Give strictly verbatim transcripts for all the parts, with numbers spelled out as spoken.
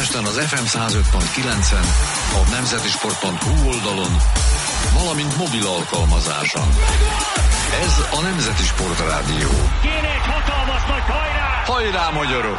Budapesten az ef em száz öt pont kilencen, a nemzetisport pont hu oldalon, valamint mobil alkalmazáson. Ez a Nemzeti Sport Rádió. Kéne egy hatalmas nagy hajrá! Hajrá, magyarok!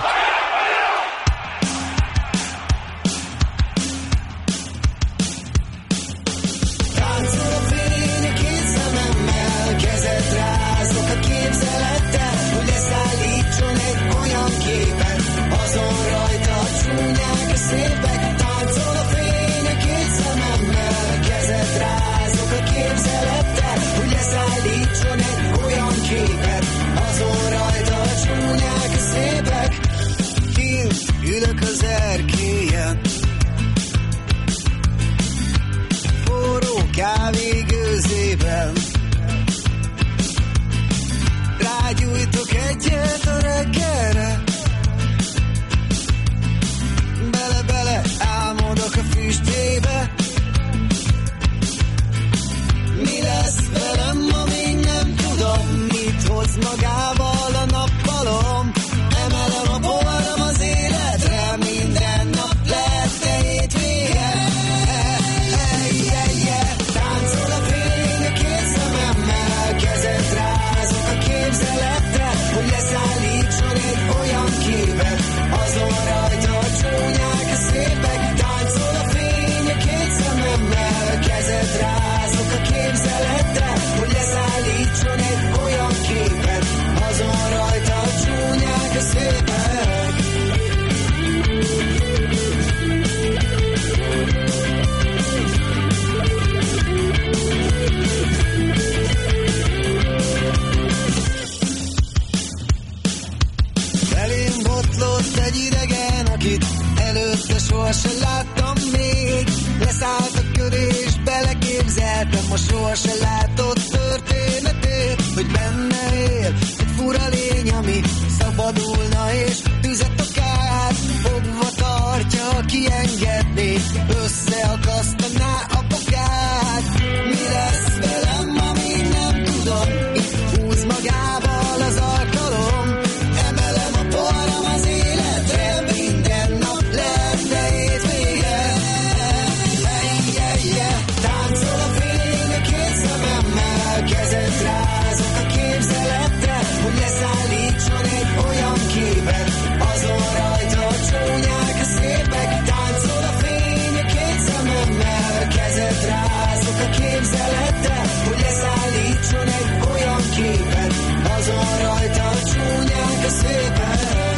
Táncol a fény a két szememmel, kezet rázok a képzelettel, hogy leszállítson egy olyan képet, azon rajta a csúnyák a szépek. Táncol a fény a két szememmel, kezet rázok a képzelettel, hogy leszállítson egy olyan képet, azon rajta a csúnyák a szépek. Kint ülök az erkélyen, forró kávé gőzében, rágyújtok egyet a reggelre, bele-bele álmodok a füstébe. Mi lesz velem, ma még nem tudom, mit hoz magával a nappalom. Emelem a poharam az életre, minden nap lehet hétvége. Táncol a fény a két szememmel, kezet rázok a képzelettel, hogy leszállítson egy olyan képet, azon rajta a csúnyák a szépek. Táncol a fény a két szememmel, kezet rázok a képzelettel, hogy leszállítson egy olyan képet, azon rajta a csúnyák a szépek. Felém botlott egy idegen, akit előtte sohasem láttam még. Leszállt a köré és beleképzeltem a sohasem látott történetét, hogy benne él egy fura lény, ami szabadulna és tüzet akár fogva tartja, kiengedné, összeakasztaná a bokát. Mi lesz velem, ma még nem tudom, itt húz magával az alkalom. Emelem a poharam az életre, minden nap lehetne hétvége. Táncol a fény a két szememmel, kezet rázok a képzelettel, hogy leszállítson egy olyan képet, azon rajta a csúnyák a szépek. Táncol a fény a két szememmel, kezet rázok a képzelettel, hogy leszállítson egy olyan képet, azon rajta a csúnyák a szépek.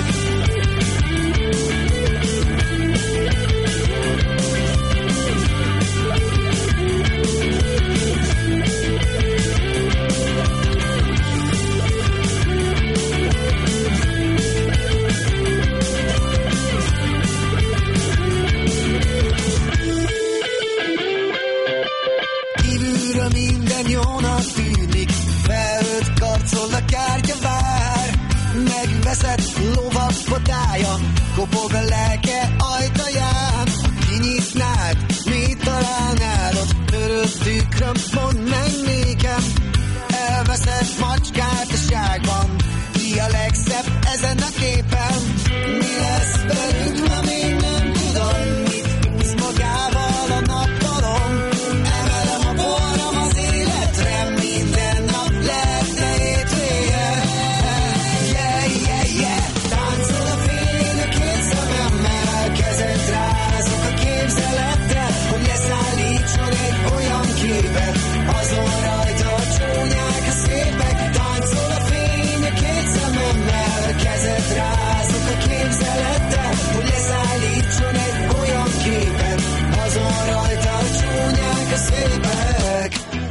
Kívülről minden jónak tűnik, felhőtt karcol a kártyavár, megveszett lovak fotája, kopog a lelke ajtaján. Kinyitnád, mit találnál ott törött tükröm, mondd meg nékem. Elveszett macskát a ságban, ki a legszebb ezen a képen. Mi lesz velünk, ma még nem tudom, mit húz magával a nappalom. Emelem a poharam az életre, minden nap lehetne hétvége. Yeah, yeah, yeah. Táncol a fény a két szememmel, kezet rázok a képzelettel, hogy leszállítson egy olyan képet, azon rajta a csúnyák a szépek. Táncol a fény a két szememmel, kezet rázok a képzelettel, hogy leszállítson egy olyan képet, azon rajta a csúnyák a szépek.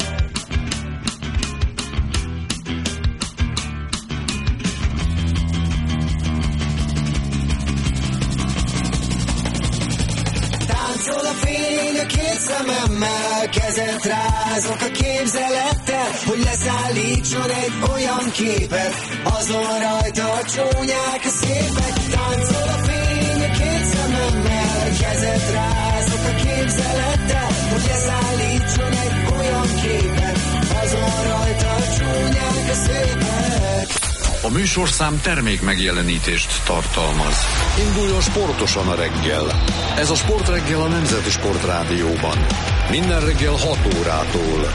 Táncol a fény a két szememmel, kezet rázok a képzelettel, hogy leszállítson egy olyan képet, azon rajta a csúnyák a szépek. Táncol a fény a két szememmel, kezet rázok a képzelettel, hogy leszállítson egy olyan képet, azon rajta a csúnyák a szépek. A műsor műsorszám termék megjelenítést tartalmaz. Induljon sportosan a reggel. Ez a Sportreggel a Nemzeti Sportrádióban. Minden reggel hat órától.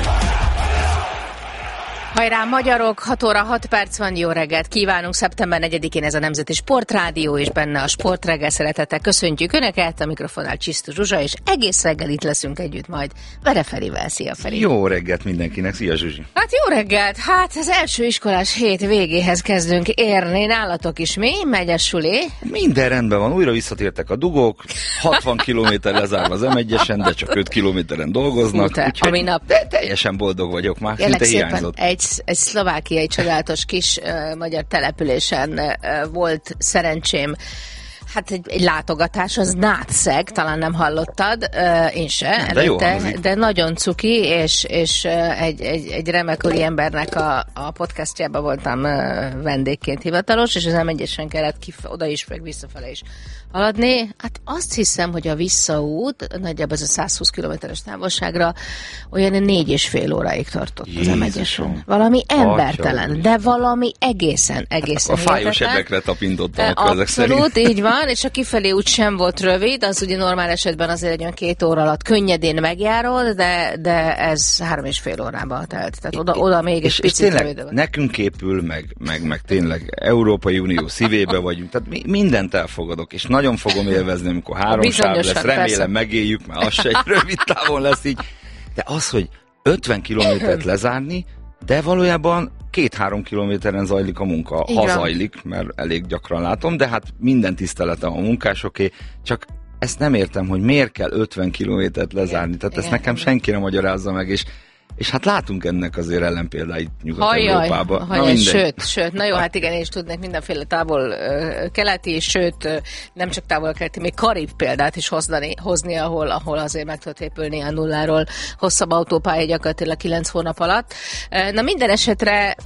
Hajrá, magyarok! hat óra hat perc van, jó reggelt kívánunk. szeptember negyedikén ez a Nemzeti Sportrádió, és benne a Sportreggel. Szeretettel köszöntjük Önöket, a mikrofonnál Csisztu Zsuzsa, és egész reggel itt leszünk együtt majd Vere Ferivel. Szia, Feri! Jó reggelt mindenkinek, szia Zsuzsi! Hát jó reggelt! Hát az első iskolás hét végéhez kezdünk érni, nálatok is mi? Megy a suli? Minden rendben van, újra visszatértek a dugók, hatvan kilométer lezárva az em egyesen, de csak öt kilométeren dolgoznak, Fú, te, úgyhogy ami nap... de teljesen boldog vagyok már, szinte hiányzott. Egy, egy szlovákiai csodálatos kis uh, magyar településen uh, volt szerencsém. Hát egy, egy látogatás, az Nátszeg, talán nem hallottad, uh, én se, de, jó de, de nagyon cuki, és, és uh, egy, egy, egy remek úri embernek a, a podcastjában voltam uh, vendégként hivatalos, és az em egyesen kellett kif- oda is, meg visszafele is haladni. Hát azt hiszem, hogy a visszaút, nagyjából ez a száz húsz kilométeres távolságra, olyan négy és fél óráig tartott az em egyesen. Valami embertelen, Atya, de valami egészen, egészen a fájós ebekre tapintottak ezek szerint. Abszolút, így van, és a kifelé út sem volt rövid, az ugye normál esetben azért egy olyan két óra alatt könnyedén megjárod, de, de ez három és fél órába telt. Tehát oda, oda még egy és, picit és tényleg nekünk épül, meg, meg, meg tényleg Európai Unió szívébe vagyunk, tehát mi mindent elfogadok, és nagyon fogom élvezni, amikor három sáv lesz, remélem persze. Megéljük, mert az se egy rövid távon lesz így. De az, hogy ötven kilométert lezárni, de valójában két-három kilométeren zajlik a munka. Ha zajlik, mert elég gyakran látom, de hát minden tiszteletem a munkásoké, csak ezt nem értem, hogy miért kell ötven kilométert lezárni. Tehát igen, ezt nekem igen. senki nem magyarázza meg, és És hát látunk ennek azért ellenpéldáit Nyugat-Európában. Hajjaj, sőt, sőt, na jó, hát igen, én is tudnék mindenféle távol-keleti, sőt, nem csak távol-keleti, még karib példát is hozni, hozni ahol, ahol azért meg tudott épülni a nulláról hosszabb autópálya gyakorlatilag kilenc hónap alatt. Na minden esetre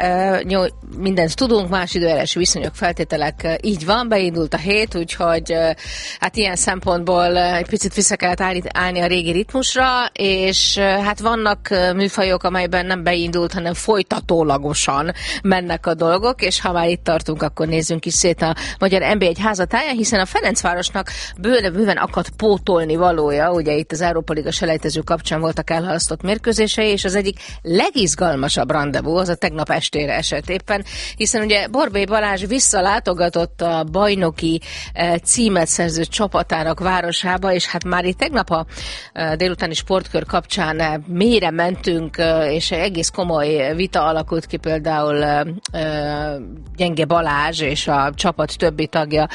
mindent tudunk, más időjárási viszonyok, feltételek, így van, beindult a hét, úgyhogy hát ilyen szempontból egy picit vissza kellett állni, állni a régi ritmusra, és hát vannak műfajok, amelyben nem beindult, hanem folytatólagosan mennek a dolgok, és ha már itt tartunk, akkor nézzünk is szét a magyar en bé egy házatáján, hiszen a Ferencvárosnak bőven, bőven akadt pótolni valója, ugye itt az Európa Liga selejtező kapcsán voltak elhalasztott mérkőzései, és az egyik legizgalmasabb randevú az a tegnap estére esett éppen, hiszen ugye Borbély Balázs visszalátogatott a bajnoki címet szerző csapatának városába, és hát már itt tegnap a délutáni sportkör kapcsán mélyre mentünk, és egész komoly vita alakult ki például Gyenge Balázs és a csapat többi tagja,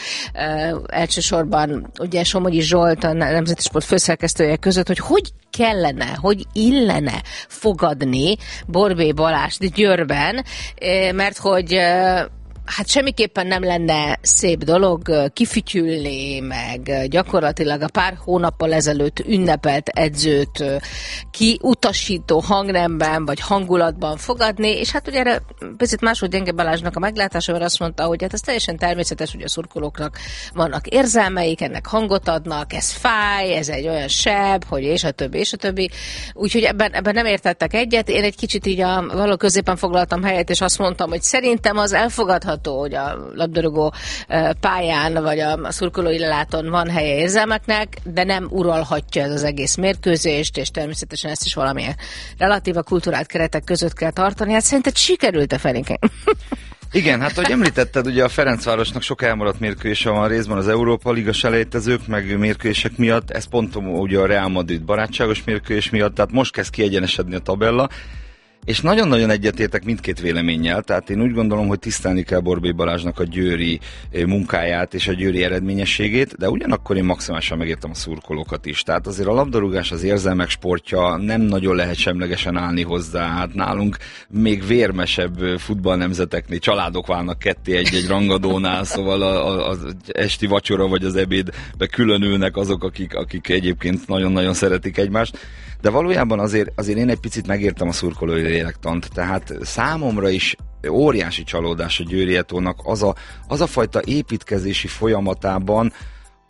elsősorban ugye Somogyi Zsolt, a Nemzeti Sport főszerkesztője között, hogy hogy kellene, hogy illene fogadni Borbély Balást Győrben, mert hogy hát semmiképpen nem lenne szép dolog kifütyülni, meg gyakorlatilag a pár hónappal ezelőtt ünnepelt edzőt kiutasító hangnemben, vagy hangulatban fogadni, és hát ugye erre picit máshogy Gyenge Balázsnak a meglátása, mert azt mondta, hogy hát ez teljesen természetes, hogy a szurkolóknak vannak érzelmeik, ennek hangot adnak, ez fáj, ez egy olyan seb, hogy és a többi, és a többi. Úgyhogy ebben, ebben nem értettek egyet. Én egy kicsit így a való középen foglaltam helyet, és azt mondtam, hogy szerintem az elfogadható, hogy a labdarúgó pályán vagy a szurkolói leláton van helye érzelmeknek, de nem uralhatja ez az egész mérkőzést, és természetesen ezt is valamilyen relatíva kulturált keretek között kell tartani. Hát szerinted sikerült-e, Felinke? Igen, hát ahogy említetted, ugye a Ferencvárosnak sok elmaradt mérkőzése van részben az Európa Liga selejtezők, meg mérkőzések miatt, ez pont ugye a Real Madrid barátságos mérkőzés miatt, tehát most kezd kiegyenesedni a tabella, és nagyon-nagyon egyetértek mindkét véleménnyel, tehát én úgy gondolom, hogy tisztelni kell Borbély Balázsnak a győri munkáját és a győri eredményességét, de ugyanakkor én maximálisan megértem a szurkolókat is. Tehát azért a labdarúgás az érzelmek sportja, nem nagyon lehet semlegesen állni hozzá, hát nálunk még vérmesebb futballnemzeteknél családok válnak ketté egy-egy rangadónál, szóval az esti vacsora vagy az ebédbe különülnek azok, akik, akik egyébként nagyon-nagyon szeretik egymást. De valójában azért, azért én egy picit megértem a szurkolói lélektant, tehát számomra is óriási csalódás a Győri Etónak az a, az a fajta építkezési folyamatában,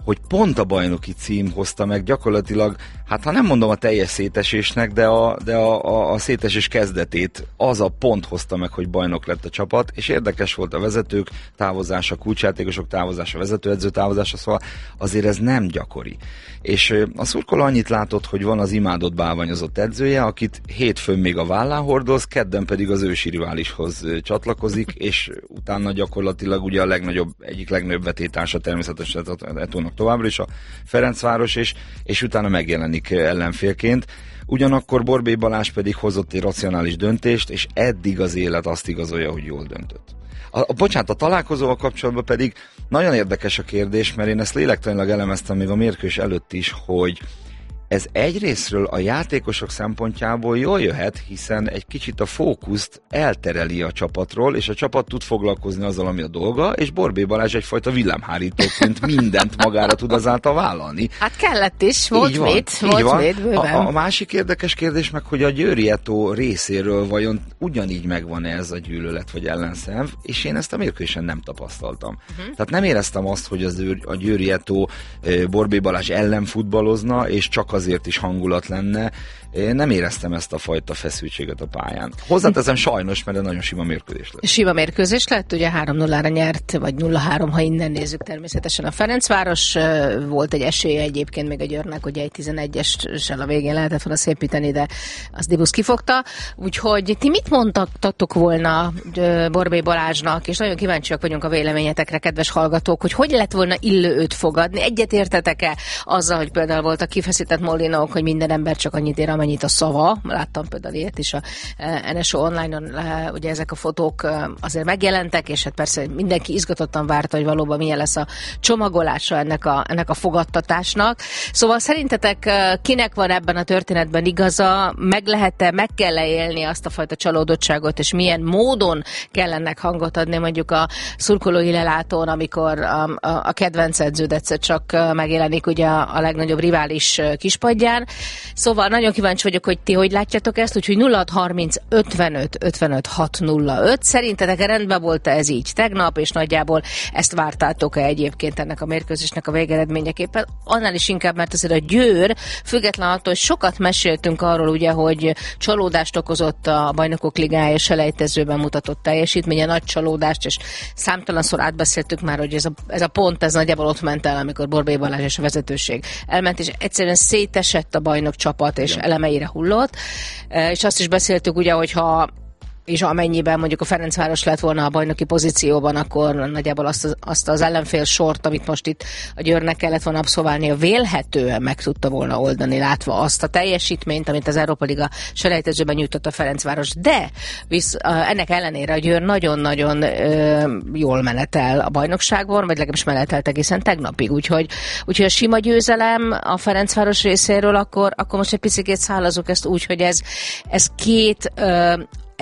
hogy pont a bajnoki cím hozta meg gyakorlatilag, hát ha nem mondom a teljes szétesésnek, de a, de a, a, a szétesés kezdetét az a pont hozta meg, hogy bajnok lett a csapat, és érdekes volt a vezetők távozása, kulcsjátékosok távozása, vezetőedző távozása, szóval azért ez nem gyakori. És a szurkoló annyit látott, hogy van az imádott bálvanyozott edzője, akit hétfőn még a vállán hordoz, kedden pedig az ősi riválishoz csatlakozik, és utána gyakorlatilag ugye a legnagyobb, egyik legnagyobb vetétársa természetesen Etónak továbbra is a Ferencváros, és, és utána megjelenik ellenfélként. Ugyanakkor Borbély Balázs pedig hozott egy racionális döntést, és eddig az élet azt igazolja, hogy jól döntött. A, a, bocsánat, a találkozóval kapcsolatban pedig nagyon érdekes a kérdés, mert én ezt lélektanilag elemeztem még a mérkőzés előtt is, hogy ez egyrészről a játékosok szempontjából jól jöhet, hiszen egy kicsit a fókuszt eltereli a csapatról, és a csapat tud foglalkozni azzal, ami a dolga, és Borbély Balázs egyfajta villámhárítóként mindent magára tud azáltal vállalni. Hát kellett is, volt mit, volt mit, bőven. A, a másik érdekes kérdés meg, hogy a Győri Eto részéről vajon ugyanígy megvan ez a gyűlölet vagy ellenszenv, és én ezt a mérkőzésen nem tapasztaltam. Uh-huh. Tehát nem éreztem azt, hogy az, a Győri Eto Borbély Balázs ellen futballozna, és csak azért is hangulat lenne. Én nem éreztem ezt a fajta feszültséget a pályán. Hozzáteszem sajnos, mert nagyon sima mérkőzés lett. Sima mérkőzés lett, ugye három nullára nyert, vagy nulla három, ha innen nézzük természetesen a Ferencváros. Volt egy esélye egyébként még a Győrnek, hogy egy tizenegyessel a végén lehetett volna szépíteni, de az Dibusz kifogta. Úgyhogy ti mit mondtatok volna Borbély Balázsnak, és nagyon kíváncsiak vagyunk a véleményetekre, kedves hallgatók, hogy hogy lett volna illő őt fogadni? Egyet értetek-e azzal, hogy például volt a kifeszített Molinók, hogy minden ember csak annyit ér, amennyit a szava. Láttam például ilyet is a en es o online-on, ugye ezek a fotók azért megjelentek, és hát persze mindenki izgatottan várta, hogy valóban milyen lesz a csomagolása ennek a, ennek a fogadtatásnak. Szóval szerintetek kinek van ebben a történetben igaza, meg lehet-e, meg kell-e élni azt a fajta csalódottságot, és milyen módon kell ennek hangot adni mondjuk a szurkolói lelátón, amikor a, a, a kedvenc edződ egyszer csak megjelenik ugye a, a legnagyobb rivális kispadján. Szóval nagyon kíváncsi vagyok, hogy ti hogy látjátok ezt, úgyhogy nulla hat harminc ötvenöt ötvenöt hat nulla öt. Szerintetek rendben volt ez így tegnap, és nagyjából ezt vártátok-e egyébként ennek a mérkőzésnek a végeredményeképpen? Annál is inkább, mert azért a Győr, független attól, hogy sokat meséltünk arról, ugye, hogy csalódást okozott a Bajnokok Ligája selejtezőben mutatott teljesítménye, nagy csalódást, és számtalanszor átbeszéltük már, hogy ez a, ez a pont, ez nagyjából ott ment el, amikor Borbély Balázs és a vezetőség elment, és egyszerűen szétesett a bajnok csapat, és igen, elemeire hullott. És azt is beszéltük ugye, hogyha és amennyiben mondjuk a Ferencváros lett volna a bajnoki pozícióban, akkor nagyjából azt az, azt az ellenfél sort, amit most itt a Győrnek kellett volna abszolválnia, vélhetően meg tudta volna oldani, látva azt a teljesítményt, amit az Európa Liga selejtezőben nyújtott a Ferencváros. De visz, ennek ellenére a Győr nagyon-nagyon ö, jól menetel a bajnokságban, vagy legalábbis menetelt egészen tegnapig. Úgyhogy, úgyhogy a sima győzelem a Ferencváros részéről, akkor, akkor most egy picit szállazunk ezt úgy, hogy ez, ez két ö,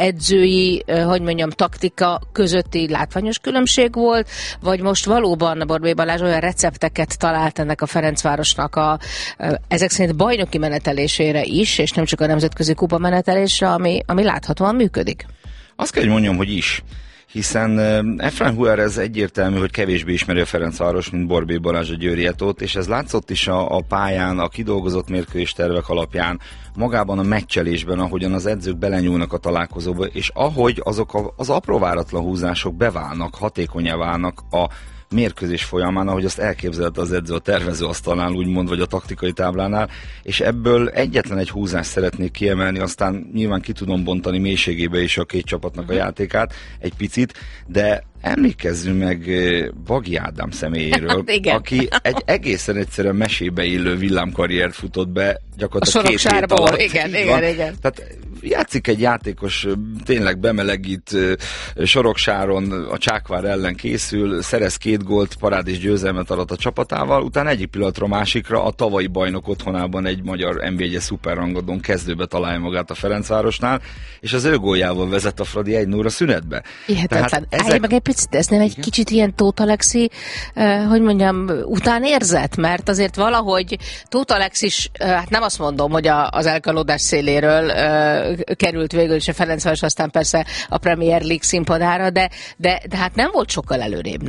edzői, hogy mondjam, taktika közötti látványos különbség volt, vagy most valóban Borbély Balázs olyan recepteket talált ennek a Ferencvárosnak a, ezek szerint bajnoki menetelésére is, és nem csak a nemzetközi kupa menetelésre, ami, ami láthatóan működik? Azt kell, hogy mondjam, hogy is. Hiszen Efraim Huerez egyértelmű, hogy kevésbé ismeri a Ferencváros, mint Borbély Balázs a Győri Etót, és ez látszott is a, a pályán, a kidolgozott mérkőzés tervek alapján, magában a meccselésben, ahogyan az edzők belenyúlnak a találkozóba, és ahogy azok a, az apró váratlan húzások beválnak, hatékonyá válnak a mérkőzés folyamán, ahogy azt elképzelte az edző a tervezőasztalnál, úgymond, vagy a taktikai táblánál, és ebből egyetlen egy húzást szeretnék kiemelni, aztán nyilván ki tudom bontani mélységébe is a két csapatnak a játékát egy picit, de emlékezzünk meg Bagi Ádám személyéről, aki egy egészen egyszerűen mesébe illő villámkarriert futott be gyakorlatilag két hét alatt. Igen, igen, igen. Tehát játszik egy játékos, tényleg bemelegít Soroksáron, a Csákvár ellen készül, szerez két gólt, parádés győzelmet arat a csapatával, utána egyik pillanatra másikra a tavalyi bajnok otthonában egy magyar en bé egy szuperrangadón kezdőbe találja magát a Ferencvárosnál, és az ő góljával vezet a Fradi egy nulla szünetbe. Hihetetlen. Ezek... Állj meg egy picit, ez nem egy igen? kicsit ilyen Tóth Alexi, uh, hogy mondjam, utánérzet, mert azért valahogy Tóth Alex is, uh, hát nem azt mondom, hogy a, az elkalódás széléről uh, került végül is a Ferencváros, aztán persze a Premier League színpadára, de, de, de hát nem volt sokkal előrébb, nem?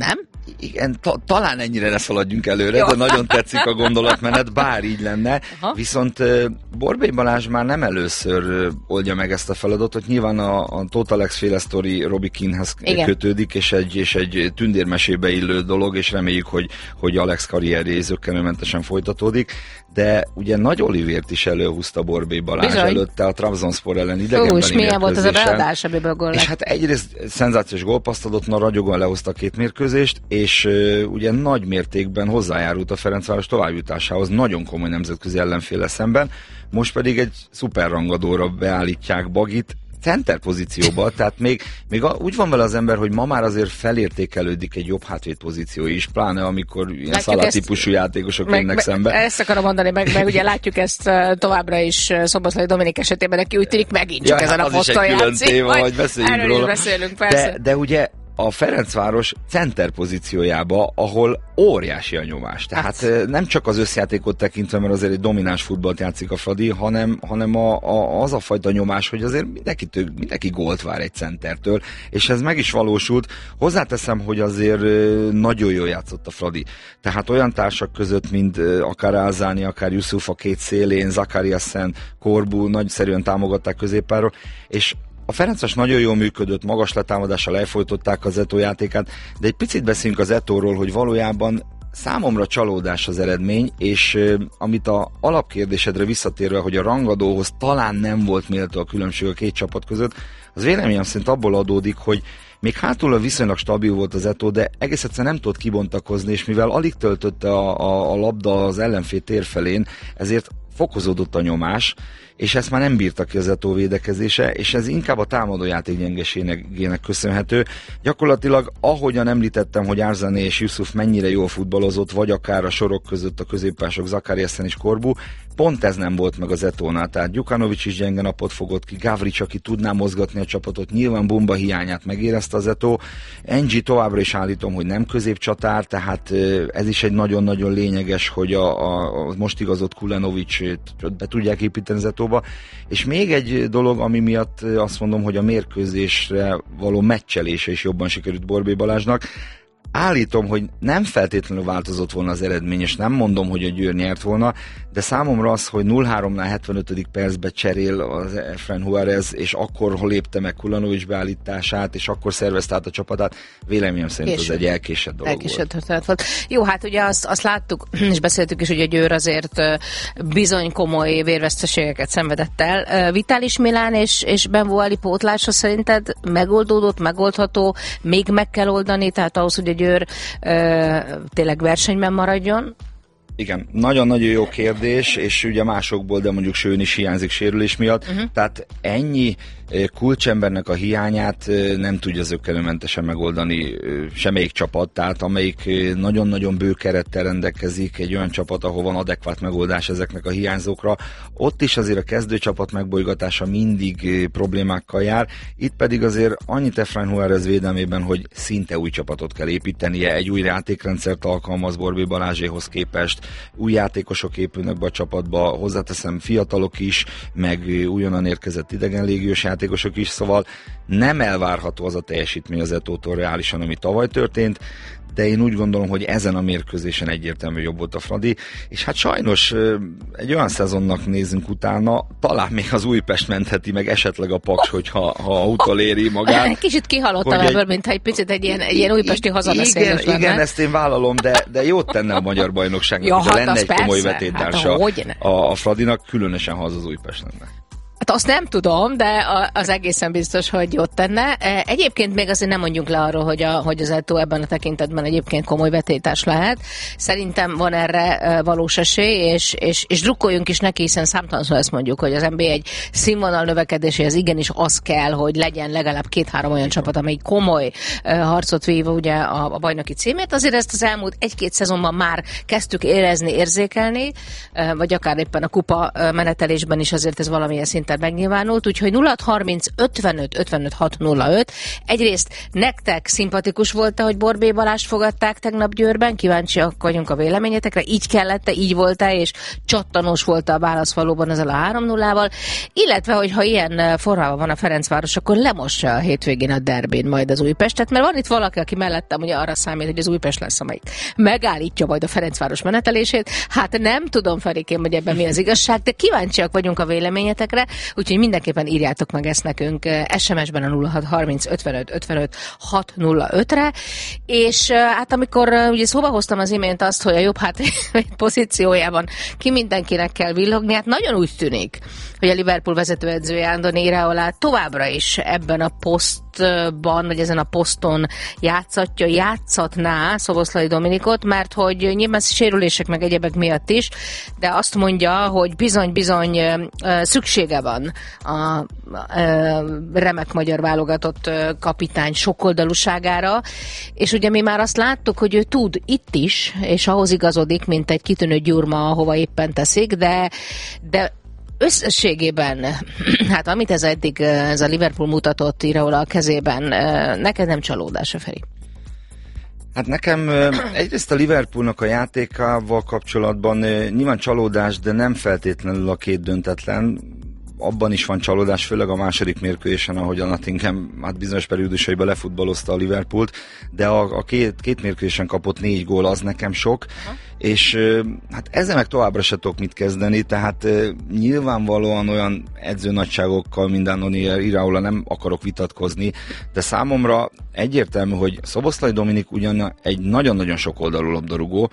Igen, ta- talán ennyire ne szaladjunk előre, jó. De nagyon tetszik a gondolatmenet, bár így lenne. Aha. Viszont uh, Borbély Balázs már nem először uh, oldja meg ezt a feladatot. Nyilván a, a Total X-féle sztori Robbie Keane-hez kötődik, és egy, és egy tündérmesébe illő dolog, és reméljük, hogy, hogy Alex karrierje zökkenőmentesen folytatódik. De ugye Nagy Olivért is előhúzta Borbély Balázs Bizony. előtte a Trabzonspor ellen idegenbeli mérkőzésen. milyen volt az a beadás, amiből a gól lett? És hát egyrészt szenzációs gólpaszt adott, na ragyogóan lehozta a két mérkőzést, és uh, ugye nagy mértékben hozzájárult a Ferencváros továbbjutásához nagyon komoly nemzetközi ellenféle szemben, most pedig egy szuper rangadóra beállítják Bagit, center pozícióba, tehát még, még a, úgy van vele az ember, hogy ma már azért felértékelődik egy jobb hátvét pozíció is, pláne amikor ilyen Szalá-típusú játékosok meg, jönnek meg, szembe. Ezt akarom mondani, meg, meg ugye látjuk ezt továbbra is Szoboszlai Dominik esetében, neki úgy tűnik megint csak ja, ezen hát a poszton játszik. Téma, hogy beszéljünk erről róla. is beszélünk, persze. De, de ugye a Ferencváros center pozíciójába, ahol óriási a nyomás. Tehát hát. nem csak az összjátékot tekintve, mert azért egy domináns futballt játszik a Fradi, hanem, hanem a, a, az a fajta nyomás, hogy azért mindenki, mindenki gólt vár egy centertől, és ez meg is valósult. Hozzáteszem, hogy azért nagyon jól játszott a Fradi. Tehát olyan társak között, mint akár Álzáni, akár Yusuf a két szélén, Zakariasen, Korbu nagyszerűen támogatták középpáról, és a Ferencváros nagyon jól működött, magas letámadással elfolytották az Eto'o játékát, de egy picit beszélünk az Eto'ról, hogy valójában számomra csalódás az eredmény, és uh, amit a alapkérdésedre visszatérve, hogy a rangadóhoz talán nem volt méltó a különbség a két csapat között, az véleményem szerint abból adódik, hogy még hátul a viszonylag stabil volt az Eto'o, de egész egyszerűen nem tudott kibontakozni, és mivel alig töltötte a, a, a labda az ellenfél térfelén, ezért fokozódott a nyomás, és ezt már nem bírta ki az Eto'o védekezése, és ez inkább a támadójáték gyengeségének köszönhető. Gyakorlatilag, ahogyan említettem, hogy Árzani és Yusuf mennyire jól futballozott, vagy akár a sorok között a középpások Zakariasen és Korbu, pont ez nem volt meg az Eto'nál, tehát Gyukanovics is gyenge napot fogott ki, Gavrics, aki tudná mozgatni a csapatot, nyilván Bumba hiányát megérezte az Eto'o, Engi továbbra is állítom, hogy nem középcsatár, tehát ez is egy nagyon-nagyon lényeges, hogy a, a, a most igazolt Kulenovics be tudják építeni az Eto'ba, és még egy dolog, ami miatt azt mondom, hogy a mérkőzésre való meccselése is jobban sikerült Borbély Balázsnak. Állítom, hogy nem feltétlenül változott volna az eredmény, és nem mondom, hogy a Győr nyert volna, de számomra az, hogy nulla háromnál hetvenötödik percben cserél az Efrain Juárez, és akkor hol lépte meg Kulanovics beállítását, és akkor szervezte át a csapatát, véleményem szerint Késő. az egy elkésett dolog elkésett volt. volt. Jó, hát ugye azt, azt láttuk, és beszéltük is, hogy a Győr azért bizony komoly vérveszteségeket szenvedett el. Vitális Milán és, és Benvuali pótlása szerinted megoldódott, megoldható, még meg kell oldani, tehát ahhoz, hogy a Győr ö, tényleg versenyben maradjon? Igen, nagyon-nagyon jó kérdés, és ugye másokból, de mondjuk Sőn is hiányzik sérülés miatt, uh-huh. tehát ennyi kulcsembernek a hiányát nem tudja zökkenőmentesen megoldani semmelyik csapat, tehát amelyik nagyon-nagyon bő kerettel rendelkezik, egy olyan csapat, ahol van adekvát megoldás ezeknek a hiányzókra, ott is azért a kezdőcsapat megbolygatása mindig problémákkal jár, itt pedig azért annyit Efrain Juárez védelmében, hogy szinte új csapatot kell építenie, egy új játékrendszert alkalmaz Borbély Balázséhoz képest, új játékosok épülnek be a csapatba, hozzáteszem fiatalok is, meg újonnan érkezett idegen légiós játékosok is, szóval nem elvárható az a teljesítmény az Eto'tól reálisan, ami tavaly történt, de én úgy gondolom, hogy ezen a mérkőzésen egyértelműen jobb volt a Fradi, és hát sajnos egy olyan szezonnak nézünk utána, talán még az Újpest mentheti meg esetleg a Paks, hogyha ha utoléri magát. Kicsit kihalottam ebből, egy... mintha egy picit egy ilyen, egy ilyen újpesti hazabeszélés igen, igen, ezt én vállalom, de, de jót tenne a magyar bajnokságnak, ja, hogyha hát lenne egy persze. komoly vetétársa hát, a, a Fradinak, különösen ha az az Újpest lenne. Hát azt nem tudom, de az egészen biztos, hogy jót tenne. Egyébként még azért nem mondjunk le arról, hogy, a, hogy az Eto'o ebben a tekintetben egyébként komoly vetétás lehet. Szerintem van erre valós esély, és, és, és drukkoljunk is neki, hiszen számtalanszor ezt mondjuk, hogy az en bé á egy színvonal növekedéséhez igenis az kell, hogy legyen legalább két-három olyan csapat, amely komoly harcot vív ugye a, a bajnoki címét. Azért ezt az elmúlt egy-két szezonban már kezdtük érezni, érzékelni, vagy akár éppen a kupa menetelésben is azért ez valamilyen szinten Péter megnyilvánult, úgyhogy nulla harminc ötvenöt ötvenöt hat nulla öt. Egyrészt nektek szimpatikus volt, hogy Borbély Balást fogadták tegnap Győrben, kíváncsiak vagyunk a véleményetekre, így kellett-e, így volt-e, és csattanós volt a válasz valóban ezzel a három nullával, illetve, hogyha ilyen formában van a Ferencváros, akkor lemossa a hétvégén a derbén majd az Újpestet, mert van itt valaki, aki mellettem ugye arra számít, hogy az Újpest lesz, amelyik megállítja majd a Ferencváros menetelését. Hát nem tudom, Ferikém, hogy ebben mi az igazság, de kíváncsiak vagyunk a véleményetekre, úgyhogy mindenképpen írjátok meg ezt nekünk es em es-ben a nulla hat harminc ötvenöt ötvenöt hat nulla ötre, és hát amikor ugye szóba hoztam az imént azt, hogy a jobb hát pozíciójában ki mindenkinek kell villogni, hát nagyon úgy tűnik, hogy a Liverpool vezetőedzője Andoni Iraola továbbra is ebben a posztban, vagy ezen a poszton játszatja, játszatná Szoboszlai Dominikot, mert hogy nyilván sérülések meg egyebek miatt is, de azt mondja, hogy bizony-bizony szüksége van a remek magyar válogatott kapitány sokoldalúságára, és ugye mi már azt láttuk, hogy ő tud itt is, és ahhoz igazodik, mint egy kitűnő gyurma, ahova éppen teszik, de, de összességében, hát amit ez eddig ez a Liverpool mutatott Iraola a kezében, neked nem csalódás, Feri? Hát nekem egyrészt a Liverpoolnak a játékával kapcsolatban nyilván csalódás, de nem feltétlenül a két döntetlen. Abban is van csalódás, főleg a második mérkőzésen, ahogy a Nottingham hát bizonyos periódusaiban lefutballozta a Liverpoolt, de a, a két, két mérkőzésen kapott négy gól, az nekem sok, ha. és hát ezzel meg továbbra se tudok mit kezdeni, tehát nyilvánvalóan olyan edzőnagyságokkal minden Iraola nem akarok vitatkozni, de számomra egyértelmű, hogy Szoboszlai Dominik ugyan egy nagyon-nagyon sokoldalú labdarúgó,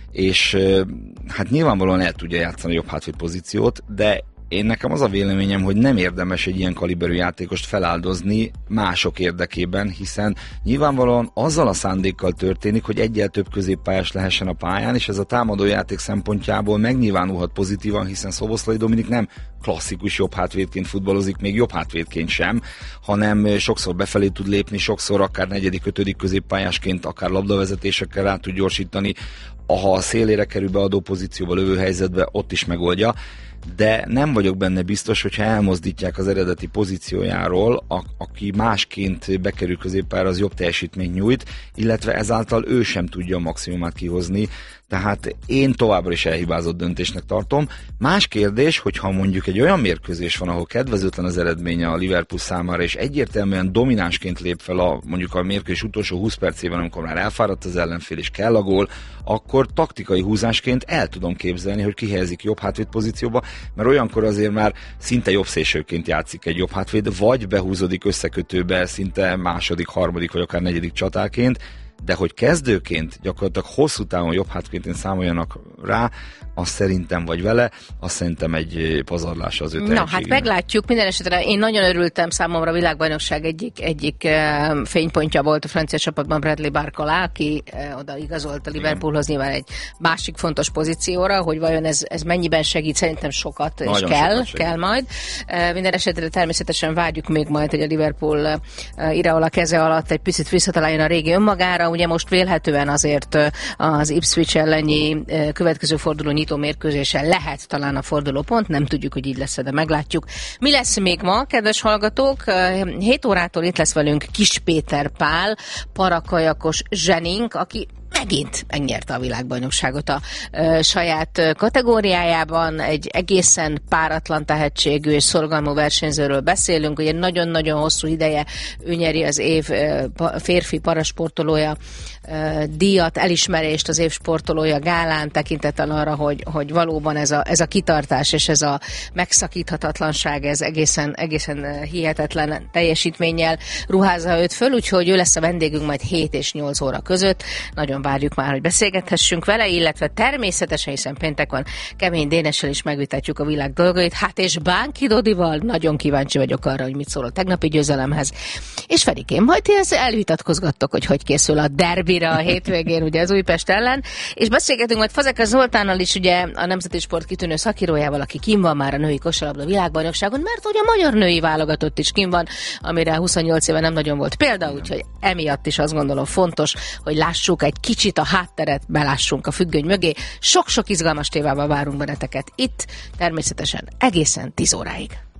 és hát nyilvánvalóan el tudja játszani a jobb hátvéd pozíciót, de én nekem az a véleményem, hogy nem érdemes egy ilyen kaliberű játékost feláldozni mások érdekében, hiszen nyilvánvalóan azzal a szándékkal történik, hogy egyel több középpályás lehessen a pályán, és ez a támadójáték szempontjából megnyilvánulhat pozitívan, hiszen Szoboszlai Dominik nem klasszikus jobb hátvédként futballozik, még jobb hátvédként sem, hanem sokszor befelé tud lépni, sokszor akár negyedik, ötödik középpályásként, akár labdavezetésekkel rá tud gyorsítani, ha a szélére kerül be adó pozícióba, lövő helyzetbe, ott is megoldja. De nem vagyok benne biztos, hogyha elmozdítják az eredeti pozíciójáról, a, aki másként bekerül középpályára, az jobb teljesítményt nyújt, illetve ezáltal ő sem tudja a maximumát kihozni, tehát én továbbra is elhibázott döntésnek tartom. Más kérdés, hogyha mondjuk egy olyan mérkőzés van, ahol kedvezőtlen az eredménye a Liverpool számára, és egyértelműen dominánsként lép fel a, mondjuk a mérkőzés utolsó húsz percében, amikor már elfáradt az ellenfél és kell a gól, akkor taktikai húzásként el tudom képzelni, hogy kihelyezik jobb hátvéd pozícióba, mert olyankor azért már szinte jobb szélsőként játszik egy jobb hátvéd, vagy behúzódik összekötőbe szinte második, harmadik, vagy akár negyedik csatárként, de hogy kezdőként gyakorlatilag hosszú távon jobb hátvédként számoljanak rá, azt szerintem vagy vele, azt szerintem egy pazarlás az ő tehetségének. Na, hát meglátjuk. Minden esetre én nagyon örültem, számomra a világbajnokság egyik, egyik uh, fénypontja volt a francia csapatban Bradley Barcola, aki uh, oda igazolt a Liverpoolhoz nyilván egy másik fontos pozícióra, hogy vajon ez, ez mennyiben segít, szerintem sokat, nagyon és kell, kell majd. Uh, minden esetre természetesen várjuk még majd, hogy a Liverpool uh, Iraola keze alatt egy picit visszataláljon a régi önmagára. Ugye most vélhetően azért uh, az Ipswich elleni uh, következő forduló nyitó mérkőzésen lehet talán a fordulópont, nem tudjuk, hogy így lesz, de meglátjuk. Mi lesz még ma, kedves hallgatók? hét órától itt lesz velünk Kis Péter Pál, parakajakos zsenink, aki megint megnyerte a világbajnokságot a ö, saját kategóriájában. Egy egészen páratlan tehetségű és szorgalmú versenyzőről beszélünk. Ugye nagyon-nagyon hosszú ideje ő nyeri az év ö, férfi parasportolója ö, díjat, elismerést az év sportolója gálán, tekintettel arra, hogy, hogy valóban ez a, ez a kitartás és ez a megszakíthatatlanság, ez egészen, egészen hihetetlen teljesítménnyel ruházza őt föl, úgyhogy ő lesz a vendégünk majd hét és nyolc óra között. Nagyon várjuk már, hogy beszélgethessünk vele, illetve természetesen, hiszen péntek van, Kemény Dénessel is megvitatjuk a világ dolgait, hát és Bánki Dodival nagyon kíváncsi vagyok arra, hogy mit szól a tegnapi győzelemhez. És Ferikém, majd ti ezt elvitatkozgattok, hogy hogy készül a derbire a hétvégén, ugye az Újpest ellen, és beszélgetünk majd Fazekas Zoltánnal is, ugye a Nemzeti Sport kitűnő szakírójával, aki kim van már a női kosarlabda világbajnokságon, mert ugye a magyar női válogatott is kim van, amire huszonnyolc éve nem nagyon volt példa, úgyhogy emiatt is azt gondolom fontos, hogy lássuk egy kicsit a hátteret, belássunk a függöny mögé. Sok-sok izgalmas témával várunk benneteket itt, természetesen egészen tíz óráig.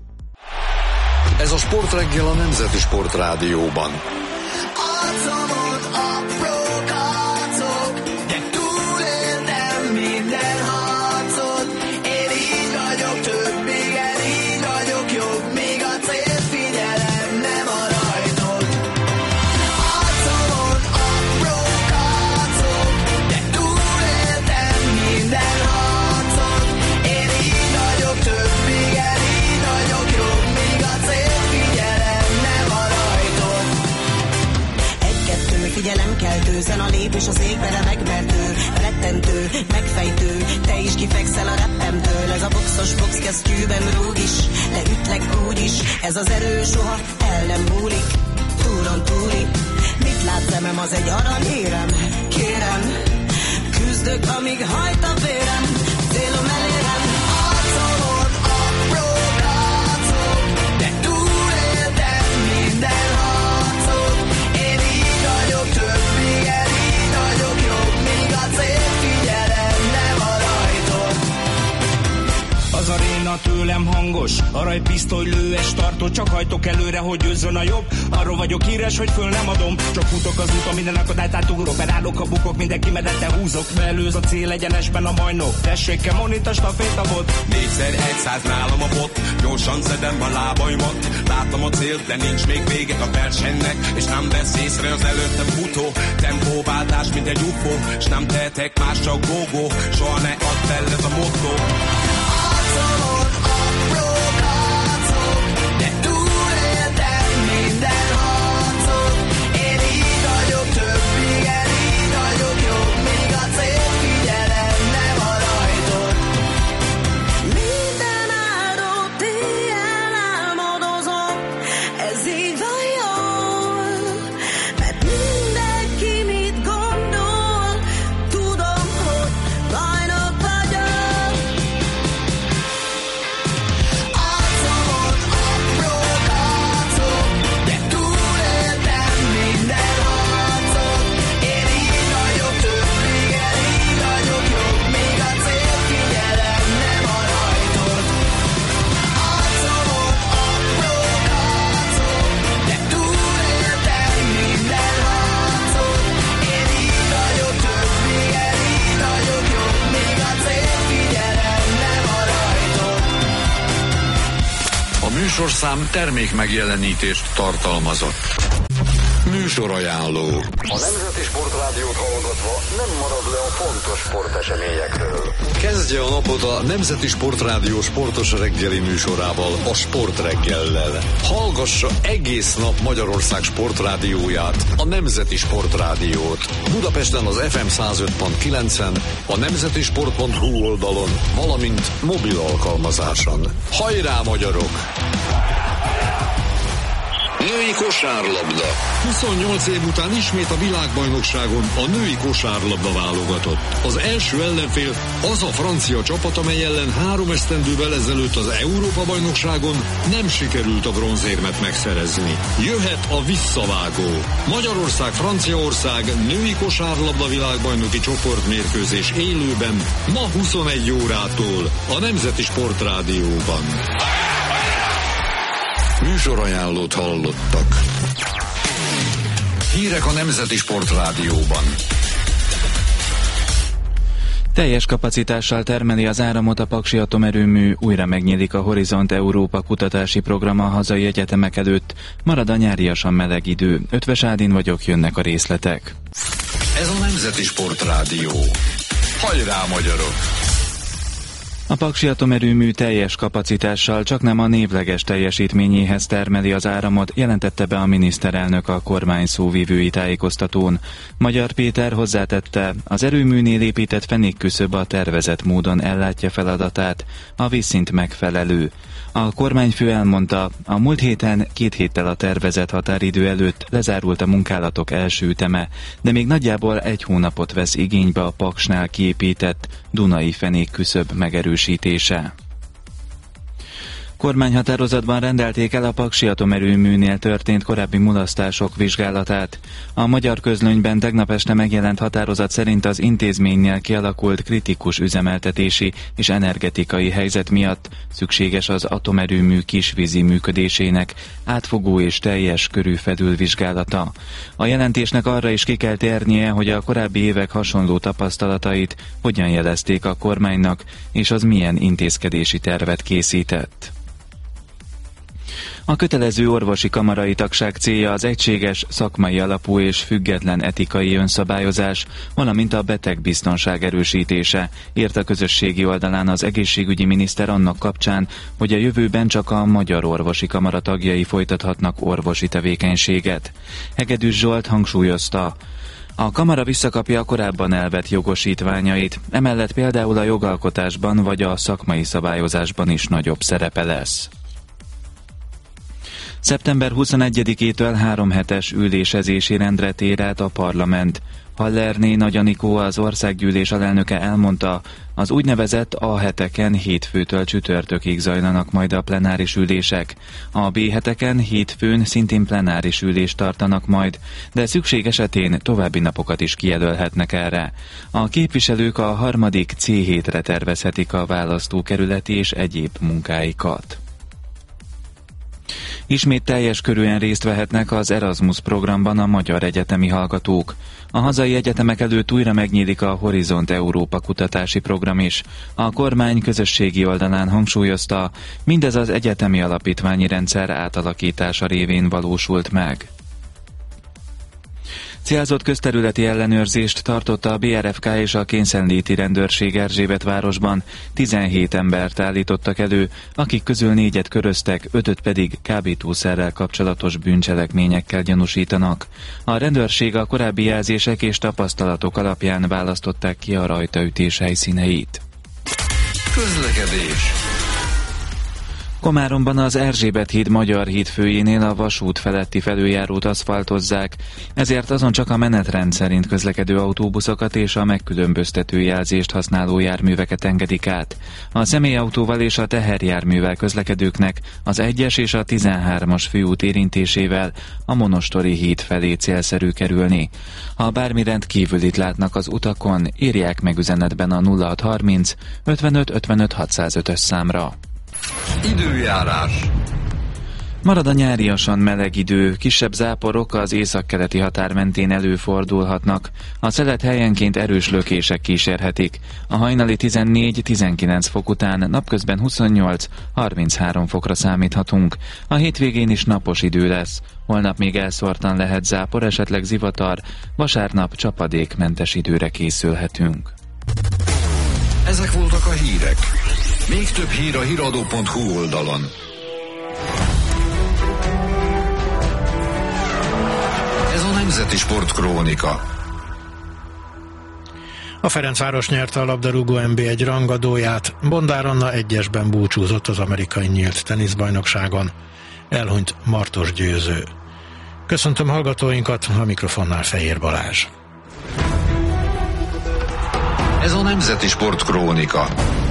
Ez a Sportreggel a Nemzeti Sportrádióban. Figyelem a lépés az égbe remeg, mert ő rettentő, megfejtő, te is kifekszel a reppemtől. Ez a boxos boxkesztyűben rúg is, leütlek úgy is, ez az erő soha el nem múlik, túron túli. Mit lát szemem, az egy aranyérem, kérem, küzdök, amíg hajt a vérem, célom elérem. Arcomon apró kárcok, de túléltem minden harcot, én így vagyok több, igen, így vagyok jobb, míg a cél figyelem, nem a rajtot. Az aréna tőlem hangos, aranypisztoly lőes tartó, csak hajtok előre, hogy győzzön a jobb. Arról vagyok híres, hogy föl nem adom, csak futok az úton, minden akadályt átugrok, berállok a bukok, mindenki medette húzok, belőz a cél egyenesben a majnok, tessék ke monita stafétabot. Négyszer egyszáz nálam a bot, gyorsan szedem a lábaimat, látom a célt, de nincs még vége a versenynek, és nem vesz észre az előttem futó, tempóváltás, mint egy ufó, s nem tehetek más, csak go-go, soha ne add fel, ez a motto. Arcomon apró kárcok, de túléltem minden harcot, én így vagyok több, igen, így vagyok jobb, míg a cél figyelem, nem a rajtot. Minden áldott éjjel álmodozom, ez így van jól, mert mindenki mit gondol, tudom, hogy bajnok vagyok. Arcomon apró kárcok, de túléltem minden harcot, én így vagyok több, igen, így vagyok jobb, míg a cél figyelem, nem a rajtot. Arcomon apró kárcok, de túléltem minden harcot, én így vagyok több, igen, így vagyok jobb, míg a cél figyelem, nem a rajtot. A műsorszám termék megjelenítést tartalmazott. Műsorajánló. A Nemzeti Sportrádiót hallgatva nem marad le a fontos sporteseményekről. Kezdje a napot a Nemzeti Sportrádió sportos reggeli műsorával, a Sportreggellel. Hallgassa egész nap Magyarország sportrádióját, a Nemzeti Sportrádiót. Budapesten az ef em száz öt pont kilencen, a nemzetisport pont hu oldalon, valamint mobil alkalmazáson. Hajrá, magyarok! Női kosárlabda. huszonnyolc év után ismét a világbajnokságon a női kosárlabda válogatott. Az első ellenfél az a francia csapat, amely ellen három esztendővel ezelőtt az Európa-bajnokságon nem sikerült a bronzérmet megszerezni. Jöhet a visszavágó. Magyarország-Franciaország női kosárlabda világbajnoki csoportmérkőzés élőben ma huszonegy órától a Nemzeti Sportrádióban. Műsorajánlót hallottak. Hírek a Nemzeti Sportrádióban. Teljes kapacitással termeli az áramot a Paksi atomerőmű, újra megnyílik a Horizont Európa kutatási program a hazai egyetemek előtt, marad a nyáriasan meleg idő. Ötvös Ádin vagyok, jönnek a részletek. Ez a Nemzeti Sportrádió. Hajrá, magyarok! A Paksi atomerőmű teljes kapacitással csaknem a névleges teljesítményéhez termeli az áramot, jelentette be a miniszterelnök a kormány szóvivői tájékoztatón. Magyar Péter hozzátette, az erőműnél épített fenékküszöb a tervezett módon ellátja feladatát, a vízszint megfelelő. A kormányfő elmondta, a múlt héten két héttel a tervezett határidő előtt lezárult a munkálatok első üteme, de még nagyjából egy hónapot vesz igénybe a Paksnál kiépített Dunai fenékküszöb megerősítése. Kormányhatározatban rendelték el a Paksi atomerőműnél történt korábbi mulasztások vizsgálatát. A Magyar Közlönyben tegnap este megjelent határozat szerint az intézménynél kialakult kritikus üzemeltetési és energetikai helyzet miatt szükséges az atomerőmű kisvízi működésének átfogó és teljes körű felülvizsgálata. A jelentésnek arra is ki kell térnie, hogy a korábbi évek hasonló tapasztalatait hogyan jelezték a kormánynak, és az milyen intézkedési tervet készített. A kötelező orvosi kamarai tagság célja az egységes, szakmai alapú és független etikai önszabályozás, valamint a betegbiztonság erősítése, írt a közösségi oldalán az egészségügyi miniszter annak kapcsán, hogy a jövőben csak a Magyar Orvosi Kamara tagjai folytathatnak orvosi tevékenységet. Hegedűs Zsolt hangsúlyozta, a kamara visszakapja a korábban elvett jogosítványait, emellett például a jogalkotásban vagy a szakmai szabályozásban is nagyobb szerepe lesz. szeptember huszonegyedikétől három hetes ülésezési rendre tér át a parlament. Hallerné Nagy Anikó, az országgyűlés alelnöke elmondta, az úgynevezett A heteken hétfőtől csütörtökig zajlanak majd a plenáris ülések. A B heteken hétfőn szintén plenáris ülést tartanak majd, de szükség esetén további napokat is kijelölhetnek erre. A képviselők a harmadik C hétre tervezhetik a választókerületi és egyéb munkáikat. Ismét teljes körűen részt vehetnek az Erasmus programban a magyar egyetemi hallgatók. A hazai egyetemek előtt újra megnyílik a Horizont Európa kutatási program is. A kormány közösségi oldalán hangsúlyozta, mindez az egyetemi alapítványi rendszer átalakítása révén valósult meg. Célzott közterületi ellenőrzést tartott a bé er ef ká és a kényszenléti rendőrség Erzsébetvárosban. tizenhét embert állítottak elő, akik közül négyet köröztek, ötöt pedig kábítószerrel kapcsolatos bűncselekményekkel gyanúsítanak. A rendőrség a korábbi jelzések és tapasztalatok alapján választották ki a rajtaütés helyszíneit. Közlekedés. Komáromban az Erzsébet híd Magyar híd főjénél a vasút feletti felüljárót aszfaltozzák, ezért azon csak a menetrend szerint közlekedő autóbuszokat és a megkülönböztető jelzést használó járműveket engedik át. A személyautóval és a teherjárművel közlekedőknek az egyes és a tizenhármas főút érintésével a Monostori híd felé célszerű kerülni. Ha bármi rendkívülit látnak az utakon, írják meg üzenetben a nulla hat harminc ötvenöt ötvenöt hatszázötös számra. Időjárás. Marad a nyáriasan meleg idő, kisebb záporok az északkeleti határ mentén előfordulhatnak. A szelet helyenként erős lökések kísérhetik. A hajnali tizennégy-tizenkilenc fok után napközben huszonnyolc-harminchárom fokra számíthatunk. A hétvégén is napos idő lesz. Holnap még elszórtan lehet zápor, esetleg zivatar, vasárnap csapadékmentes időre készülhetünk. Ezek voltak a hírek. Még több hír a híradó pont hu oldalon. Ez a Nemzeti Sportkrónika. A Ferencváros nyerte a labdarúgó en bé egy rangadóját, Bondár Anna egyesben búcsúzott az amerikai nyílt teniszbajnokságon. Elhunyt Martos Győző. Köszöntöm hallgatóinkat, a mikrofonnál Fehér Balázs. Ez a Nemzeti Sportkrónika.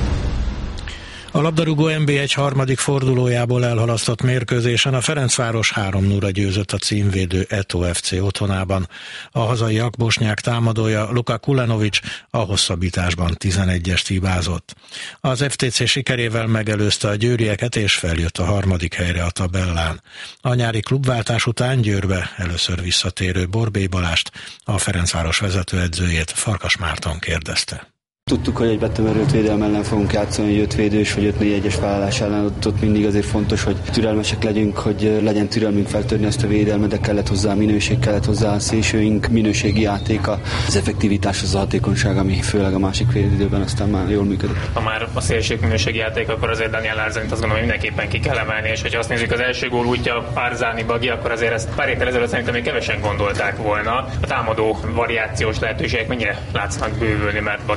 A labdarúgó en bé egy harmadik fordulójából elhalasztott mérkőzésen a Ferencváros három nulla győzött a címvédő Eto ef cé otthonában. A hazaiak bosnyák támadója Luka Kulenovics a hosszabbításban tizenegyest hibázott. Az ef té cé sikerével megelőzte a győrieket és feljött a harmadik helyre a tabellán. A nyári klubváltás után Győrbe először visszatérő Borbély Balást, a Ferencváros vezetőedzőjét, Farkas Márton kérdezte. Tudtuk, hogy egy betömörült védelem ellen fogunk játszani, hogy öt védős vagy öt négy egyes felállás ellen, ott, ott mindig azért fontos, hogy türelmesek legyünk, hogy legyen türelmünk feltörni ezt a védelmet, de kellett hozzá a minőség, kellett hozzá a szélsőink minőségi játéka, az effektivitás, az a hatékonyság, ami főleg a másik fél időben aztán már jól működött. Ha már a szélség minőségi játék, akkor azért Daniel Larsenit azt gondolom, hogy mindenképpen ki kell emelni, és hogyha azt nézzük, az első gól útja Párzáni Bagi, akkor azért ezt pár héttel ezelőtt szerintem még kevesen gondolták volna. A támadó variációs lehetőségek mennyire látszanak bővülni, mert Bagi Ádám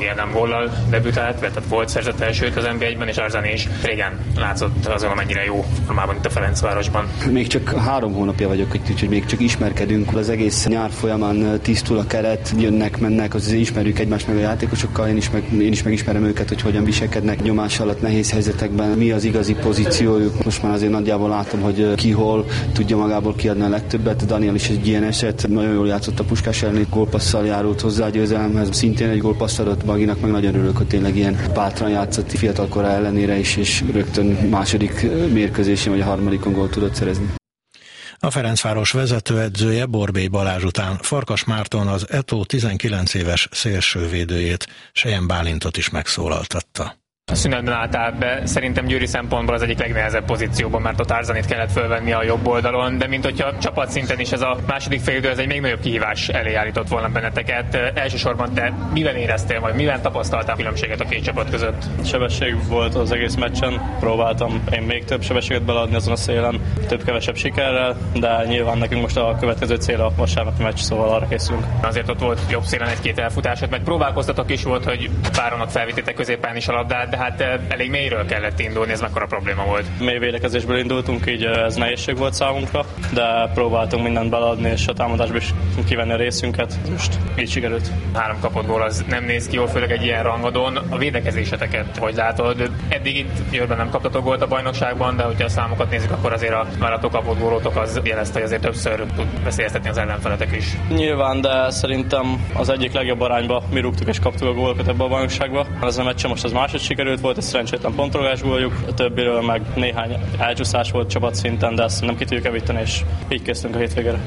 góllal debütált, tehát volt szerzett elsőt az en bé egyben, és Arzani is régen látszott azon, amennyire jó formában itt a Ferencvárosban. Még csak három hónapja vagyok itt, úgyhogy még csak ismerkedünk. Az egész nyár folyamán tisztul a keret, jönnek, mennek, az ismerjük egymást meg a játékosokkal, én is, meg, én is megismerem őket, hogy hogyan viselkednek nyomás alatt, nehéz helyzetekben, mi az igazi pozíciójuk. Most már azért nagyjából látom, hogy ki hol tudja magából kiadni a legtöbbet. Daniel is egy ilyen eset, nagyon jól játszott a Puskás elleni, gólpasszal járult hozzá a győzelemhez, szintén egy gólpassz adott Baginak, meg nagyon örülök, hogy tényleg ilyen bátran játszott fiatalkora ellenére is, és rögtön második mérkőzésén vagy a harmadikon gólt tudott szerezni. A Ferencváros vezetőedzője Borbély Balázs után Farkas Márton az é té o tizenkilenc éves szélsővédőjét, Sejem Bálintot is megszólaltatta. A szünetben álltál be, szerintem győri szempontból az egyik legnehezebb pozícióban, mert a Tarzanit kellett fölvenni a jobb oldalon, de mint hogyha csapatszinten is ez a második félidő, ez egy még nagyobb kihívás elé állított volna benneteket. Elsősorban te miben éreztél, vagy miben tapasztaltál különbséget a két csapat között? Sebesség volt az egész meccsen, próbáltam én még több sebességet beleadni azon a szélen, több-kevesebb sikerrel, de nyilván nekünk most a következő cél a vasárnapi meccs, szóval arra készülünk. Azért ott volt jobb szélen egy-két elfutásod, meg próbálkoztatok is volt, hogy páron ott felvittétek középen is a labdát, de hát elég mélyről kellett indulni, ez mekkora probléma volt? Mély védekezésből indultunk, így ez nehézség volt számunkra, de próbáltunk mindent beleadni, és a támadásból is kivenni a részünket. Most így sikerült. Három kapott gól, az nem néz ki jól, főleg egy ilyen rangadon. A védekezéseteket, hogy látod, eddig itt Győrben nem kaptatok gólt a bajnokságban, de hogyha a számokat nézzük, akkor azért a vállalatok kapott gólotok az jelezte, hogy azért többször tud veszélyeztetni az ellenfeletek is. Nyilván, de szerintem az egyik legjobb arányba mi rúgtuk és kaptuk a gólokat ebbe a bajnokságba. Ez a meccsen most az másod sikerült volt, ez szerencsétlen pontrogásból vagyunk, a többiről meg néhány elcsúszás volt csapatszinten, de ezt nem ki tudjuk evíteni, és így készülünk a hétvégére.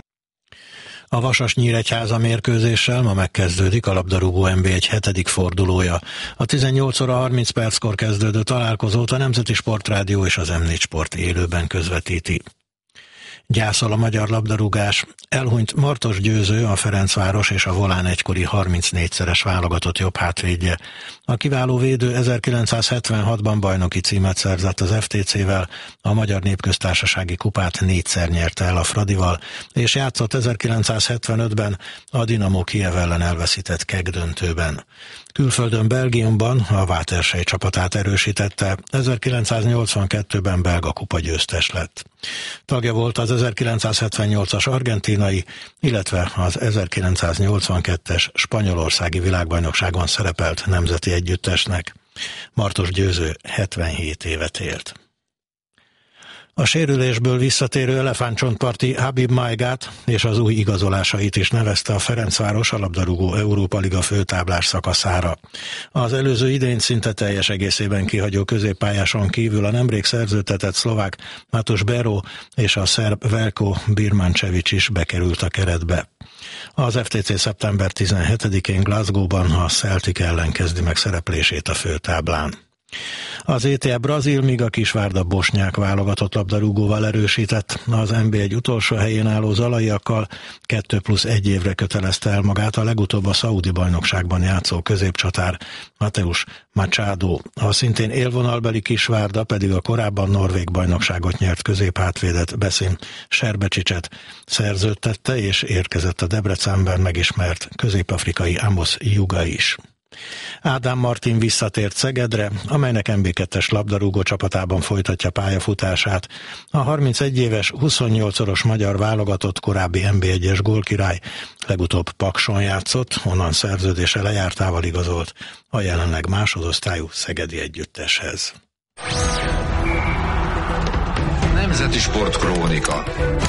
A Vasas-Nyíregyháza mérkőzéssel ma megkezdődik a labdarúgó en bé egy hetedik fordulója. A tizennyolc óra harminc perckor kezdődő találkozót a Nemzeti Sportrádió és az em négy Sport élőben közvetíti. Gyászol a magyar labdarúgás. Elhunyt Martos Győző, a Ferencváros és a Volán egykori harmincnégyszeres válogatott jobb hátvédje. A kiváló védő ezerkilencszázhetvenhatban bajnoki címet szerzett az ef té cével, a Magyar Népköztársasági Kupát négyszer nyerte el a Fradival, és játszott ezerkilencszázhetvenötben a Dinamo Kijev ellen elveszített Keg döntőben. Külföldön Belgiumban a Vátersej csapatát erősítette, ezerkilencszáznyolcvankettőben belga kupa győztes lett. Tagja volt az ezerkilencszázhetvennyolcas argentinai, illetve az ezerkilencszáznyolcvankettes spanyolországi világbajnokságon szerepelt nemzeti együttesnek. Martos Győző hetvenhét évet élt. A sérülésből visszatérő elefántcsontparti Habib Maigát és az új igazolásait is nevezte a Ferencváros a labdarúgó Európa Liga főtáblás szakaszára. Az előző idényt szinte teljes egészében kihagyó középpályáson kívül a nemrég szerződtetett szlovák Matus Bero és a szerb Veljko Birmančević is bekerült a keretbe. Az ef té cé szeptember tizenhetedikén Glasgow-ban a Celtic ellen kezdi meg szereplését a főtáblán. Az é té e Brazil, míg a Kisvárda bosnyák válogatott labdarúgóval erősített. Az en bé egy utolsó helyén álló zalaiakkal kettő plusz egy évre kötelezte el magát a legutóbb a szaudi bajnokságban játszó középcsatár Mateus Machado. A szintén élvonalbeli Kisvárda pedig a korábban norvég bajnokságot nyert középhátvédet Besim Serbecsicset szerződtette, és érkezett a Debrecenben megismert közép-afrikai Amos Juga is. Ádám Martin visszatért Szegedre, amelynek en bé kettes labdarúgó csapatában folytatja pályafutását. A harmincegy éves, huszonnyolcszoros magyar válogatott korábbi en bé egyes gólkirály legutóbb Pakson játszott, onnan szerződése lejártával igazolt a jelenleg másodosztályú szegedi együtteshez. Nemzeti Sport Krónika.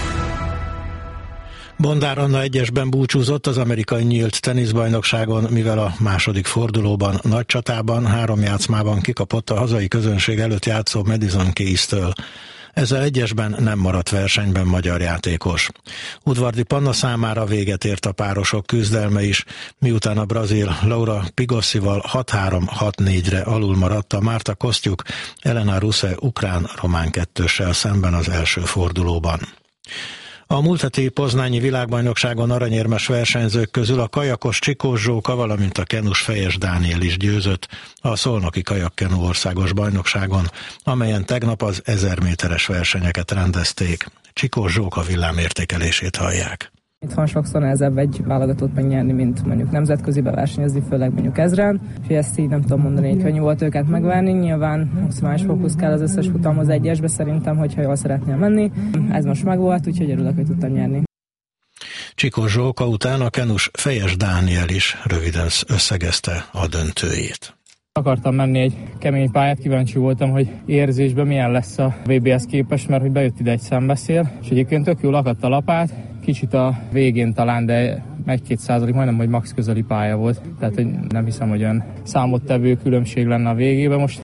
Bondár Anna egyesben búcsúzott az amerikai nyílt teniszbajnokságon, mivel a második fordulóban nagy csatában, három játszmában kikapott a hazai közönség előtt játszó Madison Keys-től. Ezzel egyesben nem maradt versenyben magyar játékos. Udvardi Panna számára véget ért a párosok küzdelme is, miután a brazil Laura Pigossival hat három hat négyre alul maradt a Márta Kosztjuk Elena Ruse ukrán-román kettőssel szemben az első fordulóban. A múlt heti poznányi világbajnokságon aranyérmes versenyzők közül a kajakos Csikós Zsóka, valamint a kenus Fejes Dániel is győzött a szolnoki kajakkenu országos bajnokságon, amelyen tegnap az ezer méteres versenyeket rendezték. Csikós Zsóka villámértékelését hallják. Itthon sokszor nehezebb egy válogatót megnyerni, mint mondjuk nemzetközibe versenyezni, főleg mondjuk ezren. És ezt így nem tudom mondani, hogy könnyű volt őket megverni. Nyilván maximális fókusz kell az összes futamhoz egyesbe szerintem, hogyha jól szeretnél menni. Ez most megvolt, úgyhogy örülök, hogy tudtam nyerni. Csikós Zsóka után a kenus Fejes Dániel is röviden összegezte a döntőjét. Akartam menni egy kemény pályát, kíváncsi voltam, hogy érzésben milyen lesz a vé béhez képest, mert hogy bejött ide egy szembeszél, és egyébként tök jól akadt a lapát, kicsit a végén talán, de egy-két százalék, majdnem, hogy max közeli pálya volt, tehát hogy nem hiszem, hogy olyan számottevő különbség lenne a végében most.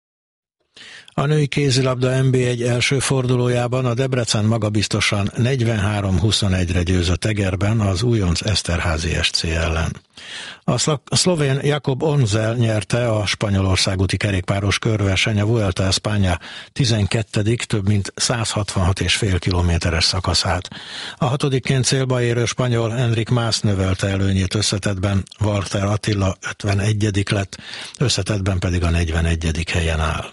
A női kézilabda en bé egy első fordulójában a Debrecen magabiztosan negyvenhárom huszonegyre győzött Egerben az újonc Eszterházy es cé ellen. A, szlo- a szlovén Jakob Onzel nyerte a Spanyolország úti kerékpáros körverseny a Vuelta a España tizenkettedik több mint száz hatvanhat egész öt kilométeres szakaszát. A hatodikként célba érő spanyol Enric Mas növelte előnyét összetettben, Walter Attila ötvenegyedik lett, összetettben pedig a negyvenegyedik helyen áll.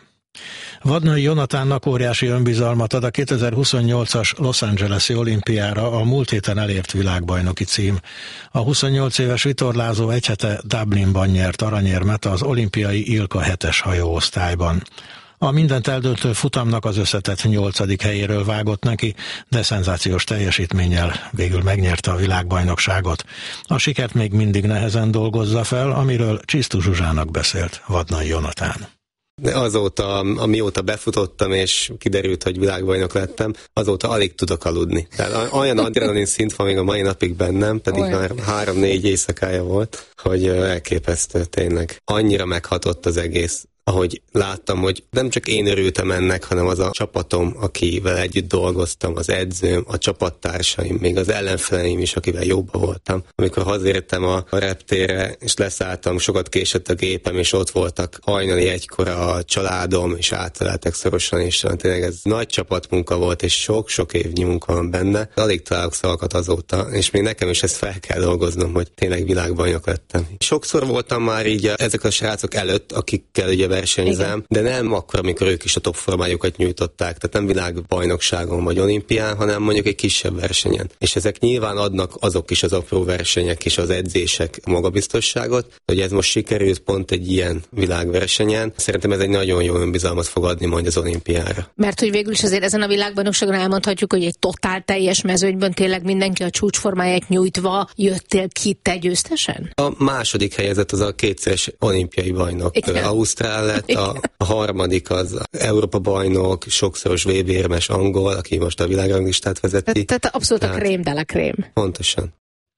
Vadnai Jonatánnak óriási önbizalmat ad a kétezer-huszonnyolcas Los Angeles-i olimpiára a múlt héten elért világbajnoki cím. A huszonnyolc éves vitorlázó egy hete Dublinban nyert aranyérmet az olimpiai Ilka hetes hajóosztályban. A mindent eldöntő futamnak az összetett nyolcadik helyéről vágott neki, de szenzációs teljesítménnyel végül megnyerte a világbajnokságot. A sikert még mindig nehezen dolgozza fel, amiről Csisztus Zsuzsának beszélt Vadnai Jonatán. De azóta, amióta befutottam és kiderült, hogy világbajnok lettem, azóta alig tudok aludni. Tehát olyan adrenalin szint van még a mai napig bennem, pedig Olyan. már három-négy éjszakája volt, hogy elképesztő tényleg. Annyira meghatott az egész, ahogy láttam, hogy nem csak én örültem ennek, hanem az a csapatom, akivel együtt dolgoztam, az edzőm, a csapattársaim, még az ellenfeleim is, akivel jobban voltam. Amikor hazértem a reptérre, és leszálltam, sokat késett a gépem, és ott voltak hajnali egykor a családom, és átöleltek szorosan, és tényleg ez nagy csapatmunka volt, és sok-sok évnyi munka van benne. Alig találok szavakat azóta, és még nekem is ezt fel kell dolgoznom, hogy tényleg világbajnok lettem. Sokszor voltam már így ezek a srácok előtt, akikkel ugye versenyzem, de nem akkor, amikor ők is a top formájukat nyújtották, tehát nem világbajnokságon vagy olimpián, hanem mondjuk egy kisebb versenyen. És ezek nyilván adnak azok is az apró versenyek és az edzések magabiztosságot, hogy ez most sikerült pont egy ilyen világversenyen. Szerintem ez egy nagyon jó önbizalmat fog adni majd az olimpiára. Mert hogy végül is azért ezen a világbajnokságon elmondhatjuk, hogy egy totál teljes mezőnyben tényleg mindenki a csúcsformáját nyújtva jöttél ki te győztesen? A második helyezett az a kétszeres olimpiai bajnok, Igen. Ausztrál lett, a, a harmadik az Európa bajnok, sokszoros vé bé-érmes angol, aki most a világranglistát vezeti. Tehát abszolút a krém de la krém. Pontosan.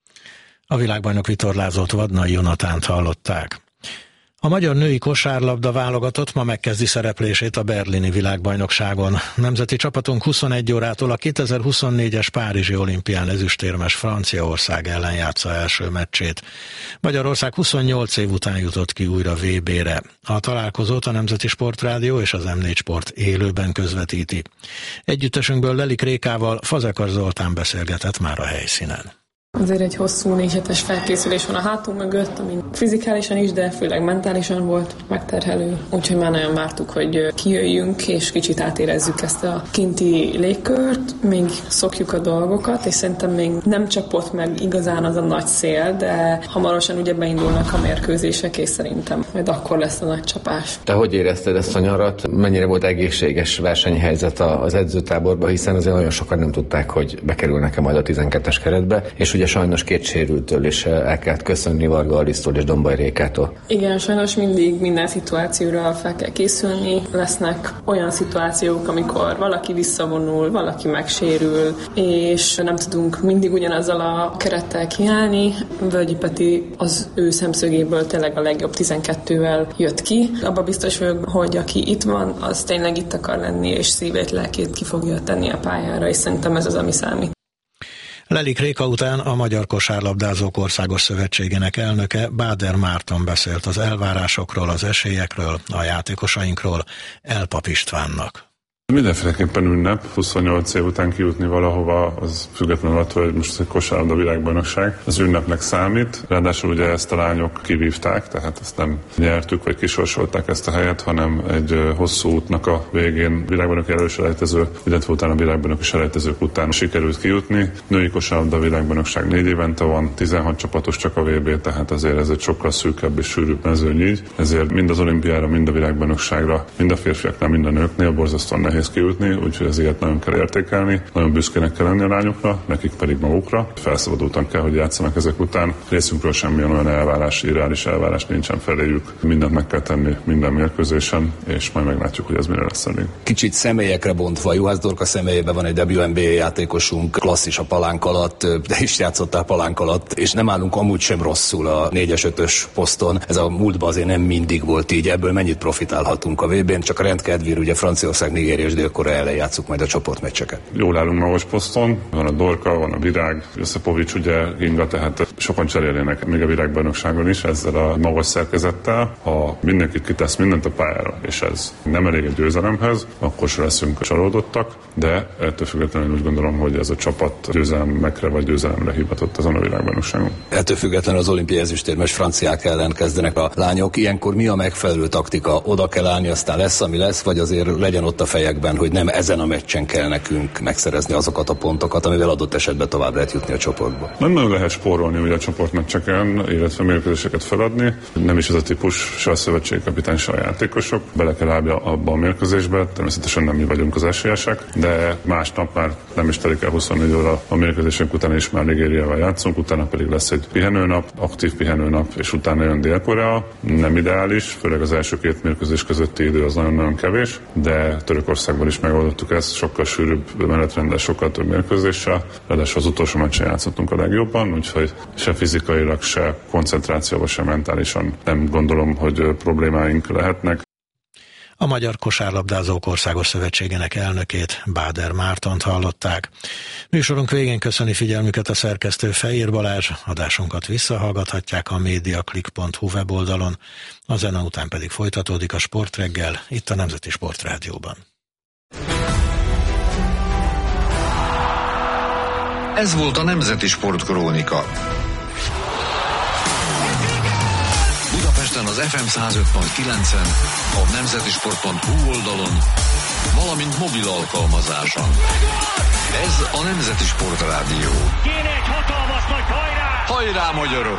A világbajnok vitorlázott Vadnai Jonatánt hallották. A magyar női kosárlabda válogatott ma megkezdi szereplését a berlini világbajnokságon. Nemzeti csapatunk huszonegy órától a kétezer-huszonnégyes Párizsi olimpián ezüstérmes Franciaország ellen játsza első meccsét. Magyarország huszonnyolc év után jutott ki újra vé bé-re. A találkozót a Nemzeti Sportrádió és az em négy Sport élőben közvetíti. Együttesünkből Lelik Rékával Fazekas Zoltán beszélgetett már a helyszínen. Azért egy hosszú négy hetes felkészülés van a hátunk mögött, ami fizikálisan is, de főleg mentálisan volt megterhelő. Úgyhogy már nagyon vártuk, hogy kijöjjünk, és kicsit átérezzük ezt a kinti légkört, még szokjuk a dolgokat, és szerintem még nem csapott meg igazán az a nagy szél, de hamarosan ugye beindulnak a mérkőzések, és szerintem majd akkor lesz a nagy csapás. Te hogy érezted ezt a nyarat? Mennyire volt egészséges versenyhelyzet az edzőtáborban, hiszen azért nagyon sokan nem tudták, hogy bekerülnek-e majd a tizenkettes keretbe, és ugye sajnos két sérültől is el kellett köszönni Varga Alisztól és Dombaj Rékától. Igen, sajnos mindig minden szituációra fel kell készülni. Lesznek olyan szituációk, amikor valaki visszavonul, valaki megsérül, és nem tudunk mindig ugyanazzal a kerettel kiállni. Völgyi Peti az ő szemszögéből tényleg a legjobb tizenkettővel jött ki. Abba biztos vagyok, hogy aki itt van, az tényleg itt akar lenni, és szívét, lelkét ki fogja tenni a pályára, és szerintem ez az, ami számít. Lelik Réka után a Magyar Kosárlabdázók Országos Szövetségének elnöke Báder Márton beszélt az elvárásokról, az esélyekről, a játékosainkról Elpap Istvánnak. Mindenféleképpen ünnep, huszonnyolc év után kijutni valahova, az függetlenül attól, hogy most egy kosárlabda világbajnokság, az ünnepnek számít. Ráadásul ugye ezt a lányok kivívták, tehát ezt nem nyertük, vagy kisorsolták ezt a helyet, hanem egy hosszú útnak a végén világbajnoki előselejtező, illetve utána a világbajnoki selejtezők után sikerült kijutni. Női kosárlabda világbajnokság négy évente van, tizenhat csapatos csak a vé bé, tehát azért ez egy sokkal szűkebb és sűrűbb mezőny így. Ezért mind az olimpiára, mind a világbajnokságra, mind a férfiaknál, mind a nőknél borzasztóan nehéz kijutni, úgyhogy ezért nagyon kell értékelni, nagyon büszkének kell lenni a lányokra, nekik pedig magukra. Felszabadultan kell, hogy játszanak ezek után. Részünkről semmilyen olyan elvárás, irreális elvárás nincsen feléjük. Mindent meg kell tenni minden mérkőzésen, és majd meglátjuk, hogy ez mire lesz elég. Kicsit személyekre bontva, Juhász Dorka személyében van egy dupla vé en bé játékosunk, klasszis a palánk alatt, de is játszottál palánk alatt, és nem állunk amúgy sem rosszul a négyes ötös poszton. Ez a múltban azért nem mindig volt így, ebből mennyit profitálhatunk a vé bén, csak a rendkedvér, ugye Franciaország, Nigéria és Dél-Korea ellen játsszuk majd a csoportmeccseket. Jól állunk magas poszton, van a Dorka, van a Virág, Joszepovics, ugye Inga, tehát sokan cserélnének még a világbajnokságon is ezzel a magas szerkezettel. Ha mindenkit kitesz mindent a pályára, és ez nem elég egy győzelemhez, akkor se leszünk csalódottak, de ettől függetlenül úgy gondolom, hogy ez a csapat győzelemekre vagy győzelemre hivatott azon a világbajnokságon. Ettől függetlenül az olimpiai ezüstérmes franciák ellen kezdenek a lányok. Ilyenkor mi a megfelelő taktika? Oda kell állni, aztán lesz, ami lesz, vagy azért legyen ott a fejekben, hogy nem ezen a meccsen kell nekünk megszerezni azokat a pontokat, amivel adott esetben tovább lehet jutni a csoportba. Nem nagyon lehet spórolni ugye a csoportmeccseken, illetve mérkőzéseket feladni. Nem is ez a típus, se a szövetségkapitány, se a játékosok. Bele kell állni abba a mérkőzésbe, természetesen nem mi vagyunk az esélyesek, de másnap már nem is telik el huszonnégy óra a mérkőzésünk után is már Nigériával játszunk, utána pedig lesz egy pihenőnap, aktív pihenőnap, és utána jön Dél-Korea. Nem ideális, főleg az első két mérkőzés közötti idő az nagyon-nagyon kevés, de Törökországban is megoldottuk ezt, sokkal sűrűbb menetrendel, sokkal több mérkőzéssel. Ráadásul az utolsó meccsen játszottunk a legjobban, úgyhogy se fizikailag, se koncentrációban, se mentálisan nem gondolom, hogy problémáink lehetnek. A Magyar Kosárlabdázók Országos Szövetségének elnökét, Báder Mártont hallották. Műsorunk végén köszöni figyelmüket a szerkesztő Fejér Balázs, adásunkat visszahallgathatják a mediaclick pont hu weboldalon, a zene után pedig folytatódik a Sportreggel, itt a Nemzeti Sportrádióban. Ez volt a Nemzeti Sportkrónika. Budapesten az ef em száz öt pont kilencen, a nemzetisport pont hu oldalon, valamint mobil alkalmazáson. Ez a Nemzeti Sportrádió. Kéne egy hatalmas nagy hajrá! Hajrá, magyarok!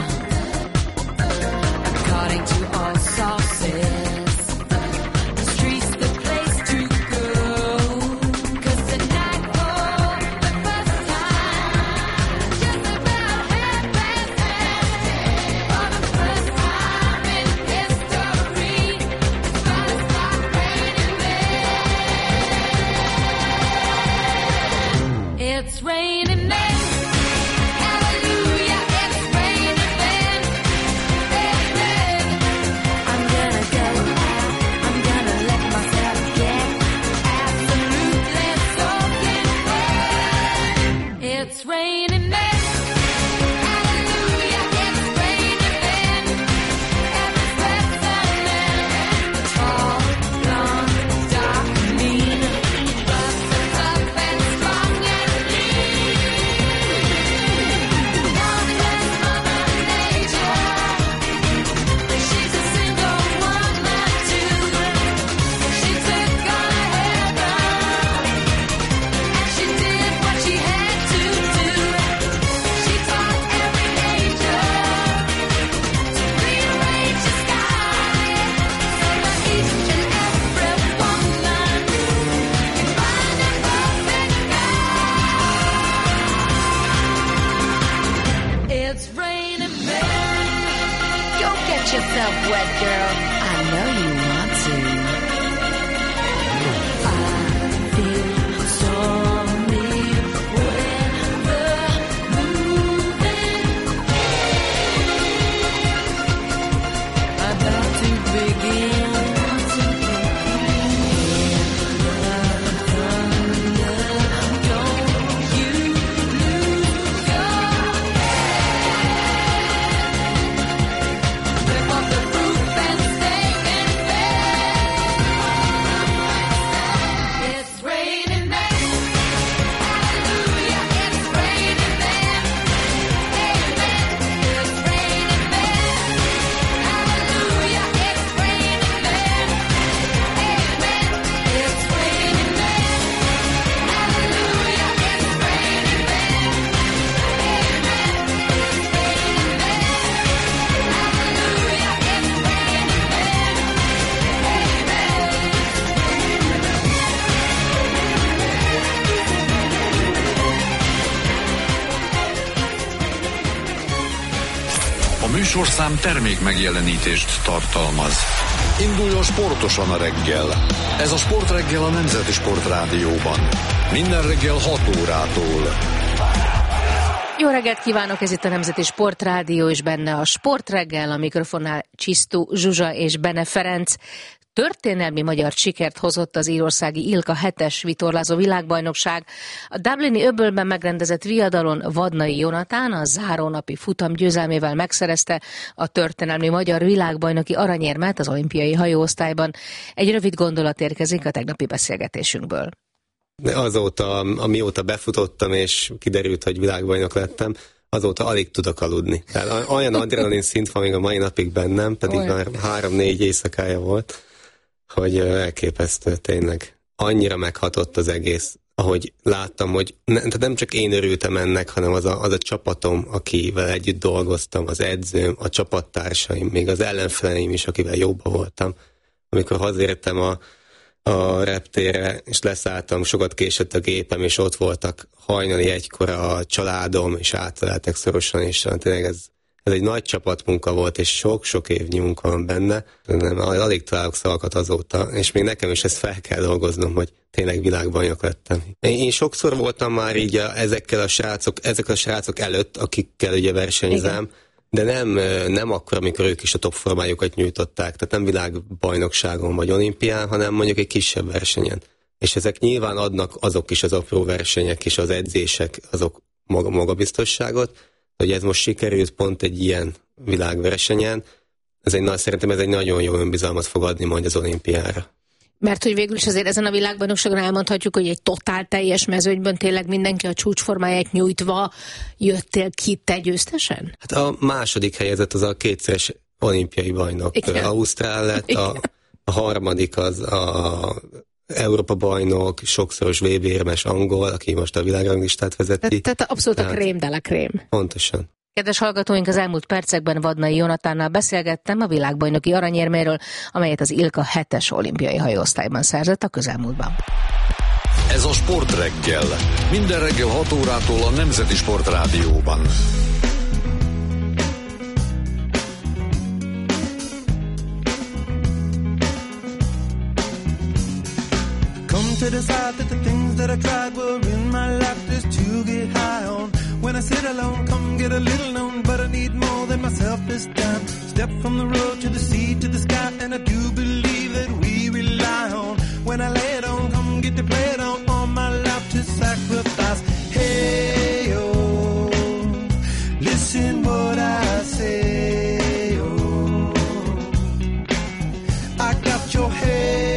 According to all sources, the street műsorszám termék megjelenítést tartalmaz. Induljon sportosan a reggel. Ez a Sportreggel a Nemzeti Sport Rádióban. Minden reggel hat órától. Jó reggelt kívánok, ez itt a Nemzeti Sport Rádió, és benne a Sportreggel, a mikrofonnál Csisztú Zsuzsa és Bene Ferenc. Történelmi magyar sikert hozott az írországi Ilka hetes vitorlázó világbajnokság. A dublini öbölben megrendezett viadalon Vadnai Jonatán a zárónapi futam győzelmével megszerezte a történelmi magyar világbajnoki aranyérmet az olimpiai hajóosztályban. Egy rövid gondolat érkezik a tegnapi beszélgetésünkből. Azóta, amióta befutottam és kiderült, hogy világbajnok lettem, azóta alig tudok aludni. Tehát olyan adrenalin szint van még a mai napig bennem, pedig Olyan. már három-négy éjszakája volt, hogy elképesztő tényleg. Annyira meghatott az egész, ahogy láttam, hogy ne, tehát nem csak én örültem ennek, hanem az a, az a csapatom, akivel együtt dolgoztam, az edzőm, a csapattársaim, még az ellenfeleim is, akivel jobban voltam. Amikor hazértem a, a reptérre, és leszálltam, sokat késett a gépem, és ott voltak hajnali egykor a családom, és átöleltek szorosan, és tényleg ez Ez egy nagy csapatmunka volt, és sok-sok évnyi munka van benne. Nem, alig találok szavakat azóta, és még nekem is ezt fel kell dolgoznom, hogy tényleg világbajnok lettem. Én sokszor voltam már így a, ezekkel a srácok, ezek a srácok előtt, akikkel ugye versenyzem, de nem, nem akkor, amikor ők is a top formájukat nyújtották, tehát nem világbajnokságon vagy olimpián, hanem mondjuk egy kisebb versenyen. És ezek nyilván adnak azok is az apró versenyek és az edzések, azok maga, magabiztosságot, hogy ez most sikerült pont egy ilyen világversenyen, ez egy, na, szerintem ez egy nagyon jó önbizalmat fog adni majd az olimpiára. Mert hogy végül is azért ezen a világbajnokságon elmondhatjuk, hogy egy totál teljes mezőnyben tényleg mindenki a csúcsformáját nyújtva jöttél ki, te győztesen? Hát a második helyezett az a kétszeres olimpiai bajnok. Igen. Ausztrál lett, a, a harmadik az a Európa bajnok, sokszoros vé bé-érmes angol, aki most a világranglistát vezeti. Tehát, tehát abszolút a krém de la krém. Pontosan. Kedves hallgatóink, az elmúlt percekben Vadnai Jonatánnal beszélgettem a világbajnoki aranyérméről, amelyet az Ilka hetes olimpiai hajóosztályban szerzett a közelmúltban. Ez a Sportreggel. Minden reggel hat órától a Nemzeti Sport Rádióban. To decide that the things that I tried were in my life just to get high on. When I sit alone, come get a little known, but I need more than myself this time. Step from the road to the sea to the sky, and I do believe that we rely on. When I lay it on, come get to play it on, all my life to sacrifice. Hey, oh, listen what I say, oh, I got your head.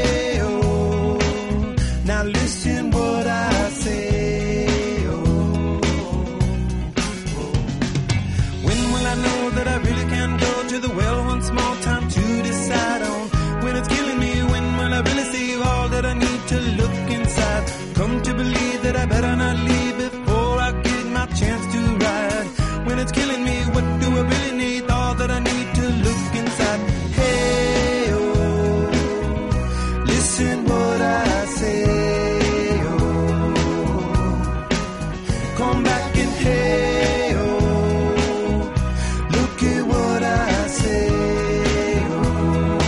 Now listen what I say, oh, oh. When will I know that I really can go to the well once more, time to decide on. When it's killing me, when will I really see all that I need to look inside? Come to believe that I better not leave before I get my chance to ride. When it's killing me, what do I really need? All that I need to look inside. Hey, oh, listen what I say. Come back and hey, oh, look at what I say, oh.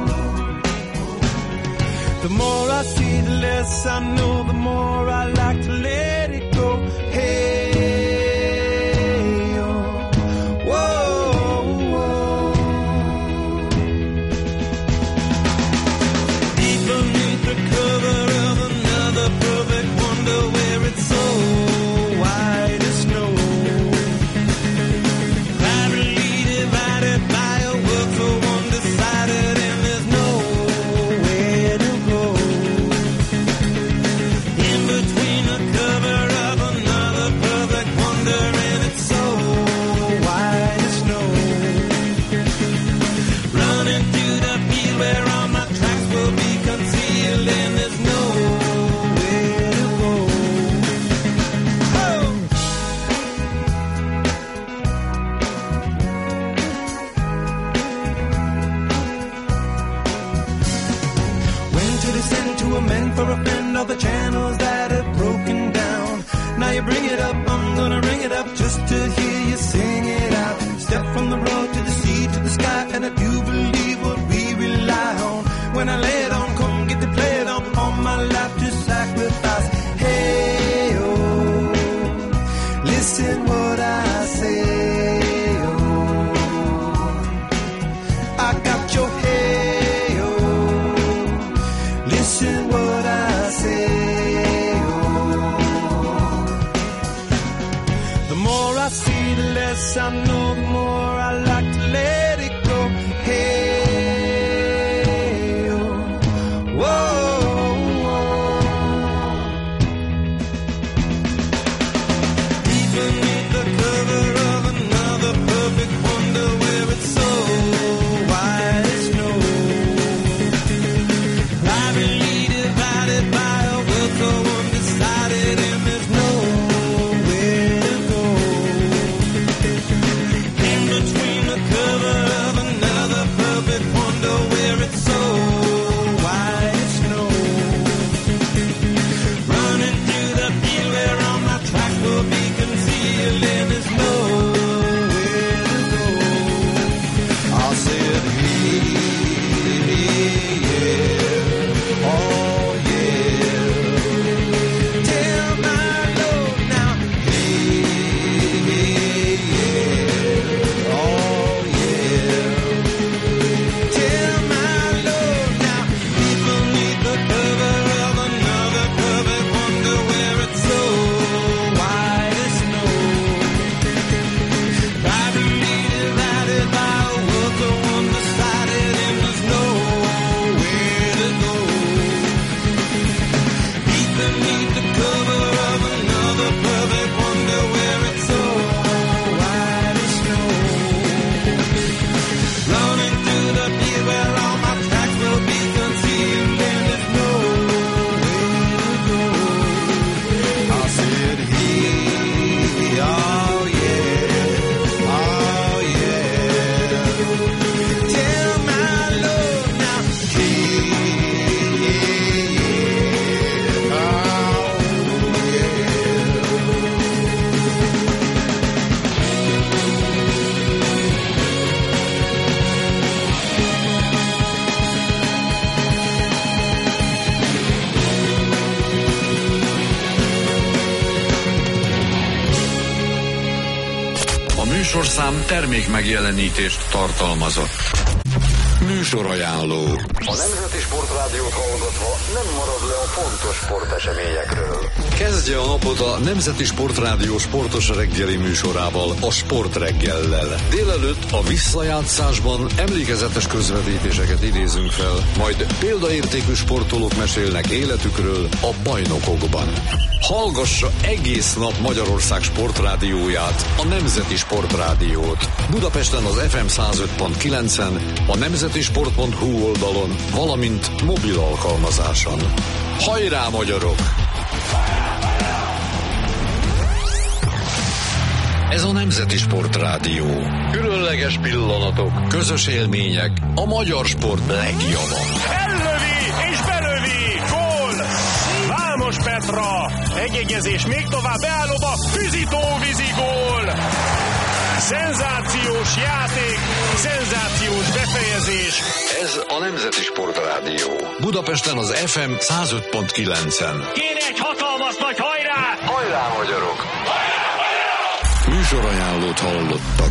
The more I see, the less I know, the more I like to let it go. Hey, oh, whoa, whoa. Deep beneath the cover of another perfect wonder where it's so white as snow, privately divided by a world so undecided, and there's nowhere to go. In between the cover of another perfect wonder, and it's so white as snow. Running through the field where all my tracks will be concealed, and there's nowhere to go. Descend to amend for a friend all the channels that have broken down. Now you bring it up, I'm gonna ring it up just to hear you sing it out. Step from the road to the sea. when I lay it on, come get to play it on, all my life to sacrifice. Hey, oh, listen what I say, oh, I got your hey, oh, listen what I say, oh, the more I see, the less I know, the more I like to let it go. Hey, műsorszám termék megjelenítést tartalmazott. Műsorajánló. A Nemzeti Sportrádiót hallgatva nem marad le a fontos sporteseményekről. Kezdje a napot a Nemzeti Sportrádió sportos reggeli műsorával, a Sportreggellel. Délelőtt a visszajátszásban emlékezetes közvetítéseket idézünk fel, majd példaértékű sportolók mesélnek életükről a bajnokokban. Hallgassa egész nap Magyarország sportrádióját, a Nemzeti Sportrádiót. Budapesten az ef em száz öt pont kilencen, a nemzetisport pont hu oldalon, valamint mobil alkalmazáson. Hajrá, magyarok! Ez a Nemzeti Sportrádió. Különleges pillanatok, közös élmények, a magyar sport legjava. Ellövi és belövi! Gól! Vámos Petra! Egyegyezés még tovább beállóba, Füzitó vízigól! Szenzációs játék, szenzációs befejezés. Ez a Nemzeti Sportrádió. Budapesten az ef em száz öt pont kilencen. Kéne egy hatalmas nagy hajrá! Hajrá, magyarok! Műsorajánlót hallottak.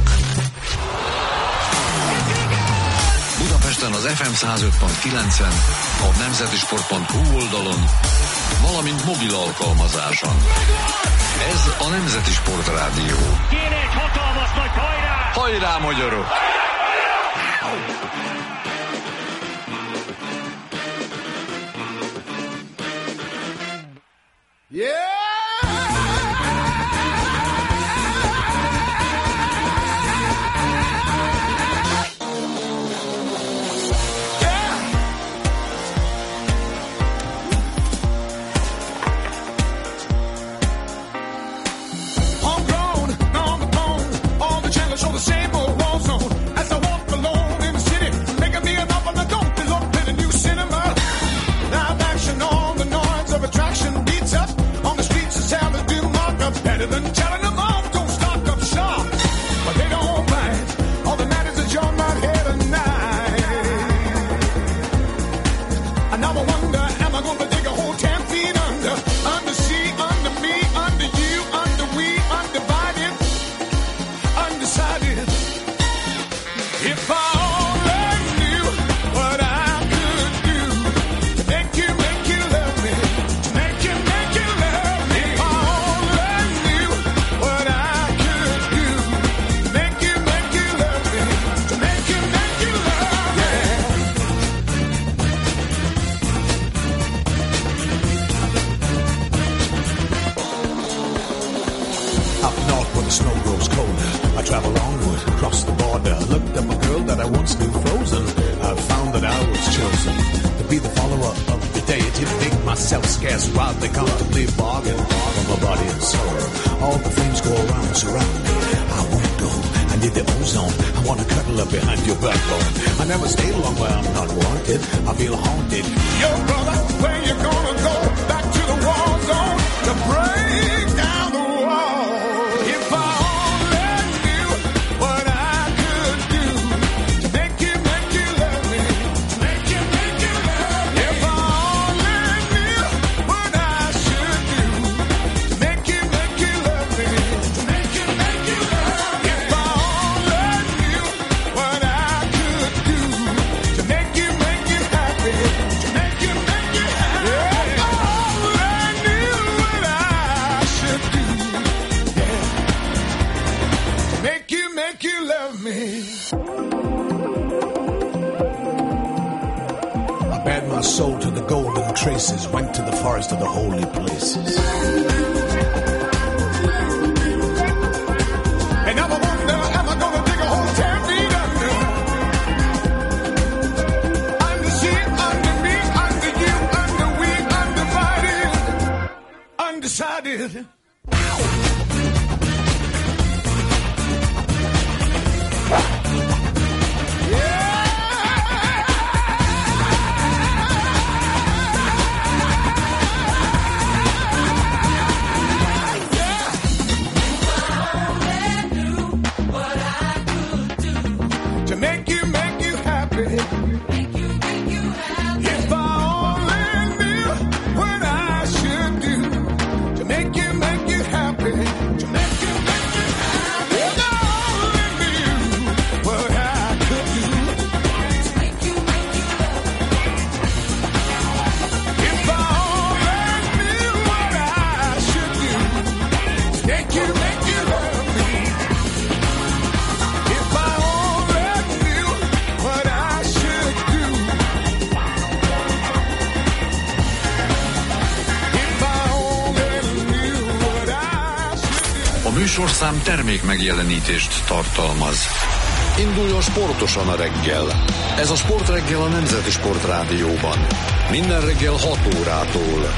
Budapesten az ef em száz öt pont kilencen, a nemzetisport pont hu oldalon, valamint mobil alkalmazáson. Ez a Nemzeti Sportrádió. Kéne egy hatalmas nagy hajrá! Hajrá, magyarok! Yeah! On the wonder, am I gonna dig a hole ten feet under? Under sea, under me, under you, under we, undivided, undecided. If I only knew what I could do to make you, make you love me, to make you, make you love me. If I only knew what I could do to make you, make you love me, to make you, make you love me. Up north where the snow grows colder, I travel onward, across the border. Looked up a girl that I once knew frozen. I found that I was chosen to be the follower of the deity, to make myself scarce, wildly comfortably bargain for my body and soul. All the flames go around, surround me. I won't go, I need the ozone. I want to cuddle up behind your backbone. I never stay long where I'm not wanted. I feel haunted. Yo, brother, where you gonna go? Back to the war zone to break down the wall. If I only knew what I could do to make you, make you love me, to make you, make you love me. If I only knew what I should do to make you, make you love me, to make you, make you love me. If I only knew what I could do to make you, make you happy, to make you, make you happy. If I only knew what I should do, yeah, to make you, make you love me. I bared my soul to the golden traces, went to the forest of the holy places. And I'm a wonder, am I gonna dig a hole ten feet under? Under sea, under me, under you, under we, undivided, undecided. To make you, make you happy. Make you, make you happy. If I only knew what I should do to make you, make you happy. To make you, make you happy. If I only knew what I could do to make you, make you happy. If I only knew what I should do to make you, make you love me. If I only knew what I should do. If I only knew what I should do. A műsorszám termék megjelenítést tartalmaz. Induljon sportosan a reggel. Ez a Sportreggel a Nemzeti Sportrádióban. Minden reggel hat órától.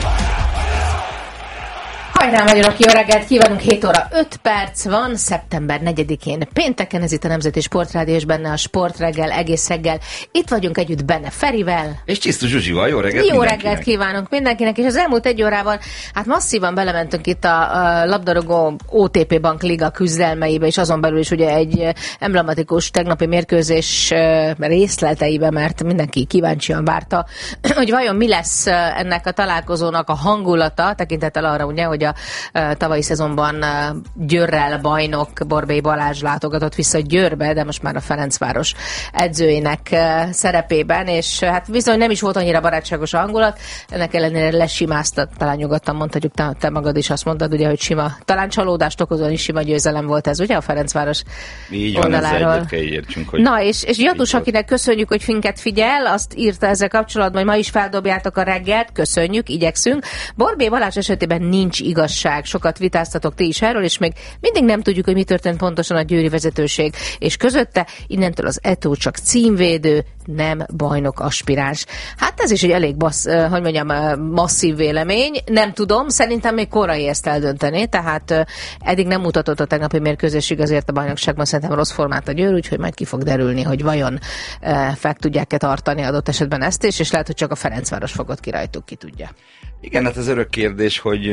Hajrá magyarok, jó reggelt kívánunk, hét óra öt perc van, szeptember negyedikén pénteken, ez itt a Nemzeti Sportrádió, és benne a Sportreggel egész reggel. Itt vagyunk együtt benne Ferivel. És Csisztus Zsuzsival, jó reggelt Jó reggelt kívánunk mindenkinek, és az elmúlt egy órában hát masszívan belementünk itt a, a labdarúgó o té pé Bank Liga küzdelmeibe, és azon belül is ugye egy emblematikus tegnapi mérkőzés részleteibe, mert mindenki kíváncsian várta, hogy vajon mi lesz ennek a találkozónak a hangulata, tekintettel arra ugye, hogy a tavalyi szezonban Győrrel bajnok Borbély Balázs látogatott vissza Győrbe, de most már a Ferencváros edzőjének szerepében, és hát bizony nem is volt annyira barátságos a hangulat, ennek ellenére lesimáztat, talán nyugodtan mondhatjuk, te, te magad is azt mondtad, ugye, hogy sima, talán csalódást okozóan is sima győzelem volt ez, ugye, a Ferencváros így van, oldaláról. ezzel egyet kell értsünk, hogy... Na, és, és Jatus, akinek köszönjük, hogy minket figyel, azt írta ezzel kapcsolatban, hogy ma is feldobjátok a reggelt, köszönjük, igyekszünk. Borbély Balázs esetében nincs igazság, sokat vitáztatok ti is erről, és még mindig nem tudjuk, hogy mi történt pontosan a győri vezetőség, és közötte innentől az é té o csak címvédő, nem bajnok aspiráns. Hát ez is egy elég bassz, hogy mondjam, masszív vélemény. Nem tudom, szerintem még korai ezt eldönteni, tehát eddig nem mutatott a tegnapi mérkőzésig azért a bajnokságban szerintem rossz formát a Győr, úgyhogy majd ki fog derülni, hogy vajon fel tudják-e tartani adott esetben ezt is, és lehet, hogy csak a Ferencváros fogott ki rajtuk, ki tudja. Igen, hát az örök kérdés, hogy megmarad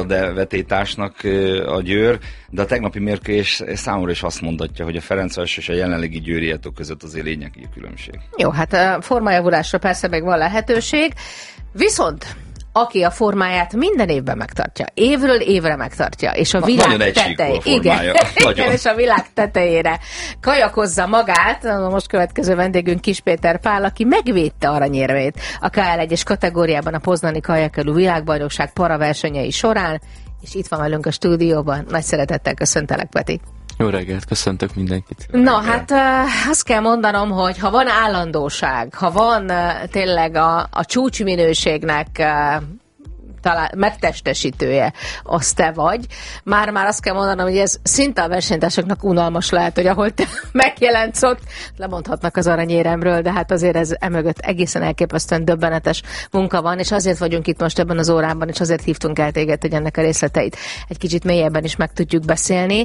kézilabda vetétásnak a Győr, de a tegnapi mérkőzés számomra is azt mondatja, hogy a Ferencváros és a jelenlegi Győri Eto között azért lényegi különbség. Jó, hát a formajavulásra persze még van lehetőség, viszont aki a formáját minden évben megtartja, évről évre megtartja, és a világ tetejére, igen, igen, és a világ tetejére kajakozza magát, a most következő vendégünk Kis Péter Pál, aki megvédte aranyérmét a ká el egyes kategóriában a Poznani Kajakelő világbajnokság paraversenyei során, és itt van velünk a stúdióban. Nagy szeretettel köszöntelek, Peti. Jó reggelt, köszöntök mindenkit. Na, hát uh, azt kell mondanom, hogy ha van állandóság, ha van uh, tényleg a, a csúcsminőségnek uh, talán megtestesítője, az te vagy. Már-már azt kell mondanom, hogy ez szinte a versenytársaknak unalmas lehet, hogy ahol te megjelentsz ott, lemondhatnak az aranyéremről, de hát azért ez emögött egészen elképesztően döbbenetes munka van, és azért vagyunk itt most ebben az órában, és azért hívtunk el téged, hogy ennek a részleteit egy kicsit mélyebben is meg tudjuk beszélni.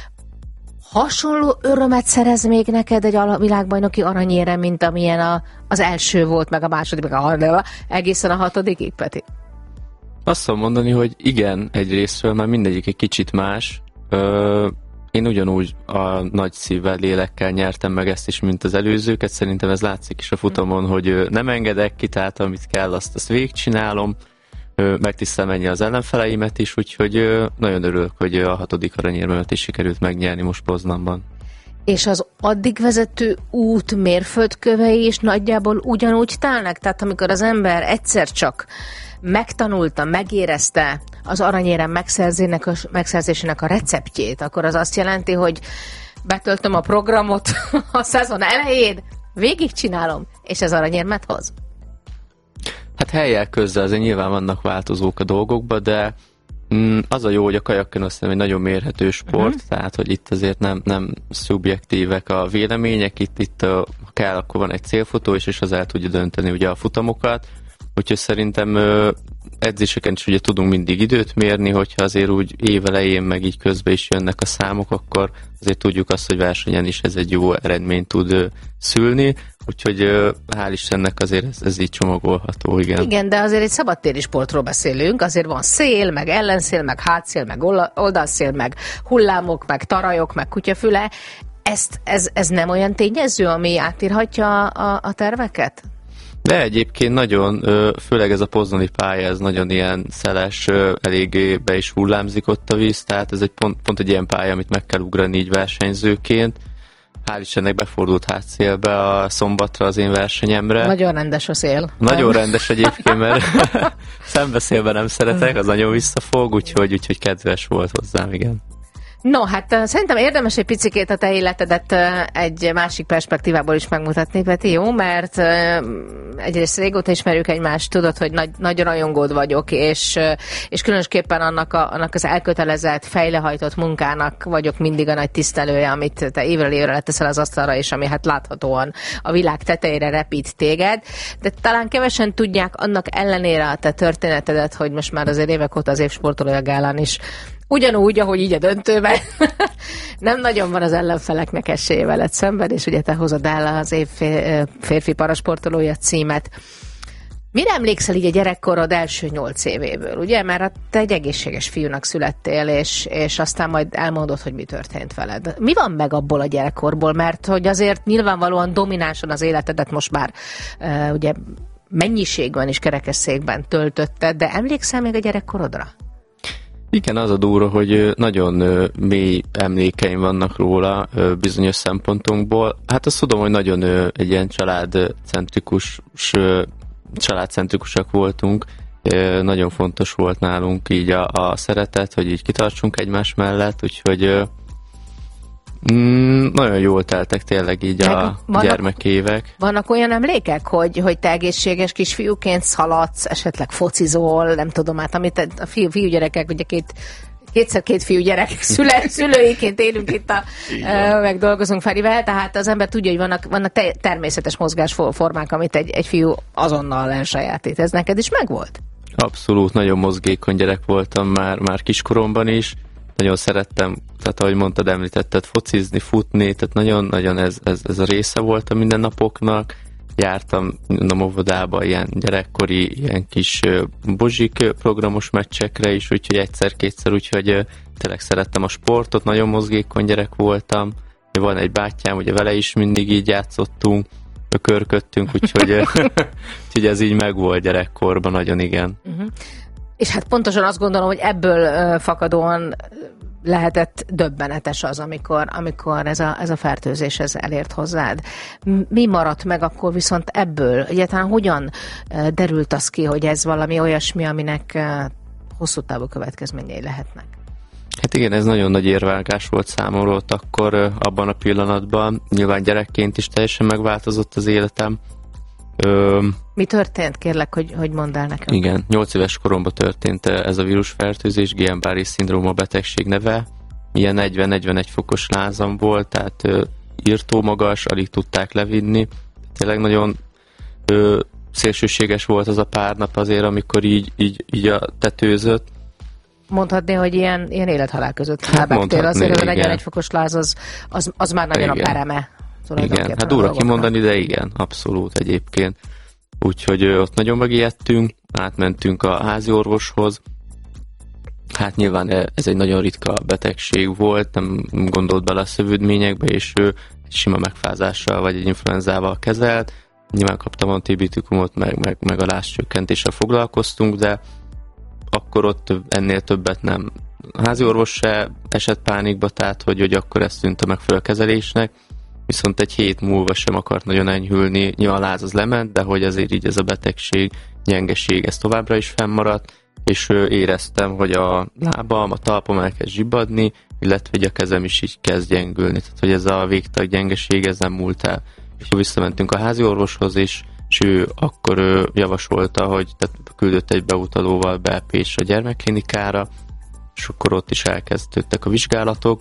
Hasonló örömet szerez még neked egy világbajnoki aranyérem, mint amilyen a, az első volt, meg a második, meg a harmadik, egészen a hatodikig, Peti? Azt tudom mondani, hogy igen, egy részről már mindegyik egy kicsit más. Ö, én ugyanúgy a nagy szívvel, lélekkel nyertem meg ezt is, mint az előzőket. Szerintem ez látszik is a futamon, hogy nem engedek ki, tehát amit kell, azt, azt végigcsinálom. Megtisztel mennyi az ellenfeleimet is, úgyhogy nagyon örülök, hogy a hatodik aranyérmemet is sikerült megnyerni most Poznanban. És az addig vezető út mérföldkövei is nagyjából ugyanúgy telnek? Tehát amikor az ember egyszer csak megtanulta, megérezte az aranyérem megszerzének, megszerzésének a receptjét, akkor az azt jelenti, hogy betöltöm a programot a szezon elején, végigcsinálom, és ez aranyérmet hoz? Hát helyjel közzel azért nyilván vannak változók a dolgokban, de mm, az a jó, hogy a kajakkön azt hiszem egy nagyon mérhető sport, uh-huh. tehát hogy itt azért nem, nem szubjektívek a vélemények, itt, itt ha kell, akkor van egy célfutó, és, és az el tudja dönteni ugye a futamokat, úgyhogy szerintem ö, edzéseken is ugye tudunk mindig időt mérni, hogyha azért úgy évelején meg így közben is jönnek a számok, akkor azért tudjuk azt, hogy versenyen is ez egy jó eredményt tud ö, szülni, úgyhogy ö, hál' Istennek azért ez, ez így csomagolható, igen. Igen, de azért egy szabadtéri sportról beszélünk, azért van szél, meg ellenszél, meg hátszél, meg oldalszél, meg hullámok, meg tarajok, meg kutyafüle. Ezt, ez, ez nem olyan tényező, ami átírhatja a, a terveket? De egyébként nagyon, főleg ez a poznani pálya, ez nagyon ilyen szeles, eléggé be is hullámzik ott a víz, tehát ez egy pont, pont egy ilyen pálya, amit meg kell ugrani így versenyzőként. Hál' Istennek befordult hátszélbe a szombatra az én versenyemre. Nagyon rendes a szél. Nagyon rendes egyébként, mert szembeszélben nem szeretek, az nagyon visszafog, úgyhogy, úgyhogy kedves volt hozzám, igen. No, hát szerintem érdemes egy picikét a te életedet egy másik perspektívából is megmutatni, Peti, jó? Mert egyrészt régóta ismerjük egymást, tudod, hogy nagy, nagy rajongód vagyok, és, és különösképpen annak, a, annak az elkötelezett, fejlehajtott munkának vagyok mindig a nagy tisztelője, amit te évről évre leteszel az asztalra, és ami hát láthatóan a világ tetejére repít téged. De talán kevesen tudják annak ellenére a te történetedet, hogy most már azért évek óta az évsportolója gálán is ugyanúgy, ahogy így a döntőben, nem nagyon van az ellenfeleknek esélye veled szemben, és ugye te hozod el az év férfi parasportolója címet. Mire emlékszel így a gyerekkorod első nyolc évéből, ugye? Mert te egy egészséges fiúnak születtél, és, és aztán majd elmondod, hogy mi történt veled. Mi van meg abból a gyerekkorból? Mert hogy azért nyilvánvalóan dominánsan az életedet most már uh, ugye mennyiségben és kerekesszékben töltötted, de emlékszel még a gyerekkorodra? Igen, az a durva, hogy nagyon mély emlékeim vannak róla bizonyos szempontunkból. Hát azt tudom, hogy nagyon egy ilyen családcentrikus, családcentrikusak voltunk. Nagyon fontos volt nálunk így a, a szeretet, hogy így kitartsunk egymás mellett, úgyhogy Mm, nagyon jól teltek tényleg így meg a vannak, gyermekévek. Vannak olyan emlékek, hogy, hogy te egészséges kisfiúként szaladsz, esetleg focizol, nem tudom, hát amit a fiú, fiúgyerekek, ugye két kétszer két fiúgyerek szüle, szülőiként élünk itt, a, uh, meg dolgozunk Ferivel, tehát az ember tudja, hogy vannak, vannak te, természetes mozgásformák, amit egy, egy fiú azonnal elsajátít. Ez neked is megvolt? Abszolút, nagyon mozgékony gyerek voltam már, már kiskoromban is. Nagyon szerettem, tehát ahogy mondtad, említetted, focizni, futni, tehát nagyon-nagyon ez, ez, ez a része volt a mindennapoknak. jártam a óvodába ilyen gyerekkori, ilyen kis bozsik programos meccsekre is, úgyhogy egyszer-kétszer, úgyhogy tényleg szerettem a sportot, nagyon mozgékony gyerek voltam. Van egy bátyám, ugye vele is mindig így játszottunk, körködtünk, úgyhogy, úgyhogy ez így megvolt gyerekkorban, nagyon igen. Uh-huh. És hát pontosan azt gondolom, hogy ebből uh, fakadóan lehetett döbbenetes az, amikor, amikor ez, a, ez a fertőzés ez elért hozzád. Mi maradt meg akkor viszont ebből? Egyáltalán hogyan uh, derült az ki, hogy ez valami olyasmi, aminek uh, hosszú távú következményei lehetnek? Hát igen, ez nagyon nagy érvágás volt számomra ott akkor uh, abban a pillanatban. Nyilván gyerekként is teljesen megváltozott az életem. Ö, Mi történt? Kérlek, hogy, hogy mondd el nekem. Igen, nyolc éves koromban történt ez a vírusfertőzés, Guillain-Barré szindróma betegség neve. Ilyen negyven-negyvenegy fokos lázam volt, tehát ö, írtó magas, alig tudták levinni. Tényleg nagyon ö, szélsőséges volt az a pár nap azért, amikor így, így, így a tetőzött. Mondhatni, hogy ilyen, ilyen élethalál között lebegtél. Azért a negyvenegy fokos láz az, az, az már nagyon igen. A pereme. Igen, hát durva kimondani, de igen, abszolút egyébként. Úgyhogy ö, ott nagyon megijedtünk, átmentünk a házi orvoshoz. Hát nyilván ez egy nagyon ritka betegség volt, nem gondolt bele a szövődményekbe, és ő egy sima megfázással vagy egy influenzával kezelt. Nyilván kaptam antibiotikumot, meg, meg, meg a lázcsökkentéssel foglalkoztunk, de akkor ott ennél többet nem. A házi orvos se esett pánikba, tehát hogy, hogy akkor ez tűnt a megfelelő kezelésnek. Viszont egy hét múlva sem akart nagyon enyhülni. Nyilván a láz az lement, de hogy azért így ez a betegség, gyengeség, ez továbbra is fennmaradt, és éreztem, hogy a lábam, a talpam elkezd zsibbadni, illetve hogy a kezem is így kezd gyengülni. Tehát, hogy ez a végtag gyengeség, ez nem múlt el. És visszamentünk a házi orvoshoz, és, és ő akkor ő javasolta, hogy tehát küldött egy beutalóval be Pécsre a gyermekklinikára, és akkor ott is elkezdődtek a vizsgálatok.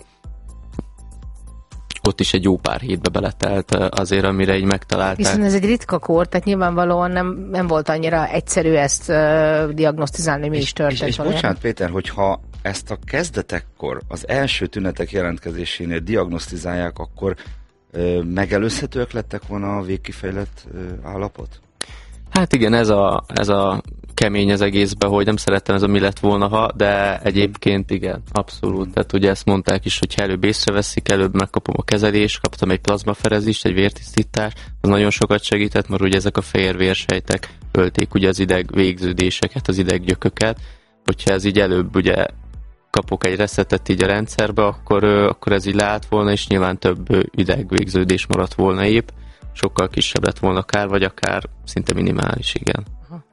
Ott is egy jó pár hétbe beletelt azért, amire így megtalálták. Viszont ez egy ritka kór, tehát nyilvánvalóan nem, nem volt annyira egyszerű ezt uh, diagnosztizálni, mi és, is történt. És, és bocsánat, Péter, hogyha ezt a kezdetekkor, az első tünetek jelentkezésénél diagnosztizálják, akkor uh, megelőzhetőek lettek volna a végkifejlett uh, állapot? Hát igen, ez a, ez a kemény az egészben, hogy nem szerettem ez a mi lett volna, ha, de egyébként igen, abszolút. Tehát ugye ezt mondták is, hogy előbb észreveszik, előbb megkapom a kezelést, kaptam egy plazmaferezést, egy vértisztítást, az nagyon sokat segített, mert ugye ezek a fehér vérsejtek ölték ugye az ideg végződéseket, az ideggyököket, hogyha ez így előbb ugye kapok egy reszetet így a rendszerbe, akkor, akkor ez így leállt volna, és nyilván több idegvégződés maradt volna épp, sokkal kisebb lett volna kár, vagy akár szinte minimális, igen.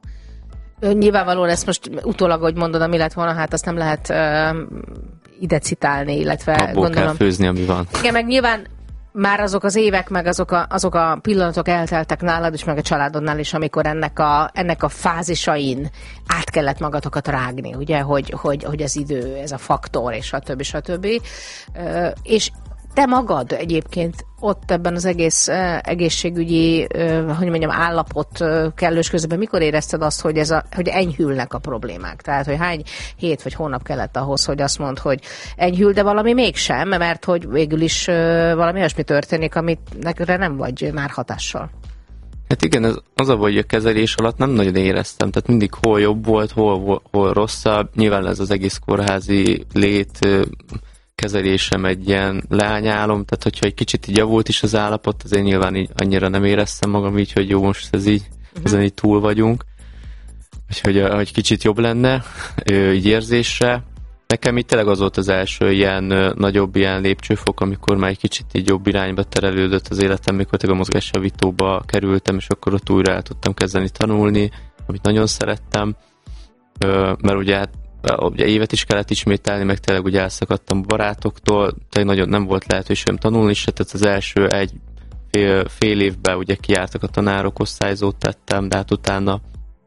Nyilvánvalóan ezt most utólag, hogy mondod, ami lett volna, hát azt nem lehet uh, ide citálni, illetve abból gondolom... kell főzni, ami van. Igen, meg nyilván már azok az évek, meg azok a, azok a pillanatok elteltek nálad is, meg a családodnál is, amikor ennek a, ennek a fázisain át kellett magatokat rágni, ugye, hogy, hogy, hogy az idő, ez a faktor, és stb. stb. Uh, és te magad egyébként ott ebben az egész uh, egészségügyi, uh, hogy mondjam, állapot uh, kellős közben, mikor érezted azt, hogy, ez a, hogy enyhülnek a problémák? Tehát, hogy hány hét vagy hónap kellett ahhoz, hogy azt mondd, hogy enyhül, de valami mégsem, mert hogy végül is uh, valami olyasmi történik, amit nekre nem vagy már hatással. Hát igen, ez az a vagy a kezelés alatt nem nagyon éreztem, tehát mindig hol jobb volt, hol, hol, hol rosszabb. Nyilván ez az egész kórházi lét uh, kezelésem egy ilyen leányálom, tehát hogyha egy kicsit így javult is az állapot, azért nyilván így annyira nem éreztem magam így, hogy jó, most ez így, uh-huh. ezen így túl vagyunk, hogy, hogy kicsit jobb lenne így érzésre. Nekem itt tényleg az volt az első ilyen nagyobb ilyen lépcsőfok, amikor már egy kicsit így jobb irányba terelődött az életem, mikor a mozgásjavítóba kerültem, és akkor ott újra el tudtam kezdeni tanulni, amit nagyon szerettem, mert ugye hát ugye évet is kellett ismételni, meg tényleg ugye elszakadtam a barátoktól, tényleg nagyon nem volt lehetőségem tanulni se, tehát az első egy fél, fél évben ugye kijártak a tanárok, osztályzót tettem, de hát utána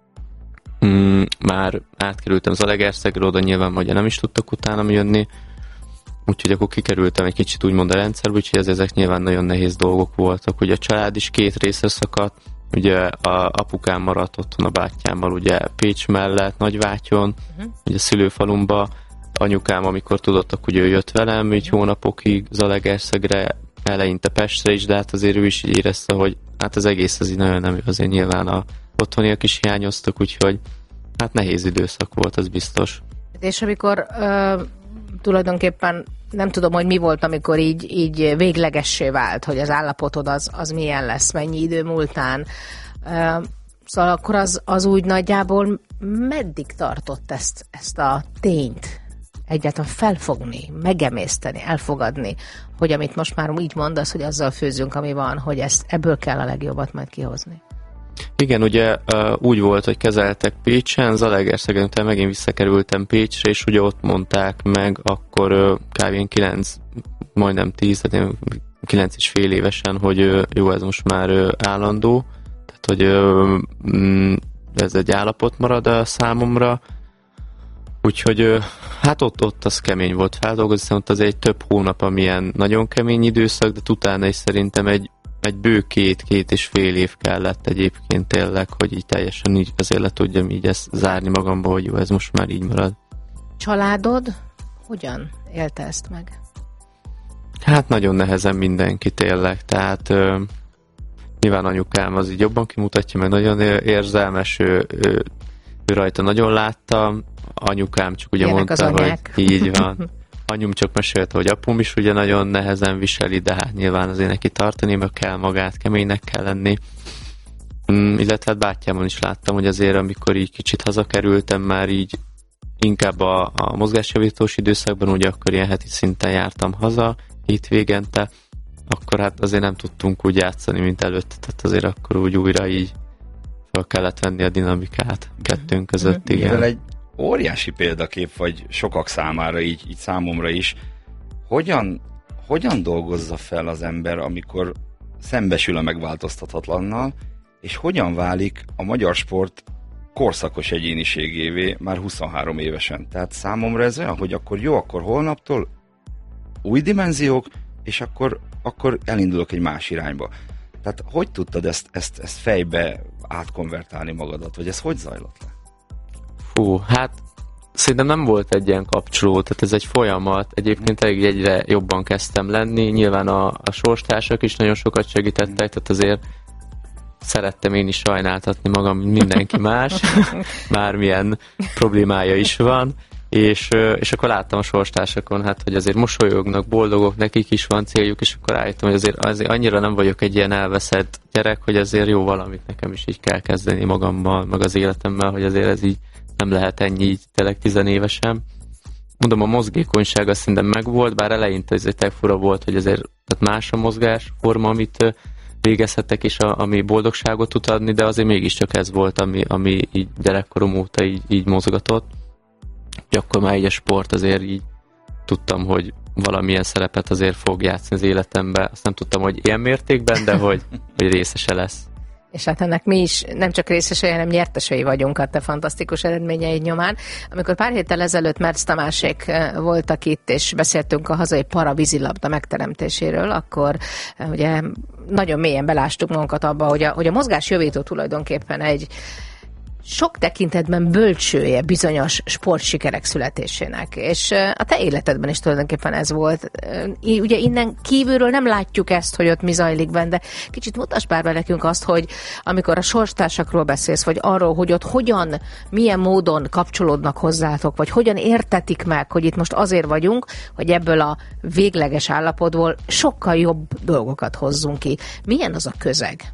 mm, már átkerültem Zalaegerszegre, oda nyilván magyar nem is tudtak utána jönni, úgyhogy akkor kikerültem egy kicsit úgymond a rendszerbe, úgyhogy ez, ezek nyilván nagyon nehéz dolgok voltak. Ugye a család is két részre szakadt, ugye a apukám maradt otthon a bátyámmal, ugye Pécs mellett, Nagyvátyon, uh-huh. ugye szülőfalumba, anyukám, amikor tudott, akkor ő jött velem, így hónapokig Zalaegerszegre, eleinte Pestre is, de hát azért ő is így érezte, hogy hát az egész az így nagyon nem, azért nyilván a otthoniak is hiányoztak, úgyhogy hát nehéz időszak volt, az biztos. És amikor ö, tulajdonképpen nem tudom, hogy mi volt, amikor így, így véglegessé vált, hogy az állapotod az, az milyen lesz, mennyi idő múltán. Ö, szóval akkor az, az úgy nagyjából meddig tartott ezt, ezt a tényt egyáltalán felfogni, megemészteni, elfogadni, hogy amit most már így mondasz, hogy azzal főzünk, ami van, hogy ezt, ebből kell a legjobbat majd kihozni. Igen, ugye úgy volt, hogy kezeltek Pécsen, Zalaegerszegen, utána megint visszakerültem Pécsre, és ugye ott mondták meg akkor kb. kilenc, majdnem tíz, tehát kilenc és fél évesen, hogy jó, ez most már állandó, tehát hogy ez egy állapot marad a számomra, úgyhogy hát ott, ott az kemény volt feldolgozni, ott az egy több hónap, amilyen nagyon kemény időszak, de utána is szerintem egy egy bő két, két és fél év kellett egyébként tényleg, hogy így teljesen így azért le tudjam így ezt zárni magamba, hogy jó, ez most már így marad. Családod hogyan élte ezt meg? Hát nagyon nehezen mindenki tényleg, tehát ö, nyilván anyukám az így jobban kimutatja, meg nagyon érzelmes, ő, ő, ő rajta nagyon láttam, anyukám csak ugye ilyenek mondta, hogy így van. Anyum csak mesélte, hogy apum is ugye nagyon nehezen viseli, de hát nyilván azért neki tartani, meg kell magát, keménynek kell lenni. Mm, illetve hát bátyámon is láttam, hogy azért amikor így kicsit hazakerültem, már így inkább a, a mozgásjavítós időszakban, ugye akkor ilyen heti szinten jártam haza, hétvégente, akkor hát azért nem tudtunk úgy játszani, mint előtt, tehát azért akkor úgy újra így fel kellett venni a dinamikát kettőnk között, igen. Mivel egy óriási példakép vagy sokak számára, így, így számomra is. Hogyan, hogyan dolgozza fel az ember, amikor szembesül a megváltoztathatatlannal, és hogyan válik a magyar sport korszakos egyéniségévé már huszonhárom évesen? Tehát számomra ez olyan, hogy akkor jó, akkor holnaptól új dimenziók, és akkor, akkor elindulok egy más irányba. Tehát hogy tudtad ezt, ezt, ezt fejbe átkonvertálni magadat, vagy ez hogy zajlott le? Fú, hát szerintem nem volt egy ilyen kapcsoló, tehát ez egy folyamat. Egyébként elég egyre jobban kezdtem lenni. Nyilván a, a sorstársak is nagyon sokat segítettek, tehát azért szerettem én is sajnáltatni magam, mint mindenki más. Bármilyen problémája is van. És, és akkor láttam a sorstársakon, hát, hogy azért mosolyognak, boldogok, nekik is van céljuk, és akkor állítom, hogy azért, azért annyira nem vagyok egy ilyen elveszett gyerek, hogy azért jó valamit nekem is így kell kezdeni magammal, meg az életemmel, hogy azért ez így nem lehet ennyi így tényleg tizenévesen. Mondom, a mozgékonyság azt szerintem megvolt, bár eleinte ez egy fura volt, hogy azért tehát más a mozgásforma, amit végezhetek, és a, ami boldogságot tud adni, de azért mégiscsak ez volt, ami, ami így gyerekkorom óta így, így mozgatott. És akkor már így a sport azért így tudtam, hogy valamilyen szerepet azért fog játszani az életemben. Azt nem tudtam, hogy ilyen mértékben, de hogy, hogy részese lesz. És hát ennek mi is nem csak részesei, hanem nyertesei vagyunk a te fantasztikus eredményeid nyomán. Amikor pár héttel ezelőtt Merc Tamásék voltak itt, és beszéltünk a hazai paravízilabda megteremtéséről, akkor ugye nagyon mélyen belástuk magunkat abba, hogy a, hogy a mozgásjavító tulajdonképpen egy sok tekintetben bölcsője bizonyos sportsikerek születésének, és a te életedben is tulajdonképpen ez volt. Ugye innen kívülről nem látjuk ezt, hogy ott mi zajlik benne, de kicsit mutass már be nekünk azt, hogy amikor a sorstársakról beszélsz, vagy arról, hogy ott hogyan, milyen módon kapcsolódnak hozzátok, vagy hogyan értetik meg, hogy itt most azért vagyunk, hogy ebből a végleges állapotból sokkal jobb dolgokat hozzunk ki. Milyen az a közeg?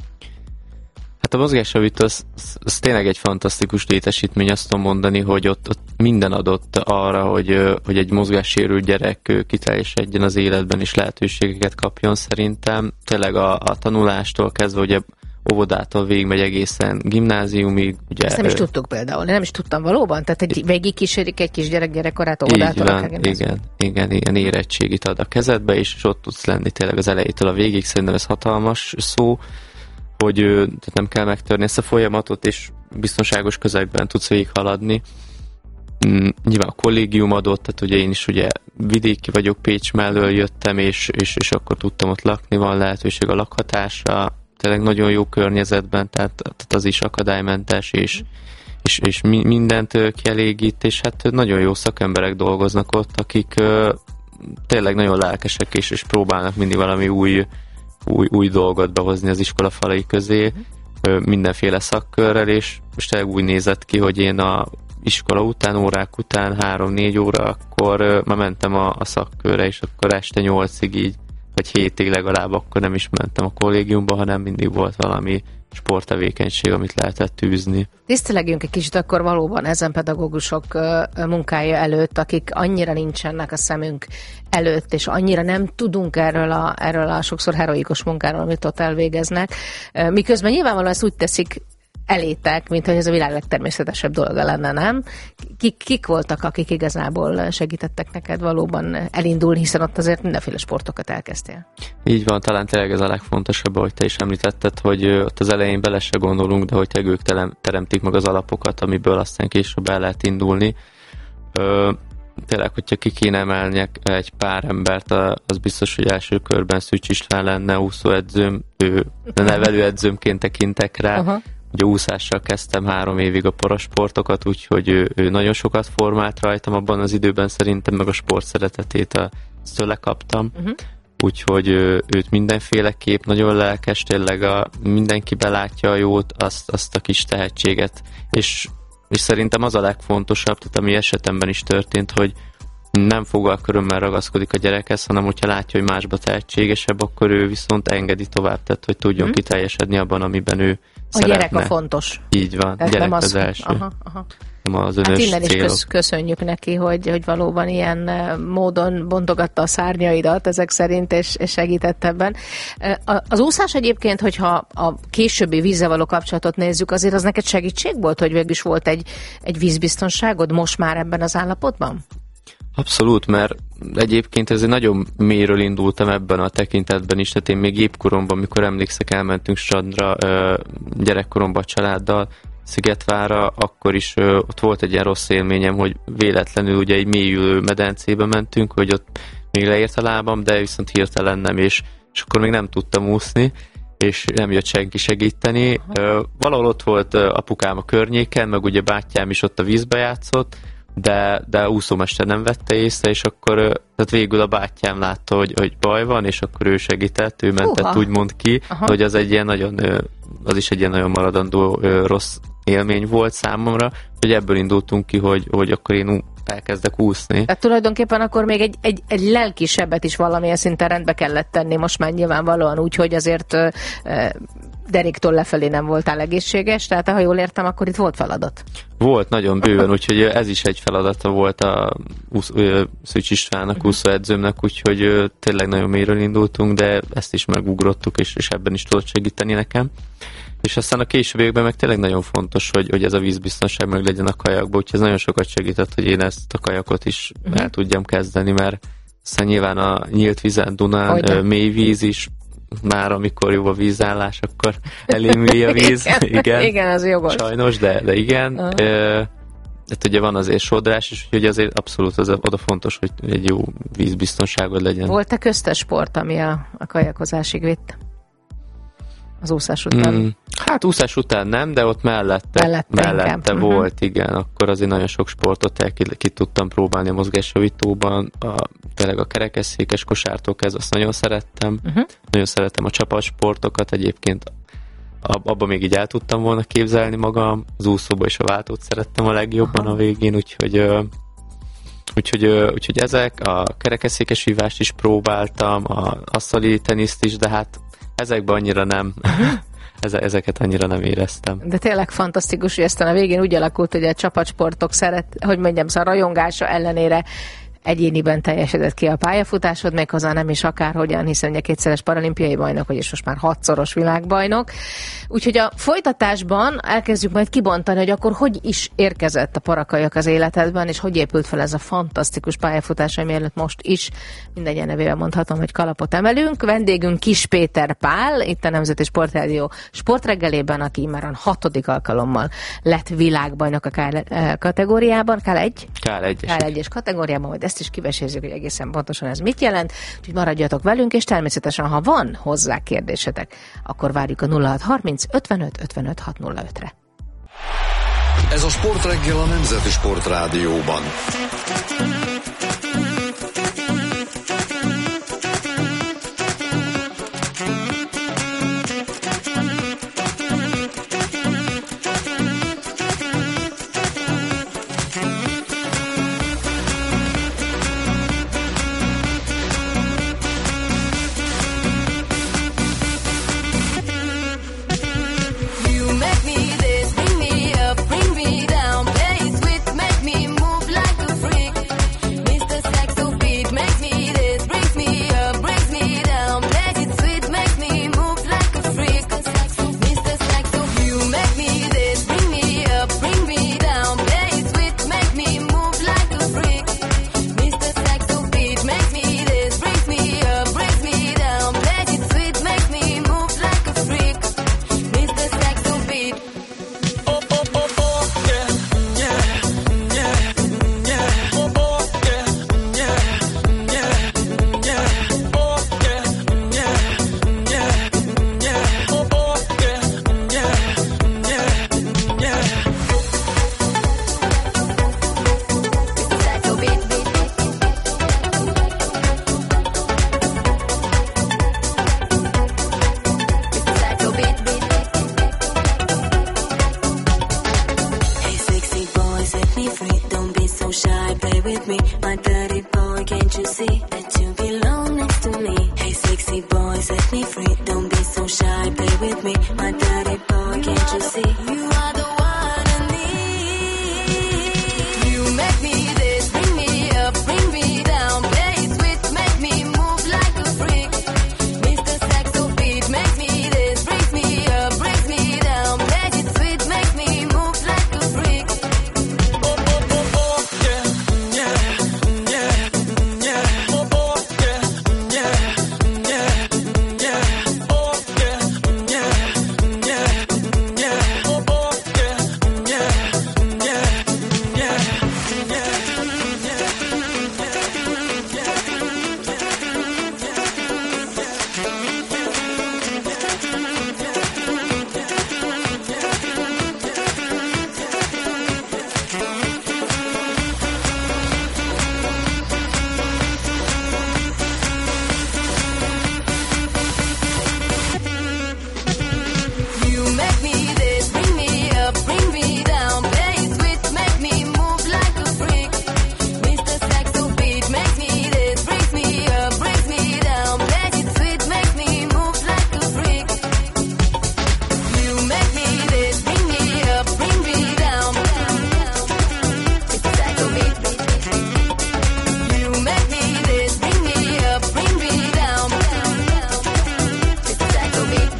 Hát a mozgásjavító az, az tényleg egy fantasztikus létesítmény, azt tudom mondani, hogy ott, ott minden adott arra, hogy, hogy egy mozgássérült gyerek kiteljesedjen az életben, és lehetőségeket kapjon szerintem. Tényleg a, a tanulástól kezdve, ugye óvodától végigmegy egészen gimnáziumig. Ugye, ezt nem is tudtuk például, én nem is tudtam valóban, tehát egy végig kísérik egy kis gyerek gyerekkorát óvodától. Így van, igen, igen, igen, érettségit ad a kezedbe, és, és ott tudsz lenni tényleg az elejétől a végig, szerintem ez hatalmas szó, hogy tehát nem kell megtörni ezt a folyamatot, és biztonságos közegben tudsz végighaladni. Mm, nyilván a kollégium adott, tehát ugye én is ugye vidéki vagyok, Pécs mellől jöttem, és, és, és akkor tudtam ott lakni, van lehetőség a lakhatásra, tényleg nagyon jó környezetben, tehát, tehát az is akadálymentes, és, és, és mindent kielégít, és hát nagyon jó szakemberek dolgoznak ott, akik tényleg nagyon lelkesek, és, és próbálnak mindig valami új új, új dolgot behozni az iskola falai közé, uh-huh. mindenféle szakkörrel, és most tényleg úgy nézett ki, hogy én a iskola után, órák után, három-négy óra, akkor már mentem a, a szakkörre, és akkor este nyolcig így, vagy hétig legalább, akkor nem is mentem a kollégiumba, hanem mindig volt valami sporttevékenység, amit lehetett tűzni. Tisztelegjünk egy kicsit akkor valóban ezen pedagógusok munkája előtt, akik annyira nincsenek a szemünk előtt, és annyira nem tudunk erről a, erről a sokszor heroikus munkáról, amit ott elvégeznek. Miközben nyilvánvalóan ezt úgy teszik elétek, mint hogy ez a világ legtermészetesebb dolga lenne, nem? Kik, kik voltak, akik igazából segítettek neked valóban elindulni, hiszen ott azért mindenféle sportokat elkezdtél. Így van, talán tényleg ez a legfontosabb, ahogy te is említetted, hogy ott az elején bele se gondolunk, de hogy ők teremtik meg az alapokat, amiből aztán később el lehet indulni. Ö, tényleg, hogyha ki kéne emelni egy pár embert, az biztos, hogy első körben Szűcs István lenne, úszóedzőm, ő nevelőedzőmként tekintek rá. Uh-huh. Ugye úszással kezdtem három évig a parasportokat, úgyhogy ő, ő nagyon sokat formált rajtam abban az időben, szerintem meg a sport szeretetét a, ezt tőle kaptam. Uh-huh. Úgyhogy ő, őt mindenféleképp nagyon lelkes, tényleg a, mindenki belátja a jót, azt, azt a kis tehetséget. És, és szerintem az a legfontosabb, tehát ami esetemben is történt, hogy nem fogalkörömmel ragaszkodik a gyerekhez, hanem hogyha látja, hogy másba tehetségesebb, akkor ő viszont engedi tovább, tehát hogy tudjon hmm. kiteljesedni abban, amiben ő a szeretne. gyerek a fontos. Így van, tehát gyerek az, az első. Aha, aha. Nem az hát önös innen is célok. kösz, köszönjük neki, hogy, hogy valóban ilyen módon bontogatta a szárnyaidat ezek szerint, és, és segített ebben. Az úszás egyébként, hogyha a későbbi vízzel való kapcsolatot nézzük, azért az neked segítség volt, hogy végül is volt egy, egy vízbiztonságod most már ebben az állapotban? Abszolút, mert egyébként ezért nagyon mélyről indultam ebben a tekintetben is, tehát én még gépkoromban, amikor emlékszek, elmentünk strandra gyerekkoromban a családdal, Szigetvárra, akkor is ott volt egy ilyen rossz élményem, hogy véletlenül ugye egy mélyülő medencébe mentünk, hogy ott még leért a lábam, de viszont hirtelen nem, és, és akkor még nem tudtam úszni, és nem jött senki segíteni. Aha. Valahol ott volt apukám a környéken, meg ugye bátyám is ott a vízbe játszott, de, de úszómester nem vette észre, és akkor tehát végül a bátyám látta, hogy, hogy baj van, és akkor ő segített, ő mentett Uha. úgymond ki, Aha. hogy az egy ilyen nagyon, az is egy ilyen nagyon maradandó rossz élmény volt számomra, hogy ebből indultunk ki, hogy, hogy akkor én elkezdek úszni. Tehát tulajdonképpen akkor még egy, egy, egy lelkisebbet is valamilyen szinten rendbe kellett tenni, most már nyilvánvalóan úgy, hogy azért uh, deréktől lefelé nem voltál egészséges, tehát ha jól értem, akkor itt volt feladat. Volt, nagyon bőven, úgyhogy ez is egy feladata volt a Szűcs Istvánnak, uh-huh. úszóedzőmnek, úgyhogy uh, tényleg nagyon mélyről indultunk, de ezt is megugrottuk, és, és ebben is tudott segíteni nekem. És aztán a későbbiekben meg tényleg nagyon fontos, hogy, hogy ez a vízbiztonság meg legyen a kajakban, úgyhogy ez nagyon sokat segített, hogy én ezt a kajakot is uh-huh. el tudjam kezdeni, mert aztán nyilván a nyílt vízen, Dunán, Hogyne. mély víz is, már amikor jó a vízállás, akkor elémüli a víz. igen, igen, igen, az jogos. Sajnos, de, de igen. Uh-huh. E, hát ugye van azért sodrás is, úgyhogy azért abszolút az, oda fontos, hogy egy jó vízbiztonságod legyen. Volt-e köztes sport, ami a, a kajakozásig vitt? Az úszás után? Mm, hát úszás után nem, de ott mellette, mellette, mellette volt, uh-huh. igen. Akkor azért nagyon sok sportot el ki, ki tudtam próbálni a mozgásjavítóban. A, tényleg a kerekesszékes kosártól kezdve azt nagyon szerettem. Uh-huh. Nagyon szeretem a csapatsportokat. Egyébként abban még így el tudtam volna képzelni magam. Az úszóba és a váltót szerettem a legjobban uh-huh. a végén, úgyhogy... Úgyhogy, úgyhogy ezek, a kerekesszékes vívást is próbáltam, a asztali teniszt is, de hát ezekben annyira nem, ezeket annyira nem éreztem. De tényleg fantasztikus, hogy aztán a végén úgy alakult, hogy a csapatsportok szeret, hogy mondjam, szóval a rajongása ellenére egyéniben teljesedett ki a pályafutásod, méghozzá nem is akárhogyan, hiszen ugye kétszeres paralimpiai bajnok, vagyis most már hatszoros világbajnok. Úgyhogy a folytatásban elkezdjük majd kibontani, hogy akkor hogy is érkezett a parakajak az életedben, és hogy épült fel ez a fantasztikus pályafutás, ami előtt most is mindannyian nevével mondhatom, hogy kalapot emelünk. Vendégünk Kiss Péter Pál, itt a Nemzeti Sportrádió sportreggelében, aki már a hatodik alkalommal lett világbajnok a K kategóriában, K egy? K egy. K egyes kategóriában, majd ezt is kivesézzük, hogy egészen pontosan ez mit jelent, úgyhogy maradjatok velünk, és természetesen, ha van hozzá kérdésetek, akkor várjuk a nulla hat harminc ötvenöt ötvenöt hatszázre. Ez a Sportreggel a Nemzeti Sportrádióban. play with me, my dirty boy, can't you see that you belong next to me? Hey sexy boy, set me free, don't be so shy, play with me, my dirty boy, can't you see? You are the one I need. You make me this, bring me up, bring me down, play sweet, make me move like a freak. Mister Saxo beat, make me this, brings me up, brings me down, make it sweet, make me move like a freak. Oh, oh, oh, oh, yeah, yeah, yeah, yeah, oh, oh, yeah, yeah, yeah, yeah, oh, yeah, yeah, yeah, yeah, oh, oh, yeah, yeah, yeah, yeah, You make me this, bring me up, bring me down, play sweet, make me move like a freak. Mister Saxo beat, makes me this, brings me up, brings me down, make it sweet, make me move like a freak. You make me this, bring me up, bring me down. Mister Saxo beat. You make me this, bring me up, bring me down. Mister Saxo beat.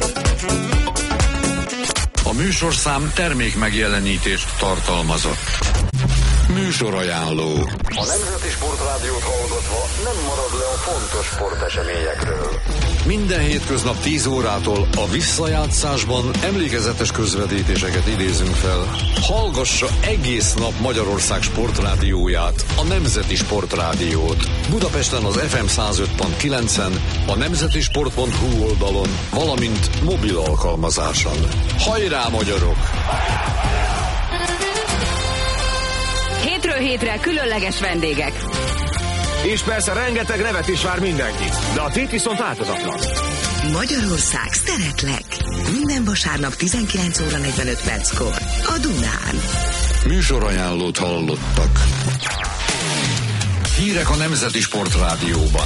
A műsorszám termék megjelenítést tartalmazott. Műsorajánló. A Nemzeti Sportrádiót hallgatva nem marad le a fontos sporteseményekről. Minden hétköznap tíz órától a visszajátszásban emlékezetes közvetítéseket idézünk fel. Hallgassa egész nap Magyarország sportrádióját, a Nemzeti Sportrádiót. Budapesten az ef em száz öt pont kilencen, a nemzetisport pont hu oldalon, valamint mobil alkalmazáson. Hajrá, magyarok! Hétről hétre különleges vendégek. És persze rengeteg nevet is vár mindenkit, de a tét viszont változatlan. Magyarország, szeretlek. Minden vasárnap tizenkilenc óra negyvenöt perckor a Dunán. Műsorajánlót hallottak. Hírek a Nemzeti Sportrádióban.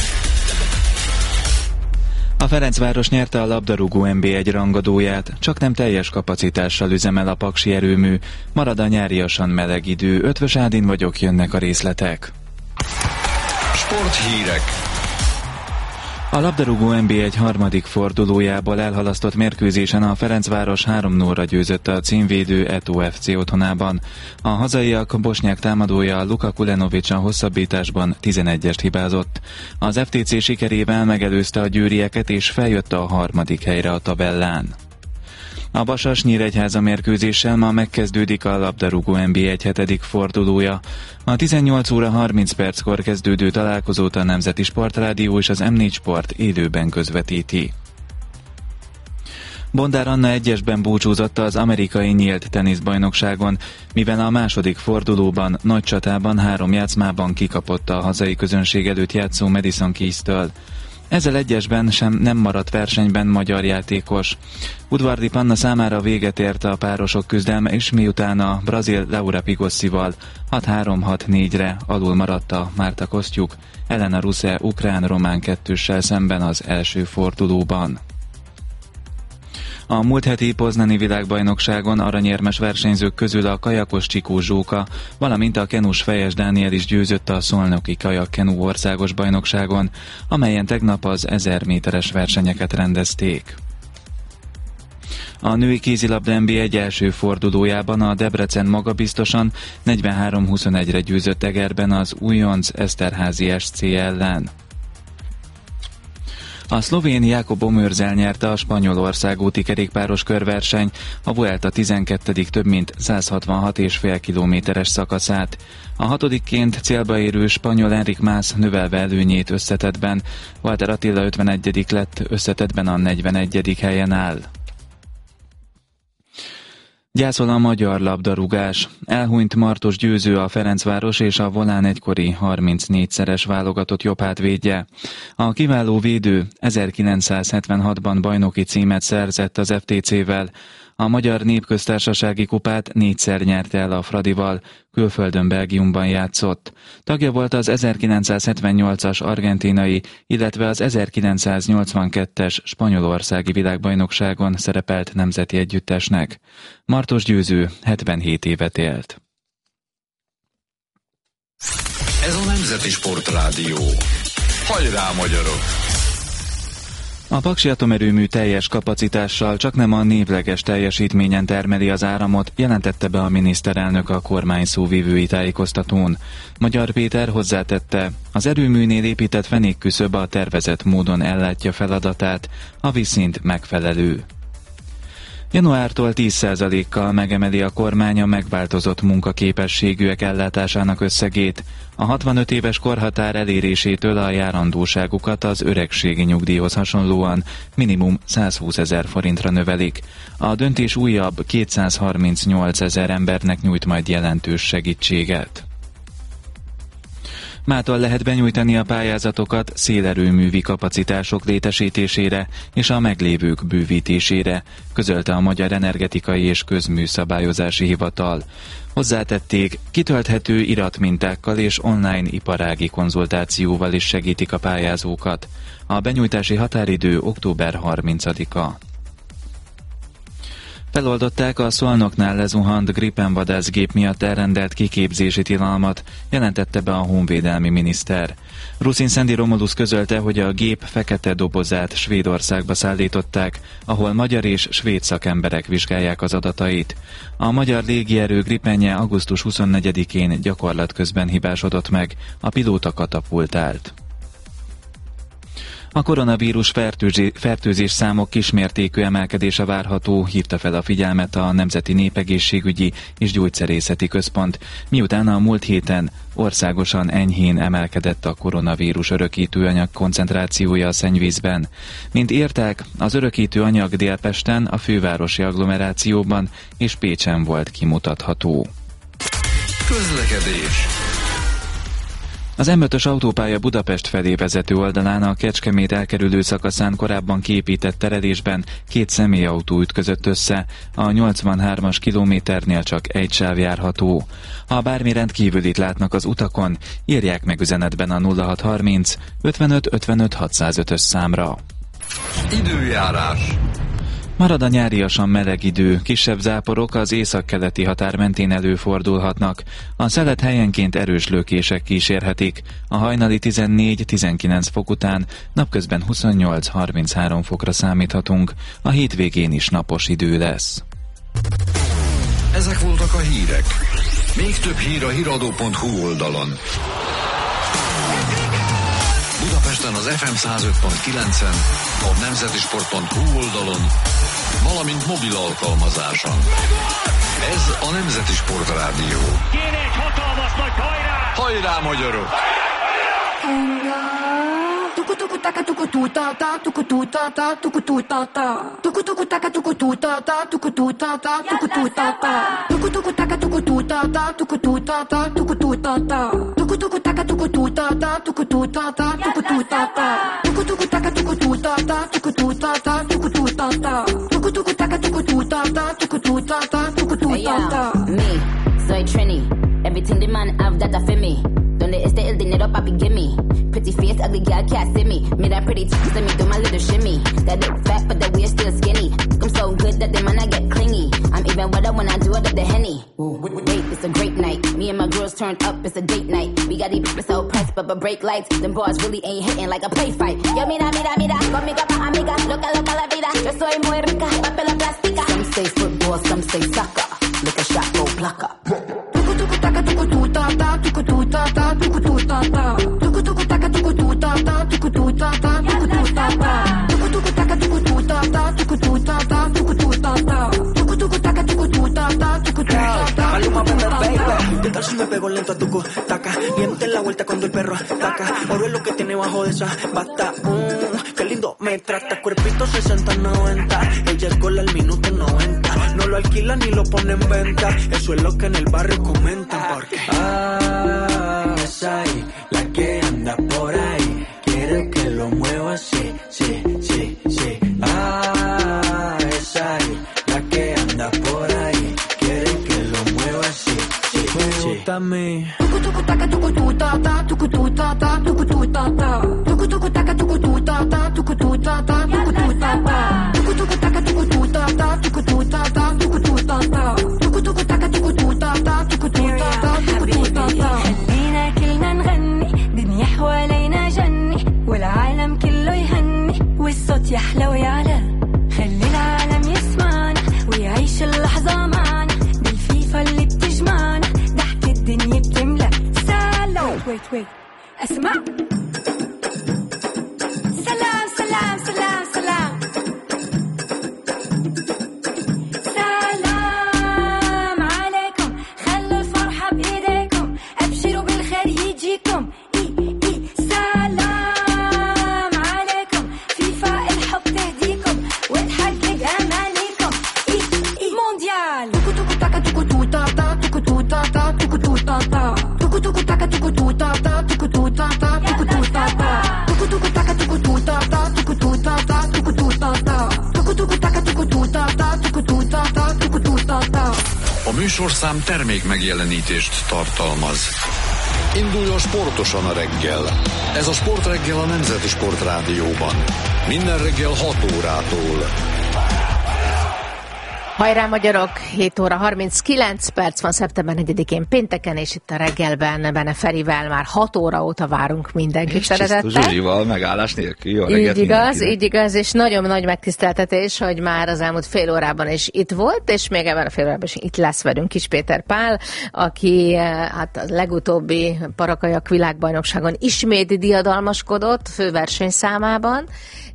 A Ferencváros nyerte a labdarúgó en bé egy rangadóját, csak nem teljes kapacitással üzemel a paksi erőmű, marad a nyáriasan meleg idő. Ötvös Ádin vagyok, jönnek a részletek. Sporthírek. A labdarúgó en bé egy harmadik fordulójából elhalasztott mérkőzésen a Ferencváros három nullra győzött a címvédő é té o ef cé otthonában. A hazaiak bosnyák támadója Luka Kulenovic a hosszabbításban tizenegyest hibázott. Az ef té cé sikerével megelőzte a győrieket és feljött a harmadik helyre a tabellán. A Vasas-Nyíregyháza mérkőzéssel ma megkezdődik a labdarúgó en bé egy hetedik fordulója. A tizennyolc óra harminc perckor kezdődő találkozót a Nemzeti Sportrádió és az em négy Sport élőben közvetíti. Bondár Anna egyesben búcsúzott az amerikai nyílt teniszbajnokságon, mivel a második fordulóban, nagy csatában három játszmában kikapott a hazai közönség előtt játszó Madison Keys-től. Ezzel egyesben sem nem maradt versenyben magyar játékos. Udvardi Panna számára véget ért a párosok küzdelme, és miután a brazil Laura Pigossival hat három hat négyre alul maradt a Márta Kosztjuk, Elena Ruse ukrán-román kettőssel szemben az első fordulóban. A múlt heti poznani világbajnokságon aranyérmes versenyzők közül a kajakos Csikó Zsóka, valamint a kenus Fejes Dániel is győzött a szolnoki kajak-kenu országos bajnokságon, amelyen tegnap az ezer méteres versenyeket rendezték. A női kézilabda en bé egy első fordulójában a Debrecen magabiztosan negyvenhárom huszonegyre győzött Egerben az újonc Eszterházi es cé ellen. A szlovén Jákob Omőrzel nyerte a Spanyolország úti kerékpáros körverseny, a Vuelta tizenkettedik több mint száz hatvanhat egész öt kilométeres szakaszát. A hatodikként célba érő spanyol Enric Mas növelve előnyét összetettben, Walter Attila ötvenegyedik lett, összetettben a negyvenegyedik helyen áll. Gyászol a magyar labdarúgás. Elhunyt Martos Győző, a Ferencváros és a Volán egykori harmincnégyszeres válogatott jobbhátvédje. A kiváló védő ezerkilencszázhetvenhatban bajnoki címet szerzett az ef té cével, A Magyar Népköztársasági Kupát négyszer nyerte el a Fradival, külföldön Belgiumban játszott. Tagja volt az ezerkilencszázhetvennyolcas argentinai, illetve az ezerkilencszáznyolcvankettes spanyolországi világbajnokságon szerepelt nemzeti együttesnek. Martos Győző hetvenhét évet élt. Ez a Nemzeti Sportrádió. Hajrá, magyarok! A Paksi Atomerőmű teljes kapacitással csaknem a névleges teljesítményen termeli az áramot, jelentette be a miniszterelnök a kormány szóvivői tájékoztatón. Magyar Péter hozzátette, az erőműnél épített fenékküszöb a tervezett módon ellátja feladatát, a vízszint megfelelő. Januártól tíz százalékkal megemeli a kormány a megváltozott munkaképességűek ellátásának összegét. A hatvanöt éves korhatár elérésétől a járandóságukat az öregségi nyugdíjhoz hasonlóan minimum százhúszezer forintra növelik. A döntés újabb kétszázharmincnyolcezer embernek nyújt majd jelentős segítséget. Mától lehet benyújtani a pályázatokat szélerőművi kapacitások létesítésére és a meglévők bővítésére, közölte a Magyar Energetikai és Közműszabályozási Hivatal. Hozzátették, kitölthető iratmintákkal és online iparági konzultációval is segítik a pályázókat. A benyújtási határidő október harmincadika. Feloldották a Szolnoknál lezuhant Gripen vadászgép miatt elrendelt kiképzési tilalmat, jelentette be a honvédelmi miniszter. Ruszin Szendi Romulusz közölte, hogy a gép fekete dobozát Svédországba szállították, ahol magyar és svéd szakemberek vizsgálják az adatait. A magyar légierő Gripenje augusztus huszonnegyedikén gyakorlat közben hibásodott meg, a pilóta katapultált. A koronavírus fertőzés, fertőzés számok kismértékű emelkedése várható, hívta fel a figyelmet a Nemzeti Népegészségügyi és Gyógyszerészeti Központ, miután a múlt héten országosan enyhén emelkedett a koronavírus örökítő anyag koncentrációja a szennyvízben. Mint írták, az örökítő anyag Délpesten, a fővárosi agglomerációban és Pécsen volt kimutatható. Közlekedés. Az em ötös autópálya Budapest felé vezető oldalán a Kecskemét elkerülő szakaszán korábban kiépített terelésben két személyautó ütközött össze, a nyolcvanhármas kilométernél csak egy sáv járható. Ha bármi rendkívülit látnak az utakon, írják meg üzenetben a nulla hat harminc ötvenöt ötvenöt hatszázötös számra. Időjárás. Marad a nyáriasan meleg idő, kisebb záporok az északkeleti határ mentén előfordulhatnak. A szelet helyenként erős lökések kísérhetik. A hajnali tizennégy-tizenkilenc fok után napközben huszonnyolc-harminchárom fokra számíthatunk. A hétvégén is napos idő lesz. Ezek voltak a hírek. Még több hír a híradó pont hu oldalon. Budapesten az ef em száz öt pont kilencen, a nemzetisport pont hu oldalon, valamint mobil alkalmazáson. Ez a Nemzeti Sportrádió. Kéne egy hatalmas nagy hajrá! Hajrá, magyarok! Tuku-tuku-taka, tuku-tu-ta-ta, tuku-tu-ta-ta, tuku-tu-ta-ta. Tuku-tuku-taka, tuku-tu-ta-ta, tuku-tu-ta-ta, tuku-tu-ta-ta. Tuku-tuku-taka, tuku-tu-ta-ta, tuku-tu-ta-ta, tuku-tu-ta-ta. Tuku-tuku-taka, tuku-tu-ta-ta, tuku-tu-ta-ta, tuku-tu-ta-ta. Tuku-tuku-taka, tuku-tu-ta-ta, tuku-tu-ta-ta, tuku-tu-ta-ta. Tuku-tuku-taka, tuku-tu-ta-ta, tuku-tu-ta-ta, tuku-tu-ta-ta. Me, soy Trini. Everything the man have that I feel me. Donde este el dinero papi gimme. Pretty face, ugly girl can't see me. Me that pretty teeth, let me do my little shimmy. That look fat, but that we're still skinny. I'm so good that the man I get clingy. I'm even wetter when I do it up the Henny. Wait, it's a great night. Me and my girls turned up, it's a date night. We got these bitches so pressed, but but break lights. Them bars really ain't hitting like a play fight. Yo, mira, mira, mira, conmigo pa' amiga. Loca, loca la vida, yo soy muy rica. Papel a plástica. Some say football, some say soccer. Look a shot, go blocker. Tuku-tuku-taka, tuku-tu-ta-ta, tuku-tu-ta-ta, tuku-tu-ta-ta. Tuku-tuku-taka, tuku-tu-ta-ta, tuku-tu-ta-ta, tuku-tu-ta-ta. Tuku-tuku-taka, tuku-tu-ta-ta, tuku-tu-ta-ta, tuku-tu-ta-ta. Tuku-tuku-taka, tuku-tu-ta-ta, tuku-tu-ta-ta. Maluma, baby, ¿qué tal si me pego lento a tucu, taca? Y ente la vuelta cuando el perro ataca. Oro es lo que tiene bajo de esa bata. Mmm, qué lindo me trata. Cuerpito sesenta noventa. Ella es gol al minuto noventa. No lo alquilan ni lo ponen en venta. Eso es lo que en el barrio comentan. Porque ah, esa ahí, la que anda por ahí. Quiere que lo mueva así, sí, sí, sí. Ah, esa ahí, la que anda gusta a mí. Tucu tucu taca tucu tu ta ta, tucu tu ta ta, tucu tu ta ta. Tucu tucu taca tucu tu ta ta, tucu tu ta ta, tucu tu ta ta. Tucu tucu taca tucu tu ta ta, tucu tu ta ta, tucu tu ta ta. Tucu tucu taca tucu tu ta ta, tucu tu ta ta, tucu tu ta ta. خلينا كلنا نغني دنيا حوالينا جني والعالم كله يهني والصوت يحلى ويعلى خلي العالم يسمعنا ويعيش اللحظة معنا بالفيفا اللي بتجمعنا ضحك الدنيا بتملى سلام ويت ويت اسمع سلام سلام سلام سلام سلام عليكم خلوا الفرحة بإيديكم أبشروا بالخير يجيكم إي إي سلام عليكم فيفا الحب تهديكم وتحقق أمانيكم إي إي مونديال Tucu tucu taca tucu tu ta ta, tucu tu ta ta, tucu tu ta ta. Tucu tucu taca tucu tu ta ta, tucu tu ta ta, tucu tu ta ta. Tucu tucu taca tucu tu ta ta, tucu tu ta ta, tucu tu ta ta. Tucu tucu taca tucu tu ta ta, tucu tu ta ta, tucu tu ta ta. A műsorszám termék megjelenítést tartalmaz. Induljon sportosan a reggel. Ez a Sportreggel a Nemzeti Sportrádióban. Minden reggel hat órától. Hajrá magyarok, hét óra harminckilenc perc van szeptember negyedikén pénteken, és itt a reggelben Bene Ferivel már hat óra óta várunk mindenkit szeretettel. És Zsuzsival megállás nélkül. Jó így igaz, így igaz, és nagyon nagy megtiszteltetés, hogy már az elmúlt fél órában is itt volt, és még ebben a fél órában is itt lesz velünk Kis Péter Pál, aki hát a legutóbbi Parakajak világbajnokságon ismét diadalmaskodott főversenyszámában,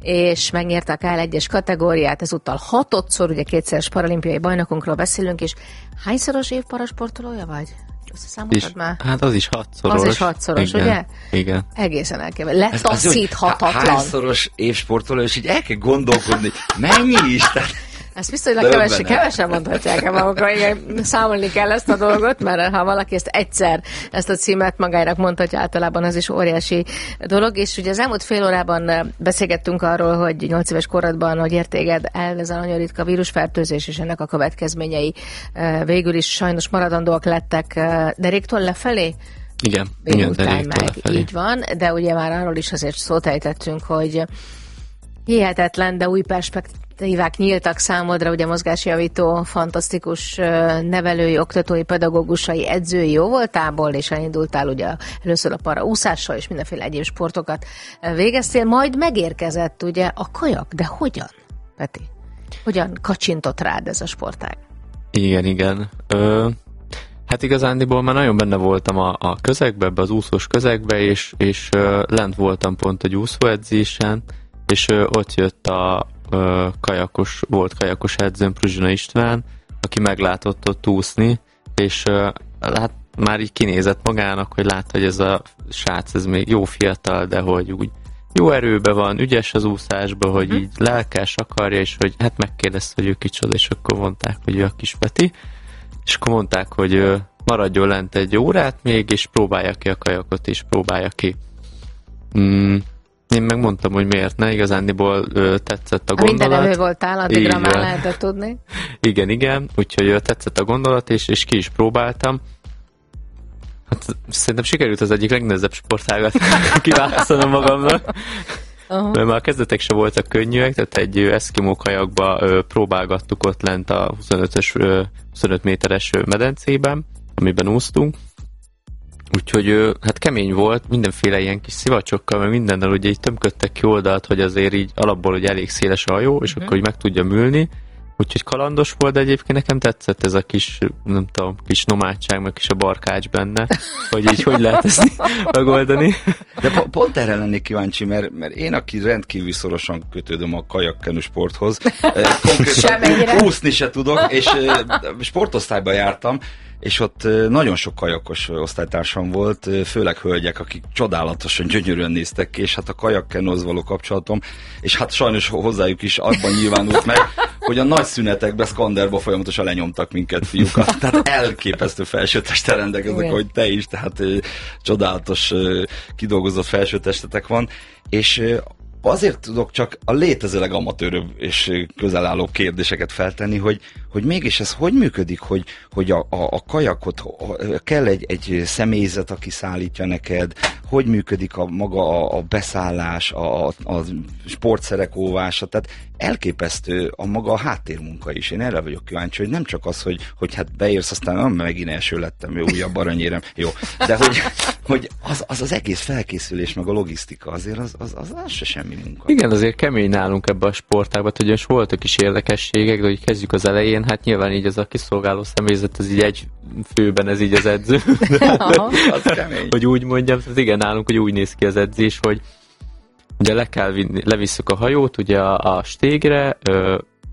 és megnyerte a ká el egyes kategóriát, ezúttal hatodszor, ugye kétszeres paralimpiai bajnokunkról beszélünk, és hányszoros év parasportolója vagy? Összeszámoltad már? Hát az is hatszoros. Az is hatszoros, igen, ugye? Igen. Egészen elképesztő. Letaszíthatatlan. Hányszoros évsportoló, és így el kell gondolkodni, mennyi is? Tehát... Ezt viszonylag kevesen, kevesen mondhatják el magukra, igen, számolni kell ezt a dolgot, mert ha valaki ezt egyszer, ezt a címet magának mondhatja, általában az is óriási dolog, és ugye az elmúlt fél órában beszélgettünk arról, hogy nyolc éves korodban, hogy ért téged el ez a nagyon ritka vírusfertőzés, és ennek a következményei végül is sajnos maradandóak lettek, de régtől lefelé? Igen, igen, de meg lefelé. Így van, de ugye már arról is azért szót ejtettünk, hogy hihetetlen, de új perspektívák nyíltak számodra, ugye mozgásjavító, fantasztikus nevelői, oktatói, pedagógusai, edzői jóvoltából, és elindultál ugye először a paraúszással, és mindenféle egyéb sportokat végeztél, majd megérkezett ugye a kajak, de hogyan, Peti? Hogyan kacsintott rád ez a sportág? Igen, igen. Ö, hát igazándiból már nagyon benne voltam a, a közegbe, ebbe az úszós közegbe, és, és ö, lent voltam pont egy úszóedzésen, és ö, ott jött a ö, kajakos, volt kajakos edzőm, Pruzsina István, aki meglátott ott úszni, és ö, hát már így kinézett magának, hogy látta, hogy ez a srác, ez még jó fiatal, de hogy úgy jó erőben van, ügyes az úszásban, hogy így lelkes akarja, és hogy hát megkérdezte, hogy ő kicsoda, és akkor mondták, hogy ő a Kis Peti, és akkor mondták, hogy ö, maradjon lent egy órát még, és próbálja ki a kajakot, és próbálja ki. Mm. Én megmondtam, hogy miért ne, igazándiból ö, tetszett a gondolat. Minden evő voltál, addigra már lehetett tudni. Igen, igen, úgyhogy ö, tetszett a gondolat, és, és ki is próbáltam. Hát szerintem sikerült az egyik legnehezebb sportágat kiválasztanom magamnak. Uh-huh. Mert már a kezdetek se voltak könnyűek, tehát egy eszkimó kajakba ö, próbálgattuk ott lent a huszonötös, ö, huszonöt méteres medencében, amiben úsztunk. Úgyhogy hát kemény volt, mindenféle ilyen kis szivacsokkal, meg mindennel ugye így tömködtek ki oldalt, hogy azért így alapból hogy elég széles a hajó, és uh-huh. akkor így meg tudja műlni. Úgyhogy kalandos volt, de egyébként nekem tetszett ez a kis, nem tudom, kis nomádság, meg kis a barkács benne, hogy így hogy lehet ezt megoldani. De po- pont erre lennék kíváncsi, mert, mert én, aki rendkívül szorosan kötődöm a kajakkenő sporthoz, konkrétan úszni se tudok, és sportosztályba jártam, és ott nagyon sok kajakos osztálytársam volt, főleg hölgyek, akik csodálatosan, gyönyörűen néztek ki, és hát a kajakkenóhoz való kapcsolatom, és hát sajnos hozzájuk is abban nyilvánult meg, hogy a nagy szünetekben Skanderba folyamatosan lenyomtak minket, fiúkat. Tehát elképesztő felsőtesttel rendelkeznek, hogy te is, tehát csodálatos, kidolgozott felsőtestetek van, és azért tudok csak a létezőleg amatőröbb és közel álló kérdéseket feltenni, hogy hogy mégis ez hogy működik, hogy, hogy a, a, a kajakot kell egy, egy személyzet, aki szállítja neked, hogy működik a maga a, a beszállás, a, a sportszerek óvása, tehát elképesztő a maga a háttérmunka is. Én erre vagyok kíváncsi, hogy nem csak az, hogy, hogy hát beérsz, aztán ah, megint első lettem, jó, újabb aranyérem, jó, de hogy, hogy az, az az egész felkészülés, meg a logisztika azért az, az, az, az se semmi munka. Igen, azért kemény nálunk ebbe a sportágban, hogy most voltak is érdekességek, de hogy kezdjük az elején, hát nyilván így az a kiszolgáló személyzet, az így egy főben ez így az edző. Az kemény. Hogy úgy mondjam, az igen, nálunk, hogy úgy néz ki az edzés, hogy ugye le kell vinni, levisszük a hajót ugye a, a stégre, ö,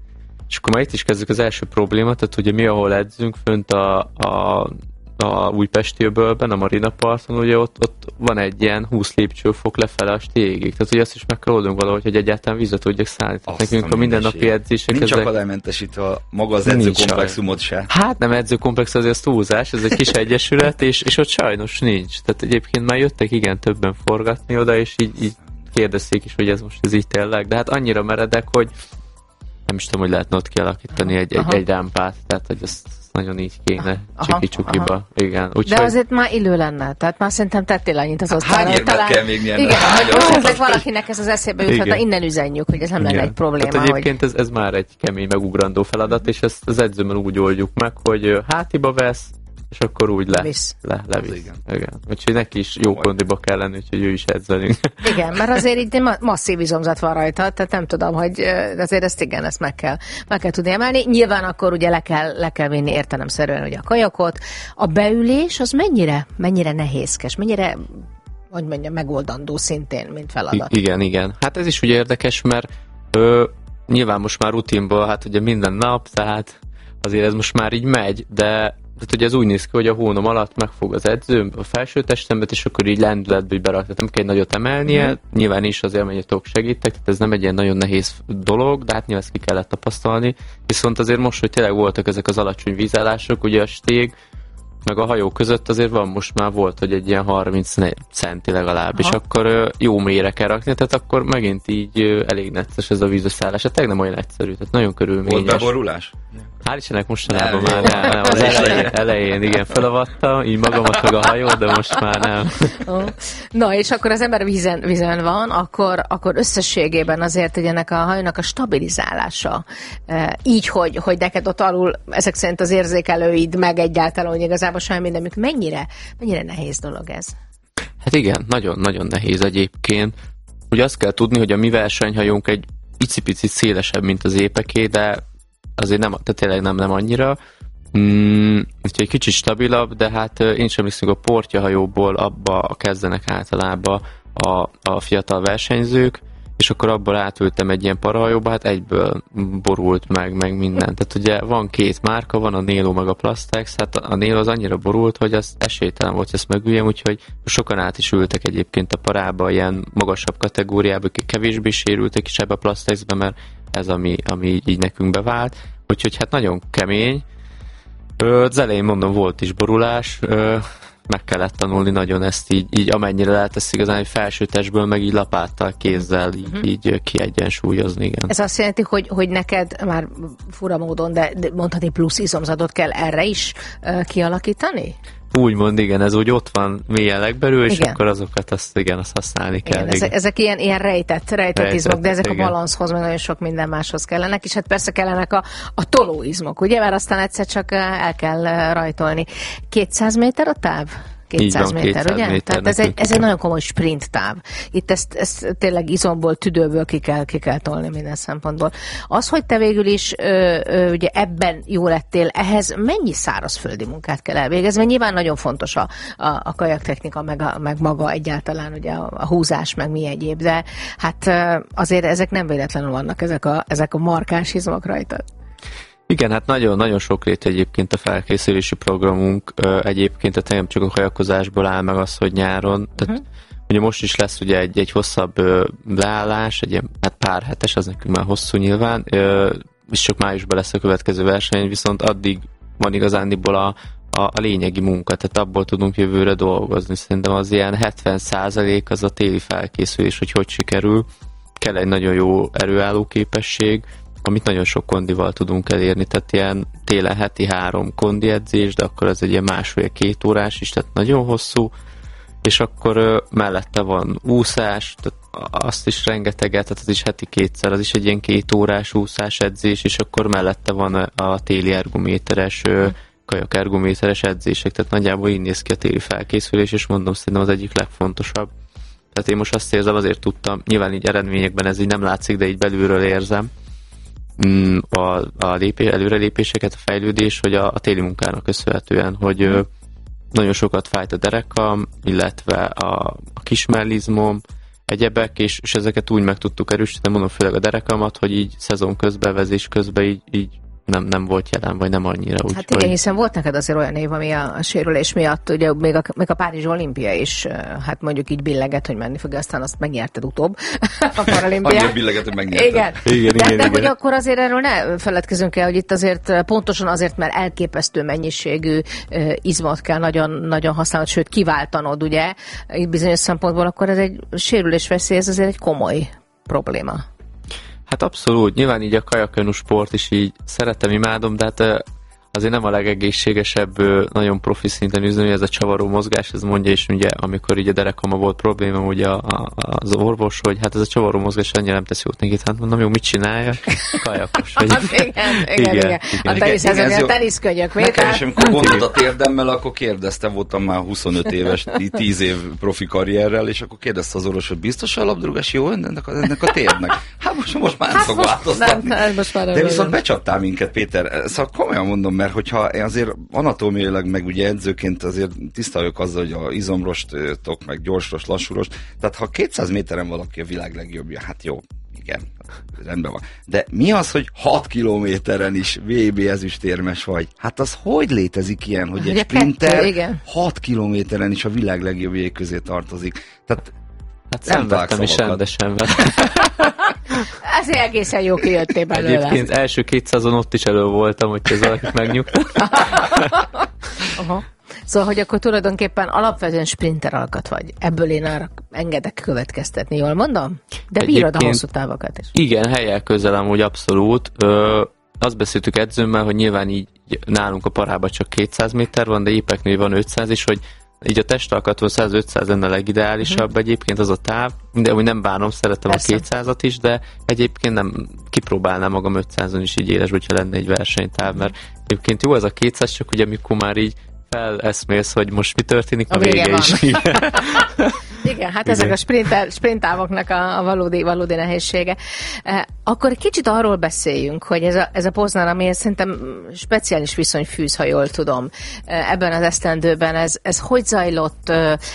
és akkor már itt is kezdjük az első problémát, tehát ugye mi, ahol edzünk fönt a, a, a Újpesti öbölben, a Marina parton, ugye ott, ott van egy ilyen húsz lépcsőfok lefele a stégig, tehát ugye azt is meg kell oldunk valahogy, hogy egyáltalán vízre tudjak szállni. Nekünk a mindennapi edzések... Nincs ezek... akadálymentesítve maga az edzőkomplexumot se. Hát nem edzőkomplex, azért az túlzás, ez egy kis egyesület, és, és ott sajnos nincs. Tehát egyébként már jöttek igen többen forgatni oda, és így, így kérdezték is, hogy ez most ez így tényleg, de hát annyira meredek, hogy nem is tudom, hogy lehetne ott kialakítani egy, egy, egy rámpát, tehát hogy ezt nagyon így kéne csiki-csukiba. Igen. Úgy, de azért már illő lenne, tehát már szerintem tettél annyit az osztályra. Hány érvet kell még nyerni? Igen, hogy valakinek ez az eszébe juthat, innen üzenjük, hogy ez nem lenne egy probléma. Tehát egyébként hogy... ez, ez már egy kemény, megugrandó feladat, és ezt az edzőben úgy oldjuk meg, hogy hátiba vesz, és akkor úgy le, Visz. le, levisz. Igen. Igen. Úgyhogy neki is jó kondiba kell lenni, úgyhogy ő is edzelünk. Igen, mert azért így masszív izomzat van rajta, tehát nem tudom, hogy azért ezt igen, ezt meg kell, meg kell tudni emelni. Nyilván akkor ugye le kell, le kell vinni értelemszerűen ugye a kajakot. A beülés az mennyire, mennyire nehézkes, mennyire, hogy mondjam, megoldandó szintén, mint feladat. I- igen, igen. Hát ez is ugye érdekes, mert ö, nyilván most már rutinból, hát ugye minden nap, tehát azért ez most már így megy, de tehát ugye ez úgy néz ki, hogy a hónom alatt megfog az edző a felső testemet, és akkor így lendületbe így berak. Tehát nem kell nagyot emelnie, mm. nyilván is az élményetok segítek, tehát ez nem egy ilyen nagyon nehéz dolog, de hát nyilván ezt ki kellett tapasztalni. Viszont azért most, hogy tényleg voltak ezek az alacsony vízállások, ugye a stég, meg a hajó között azért van, most már volt, hogy egy ilyen harminc centi legalább, aha, és akkor jó mélyre kell rakni, tehát akkor megint így elég necces ez a vízösszállás. Hát tényleg nem olyan egyszerű, tehát nagyon körülményes. Volt beborulás? Hál' Istennek mostanában nem, már nem, nem. Az elején, elején igen, felavattam, így magamat meg a hajó, de most már nem. Na, és akkor az ember vízen, vízen van, akkor, akkor összességében azért, hogy ennek a hajónak a stabilizálása, így, hogy, hogy neked ott alul ezek szerint az érzékelőid, meg egyáltalán, hogy igazából semmi mindenük, mennyire, mennyire nehéz dolog ez? Hát igen, nagyon-nagyon nehéz egyébként. Ugye azt kell tudni, hogy a mi versenyhajónk egy icipicit szélesebb, mint az épeké, de azért nem, tehát tényleg nem, nem annyira. Mm, úgyhogy egy kicsit stabilabb, de hát én sem hiszem, a portjahajóból abba kezdenek általában a, a fiatal versenyzők, és akkor abból átültem egy ilyen parahajóba, hát egyből borult meg, meg minden. Tehát ugye van két márka, van a Nelo meg a Plastex, hát a Nelo az annyira borult, hogy az esélytelen volt, hogy ezt megüljem, úgyhogy sokan át is ültek egyébként a parába, ilyen magasabb kategóriába, kevésbé sérültek is ebbe a Plastexbe, mert ez ami, ami így nekünk bevált. Úgyhogy hát nagyon kemény. Az elején mondom, volt is borulás, meg kellett tanulni nagyon ezt így, így amennyire lehet ezt igazán, hogy felső testből, meg így lapáttal, kézzel így, uh-huh. így kiegyensúlyozni, igen. Ez azt jelenti, hogy, hogy neked már fura módon, de mondhatni plusz izomzatot kell erre is uh, kialakítani? Úgymond, igen, ez úgy ott van mélyen legbelül, és igen, akkor azokat azt, igen, azt használni kell. Igen, ezek, ezek ilyen, ilyen rejtett, rejtett, rejtett izmok, de ezek igen, a balanszhoz, meg nagyon sok minden máshoz kellenek, és hát persze kellenek a, a tolóizmok, ugye, mert aztán egyszer csak el kell rajtolni. kétszáz méter a táv? kétszáz van, méter, kétszáz ugye? Méter Tehát ez egy, ez egy nagyon komoly sprint táv. Itt ezt, ezt tényleg izomból, tüdőből ki kell, ki kell tolni minden szempontból. Az, hogy te végül is ö, ö, ugye ebben jó lettél, ehhez mennyi szárazföldi munkát kell elvégezni? Mert nyilván nagyon fontos a, a, a kajaktechnika, meg, a, meg maga egyáltalán ugye a, a húzás, meg mi egyéb, de hát azért ezek nem véletlenül vannak, ezek a, ezek a markáns izmok rajta. Igen, hát nagyon-nagyon sok lét egyébként a felkészülési programunk. Egyébként tehát nem csak a kajakozásból áll meg az, hogy nyáron. Tehát uh-huh. ugye most is lesz ugye egy, egy hosszabb leállás, egy ilyen hát pár hetes, az nekünk már hosszú nyilván, és csak májusban lesz a következő verseny, viszont addig van igazándiból a, a, a lényegi munka, tehát abból tudunk jövőre dolgozni. Szerintem az ilyen hetven százalék az a téli felkészülés, hogy hogy sikerül. Kell egy nagyon jó erőálló képesség, amit nagyon sok kondival tudunk elérni, tehát ilyen télen heti három kondi edzés, de akkor ez egy ilyen másfél-két órás is, tehát nagyon hosszú, és akkor ö, mellette van úszás, tehát azt is rengeteget, tehát az is heti kétszer, az is egy ilyen két órás úszás edzés, és akkor mellette van a téli ergométeres, ö, kajak ergométeres edzések, tehát nagyjából így néz ki a téli felkészülés, és mondom, szerintem az egyik legfontosabb. Tehát én most azt érzem, azért tudtam, nyilván így eredményekben ez így nem látszik, de így belülről érzem mm, a, a lépé, előrelépéseket, a fejlődés, hogy a, a téli munkának köszönhetően, hogy ö, nagyon sokat fájt a derekam, illetve a, a kismellizmom, egyebek, és, és ezeket úgy meg tudtuk erősíteni, mondom főleg a derekamat, hogy így szezon közben, vezés közben így, így nem, nem volt jelen, vagy nem annyira. Úgy, hát igen, hogy... hiszen volt neked azért olyan év, ami a, a sérülés miatt, ugye még a, még a Párizsi olimpia is, hát mondjuk így billegett, hogy menni fog, aztán azt megnyerted utóbb a paralimpiát. Annyira billegett, hogy megnyerted. Igen, igen, de, igen, de igen. hogy akkor azért erről ne feledkezünk el, hogy itt azért pontosan azért, mert elképesztő mennyiségű uh, izmot kell nagyon, nagyon használnod, sőt kiváltanod, ugye, itt bizonyos szempontból, akkor ez egy sérülés veszély, ez azért egy komoly probléma. Hát abszolút, nyilván így a kajakönú sport is így szeretem, imádom, de hát azért nem a legegészségesebb, nagyon profi szinten üzeni, ez a csavaró mozgás, ez mondja is, ugye, amikor így a derekama volt probléma, ugye a, a, az orvos, hogy hát ez a csavaró mozgás annyira nem tesz jót neki, hát mondom, jó, mit csinálja? Kajakos. Vagy... Hát igen, igen, igen, igen. A teniszhez, a teniszkönyök, miért? Nekem is, amikor gondolt a térdemmel, akkor kérdeztem, voltam már huszonöt éves, tíz év profi karrierrel, és akkor kérdezte az orvos, hogy biztos a labdarúgás jó ennek a, ennek a térdnek? Hát most, most már nem hát fog most, változtatni. Nem, most már de viszont becsaptál minket, Péter. Szóval komolyan mondom, mert hogyha azért anatómiailag, meg ugye edzőként azért tiszta vagyok azzal, hogy a izomrostok, meg gyorsrost, lassúrost, tehát ha kétszáz méteren valaki a világ legjobbja, hát jó, igen, rendben van. De mi az, hogy hat kilométeren is vé bé ezüstérmes vagy? Hát az hogy létezik ilyen, hogy egy sprinter hat kilométeren is a világ legjobbjai közé tartozik? Tehát hát szenvedtem is rendesen vele. Ezért egészen jó kijöttél belőle. Egyébként első kétszázon ott is elő voltam, hogy ez valakit megnyugtat. Aha. Szóval, hogy akkor tulajdonképpen alapvetően sprinter alkat vagy. Ebből én arra engedek következtetni, jól mondom? De bírod a hosszú távokat is. Igen, helyel közel amúgy abszolút. Ö, azt beszéltük edzőmmel, hogy nyilván így nálunk a parában csak kétszáz méter van, de épeknél van ötszáz is, hogy így a testalkatról száz-ötszáz lenne a legideálisabb, uh-huh. egyébként az a táv, de úgy nem bánom, szeretem Persze. a kétszázat is, de egyébként nem kipróbálnám magam ötszázon is így éles, hogyha lenne egy versenytáv, mert egyébként jó ez a kétszáz, csak ugye amikor már így feleszmélsz, hogy most mi történik, a, a vége, vége is. Igen. Igen, hát ezek a sprint, sprinttávoknak a, a valódi, valódi nehézsége. Akkor egy kicsit arról beszéljünk, hogy ez a, ez a Poznan, ami szerintem speciális viszony fűz, ha jól tudom, ebben az esztendőben, ez, ez hogy zajlott?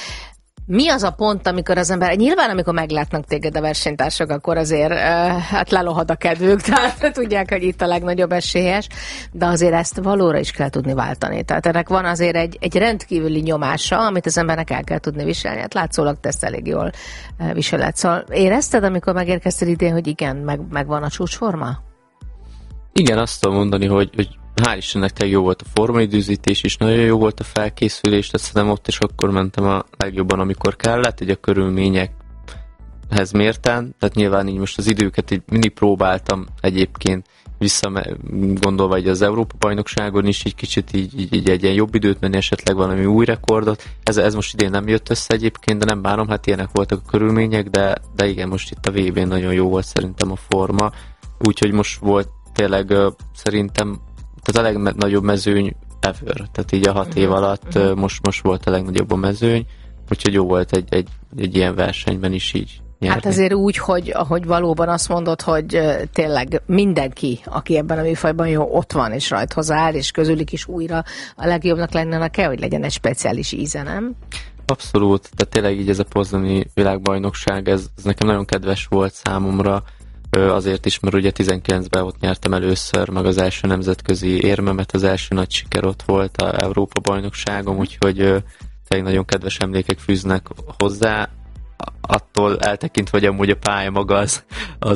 Mi az a pont, amikor az ember, nyilván amikor meglátnak téged a versenytársak, akkor azért hát lelohad a kedvük, tehát tudják, hogy itt a legnagyobb esélyes, de azért ezt valóra is kell tudni váltani. Tehát ennek van azért egy, egy rendkívüli nyomása, amit az embernek el kell tudni viselni. Hát látszólag te ezt elég jól viseled. Szóval érezted, amikor megérkeztél idén, hogy igen, meg, megvan a csúcsforma? Igen, azt tudom mondani, hogy, hogy hál' Istennek tényleg jó volt a formaidőzítés is, nagyon jó volt a felkészülés, tehát szerintem ott is akkor mentem a legjobban, amikor kellett, így a körülményekhez mérten, tehát nyilván így most az időket így mindig próbáltam egyébként vissza gondolva így az Európa-bajnokságon is így kicsit így, így, így egy ilyen jobb időt menni, esetleg valami új rekordot. Ez, ez most idén nem jött össze egyébként, de nem bánom, hát ilyenek voltak a körülmények, de, de igen, most itt a vé bén nagyon jó volt szerintem a forma, úgyhogy most volt tényleg uh, szerintem tehát a legnagyobb mezőny ever, tehát így a hat év alatt uh, most, most volt a legnagyobb a mezőny, úgyhogy jó volt egy, egy, egy ilyen versenyben is így nyerni. Hát azért úgy, hogy ahogy valóban azt mondod, hogy uh, tényleg mindenki, aki ebben a műfajban jó, ott van és rajthoz áll, és közülük is újra a legjobbnak lenne, kell, hogy legyen egy speciális íze, nem? Abszolút, tehát tényleg így ez a poznani világbajnokság, ez, ez nekem nagyon kedves volt számomra, azért is, mert ugye tizenkilencben ott nyertem először, meg az első nemzetközi érmemet, az első nagy siker ott volt a Európa-bajnokságom, úgyhogy tényleg nagyon kedves emlékek fűznek hozzá, attól eltekintve, hogy amúgy a pálya maga az, az,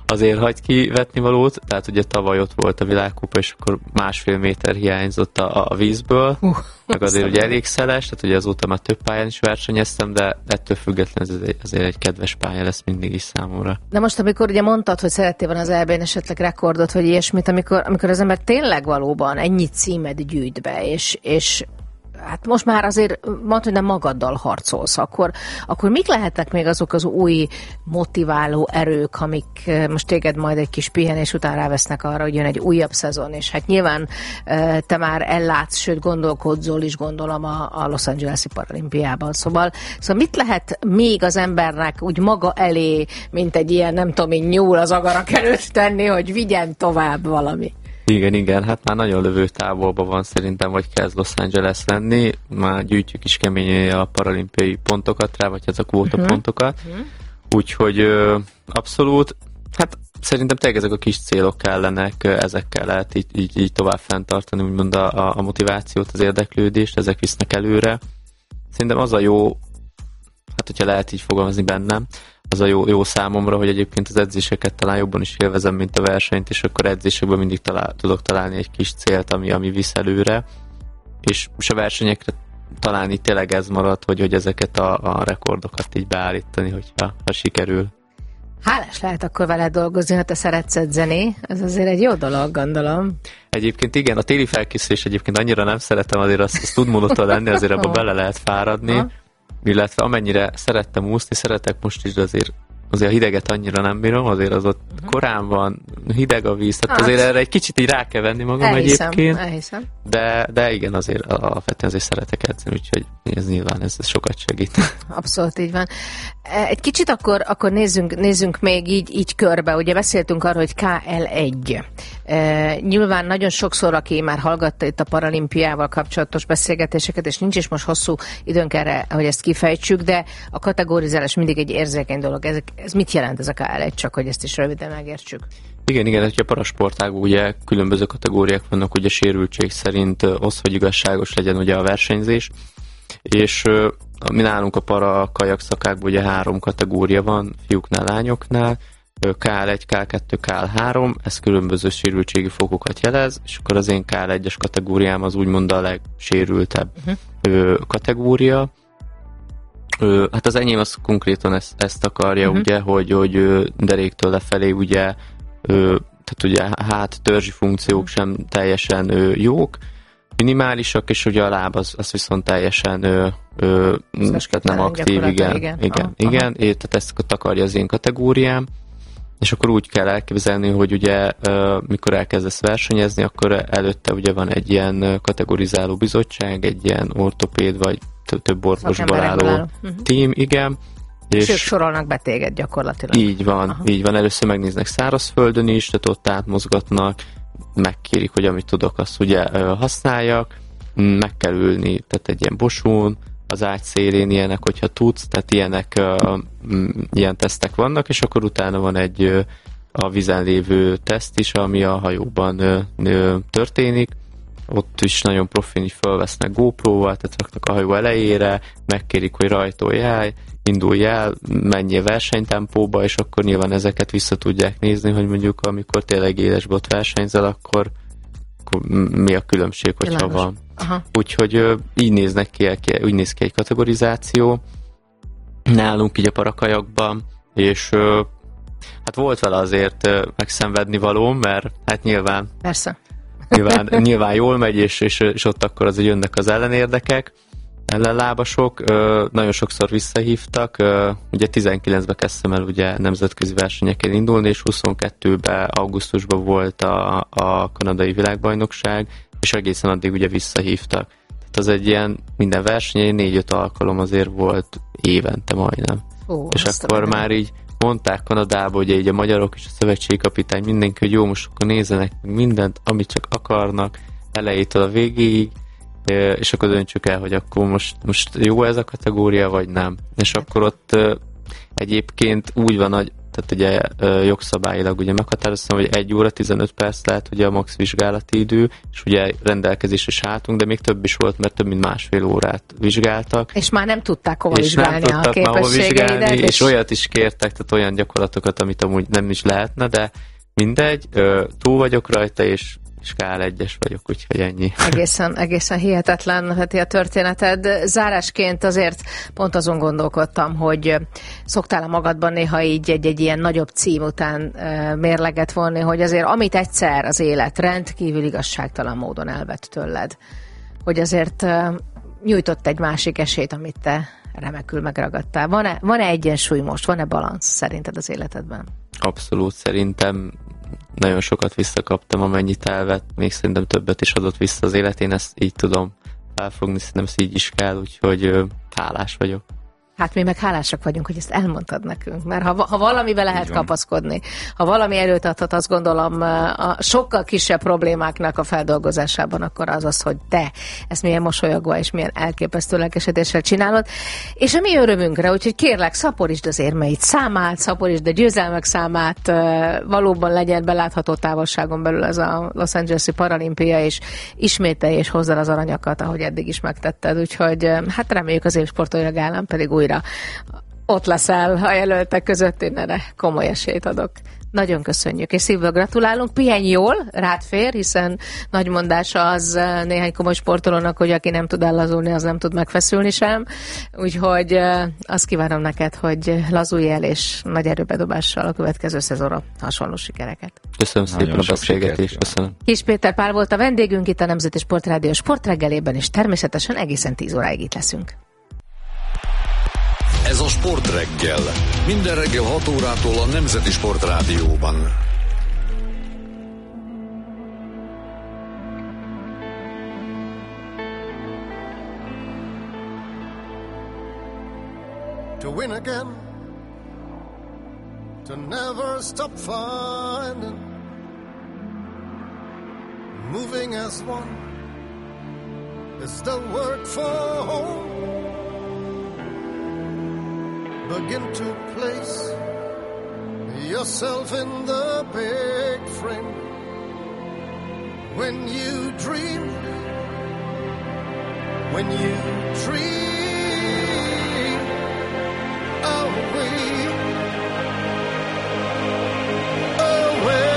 azért hagy kivetni valót, tehát ugye tavaly ott volt a világkupa, és akkor másfél méter hiányzott a, a vízből, uh, meg azért ugye elég szeles, tehát ugye azóta már több pályán is versenyeztem, de ettől függetlenül ez azért egy kedves pálya lesz mindig is számomra. De most, amikor ugye mondtad, hogy szerettél volna az é bén esetleg rekordot, vagy ilyesmit, amikor, amikor az ember tényleg valóban ennyi címet gyűjt be, és, és hát most már azért mondd, hogy nem magaddal harcolsz, akkor, akkor mik lehetnek még azok az új motiváló erők, amik most téged majd egy kis pihenés után rávesznek arra, hogy jön egy újabb szezon, és hát nyilván te már ellátsz, sőt gondolkodzol is, gondolom a, a Los Angeles-i paralimpiában. Szóval, szóval mit lehet még az embernek úgy maga elé, mint egy ilyen, nem tudom én, nyúl az agarak előtt tenni, hogy vigyen tovább valami? Igen, igen, hát már nagyon lövő távolban van szerintem, vagy kezd Los Angeles lenni, már gyűjtjük is keményen a paralimpiai pontokat rá, vagy ez a kvóta pontokat, uh-huh. úgyhogy ö, abszolút, hát szerintem tényleg ezek a kis célok kellenek, ezekkel lehet így, így, így tovább fenntartani, úgymond a, a motivációt, az érdeklődést, ezek visznek előre. Szerintem az a jó, hát hogyha lehet így fogalmazni bennem, az a jó, jó számomra, hogy egyébként az edzéseket talán jobban is élvezem, mint a versenyt, és akkor edzésekben mindig talál, tudok találni egy kis célt, ami, ami visz előre, és, és a versenyekre talán itt tényleg ez marad, hogy, hogy ezeket a, a rekordokat így beállítani, hogyha ha sikerül. Hálás lehet akkor veled dolgozni, ha te szeretsz edzeni. Ez azért egy jó dolog, gondolom. Egyébként igen, a téli felkészülés egyébként annyira nem szeretem, azért azt, azt tud monoton lenni, azért abba bele lehet fáradni. Ha. Illetve amennyire szerettem úszni, szeretek most is, de azért, azért a hideget annyira nem bírom, azért az ott uh-huh. korán van, hideg a víz, tehát hát. azért erre egy kicsit így rá kell venni magam elhiszem, egyébként. Elhiszem. De, de igen, azért alapvetően azért szeretek edzeni, úgyhogy ez nyilván ez, ez sokat segít. Abszolút így van. Egy kicsit akkor, akkor nézzünk, nézzünk még így, így körbe. Ugye beszéltünk arról, hogy ká el egy. E, nyilván nagyon sokszor, aki már hallgatta itt a paralimpiával kapcsolatos beszélgetéseket, és nincs is most hosszú időnk erre, hogy ezt kifejtsük, de a kategorizálás mindig egy érzékeny dolog. Ez, ez mit jelent ez a ká el egy, csak hogy ezt is röviden megértsük? Igen, igen, hogy a parasportágban ugye különböző kategóriák vannak, ugye sérültség szerint osz, hogy igazságos legyen ugye a versenyzés, és mi nálunk a para kajak szakákban ugye három kategória van, fiúknál, lányoknál, ká el egy, ká el kettő, ká el három, ez különböző sérültségi fokokat jelez, és akkor az én ká el egyes kategóriám az úgymond a legsérültebb uh-huh. kategória. Hát az enyém az konkrétan ezt, ezt akarja, uh-huh. ugye, hogy, hogy deréktől lefelé ugye tehát ugye hát törzsi funkciók sem teljesen ö, jók, minimálisak, és ugye a láb az, az viszont teljesen ö, ö, tehát nem aktív, igen, igen, igen, aha, igen aha. É, tehát ezt takarja az én kategóriám, és akkor úgy kell elképzelni, hogy ugye ö, mikor elkezdesz versenyezni, akkor előtte ugye van egy ilyen kategorizáló bizottság, egy ilyen ortopéd, vagy több orvosból álló uh-huh. tím, igen, és ők sorolnak be téged gyakorlatilag. Így van, aha. így van. Először megnéznek szárazföldön is, tehát ott átmozgatnak, megkérik, hogy amit tudok, azt ugye használjak, meg kell ülni, tehát egy ilyen bosón, az ágy szélén ilyenek, hogyha tudsz, tehát ilyenek, ilyen tesztek vannak, és akkor utána van egy a vízen lévő teszt is, ami a hajóban történik. Ott is nagyon profin is felvesznek GoPro-val, tehát raknak a hajó elejére, megkérik, hogy rajtoljál, indulj el, menjél versenytempóba, és akkor nyilván ezeket vissza tudják nézni, hogy mondjuk amikor tényleg élesbot versenyzel, akkor, akkor mi a különbség, hogyha Bilágos. Van. Aha. Úgyhogy így néznek ki, úgy néz ki egy kategorizáció nálunk így a parakajakban, és hát volt vele azért megszenvedni valóm, mert hát nyilván Persze. Nyilván, nyilván jól megy, és, és, és ott akkor azért jönnek az ellenérdekek, ellenlábasok, nagyon sokszor visszahívtak, ugye tizenkilencben kezdtem el ugye nemzetközi versenyeken indulni, és huszonkettőben augusztusban volt a, a kanadai világbajnokság, és egészen addig ugye visszahívtak. Tehát az egy ilyen minden versenyen négy-öt alkalom azért volt évente majdnem. Ó, és akkor már így mondták Kanadában, hogy így a magyarok és a szövetségi kapitány mindenki, hogy jó, most akkor nézzenek meg mindent, amit csak akarnak, elejétől a végéig, és akkor döntsük el, hogy akkor most, most jó ez a kategória, vagy nem. És akkor ott egyébként úgy van, hogy tehát ugye jogszabályilag ugye meghatároztam, hogy egy óra tizenöt perc lehet ugye a max vizsgálati idő, és ugye rendelkezésre is álltunk, de még több is volt, mert több mint másfél órát vizsgáltak. És már nem tudták hova és vizsgálni nem a képességeidet. És, és olyat is kértek, tehát olyan gyakorlatokat, amit amúgy nem is lehetne, de mindegy, túl vagyok rajta, és és ká el egyes vagyok, úgyhogy ennyi. Egészen, egészen hihetetlen, Peti, a történeted. Zárásként azért pont azon gondolkodtam, hogy szoktál a magadban néha így egy-egy ilyen nagyobb cím után mérleget vonni, hogy azért amit egyszer az élet rendkívül igazságtalan módon elvett tőled, hogy azért nyújtott egy másik esélyt, amit te remekül megragadtál. Van-e, van-e egyensúly most, van-e balansz szerinted az életedben? Abszolút, szerintem nagyon sokat visszakaptam, amennyit elvett, még szerintem többet is adott vissza az élet, én ezt így tudom felfogni, szerintem ezt így is kell, úgyhogy ö, hálás vagyok. Hát mi meg hálásak vagyunk, hogy ezt elmondtad nekünk, mert ha, ha valamivel lehet kapaszkodni, ha valami erőt adhat, azt gondolom a sokkal kisebb problémáknak a feldolgozásában, akkor az az, hogy te ezt milyen mosolyogva és milyen elképesztő lelkesedéssel csinálod, és a mi örömünkre, úgyhogy kérlek, szaporítsd az érmeid számát, szaporítsd a győzelmek számát, valóban legyen belátható távolságon belül ez a Los Angeles-i paralimpia, és ismételj és hozzá az aranyakat, ahogy eddig is megtetted, úgyhogy hát reméljük az évsportolja gálán pedig újra ott leszel a jelöltek között, én erre komoly esélyt adok. Nagyon köszönjük, és szívből gratulálunk. Pihenj jól, rád fér, hiszen nagy mondása az néhány komoly sportolónak, hogy aki nem tud ellazulni, az nem tud megfeszülni sem. Úgyhogy azt kívánom neked, hogy lazulj el, és nagy erőbedobással a következő szezonra hasonló sikereket. Köszönöm szépen a beszélgetést. Köszönöm. Kis Péter Pál volt a vendégünk itt a Nemzeti Sportrádió sportreggelében, és természetesen egészen tíz óráig itt leszünk. Ez a Sportreggel. Minden reggel hat órától a Nemzeti Sportrádióban. To win again, to never stop finding, moving as one is the word for home. Begin to place yourself in the big frame. When you dream, when you dream away, away.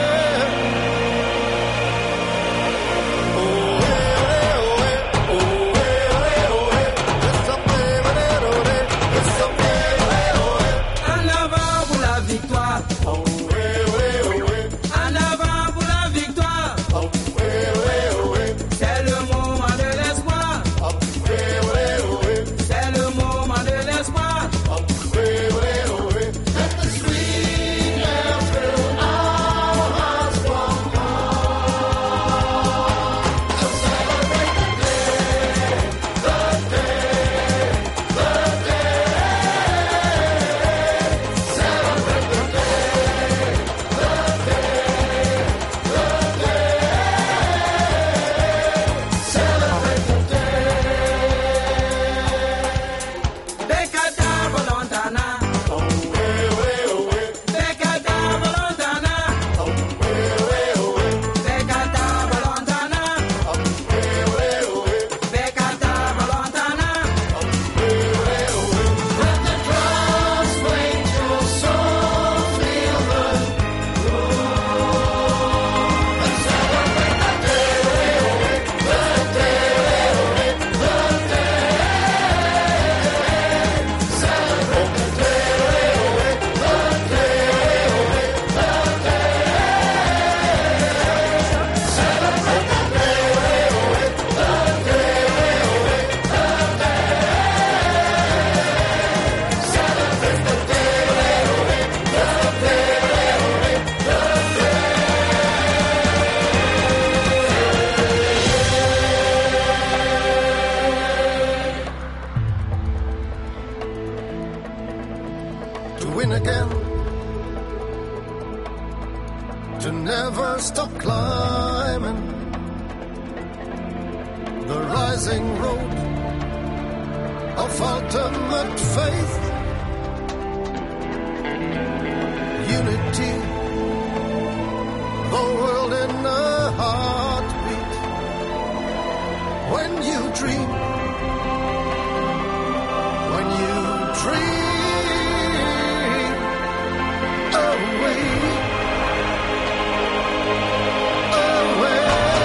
dream away, away.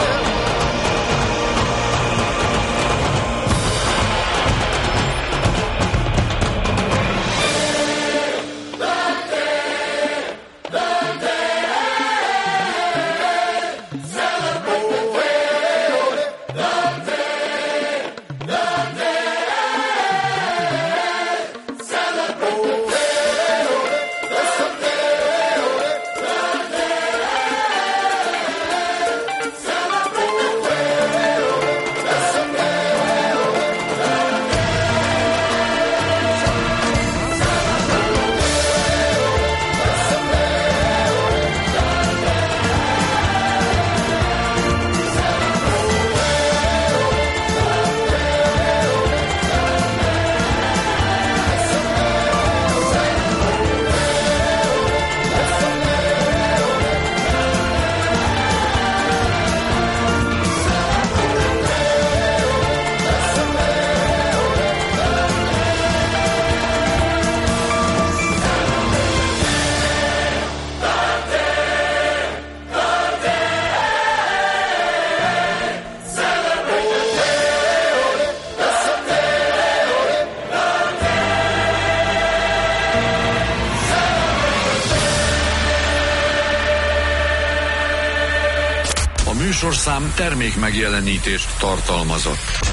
Műsorszám termék megjelenítést tartalmazott.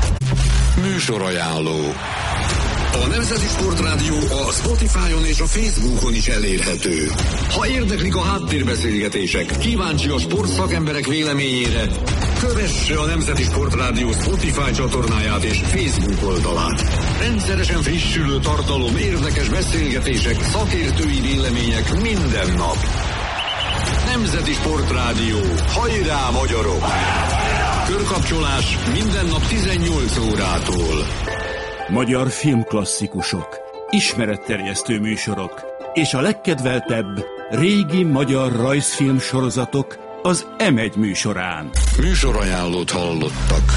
Műsorajánló. A Nemzeti Sportrádió a Spotify-on és a Facebookon is elérhető. Ha érdeklik a háttérbeszélgetések, kíváncsi a sportszakemberek véleményére, kövesse a Nemzeti Sportrádió Spotify csatornáját és Facebook oldalát. Rendszeresen frissülő tartalom, érdekes beszélgetések, szakértői vélemények minden nap. Nemzeti Sportrádió. Hajrá, magyarok! Körkapcsolás minden nap tizennyolc órától. Magyar filmklasszikusok, ismeretterjesztő műsorok és a legkedveltebb régi magyar rajzfilm sorozatok az em egy műsorán. Műsorajánlót hallottak.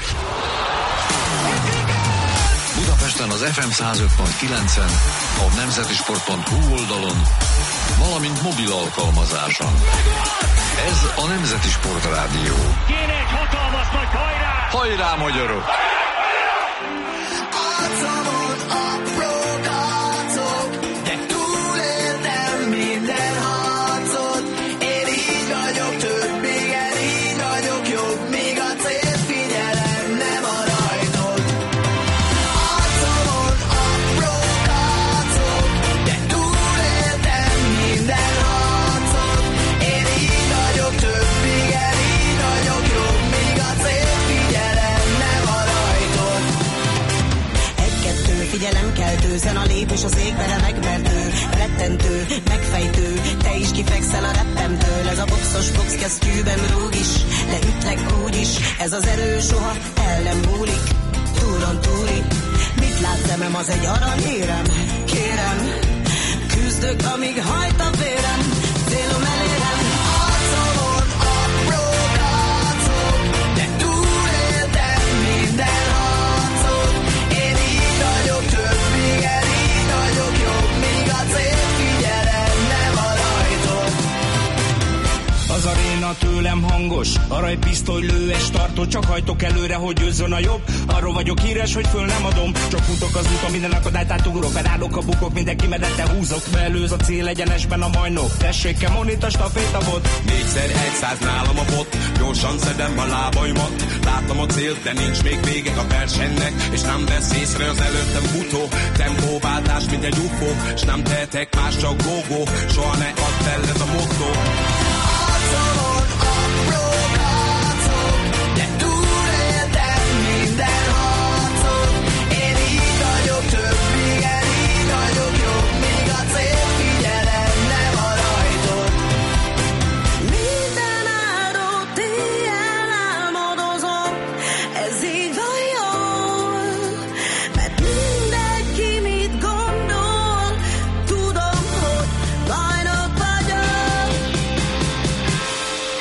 Budapesten az ef em száz öt pont kilencen, a nemzetisport pont hu oldalon, valamint mobil alkalmazáson. Ez a Nemzeti Sportrádió. Kéne egy hatalmas nagy hajrá! Hajrá, magyarok! Arcomon apró karcok, de túléltem minden harcot. Én így vagyok több, igen, így vagyok jobb, míg a cél figyelem nem a rajtot. Arcomon apró karcok, de túléltem minden harcot. Én így vagyok több, igen, így vagyok jobb, míg a cél figyelem nem a rajtot. Egy-kettő, figyelemkeltő, zen a lépés az égbe remegvertő, rettentő, megfejtő, te is kifekszel a rettemtől. Ez a boxos boxkesztyűben rúg is, de ütlek úgy is, ez az erő soha el nem múlik, túlon túli. Mit lát szemem, az egy aranyérem, kérem, küzdök, amíg hajt a vérem, célom elérem. Arcomon apró karcok, de túléltem minden harcot. Én így vagyok több, igen, így vagyok jobb, míg a cél figyelem nem a rajtot. Az aréna tőlem hangos, aranypisztoly lőes tartó, csak hajtok előre, hogy győzzön a jobb. Arról vagyok híres, hogy föl nem adom, csak futok az úton, minden akadályt átugrok, felállok a bukok, mindenki medette húzok, mellőz a cél egyenesben a majnok. Tessék, Kemonit a stafétabot. Négyszer egyszáz nálam a bot, gyorsan szedem a lábaimat. Látom a célt, de nincs még vége a versenynek, és nem vesz észre az előttem futó. Tempóváltás, mint egy ufó, s nem tehetek más, csak go-go. Soha ne add fel, ez a motto. Arcomon apró karcok, de túléltem minden harcot. Én így vagyok több, igen, így vagyok jobb, míg a cél figyelem nem a rajtot. Minden áldott éjjel álmodozom, ez így van jól, mert mindegy, ki mit gondol, tudom, hogy bajnok vagyok.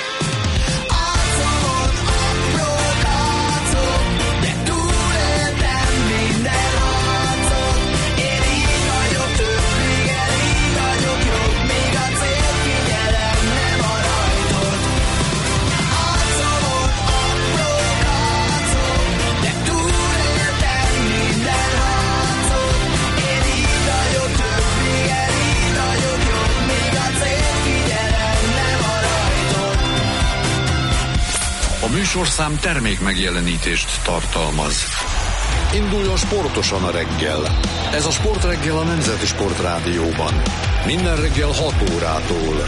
műsorszám termék megjelenítést tartalmaz. Induljon sportosan a reggel. Ez a Sportreggel a Nemzeti Sportrádióban. Minden reggel hat órától.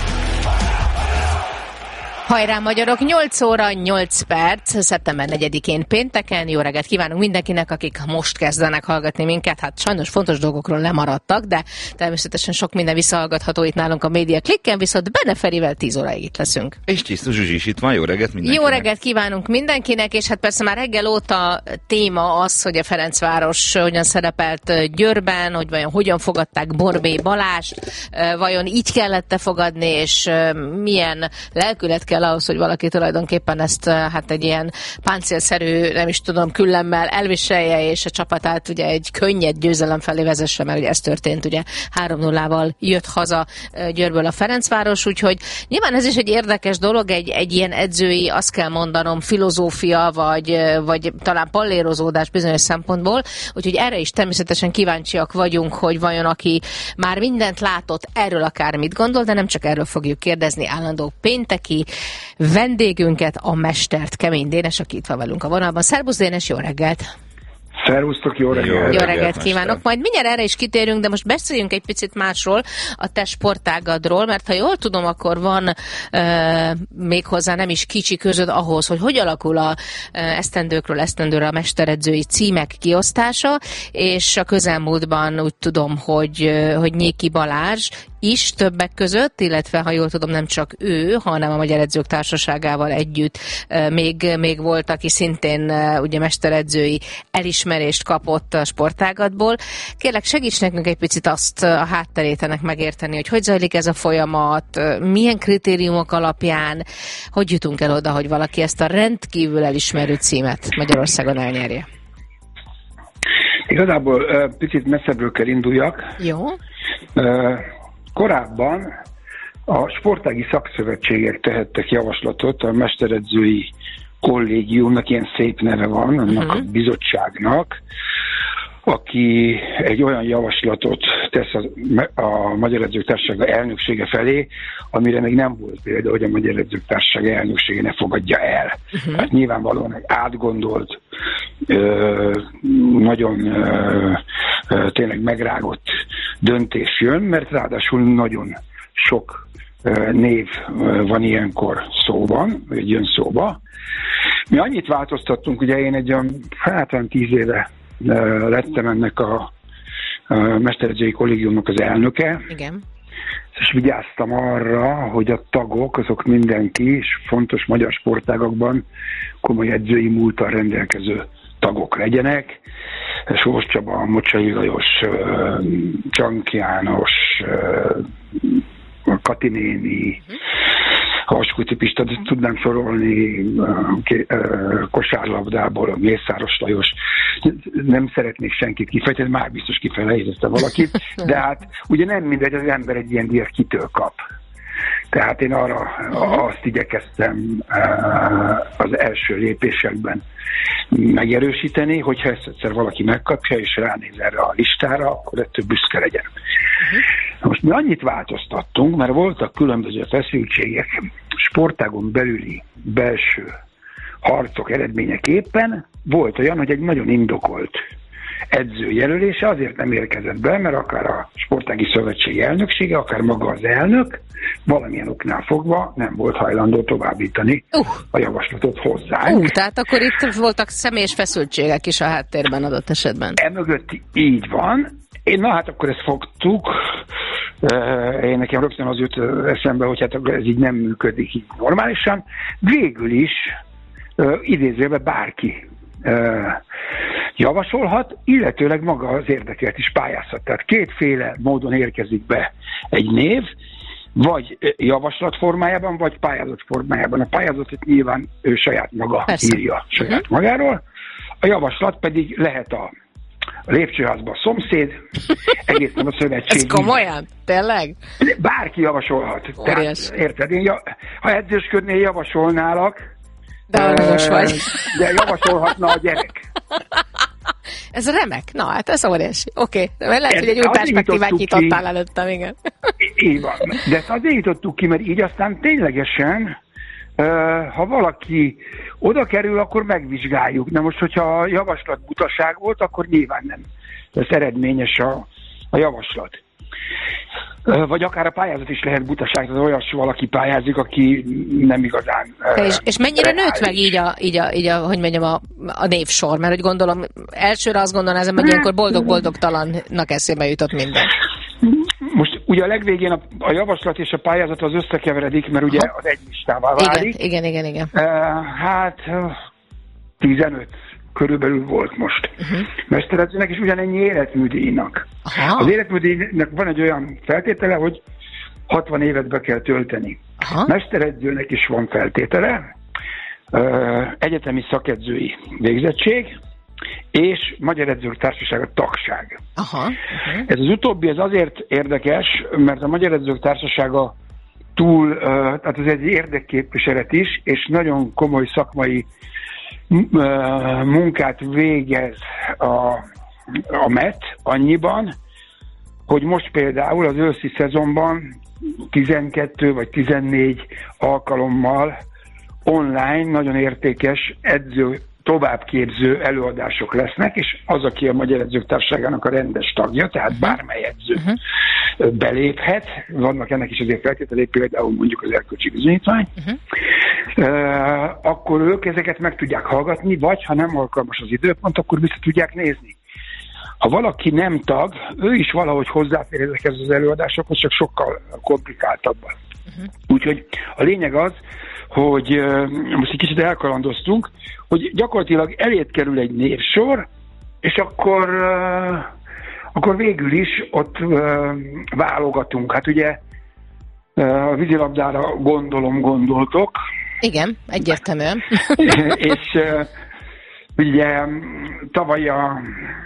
Hajrá magyarok, nyolc óra, nyolc perc, szeptember negyedikén pénteken. Jó reggelt kívánunk mindenkinek, akik most kezdenek hallgatni minket. Hát sajnos fontos dolgokról lemaradtak, de természetesen sok minden visszahallgatható itt nálunk a Média Klikken, viszont Benne Ferivel tíz óráig itt leszünk. És Csisztus Zsuzsi is itt van, jó reggelt mindenkinek. Jó reggelt kívánunk mindenkinek, és hát persze már reggel óta téma az, hogy a Ferencváros hogyan szerepelt Győrben, hogy vajon hogyan fogadták Borbély Balást, vajon így kellett fogadni, és milyen lelkület kell ahhoz, hogy valaki tulajdonképpen ezt hát egy ilyen páncélszerű, nem is tudom, küllemmel elviselje, és a csapatát ugye egy könnyed győzelem felé vezesse, mert ugye ez történt, ugye három nullával jött haza Győrből a Ferencváros, úgyhogy nyilván ez is egy érdekes dolog, egy, egy ilyen edzői, azt kell mondanom, filozófia, vagy, vagy talán pallérozódás bizonyos szempontból, úgyhogy erre is természetesen kíváncsiak vagyunk, hogy vajon aki már mindent látott, erről akár mit gondol, de nem csak erről fogjuk kérdezni állandó pénteki vendégünket, a mestert, Kemény Dénes, aki itt van velünk a vonalban. Szerbusz Dénes, jó reggelt! Szervusztok, jó reggelt! Jó reggelt, jó reggelt kívánok! Majd mindjárt erre is kitérünk, de most beszéljünk egy picit másról, a te sportágadról, mert ha jól tudom, akkor van e, méghozzá nem is kicsi közöd ahhoz, hogy hogy alakul a e, esztendőkről esztendőre a mesteredzői címek kiosztása, és a közelmúltban úgy tudom, hogy, hogy Nyéki Balázs is többek között, illetve ha jól tudom, nem csak ő, hanem a Magyar Edzők Társaságával együtt még, még volt, aki szintén ugye mesteredzői elismerést kapott a sportágatból. Kérlek, segíts nekünk egy picit azt a hátterét ennek megérteni, hogy hogy zajlik ez a folyamat, milyen kritériumok alapján, hogy jutunk el oda, hogy valaki ezt a rendkívül elismerő címet Magyarországon elnyerje. Igazából picit messzebbről kell induljak. Jó. Korábban a sportági szakszövetségek tehettek javaslatot a mesteredzői kollégiumnak, ilyen szép neve van, annak uh-huh. a bizottságnak, aki egy olyan javaslatot tesz a, a Magyar Edzők Társasága elnöksége felé, amire még nem volt példa, hogy a Magyar Edzők Társasága elnöksége ne fogadja el. Uh-huh. Hát nyilvánvalóan egy átgondolt, ö, nagyon ö, ö, tényleg megrágott döntés jön, mert ráadásul nagyon sok ö, név ö, van ilyenkor szóban, vagy jön szóba. Mi annyit változtattunk, ugye én egy olyan, hát olyan tíz éve lettem ennek a, a mesteredzői kollégiumnak az elnöke. Igen. És vigyáztam arra, hogy a tagok, azok mindenki, és fontos magyar sportágakban komoly edzői múlttal rendelkező tagok legyenek. Sós Csaba, Mocsai Lajos, Csank János, Kati néni, Haskuti Pista, tudnám sorolni kosárlabdából, a Mészáros Lajos. Nem szeretnék senkit kifejteni, már biztos kifelejtette valakit, de hát ugye nem mindegy, az ember egy ilyen díjat kitől kap. Tehát én arra azt igyekeztem az első lépésekben megerősíteni, hogyha ezt egyszer valaki megkapja, és ránéz erre a listára, akkor ettől büszke legyen. Uh-huh. Most mi annyit változtattunk, mert voltak különböző feszültségek, sportágon belüli belső harcok eredményeképpen, volt olyan, hogy egy nagyon indokolt edző jelölése azért nem érkezett be, mert akár a Sportági Szövetség elnöksége, akár maga az elnök valamilyen oknál fogva nem volt hajlandó továbbítani uh. a javaslatot hozzánk. Uh, tehát akkor itt voltak személyes feszültségek is a háttérben adott esetben. Emögött így van. Én, na hát akkor ezt fogtuk. Én nekem rögtön az jut eszembe, hogy hát ez így nem működik így normálisan. Végül is idézőben bárki javasolhat, illetőleg maga az érdekelt is pályázhat. Tehát kétféle módon érkezik be egy név, vagy javaslat formájában, vagy pályázat formájában. A pályázatot nyilván ő saját maga Persze. írja saját uh-huh. magáról, a javaslat pedig lehet a lépcsőházban a szomszéd, egészen a szövetség. Ez komolyan? Tényleg? Bárki javasolhat. Tehát, érted? Én, ha edzősködnél javasolnálak, de aranyos vagy. De javasolhatna a gyerek. Ez remek. Na, hát ez óriási. Oké. Okay. Lehet, hogy egy új perspektívát nyitottál előttem, igen. Így van. De ezt azért jutottuk ki, mert így aztán ténylegesen ha valaki oda kerül, akkor megvizsgáljuk. Na most, hogyha a javaslat butaság volt, akkor nyilván nem lesz eredményes a, a javaslat. Vagy akár a pályázat is lehet butaság, tehát olyas valaki pályázik, aki nem igazán... És, és mennyire nőtt meg így a, így a, így a hogy mondjam, a, a névsor? Mert hogy gondolom, elsőre azt gondolnám, hogy ilyenkor boldog-boldogtalannak eszébe jutott minden. Most ugye a legvégén a, a javaslat és a pályázat az összekeveredik, mert ugye az egy listává válik. Igen, igen, igen, igen. Uh, hát tizenöt körülbelül volt most. Uh-huh. Mesteredzőnek és ugyanennyi életműdíjnak. Aha. Az életműdíjnak van egy olyan feltétele, hogy hatvan évet be kell tölteni. Aha. Mesteredzőnek is van feltétele, uh, egyetemi szakedzői végzettség, és Magyar Edzők Társasága tagság. Aha. Uh-huh. Ez az utóbbi ez azért érdekes, mert a Magyar Edzők Társasága túl, uh, tehát ez egy érdekképviselet is, és nagyon komoly szakmai uh, munkát végez a, a em e té annyiban, hogy most például az őszi szezonban tizenkettő vagy tizennégy alkalommal online nagyon értékes edző továbbképző előadások lesznek, és az, aki a Magyar Edzők Társaságának a rendes tagja, tehát bármely edző uh-huh. beléphet, vannak ennek is azért feltételei, például mondjuk az erkölcsi bizonyítvány, uh-huh. uh, akkor ők ezeket meg tudják hallgatni, vagy ha nem alkalmas az időpont, akkor vissza tudják nézni. Ha valaki nem tag, ő is valahogy hozzáfér ezekhez az előadásokhoz, csak sokkal komplikáltabban. Uh-huh. Úgyhogy a lényeg az, hogy uh, most egy kicsit elkalandoztunk, hogy gyakorlatilag elét kerül egy névsor, és akkor, uh, akkor végül is ott uh, válogatunk. Hát ugye uh, a vízilabdára gondolom gondoltok. Igen, egyértelműen. És uh, ugye tavaly a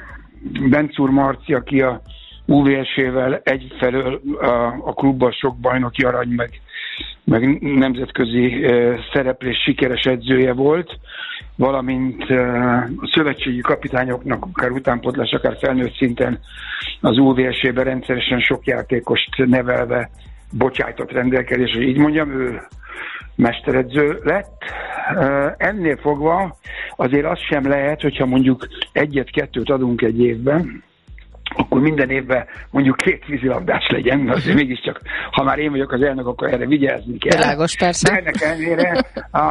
Bencúr Marci, aki a u vé es-ével egyfelől a, a klubban sok bajnoki arany, meg, meg nemzetközi uh, szereplés sikeres edzője volt, valamint uh, a szövetségi kapitányoknak akár utánpótlás, akár felnőtt szinten az u vé es-ében rendszeresen sok játékost nevelve bocsájtott rendelkezésre, így mondjam, ő mesteredző lett. Uh, ennél fogva azért az sem lehet, hogyha mondjuk egyet-kettőt adunk egy évben, akkor minden évben mondjuk két vízilabdás legyen, azért mégiscsak, ha már én vagyok az elnök, akkor erre vigyázni kell. Világos, persze. De ennek ellenére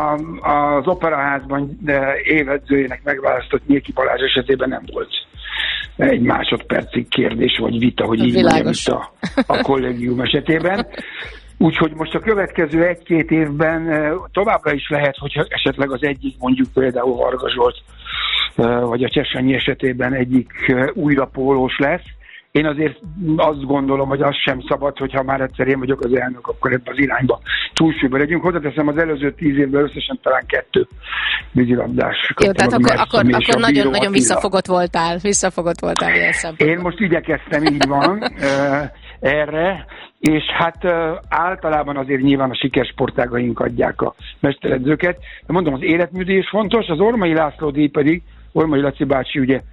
az Operaházban évedzőjének megválasztott Nyéki Balázs esetében nem volt egy másodpercig kérdés vagy vita, hogy így mondjam itt a, a kollégium esetében. Úgyhogy most a következő egy-két évben továbbra is lehet, hogy esetleg az egyik mondjuk például Varga Zsolt, vagy a Csesanyi esetében egyik újra pólós lesz. Én azért azt gondolom, hogy az sem szabad, hogyha már egyszer én vagyok az elnök, akkor ebben az irányba túlsúlyban legyünk. Hozzáteszem, az előző tíz évben összesen talán kettő vízilabdás. Jó, tehát akkor, akkor, akkor nagyon, nagyon visszafogott voltál, visszafogott voltál ilyen szempontból. Én most igyekeztem, így van, erre, és hát általában azért nyilván a sikersportágaink adják a mesteredzőket. De mondom, az életműdíj is fontos, az Ormai László díj pedig, Ormai Laci bácsi ugye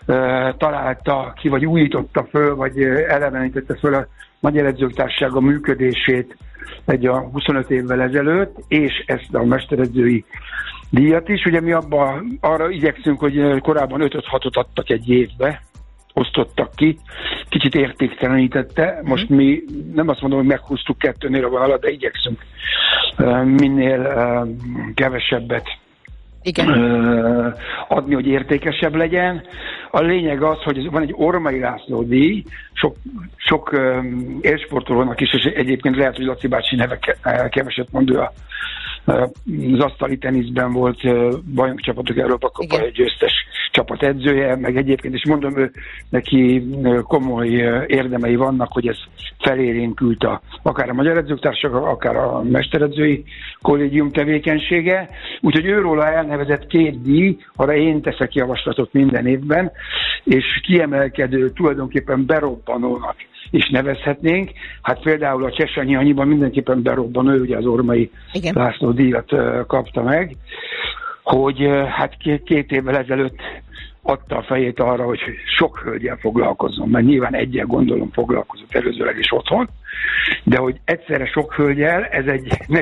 találta ki, vagy újította föl, vagy elevenítette föl a Magyar Edzők Társasága működését egy a huszonöt évvel ezelőtt, és ezt a mesteredzői díjat is. Ugye mi abban arra igyekszünk, hogy korábban ötöt-hatot adtak egy évbe, osztottak ki, kicsit értéktelenítette. Most mi nem azt mondom, hogy meghúztuk kettőnél a vonalat, de igyekszünk minél kevesebbet Igen. adni, hogy értékesebb legyen. A lényeg az, hogy van egy Ormai László díj, sok, sok élsportolónak is, és egyébként lehet, hogy Laci bácsi neve keveset mond, ő a az asztali teniszben volt bajnokcsapatok Európa Kupa győztes csapat edzője, meg egyébként is mondom, ő, neki komoly érdemei vannak, hogy ez felélénkült a, akár a Magyar Edzők Társasága, akár a mesteredzői kollégium tevékenysége. Úgyhogy őróla elnevezett két díj, arra én teszek javaslatot minden évben, és kiemelkedő, tulajdonképpen berobbanónak is nevezhetnénk. Hát például a Csesanyi annyiban mindenképpen berobbanó, ő ugye az Ormai Igen. László díjat uh, kapta meg, hogy uh, hát két, két évvel ezelőtt adta a fejét arra, hogy sok hölgyel foglalkozzon, mert nyilván egyen gondolom foglalkozott előzőleg is otthon, de hogy egyszerre sok hölgyel, ez egy, neki egy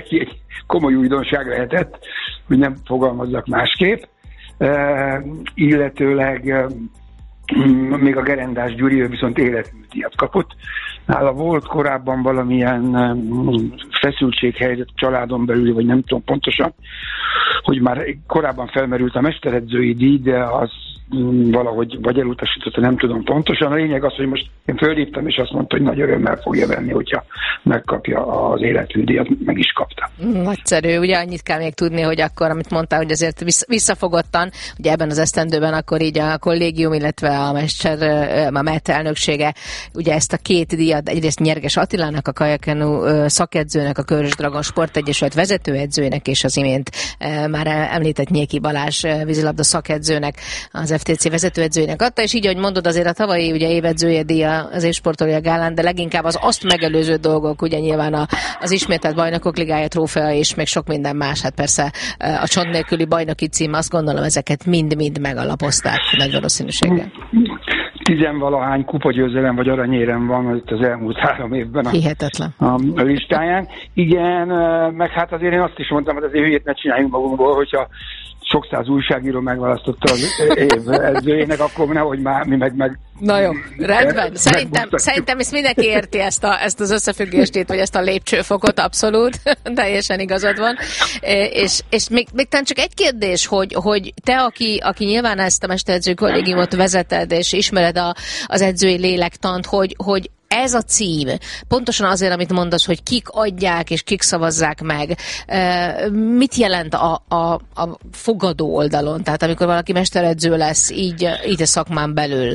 komoly újdonság lehetett, hogy nem fogalmazzak másképp. Uh, illetőleg uh, még a Gerendás Gyuri, ő viszont életműdíjat kapott. Nála volt korábban valamilyen uh, feszültséghelyzet családon belül, vagy nem tudom pontosan, hogy már korábban felmerült a mesteredzői díj, de az valahogy vagy elutasította, nem tudom pontosan. A lényeg az, hogy most én fölhívtam, és azt mondta, hogy nagy örömmel fogja venni, hogyha megkapja az életműdíjat, meg is kapta. Nagyszerű, ugye annyit kell még tudni, hogy akkor, amit mondtál, hogy azért visszafogottan, ugye ebben az esztendőben akkor így a kollégium, illetve a mester, a MET elnöksége, ugye ezt a két díjat, egyrészt Nyerges Attilának, a kajakenu szakedzőnek, a Körös Dragon Sportegyesület vezetőedzőjének, és az imént már említett Nyéki Balázs vízilabda szakedzőnek, az ef té cé vezetőedzőjének adta, és így, ahogy mondod, azért a tavalyi ugye évedzője díja az évsportolója gálán, de leginkább az azt megelőző dolgok, ugye nyilván a, az ismételt bajnokok ligája trófea és még sok minden más, hát persze a csont nélküli bajnoki cím, azt gondolom, ezeket mind-mind megalapozták nagy valószínűséggel. Tizenvalahány kupagyőzelem vagy aranyérem van itt az elmúlt három évben a, hihetetlen. A, a listáján. Igen, meg hát azért én azt is mondtam, hogy azért hülyét ne csináljunk magunkból, hogyha sok száz újságíró megválasztotta az év edzőjének, akkor nehogy már mi meg meg... Na jó, rendben. Szerintem, szerintem ezt mindenki érti ezt, a, ezt az összefüggést, vagy ezt a lépcsőfokot, abszolút. Teljesen igazad van. És, és még, még talán csak egy kérdés, hogy, hogy te, aki, aki nyilván ezt a mesteredző kollégiumot vezeted, és ismered a, az edzői lélektant, hogy, hogy ez a cím, pontosan azért, amit mondasz, hogy kik adják és kik szavazzák meg, mit jelent a, a, a fogadó oldalon? Tehát amikor valaki mesteredző lesz, így, így a szakmán belül.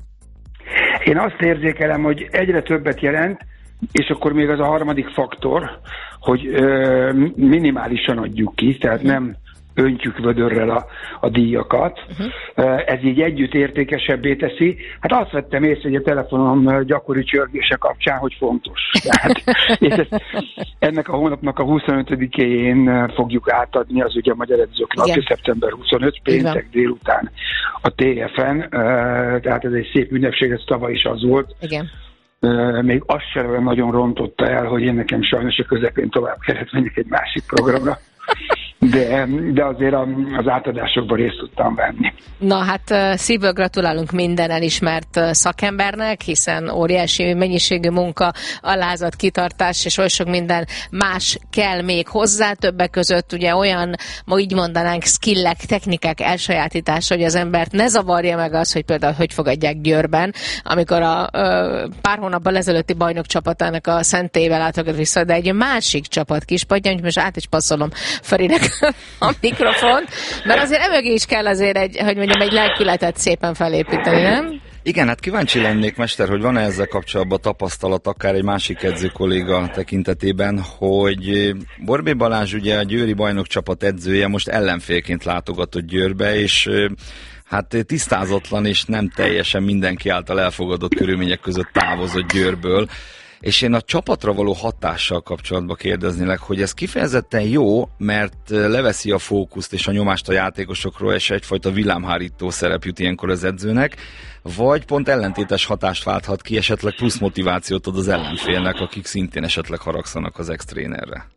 Én azt érzékelem, hogy egyre többet jelent, és akkor még az a harmadik faktor, hogy ö, minimálisan adjuk ki, tehát nem öntjük vödörrel a, a díjakat. Uh-huh. Ez így együtt értékesebbé teszi. Hát azt vettem észre, hogy a telefonom gyakori csörgése kapcsán, hogy fontos. Tehát, és ezt, ennek a hónapnak a huszonötödikéjén fogjuk átadni, az ugye a Magyar Edzők Napja, szeptember huszonötödike, péntek délután a té ef en, tehát ez egy szép ünnepség, ez tavaly is az volt. Igen. Még azt sem nagyon rontotta el, hogy én nekem sajnos a közepén tovább kellett menjek egy másik programra. De, de azért az átadásokban részt tudtam venni. Na hát szívből gratulálunk minden elismert szakembernek, hiszen óriási mennyiségű munka, alázat, kitartás és oly sok minden más kell még hozzá, többek között ugye olyan, ma így mondanánk, skillek, technikák elsajátítása, hogy az embert ne zavarja meg az, hogy például hogy fogadják Győrben, amikor a ö, pár hónappal ezelőtti bajnok csapatának a Szentélyvel látogat vissza, de egy másik csapat Kispadja, hogy most át is passzolom Ferinek a mikrofont, mert azért emögé is kell azért egy, hogy mondjam, egy lelkületet szépen felépíteni, nem? Igen, hát kíváncsi lennék, mester, hogy van-e ezzel kapcsolatban tapasztalat, akár egy másik edző kolléga tekintetében, hogy Borbély Balázs ugye a győri bajnokcsapat edzője most ellenfélként látogatott Győrbe, és hát tisztázatlan és nem teljesen mindenki által elfogadott körülmények között távozott Győrből. És én a csapatra való hatással kapcsolatban kérdeznélek, hogy ez kifejezetten jó, mert leveszi a fókuszt és a nyomást a játékosokról, és egyfajta villámhárító szerep jut ilyenkor az edzőnek, vagy pont ellentétes hatást válthat ki, esetleg plusz motivációt ad az ellenfélnek, akik szintén esetleg haragszanak az ex-trénerre.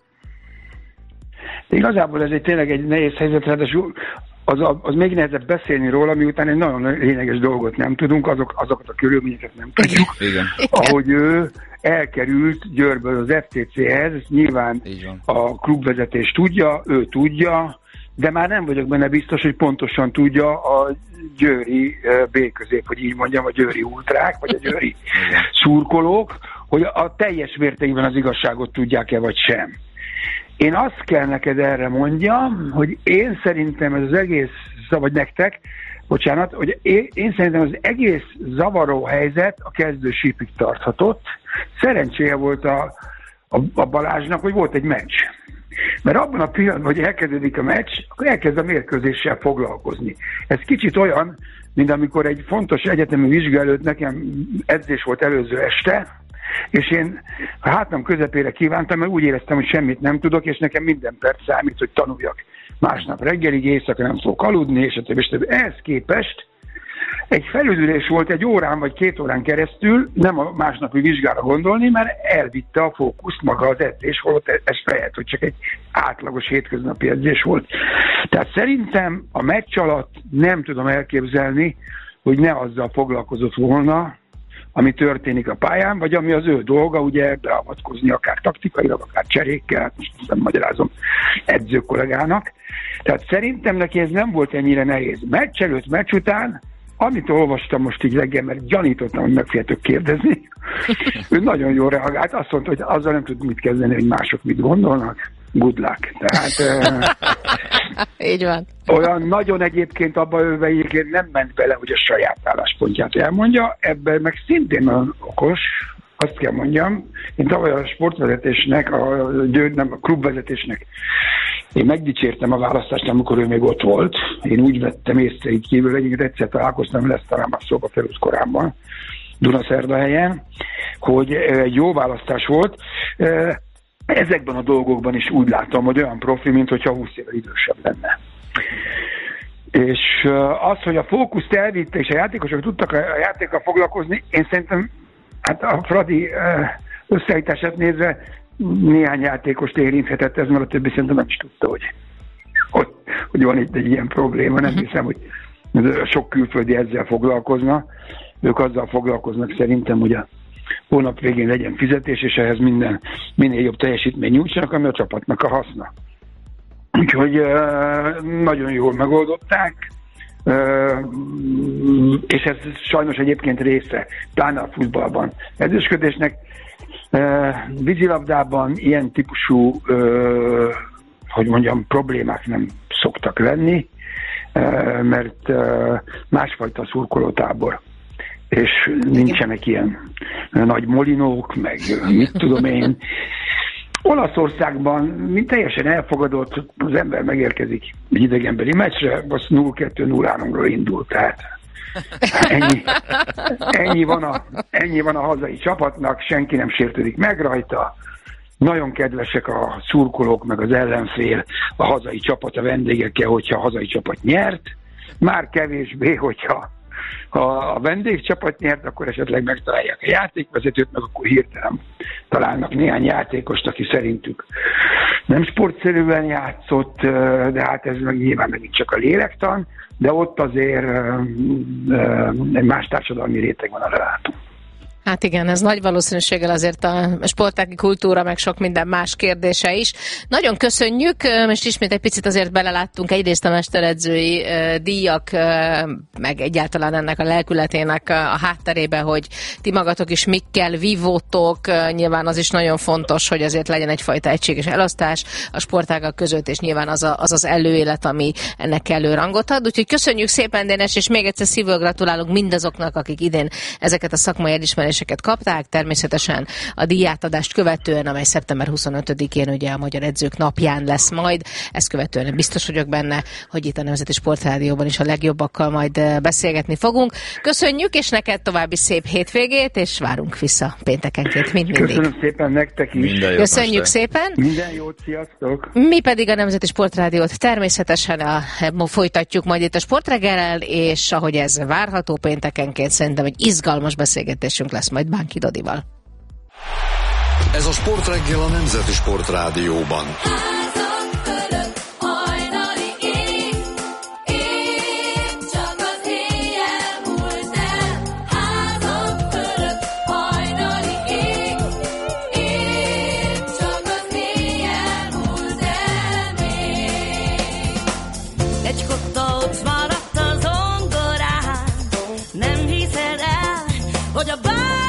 Igazából ez egy tényleg egy nehéz helyzet, ráadásul az, az még nehezebb beszélni róla, miután egy nagyon lényeges dolgot nem tudunk, azok, azokat a körülményeket nem tudjuk. Igen. Ahogy ő elkerült Győrből az ef té céhez, nyilván a klubvezetés tudja, ő tudja, de már nem vagyok benne biztos, hogy pontosan tudja a győri B-közép, hogy így mondjam, a győri ultrák, vagy a győri szurkolók, hogy a teljes mértékben az igazságot tudják-e, vagy sem. Én azt kell neked erre mondjam, hogy én szerintem ez az egész, vagy nektek, bocsánat, hogy én, én szerintem az egész zavaró helyzet a kezdő sípig tarthatott. Szerencséje volt a, a, a Balázsnak, hogy volt egy meccs. Mert abban a pillanatban, hogy elkezdődik a meccs, akkor elkezd a mérkőzéssel foglalkozni. Ez kicsit olyan, mint amikor egy fontos egyetemi vizsga előtt nekem edzés volt előző este, és én a hátam közepére kívántam, mert úgy éreztem, hogy semmit nem tudok, és nekem minden perc számít, hogy tanuljak. Másnap reggelig, éjszaka nem fogok aludni, és a többi, és többi. Ehhez képest egy felüdülés volt egy órán vagy két órán keresztül, nem a másnapi vizsgára gondolni, mert elvitte a fókuszt maga az edzés, holott ez lehet, hogy csak egy átlagos hétköznapi edzés volt. Tehát szerintem a meccs alatt nem tudom elképzelni, hogy ne azzal foglalkozott volna, ami történik a pályán, vagy ami az ő dolga, ugye beavatkozni akár taktikailag, akár cserékkel, most nem magyarázom edző kollégának. Tehát szerintem neki ez nem volt ennyire nehéz. Meccs előtt, meccs után, amit olvastam most így reggel, mert gyanítottam, hogy meg fogjátok kérdezni, ő nagyon jól reagált, azt mondta, hogy azzal nem tud mit kezdeni, hogy mások mit gondolnak. Good luck. Tehát, így van. Olyan nagyon egyébként abban ő egyébként nem ment bele, hogy a saját álláspontját elmondja, ebben meg szintén nagyon okos, azt kell mondjam, én tavaly a sportvezetésnek, a, nem, a klubvezetésnek én megdicsértem a választást, amikor ő még ott volt. Én úgy vettem észre, így kívül egyébként egyszer találkoztam, lesz talán már szóba került korábban, Dunaszerdahelyen, hogy egy jó választás volt. Ezekben a dolgokban is úgy látom, hogy olyan profi, mint hogyha húsz évvel idősebb lenne. És az, hogy a fókuszt elvitte, és a játékosok tudtak a játékkal foglalkozni, én szerintem, hát a Fradi összeállítását nézve néhány játékost érinthetett ez, mert a többi szerintem nem is tudta, hogy, hogy, hogy van itt egy ilyen probléma. Nem hiszem, hogy sok külföldi ezzel foglalkozna. Ők azzal foglalkoznak szerintem, hogy a hónap végén legyen fizetés, és ehhez minden, minél jobb teljesítmény nyújtsanak, ami a csapatnak a haszna. Úgyhogy nagyon jól megoldották, és ez sajnos egyébként része, pláne a futballban edzősködésnek. Vízilabdában ilyen típusú, hogy mondjam, problémák nem szoktak lenni, mert másfajta szurkolótábor, és nincsenek ilyen nagy molinók, meg mit tudom én. Olaszországban mint teljesen elfogadott, az ember megérkezik egy idegenbeli meccsre, az nulla kettő nulla háromról indul, tehát ennyi, ennyi, van a, ennyi van a hazai csapatnak, senki nem sértődik meg rajta, nagyon kedvesek a szurkolók, meg az ellenfél a hazai csapat a vendégekkel, hogyha a hazai csapat nyert, már kevésbé, hogyha ha a vendégcsapat nyert, akkor esetleg megtalálják a játékvezetőt, meg akkor hirtelen találnak néhány játékost, aki szerintük nem sportszerűen játszott, de hát ez meg nyilván megint csak a lélektan, de ott azért egy más társadalmi réteg van, arra látunk. Hát igen, ez nagy valószínűséggel azért a sportági kultúra, meg sok minden más kérdése is. Nagyon köszönjük, most ismét egy picit azért beleláttunk egyrészt a mesteredzői díjak, meg egyáltalán ennek a lelkületének a hátterébe, hogy ti magatok is mikkel vívótok, nyilván az is nagyon fontos, hogy azért legyen egyfajta egységes elosztás a sportágak között, és nyilván az, a, az az előélet, ami ennek kellő rangot ad. Úgyhogy köszönjük szépen, Dénes, és még egyszer szívből gratulálunk mindazoknak, akik idén ezeket a szakmai elismeréseket kapták, természetesen a díjátadást követően, amely szeptember huszonötödikén ugye a Magyar Edzők napján lesz majd. Ezt követően biztos vagyok benne, hogy itt a Nemzeti Sportrádióban is a legjobbakkal majd beszélgetni fogunk. Köszönjük, és neked további szép hétvégét, és várunk vissza péntekenként, mint mindig. Köszönöm szépen nektek is. Köszönjük szépen. Minden jót, sziasztok. Mi pedig a Nemzeti Sportrádiót természetesen a, folytatjuk majd itt a Sportreggellel, és ahogy ez várható péntekenként, szerintem egy izgalmas beszélgetésünk lesz majd Bánki Dodival. Ez a Sportreggel a Nemzeti Sportrádióban.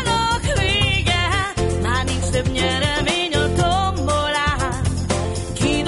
Nyeremény a tombolán, ki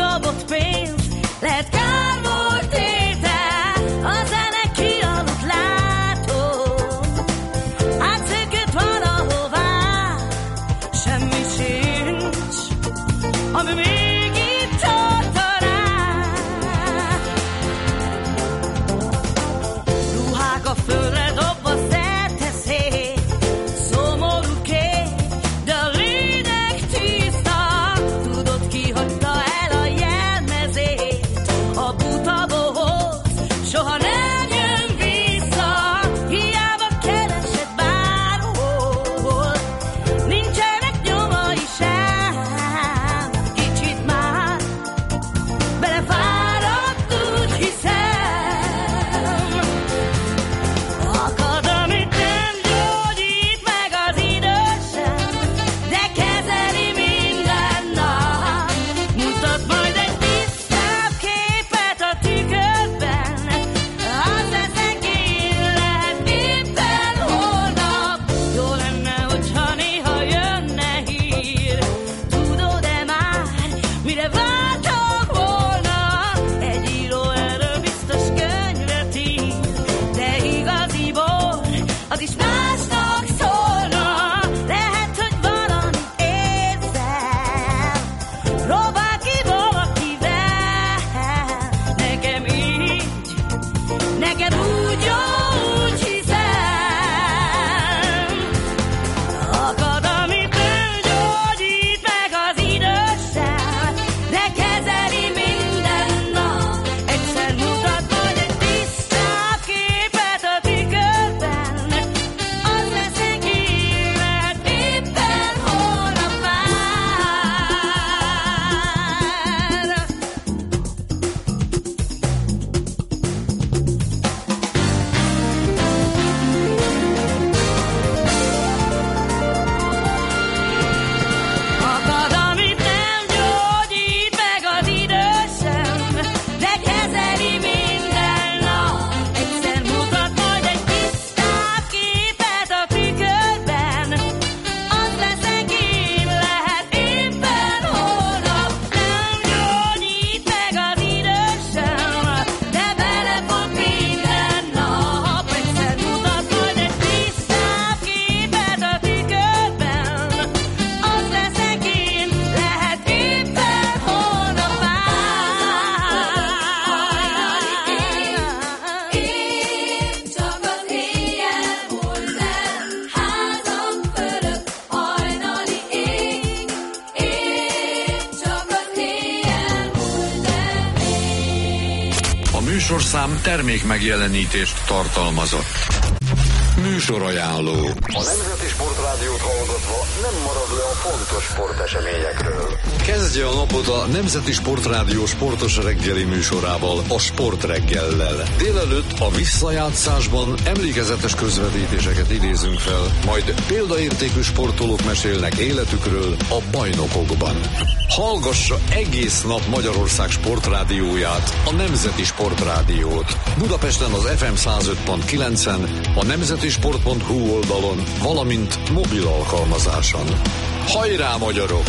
műsorszám termék megjelenítést tartalmazott. Műsorajánló. A Nemzeti Sportrádiót hallgatva nem marad le a fontos sporteseményekről. Kezdje a napot a Nemzeti Sportrádió sportos reggeli műsorával, a Sportreggellel. Délelőtt a visszajátszásban emlékezetes közvetítéseket idézünk fel, majd példaértékű sportolók mesélnek életükről a bajnokokban. Hallgassa egész nap Magyarország sportrádióját, a Nemzeti Sportrádiót. Budapesten az ef em száz öt pont kilencen, a nemzeti sport pont hu oldalon, valamint mobil alkalmazáson. Hajrá, magyarok!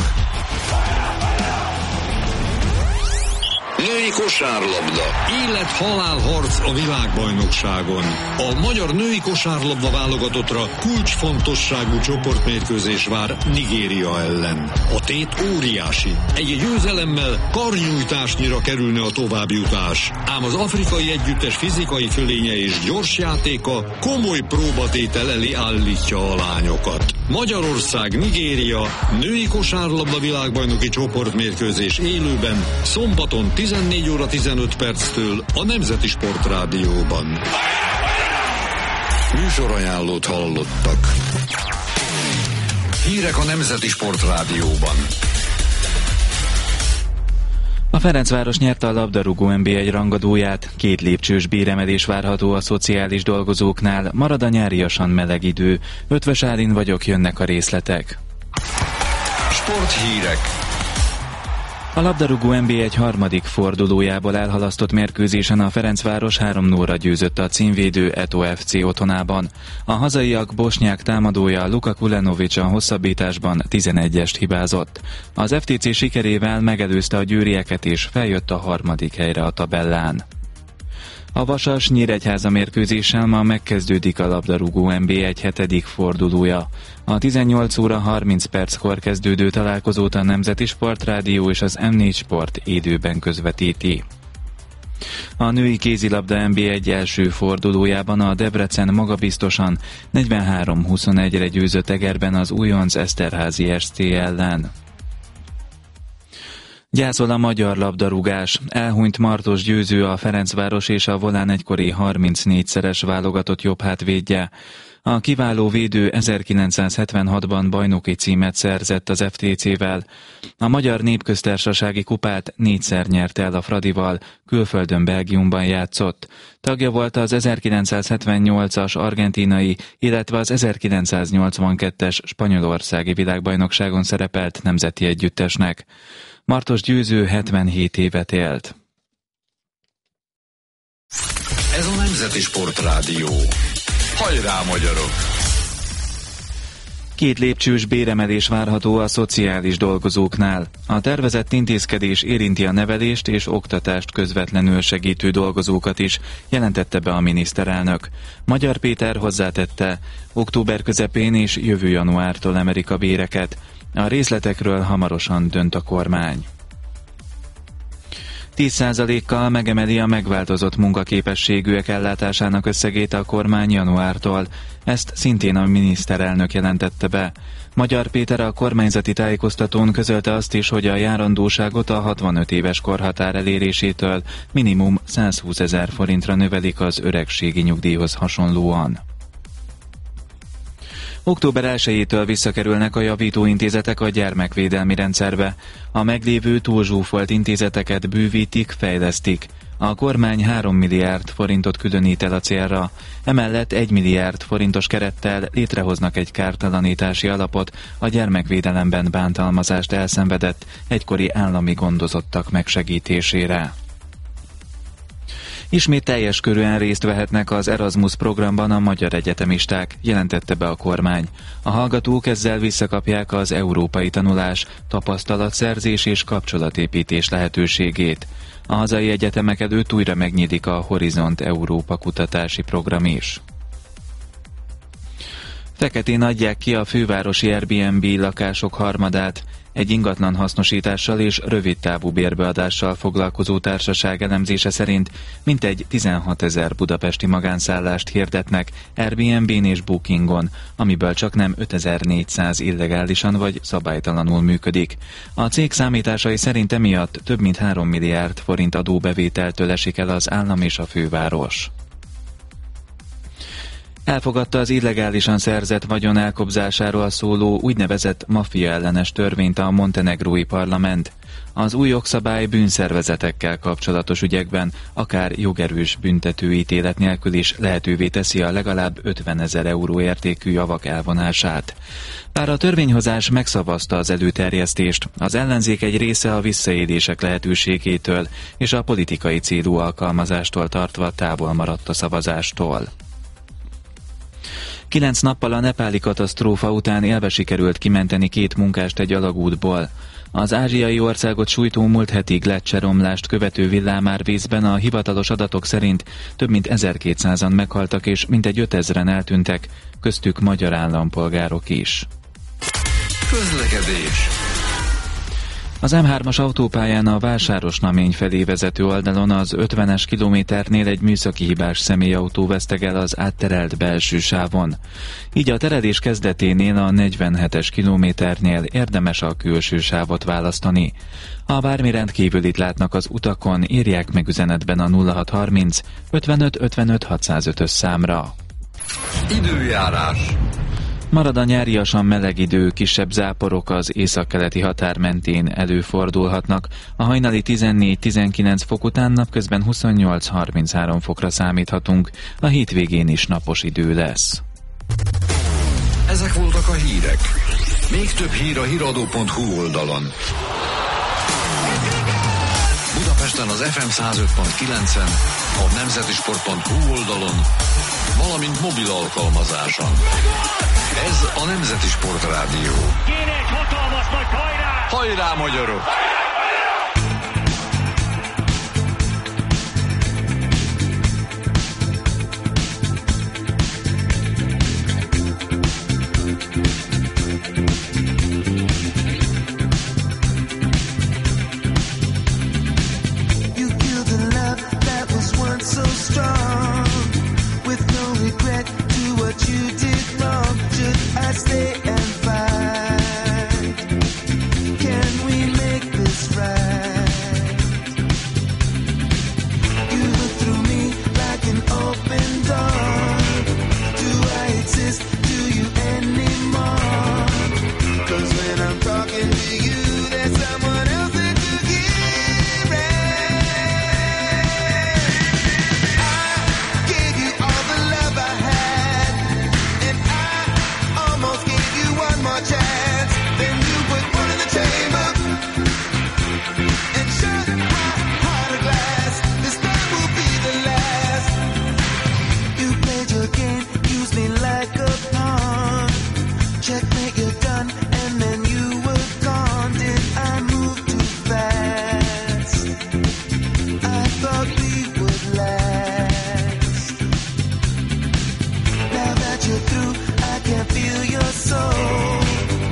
Női kosárlabda. Élet-halál harc a világbajnokságon. A magyar női kosárlabda válogatottra kulcsfontosságú csoportmérkőzés vár Nigéria ellen. A tét óriási. Egy győzelemmel karnyújtásnyira kerülne a továbbjutás. Ám az afrikai együttes fizikai fölénye és gyors játéka komoly próbatétel elé állítja a lányokat. Magyarország, Nigéria, női kosárlabda világbajnoki csoportmérkőzés élőben, szombaton tizennégy óra tizenöt perctől a Nemzeti Sportrádióban. Műsorajánlót hallottak. Hírek a Nemzeti Sportrádióban. A Ferencváros nyerte a labdarúgó en bé egy rangadóját, két lépcsős béremelés várható a szociális dolgozóknál, marad a nyáriasan meleg idő. Ötvös Álin vagyok, jönnek a részletek. Sporthírek. A labdarúgó en bé egy harmadik fordulójából elhalasztott mérkőzésen a Ferencváros három nullra győzött a címvédő Eto ef cé otthonában. A hazaiak bosnyák támadója Luka Kulenovic a hosszabbításban tizenegyest hibázott. Az ef té cé sikerével megelőzte a győrieket és feljött a harmadik helyre a tabellán. A Vasas-Nyíregyháza mérkőzéssel ma megkezdődik a labdarúgó en bé egy hetedik fordulója. A tizennyolc óra harminc perckor kezdődő találkozót a Nemzeti Sportrádió és az em négy Sport élőben közvetíti. A női kézilabda en bé egy első fordulójában a Debrecen magabiztosan negyvenhárom huszonegyre győzött Egerben az újonc Eszterházi es cé ellen. Gyászol a magyar labdarúgás. Elhunyt Martos Győző, a Ferencváros és a Volán egykori harmincnégyszeres válogatott jobbhátvédje. A kiváló védő ezerkilencszázhetvenhatban bajnoki címet szerzett az ef té cével. A Magyar Népköztársasági Kupát négyszer nyerte el a Fradival, külföldön Belgiumban játszott. Tagja volt az ezerkilencszázhetvennyolcas argentínai, illetve az ezerkilencszáznyolcvankettes spanyolországi világbajnokságon szerepelt nemzeti együttesnek. Martos Győző hetvenhét évet élt. Ez a Nemzeti Sportrádió. Hajrá, magyarok! Két lépcsős béremelés várható a szociális dolgozóknál. A tervezett intézkedés érinti a nevelést és oktatást közvetlenül segítő dolgozókat is, jelentette be a miniszterelnök. Magyar Péter hozzátette, október közepén és jövő januártól emelik a béreket. A részletekről hamarosan dönt a kormány. tíz százalékkal megemeli a megváltozott munkaképességűek ellátásának összegét a kormány januártól. Ezt szintén a miniszterelnök jelentette be. Magyar Péter a kormányzati tájékoztatón közölte azt is, hogy a járandóságot a hatvanöt éves korhatár elérésétől minimum százhúszezer forintra növelik az öregségi nyugdíjhoz hasonlóan. október elsejétől visszakerülnek a javítóintézetek a gyermekvédelmi rendszerbe. A meglévő túlzsúfolt intézeteket bővítik, fejlesztik. A kormány három milliárd forintot különít el a célra. Emellett egy milliárd forintos kerettel létrehoznak egy kártalanítási alapot a gyermekvédelemben bántalmazást elszenvedett egykori állami gondozottak megsegítésére. Ismét teljes körűen részt vehetnek az Erasmus programban a magyar egyetemisták, jelentette be a kormány. A hallgatók ezzel visszakapják az európai tanulás, tapasztalatszerzés és kapcsolatépítés lehetőségét. A hazai egyetemek előtt újra megnyílik a Horizont Európa kutatási program is. Feketén adják ki a fővárosi Airbnb lakások harmadát. Egy ingatlan hasznosítással és rövidtávú bérbeadással foglalkozó társaság elemzése szerint mintegy tizenhatezer budapesti magánszállást hirdetnek Airbnb-n és Bookingon, amiből csaknem ötezer-négyszáz illegálisan vagy szabálytalanul működik. A cég számításai szerint emiatt több mint három milliárd forint adóbevételtől esik el az állam és a főváros. Elfogadta az illegálisan szerzett vagyon elkobzásáról szóló úgynevezett maffia ellenes törvényt a montenegrói parlament. Az új jogszabály bűnszervezetekkel kapcsolatos ügyekben akár jogerős büntetőítélet nélkül is lehetővé teszi a legalább ötvenezer euró értékű javak elvonását. Bár a törvényhozás megszavazta az előterjesztést, az ellenzék egy része a visszaélések lehetőségétől és a politikai célú alkalmazástól tartva távol maradt a szavazástól. Kilenc nappal a nepáli katasztrófa után élve sikerült kimenteni két munkást egy alagútból. Az ázsiai országot sújtó múlt heti gleccseromlást követő villámárvízben a hivatalos adatok szerint több mint ezerkétszázan meghaltak és mintegy ötezren eltűntek, köztük magyar állampolgárok is. Közlekedés. Az em hármas autópályán a Vásárosnamény felé vezető oldalon az ötvenes kilométernél egy műszaki hibás személyautó veszteg el az átterelt belső sávon. Így a terelés kezdeténél a negyvenhetes kilométernél érdemes a külső sávot választani. Ha bármi rendkívülit látnak az utakon, írják meg üzenetben a nulla hat harminc ötvenöt ötvenöt hatszázötös számra. Időjárás. Marad a nyáriasan meleg idő, kisebb záporok az északkeleti határ mentén előfordulhatnak. A hajnali tizennégy-tizenkilenc fok után napközben huszonnyolc-harminchárom fokra számíthatunk. A hétvégén is napos idő lesz. Ezek voltak a hírek. Még több hír a híradó pont hu oldalon. Budapesten az ef em száz öt pont kilencen, a nemzetisport pont hu oldalon, valamint mobil alkalmazáson. Ez a Nemzeti Sport Rádió. Kéne egy hatalmas nagy hajrá! Hajrá, magyarok! You killed a love that was once so strong, with no regret to what you did wrong. Should I stay and fight? Can we make this right? You look through me like an open door. Do I exist to you anymore? 'Cause when I'm talking to you, there's someone else that you give it. I gave you all the love I had, and I almost gave you one more chance. Then you put one in the chamber and shut my heart of glass. This time will be the last. You played your game, used me like a pawn. Checkmate, you're done, and then you were gone. Did I move too fast? I thought we would last. Now that you're through, I can feel your soul.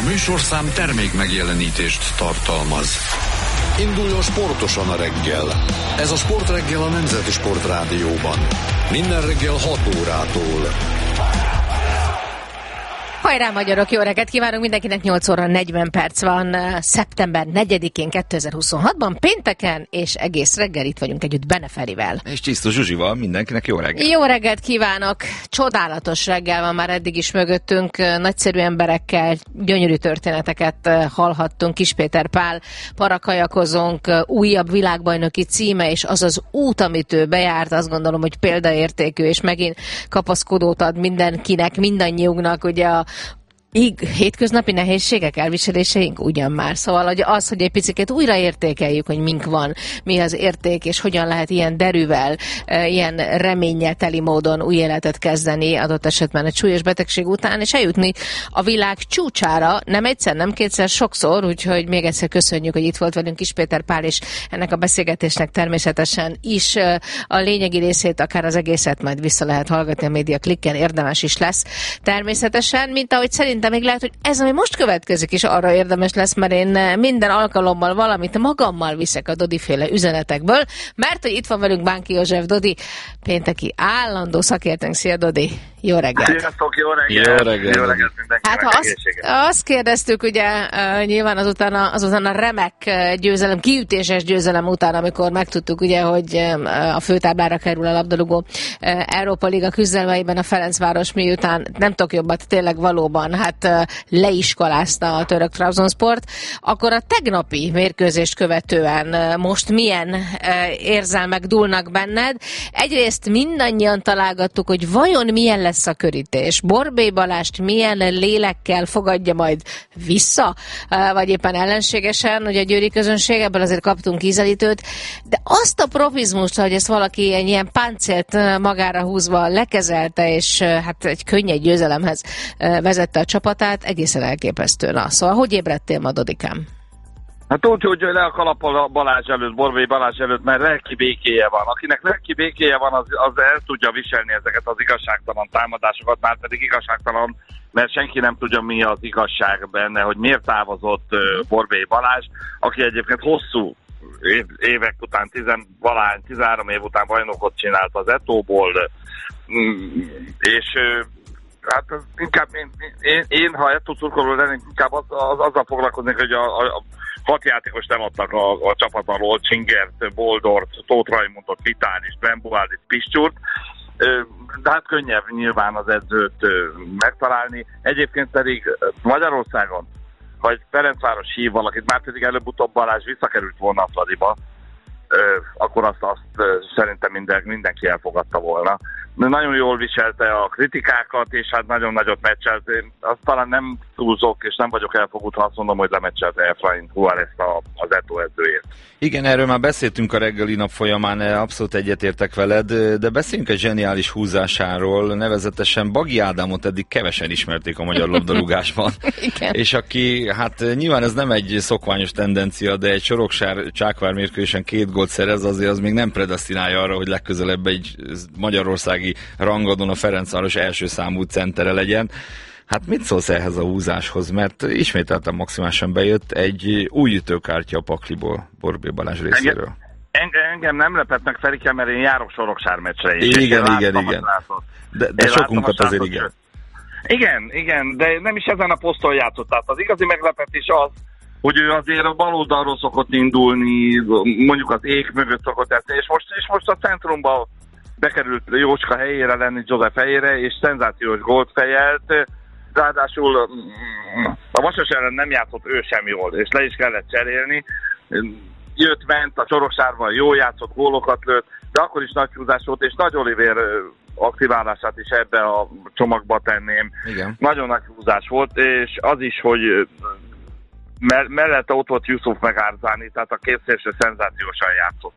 A műsorszám termék megjelenítést tartalmaz. Induljon sportosan a reggel. Ez a Sportreggel a Nemzeti Sportrádióban. Minden reggel hat órától. Hajrá, magyarok! Jó reggelt kívánunk mindenkinek, nyolc óra negyven perc van, szeptember negyedikén kétezer-huszonhatban, pénteken, és egész reggel itt vagyunk együtt Bene Ferivel. És Csisztó Zsuzsival, mindenkinek jó reggelt! Jó reggelt kívánok! Csodálatos reggel van már eddig is mögöttünk, nagyszerű emberekkel, gyönyörű történeteket hallhattunk, Kis Péter Pál parakajakozónk, újabb világbajnoki címe, és az az út, amit ő bejárt, azt gondolom, hogy példaértékű, és megint kapaszkodót ad mindenkinek, mindannyiunknak, ugye a Így, hétköznapi nehézségek, elviseléseink ugyan már. Szóval hogy az, hogy egy picit újra értékeljük, hogy mink van, mi az érték, és hogyan lehet ilyen derűvel, ilyen reménnyel teli módon új életet kezdeni, adott esetben egy súlyos betegség után, és eljutni a világ csúcsára, nem egyszer, nem kétszer, sokszor, úgyhogy még egyszer köszönjük, hogy itt volt velünk Kis Péter Pál, és ennek a beszélgetésnek természetesen is a lényegi részét, akár az egészet majd vissza lehet hallgatni a Média Klikken, érdemes is lesz. Természetesen, mint ahogy szerint de még lehet, hogy ez, ami most következik, is arra érdemes lesz, mert én minden alkalommal valamit magammal viszek a Dodi-féle üzenetekből, mert hogy itt van velünk Bánki József Dodi, pénteki állandó szakértőnk. Szia, Dodi! Jó reggelt! Sziasztok, jó reggelt! Jó reggelt, jó reggelt mindenkinek! Hát ha azt, azt kérdeztük, ugye uh, nyilván azután a, azután a remek győzelem, kiütéses győzelem után, amikor megtudtuk, ugye, hogy uh, a főtáblára kerül a labdarúgó uh, Európa Liga küzdelmeiben a Ferencváros, miután nem tudok jobbat, tényleg valóban, hát uh, leiskolázta a török Trabzonsport, akkor a tegnapi mérkőzést követően uh, most milyen uh, érzelmek dúlnak benned? Egyrészt mindannyian találgattuk, hogy vajon milyen lesz a körítés. Borbély Balást milyen lélekkel fogadja majd vissza, vagy éppen ellenségesen, hogy a győri közönség, ebből azért kaptunk ízelítőt, de azt a profizmust, hogy ezt valaki ilyen, ilyen páncélt magára húzva lekezelte, és hát egy könnyed győzelemhez vezette a csapatát, egészen elképesztő. Na, szóval hogy ébredtél ma, Dodikám? Hát úgy, hogy le a kalappal a Balázs előtt, Borbély Balázs előtt, mert lelki békéje van. Akinek lelki békéje van, az, az el tudja viselni ezeket az igazságtalan támadásokat, már pedig igazságtalan, mert senki nem tudja, mi az igazság benne, hogy miért távozott uh, Borbély Balázs, aki egyébként hosszú év, évek után, tizenvalány, tizenhárom év után bajnokot csinált az Etóból, és hát inkább én, én, én ha Etó szurkoló lennék, inkább az, az, azzal foglalkoznék, hogy a, a, a hat játékos nem adtak a, a csapat alól, Csingert, Boldort, Tóth Rajmundot, Vitális, Bembuálit, Piscsurt, de hát könnyebb nyilván az edzőt megtalálni. Egyébként pedig Magyarországon, vagy Ferencváros hív valakit, már pedig előbb-utóbb Balázs visszakerült volna a Fradiba, akkor azt, azt szerintem minden, mindenki elfogadta volna. De nagyon jól viselte a kritikákat, és hát nagyon nagyot meccselt. Én azt talán nem túlzok, és nem vagyok elfogult, ha azt mondom, hogy lemecselte Efrain Juárez az Etó edzőjét. Igen, erről már beszéltünk a reggeli nap folyamán, abszolút egyetértek veled, de beszéljünk egy zseniális húzásáról, nevezetesen Bagi Ádámot eddig kevesen ismerték a magyar labdarúgásban. És aki, hát nyilván ez nem egy szokványos tendencia, de egy Soroksár-Csákvár mérkőzésen két gólt szerez, azért az még nem predesztinálja arra, hogy legközelebb egy magyarországi rangadon a Ferencváros első számú centere legyen. Hát mit szólsz ehhez a húzáshoz? Mert ismételten maximálisan bejött egy új ütőkártya a pakliból Borbély Balázs részéről. Engem, engem nem lepett meg, Ferike, mert én járok Soroksár meccsre is. Igen, igen, igen. De, de sokunkat azért igen. Igen, igen, de nem is ezen a poszton játszott. Tehát az igazi meglepetés az, hogy ő azért a bal oldalról szokott indulni, mondjuk az ég mögött szokott esni, és most, és most a centrumban bekerült Jócska helyére lenni, József helyére, és szenzációs gólt fejelt. Ráadásul a Vasas ellen nem játszott ő sem jól, és le is kellett cserélni. Jött, ment, a Soroksárban jól játszott, gólokat lőtt, de akkor is nagy húzás volt, és Nagy Olivér aktiválását is ebbe a csomagba tenném. Igen. Nagyon nagy húzás volt, és az is, hogy me- mellette ott volt Yusuf meg Árzáni, tehát a két szélső szenzációsan játszott.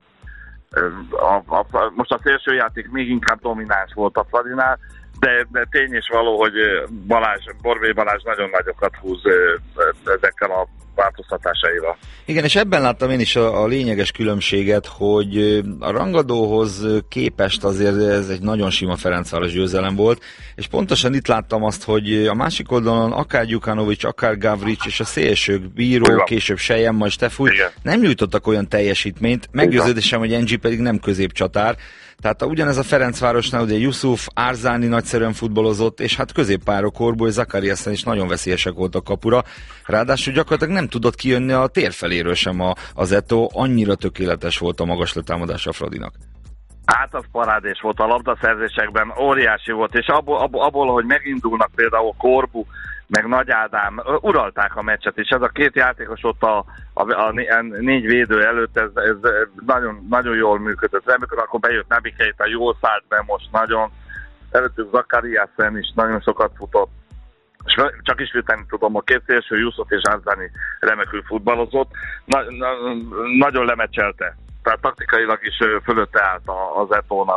A, a, most a szélsőjáték még inkább domináns volt a Fradinál, de, de tény is való, hogy Balázs, Borbély Balázs nagyon nagyokat húz ezekkel a változtatásaival. Igen, és ebben láttam én is a, a lényeges különbséget, hogy a rangadóhoz képest azért ez egy nagyon sima Ferencváros győzelem volt, és pontosan itt láttam azt, hogy a másik oldalon akár Gyukanovics, akár Gavrics és a szélsők, Bíró, később Sejem, majd Stefúj nem nyújtottak olyan teljesítményt, meggyőződésem, hogy Engi pedig nem középcsatár. Tehát ugyanez a Ferencvárosnál ugye Yusuf, Árzáni nagyszerűen futballozott, és hát középpárok Korboly, Zakariasen is nagyon veszélyesek voltak kapura. Ráadásul gyakorlatilag nem tudott kijönni a tér feléről sem a, az Eto'o, annyira tökéletes volt a magas letámadása a Fradinak. Hát az parádés volt a labdaszerzésekben, óriási volt, és abból, abból, abból hogy megindulnak például Korbu, meg Nagy Ádám, uralták a meccset, és ez a két játékos ott a, a, a négy védő előtt, ez, ez nagyon, nagyon jól működött. Amikor akkor bejött Nabi Keita, jól szállt be most nagyon, előttük Zakariasen is nagyon sokat futott, és csak ismételni tudom, a két szélső, Yusuf és Árzáni remekül futballozott, na, na, nagyon lemecselte. Tehát taktikailag is fölötte állt az Eto'nak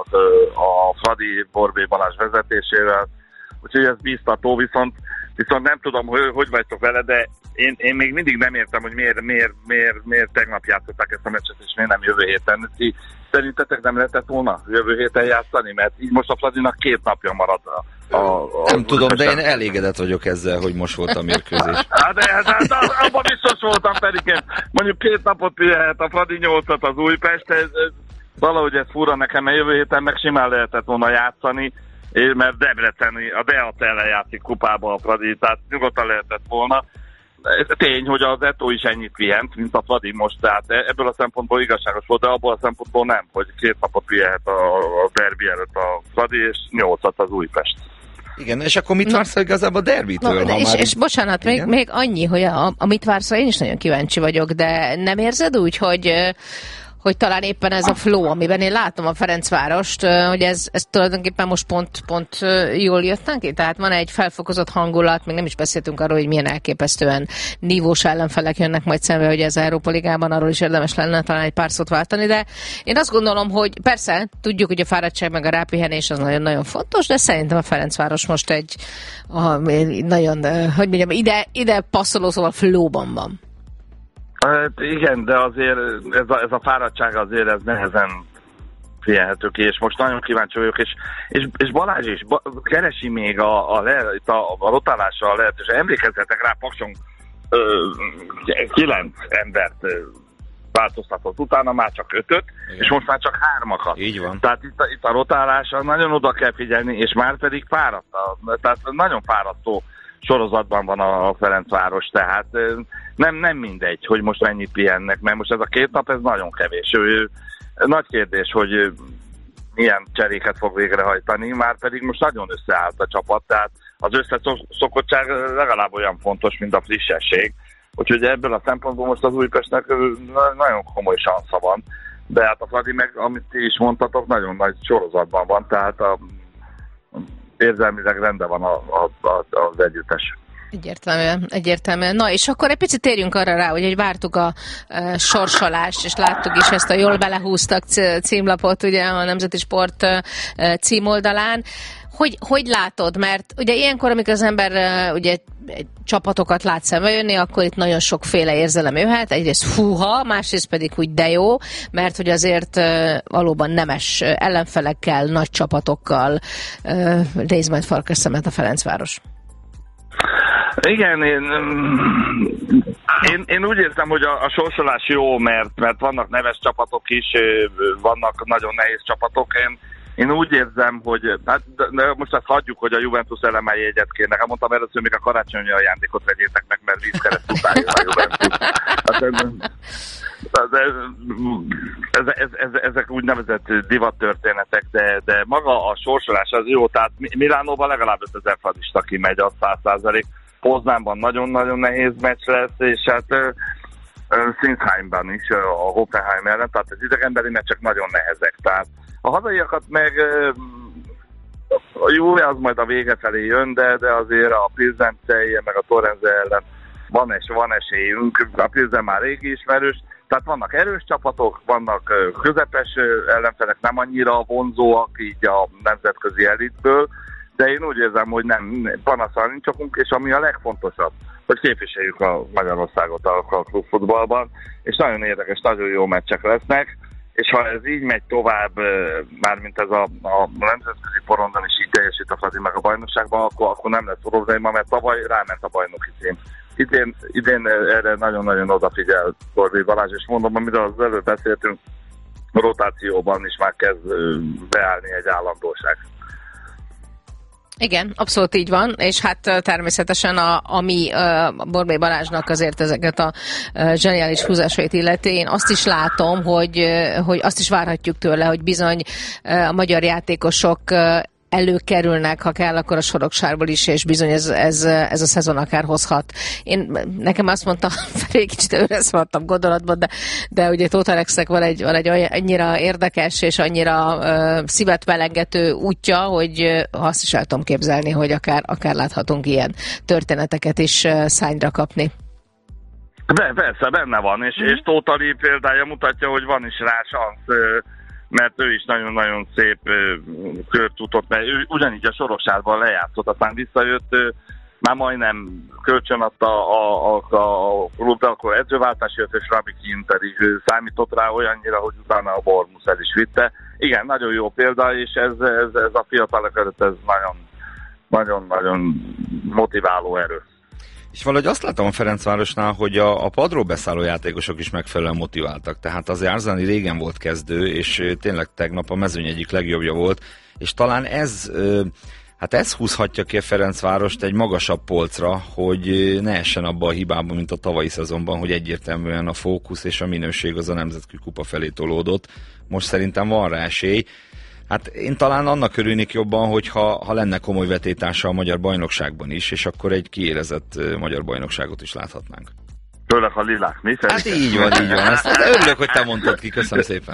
a Fradi Borbély Balázs vezetésével, úgyhogy ez bíztató, viszont Viszont nem tudom, hogy, hogy vagytok vele, de én, én még mindig nem értem, hogy miért, miért, miért, miért tegnap játszották ezt a meccset, és miért nem jövő héten. Szerintetek nem lehetett volna jövő héten játszani, mert így most a Fradinak két napja marad. A, a, a nem tudom, de én elégedett vagyok ezzel, hogy most volt a mérkőzés. Hát de, de, de abban biztos voltam, pedig én mondjuk két napot pihenhet a Fradi, nyolcat az Újpest, ez, ez, valahogy ez fura nekem, mert jövő héten meg simán lehetett volna játszani, mert Debreceni, a Deat ellen játszik kupába a Fradi, tehát nyugodtan lehetett volna. Ez tény, hogy az Eto'o is ennyit pihent, mint a Fradi most, tehát ebből a szempontból igazságos volt, de abból a szempontból nem, hogy két napot pihenhet a, a derbi előtt a Fradi, és nyolcat az Újpest. Igen, és akkor mit vársz igazából a derbitől? No, és, már... és bocsánat, még, még annyi, hogy a, a mit vársz, én is nagyon kíváncsi vagyok, de nem érzed úgy, hogy... hogy talán éppen ez a flow, amiben én látom a Ferencvárost, hogy ez, ez tulajdonképpen most pont, pont jól jött neki? Tehát van egy felfokozott hangulat, még nem is beszéltünk arról, hogy milyen elképesztően nívós ellenfelek jönnek majd szembe, hogy ez Európa Ligában, arról is érdemes lenne talán egy pár szót váltani, de én azt gondolom, hogy persze, tudjuk, hogy a fáradtság meg a rápihenés az nagyon-nagyon fontos, de szerintem a Ferencváros most egy a, nagyon, hogy mondjam, ide, ide passzoló, szóval flow-ban van. Hát igen, de azért ez a, ez a fáradtság azért ez nehezen figyelhető ki, és most nagyon kíváncsi vagyok, és, és, és Balázs is ba, keresi még a, a, le, a, a rotálásra a lehetőség. Emlékezzetek rá, Pakson kilenc embert ö, változtatott, utána már csak ötöt, igen. És most már csak hármakat. Így van. Tehát itt a, itt a rotálásra nagyon oda kell figyelni, és már pedig fáradt. Tehát nagyon fárasztó sorozatban van a Ferencváros, tehát nem, nem mindegy, hogy most mennyit pihennek, mert most ez a két nap, ez nagyon kevés. Ő, nagy kérdés, hogy milyen cseréket fog végrehajtani, már pedig most nagyon összeállt a csapat, tehát az összeszokottság legalább olyan fontos, mint a frissesség. Úgyhogy ebből a szempontból most az Újpestnek nagyon komoly sansza van, de hát a Fradi meg, amit ti is mondtatok, nagyon nagy sorozatban van, tehát a érzelmileg rendben van a, a, a, az együttes. Egyértelműen, egyértelműen. Na, és akkor egy picit térjünk arra rá, hogy, hogy vártuk a e, sorsolást, és láttuk is ezt a jól belehúztak címlapot, ugye a Nemzeti Sport e, címoldalán. Hogy, hogy látod? Mert ugye ilyenkor, amikor az ember e, ugye csapatokat lát szembe jönni, akkor itt nagyon sokféle érzelem jöhet. Egyrészt fúha, másrészt pedig úgy de jó, mert hogy azért e, valóban nemes ellenfelekkel, nagy csapatokkal e, néz majd farkas szemet a Ferencváros. Igen, én, én, én úgy érzem, hogy a, a sorsolás jó, mert, mert vannak neves csapatok is, vannak nagyon nehéz csapatok. Én, én úgy érzem, hogy hát, most azt hagyjuk, hogy a Juventus elemei egyet kérnek. Hát mondtam először, még a karácsonyi ajándékot vegyétek meg, mert vízkereszt utálja a Juventus. Hát, ez, ez, ez, ez, ezek úgynevezett divattörténetek, de, de maga a sorsolás az jó, tehát Milánóban legalább ötezer fradista kimegy, az száz százalék. Poznánban nagyon-nagyon nehéz meccs lesz, és hát uh, Sinsheimban is, uh, a Hoffenheim ellen, tehát az idegenbeli meccsek nagyon nehezek. Tehát a hazaiakat meg uh, a Juve az majd a vége felé jön, de, de azért a Pilsen-Celje meg a Torrenze ellen van, es, van esélyünk. A Pilsen már régi ismerős, tehát vannak erős csapatok, vannak uh, közepes uh, ellenfelek, nem annyira vonzóak így a nemzetközi elitből, de én úgy érzem, hogy nem panaszal nincs okunk, és ami a legfontosabb, hogy képviseljük a Magyarországot a, a klubfutballban, és nagyon érdekes, nagyon jó meccsek lesznek, és ha ez így megy tovább, mármint ez a, a nemzetközi porondon is így teljesít a Fradi meg a bajnokságban, akkor, akkor nem lesz probléma, mert tavaly ráment a bajnoki cím. Idén, idén erre nagyon-nagyon odafigyel Borbély Balázs, és mondom, amiről az előbb beszéltünk, a rotációban is már kezd beállni egy állandóság. Igen, abszolút így van, és hát természetesen a, ami a Borbély Balázsnak azért ezeket a zseniális húzásait illeti, én azt is látom, hogy, hogy azt is várhatjuk tőle, hogy bizony a magyar játékosok előkerülnek, ha kell, akkor a Soroksárból is, és bizony ez, ez, ez a szezon akár hozhat. Én nekem azt mondta, felé kicsit őre szóltam gondolatban, de, de ugye Tóth Alexnek van egy, van egy annyira érdekes és annyira uh, szívet melengető útja, hogy uh, azt is el tudom képzelni, hogy akár, akár láthatunk ilyen történeteket is uh, szányra kapni. De, persze, benne van, és, mm. és Tóth Ali példája mutatja, hogy van is rá szansz, uh, mert ő is nagyon-nagyon szép kört tudott, mert ő ugyanígy a Soroksárban lejátszott, aztán visszajött, már majdnem kölcsön adta a, a, a, a klub, de akkor edzőváltás jött, és Rabi Kim pedig számított rá olyannyira, hogy utána a Bormus el is vitte. Igen, nagyon jó példa, és ez, ez, ez a fiatalok előtt ez nagyon-nagyon motiváló erő. És valahogy azt látom a Ferencvárosnál, hogy a, a padról beszálló játékosok is megfelelően motiváltak. Tehát az Járzani régen volt kezdő, és tényleg tegnap a mezőny egyik legjobbja volt, és talán ez, hát ez húzhatja ki a Ferencvárost egy magasabb polcra, hogy ne essen abba a hibába, mint a tavalyi szezonban, hogy egyértelműen a fókusz és a minőség az a nemzetközi kupa felé tolódott. Most szerintem van rá esély. Hát én talán annak örülnék jobban, hogyha ha lenne komoly vetétása a magyar bajnokságban is, és akkor egy kiélezett magyar bajnokságot is láthatnánk. Főleg a lilák, mi? Hát így van, így van. Ezt, ezt örülök, hogy te mondtad ki. Köszönöm szépen.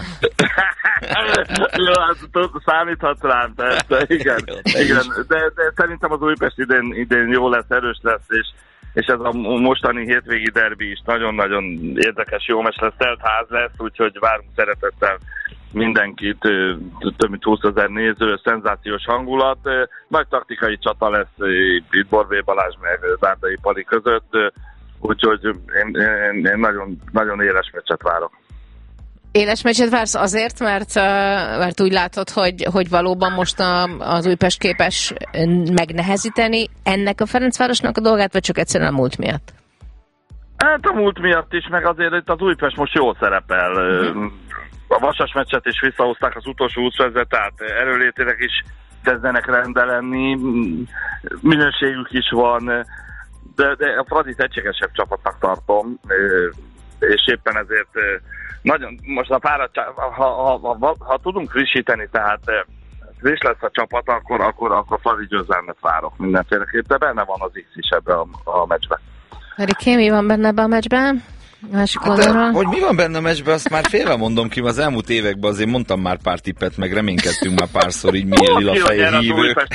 Jó, hát számíthatsz rám, persze, igen. igen. De, de szerintem az Újpest idén, idén jó lesz, erős lesz, és, és ez a mostani hétvégi derbi is nagyon-nagyon érdekes, jó meccs lesz, telt ház lesz, úgyhogy várunk szeretettel mindenkit, több mint húszezer néző, szenzációs hangulat. Nagy taktikai csata lesz itt Borbély Balázs meg Dárdai Pali között, úgyhogy én, én, én nagyon, nagyon éles meccset várok. Éles meccset vársz azért, mert, mert úgy látod, hogy, hogy valóban most a, az Újpest képes megnehezíteni ennek a Ferencvárosnak a dolgát, vagy csak egyszerűen a múlt miatt? Hát a múlt miatt is, meg azért itt az Újpest most jól szerepel. Uh-huh. A Vasas meccset is visszahozták az utolsó húsz, tehát erőlétileg is kezdenek rendbe lenni, minőségük is van, de, de a Fradit egységesebb csapatnak tartom, és éppen ezért nagyon, most a fáradtság, ha, ha, ha, ha, ha tudunk frissíteni, tehát friss lesz a csapat, akkor, akkor, akkor Fradi győzelmet várok mindenféleképp, de benne van az X is ebbe a, a meccsbe. Eriké, mi van benne ebbe a meccsben? Másik hát, hogy mi van benne a meccsben, azt már félve mondom ki, az elmúlt években azért mondtam már pár tippet, meg reménykedtünk már párszor, így mi lila-fehér hívők.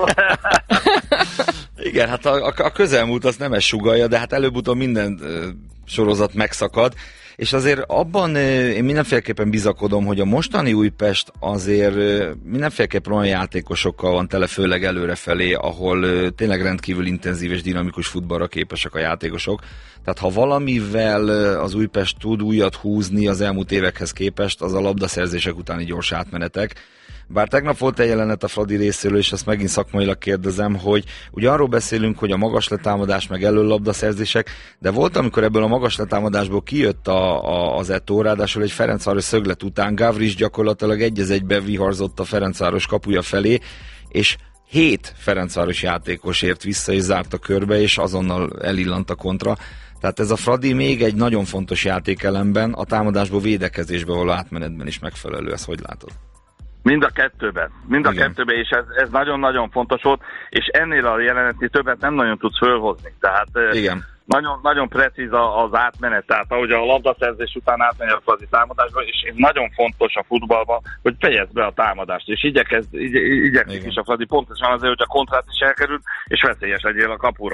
Igen, hát a, a, a közelmúlt azt nem ez sugallja, de hát előbb-utóbb minden uh, sorozat megszakad, és azért abban én mindenféleképpen bizakodom, hogy a mostani Újpest azért mindenféleképpen olyan játékosokkal van tele, főleg előrefelé, ahol tényleg rendkívül intenzív és dinamikus futballra képesek a játékosok. Tehát ha valamivel az Újpest tud újat húzni az elmúlt évekhez képest, az a labdaszerzések utáni gyors átmenetek. Bár tegnap volt egy jelenet a Fradi részéről, és ezt megint szakmailag kérdezem, hogy ugye arról beszélünk, hogy a magas letámadás meg előlabdaszerzések, de volt, amikor ebből a magas letámadásból kijött a, a, az Eto'o, ráadásul egy Ferencváros szöglet után Gavris gyakorlatilag egy az egybe viharzott a Ferencváros kapuja felé, és hét Ferencváros játékos ért vissza és zárt a körbe, és azonnal elillant a kontra. Tehát ez a Fradi még egy nagyon fontos játékelemben, a támadásból védekezésbe való átmenetben is megfelelő, ezt hogy látod? Mind a kettőben. Mind a Igen. kettőben, és ez, ez nagyon-nagyon fontos volt, és ennél a jelenetnél többet nem nagyon tudsz fölhozni. Tehát Igen. Nagyon, nagyon precíz az átmenet, tehát ahogy a labdaszerzés után átmegy a Fradi támadásba, és nagyon fontos a futballban, hogy fejezd be a támadást, és igyekezd, igy, igyekszik is a Fradi pontosan azért, hogy a kontrát is elkerül, és veszélyes legyél a kapura.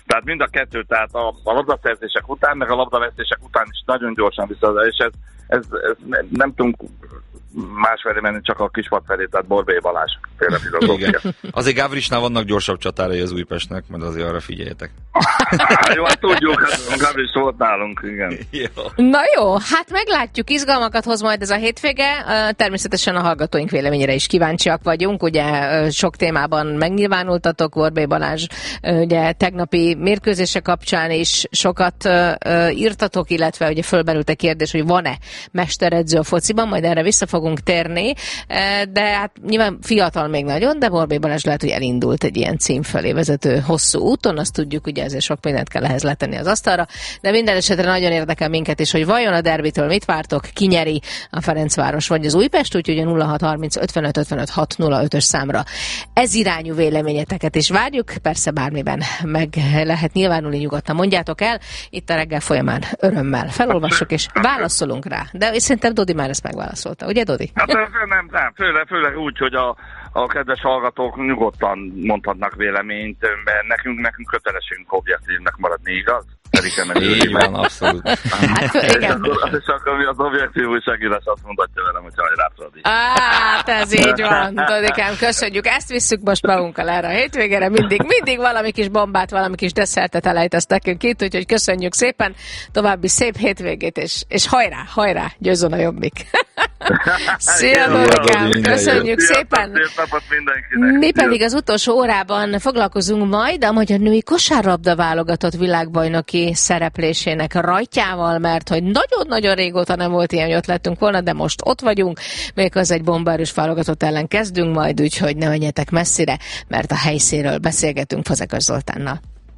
Tehát mind a kettő, tehát a, a labdaszerzések után, meg a labdavesztések után is nagyon gyorsan vissza, és ez, ez, ez nem, nem tudunk más felé menni, csak a kispad felé, tehát Borbély Balázs féle filozófia. Azért Gavrisnál vannak gyorsabb csatárai az Újpestnek, mert azért arra figyeljetek. Jó, hát tudjuk, hát Gavris volt nálunk, igen. Jó. Na jó, hát meglátjuk, izgalmakat hoz majd ez a hétvége. Természetesen a hallgatóink véleményére is kíváncsiak vagyunk. Ugye sok témában megnyilvánultatok, Borbély Balázs, ugye tegnapi mérkőzése kapcsán is sokat írtatok, illetve ugye fölmerült a kérdés, hogy van-e mesteredző a fociban, majd erre vissza fogunk térni, de hát nyilván fiatal még nagyon, de Borbély Balázs lehet, hogy elindult egy ilyen cím felé vezető hosszú úton, azt tudjuk, ugye ezért sok mindent kell ehhez letenni az asztalra, de minden esetre nagyon érdekel minket is, hogy vajon a derbitől mit vártok, ki nyeri, a Ferencváros vagy az Újpest, úgyhogy a nulla hat harminc ötvenöt ötvenöt hat nulla ötös számra ez irányú véleményeteket is várjuk, persze bármiben meg lehet nyilvánulni, nyugodtan mondjátok el, itt a reggel folyamán örömmel felolvassuk és válaszolunk rá, de szerintem Dodi már ezt megválaszolta, ugye Dodi? Hát nem, nem, főleg, főleg úgy, hogy a, a kedves hallgatók nyugodtan mondhatnak véleményt, mert nekünk, nekünk kötelességünk objektívnek maradni, igaz? Így van, abszolút. Hát, igen. És akkor, és akkor mi az objektív újságírás azt mondatja velem, hogy hajrá, Fradi. Hát ez így van, Dodikám, köszönjük. Ezt visszük most magunkkal erre a hétvégére. Mindig, mindig valami kis bombát, valami kis desszertet elejtesz nekünk itt, úgyhogy köszönjük szépen. További szép hétvégét, és, és hajrá, hajrá, győzzön a jobbik. Szia, Dodikám, köszönjük szépen. Mi pedig az utolsó órában foglalkozunk majd a magyar női kosárlabda válogatott világbajnoki szereplésének rajtjával, mert hogy nagyon-nagyon régóta nem volt ilyen, hogy ott lettünk volna, de most ott vagyunk, még az egy bombárus válogatott ellen kezdünk majd, úgyhogy ne menjetek messzire, mert a helyszínről beszélgetünk Fazekas Zoltánnal.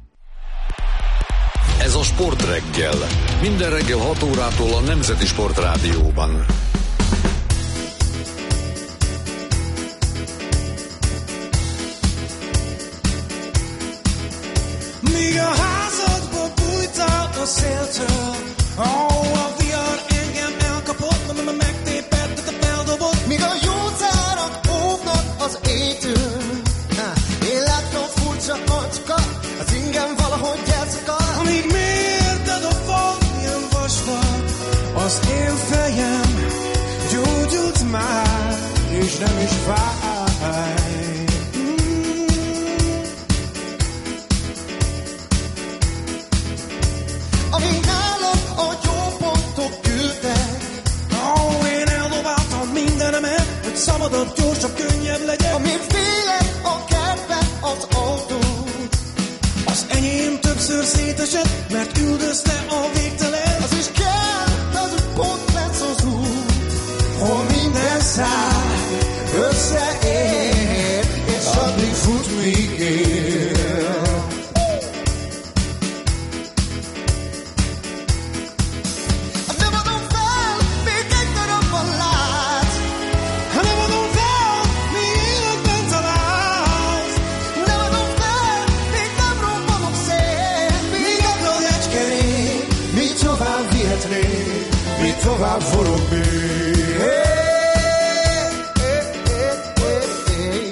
Ez a Sportreggel. Minden reggel hat órától a Nemzeti Sportrádióban. Míg a házadba bújtál a széltől, oh, a vihar engem elkapott, m- megtépett, de feldobott. Míg a jó zárak óvnak az éjtől, én láttam furcsa acska, az ingem valahogy elszakad. Amíg mérted a fal, milyen vasval, az én fejem gyógyult már, és nem is fáj. Amíg nálam a jó pontok küldtek, oh, én eldobáltam mindenemet, hogy szabadabb, gyorsabb, könnyebb legyen. Amíg félek a kertben az autót, az enyém többször szétesett, mert üldözte a végtelen. Az is kell, az úgy pont lesz az út, hol minden száll összeér, és addig fut, míg él. Tovább forog még. Hey, hey, hey, hey, hey.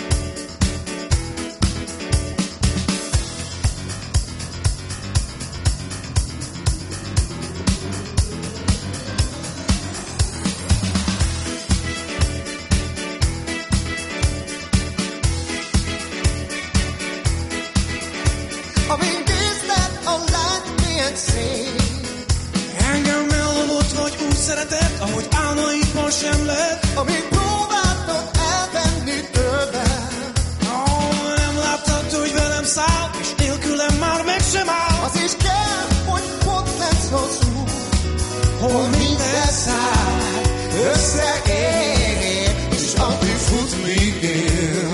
Amíg nézted a lány milyen szép, engem ellomott vagy úgy szeretett, ahogy álmaidban sem lett. Amíg próbáltad elvenni tőlem, oh, nem láttad, hogy velem száll, és nélkülem már meg sem áll. Az is kell, hogy pont lesz az út, hol minden száll összeér, és addig fut, míg él.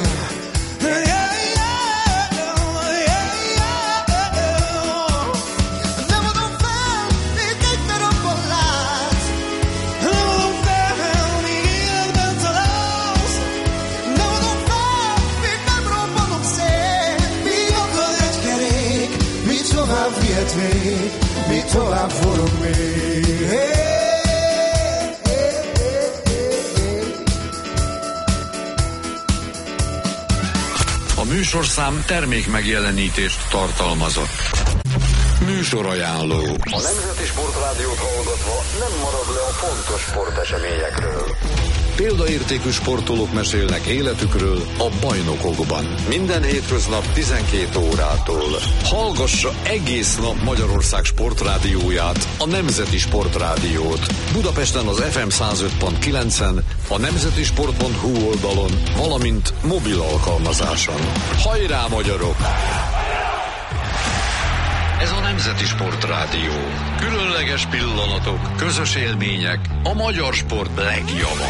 Még, mi tovább forog még. Hey, hey, hey, hey, hey. A műsorszám termék megjelenítést tartalmazott. Műsorajánló. A Nemzeti Sportrádiót hallgatva nem marad le a fontos sporteseményekről. Példaértékű sportolók mesélnek életükről a bajnokokban. Minden hétköznap tizenkét órától. Hallgassa egész nap Magyarország sportrádióját, a Nemzeti Sportrádiót. Budapesten az ef em száz öt pont kilencen, a nemzetisport pont hu oldalon, valamint mobil alkalmazáson. Hajrá, magyarok! Ez a Nemzeti Sportrádió. Különleges pillanatok, közös élmények, a magyar sport legjava.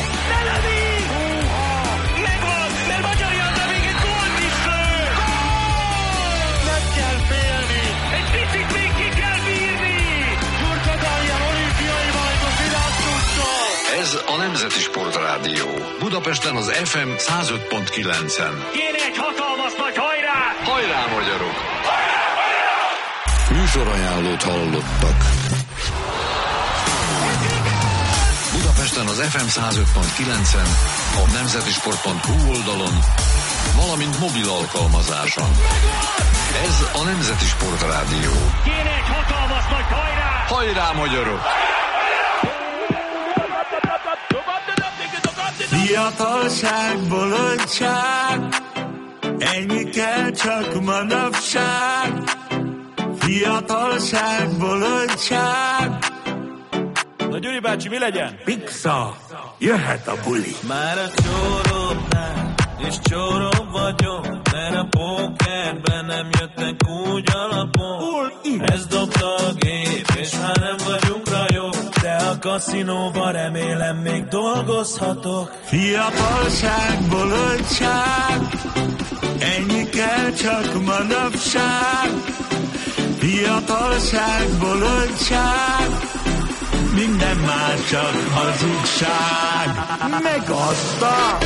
Megvan, mert Magyar János még egy gólt is lő! Nem kell félni, egy picit még ki kell bírni! Gyurcsa Dániel olimpiai bajnok világcsúccsal! Ez a Nemzeti Sportrádió. Budapesten az ef em száz öt pont kilencen. Kéne egy hatalmas nagy hajrá! Hajrá, magyarok! Műsorajánlót hallottak. Budapesten az ef em száz öt pont kilencen, a nemzetisport pont hu oldalon, valamint mobil alkalmazáson. Ez a Nemzeti Sportrádió. Kéne egy hatalmas nagy hajrá! Hajrá, magyarok! Fiatalság, bolondság, ennyi kell csak manapság. Fiatalság, bolondság. Na Gyuri bácsi, mi legyen? Pizza, jöhet a buli. Már a csóróbbnál, és csóró vagyok, mert a pókerben nem jöttek úgy alapon. Ez dobta a gép, és már nem vagyunk rajok, de a kaszinóban remélem még dolgozhatok. Fiatalság, bolondság, ennyi kell csak manapság. Fiatalság, bolondság, minden már csak hazugság. Megadta!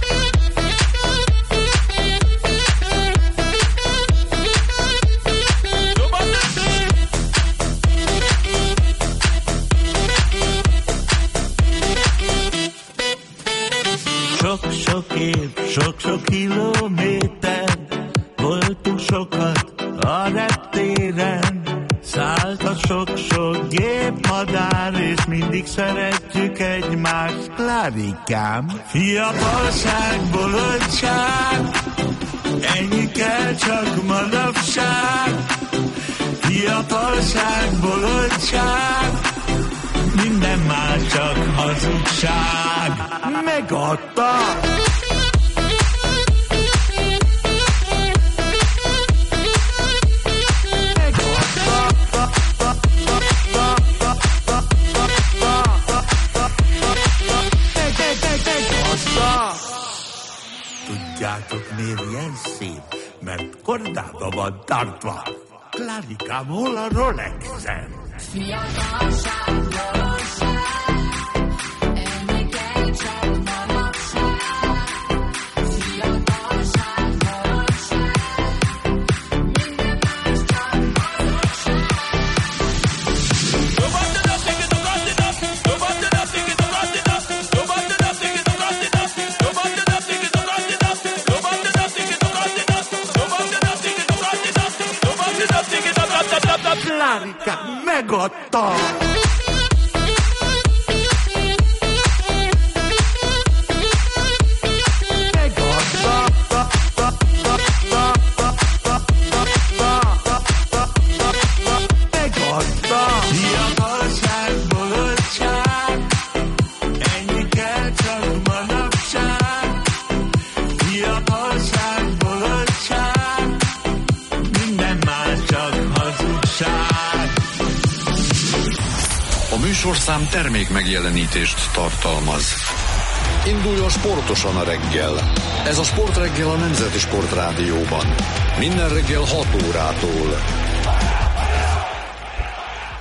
Sok-sok év, sok-sok kilométer, voltunk sokat a reptéren. Szállt a sok-sok gép, madár, és mindig szeretjük egymást, Klárikám. Fiatalság, bolondság, ennyi kell csak manapság. Fiatalság, bolondság, minden már csak hazugság. Megadta! Tudjátok, miért ilyen szép? Mert kordába van tartva. Klárikám, hol a Rolexem? Fiatalság, bolondság, ennyi kell csak manapság. Fiatalság, bolondság, minden más csak hazugság. Klárika megadta! Műsorszám termék megjelenítést tartalmaz. Induljon sportosan a reggel. Ez a Sportreggel a Nemzeti Sportrádióban. Minden reggel hat órától.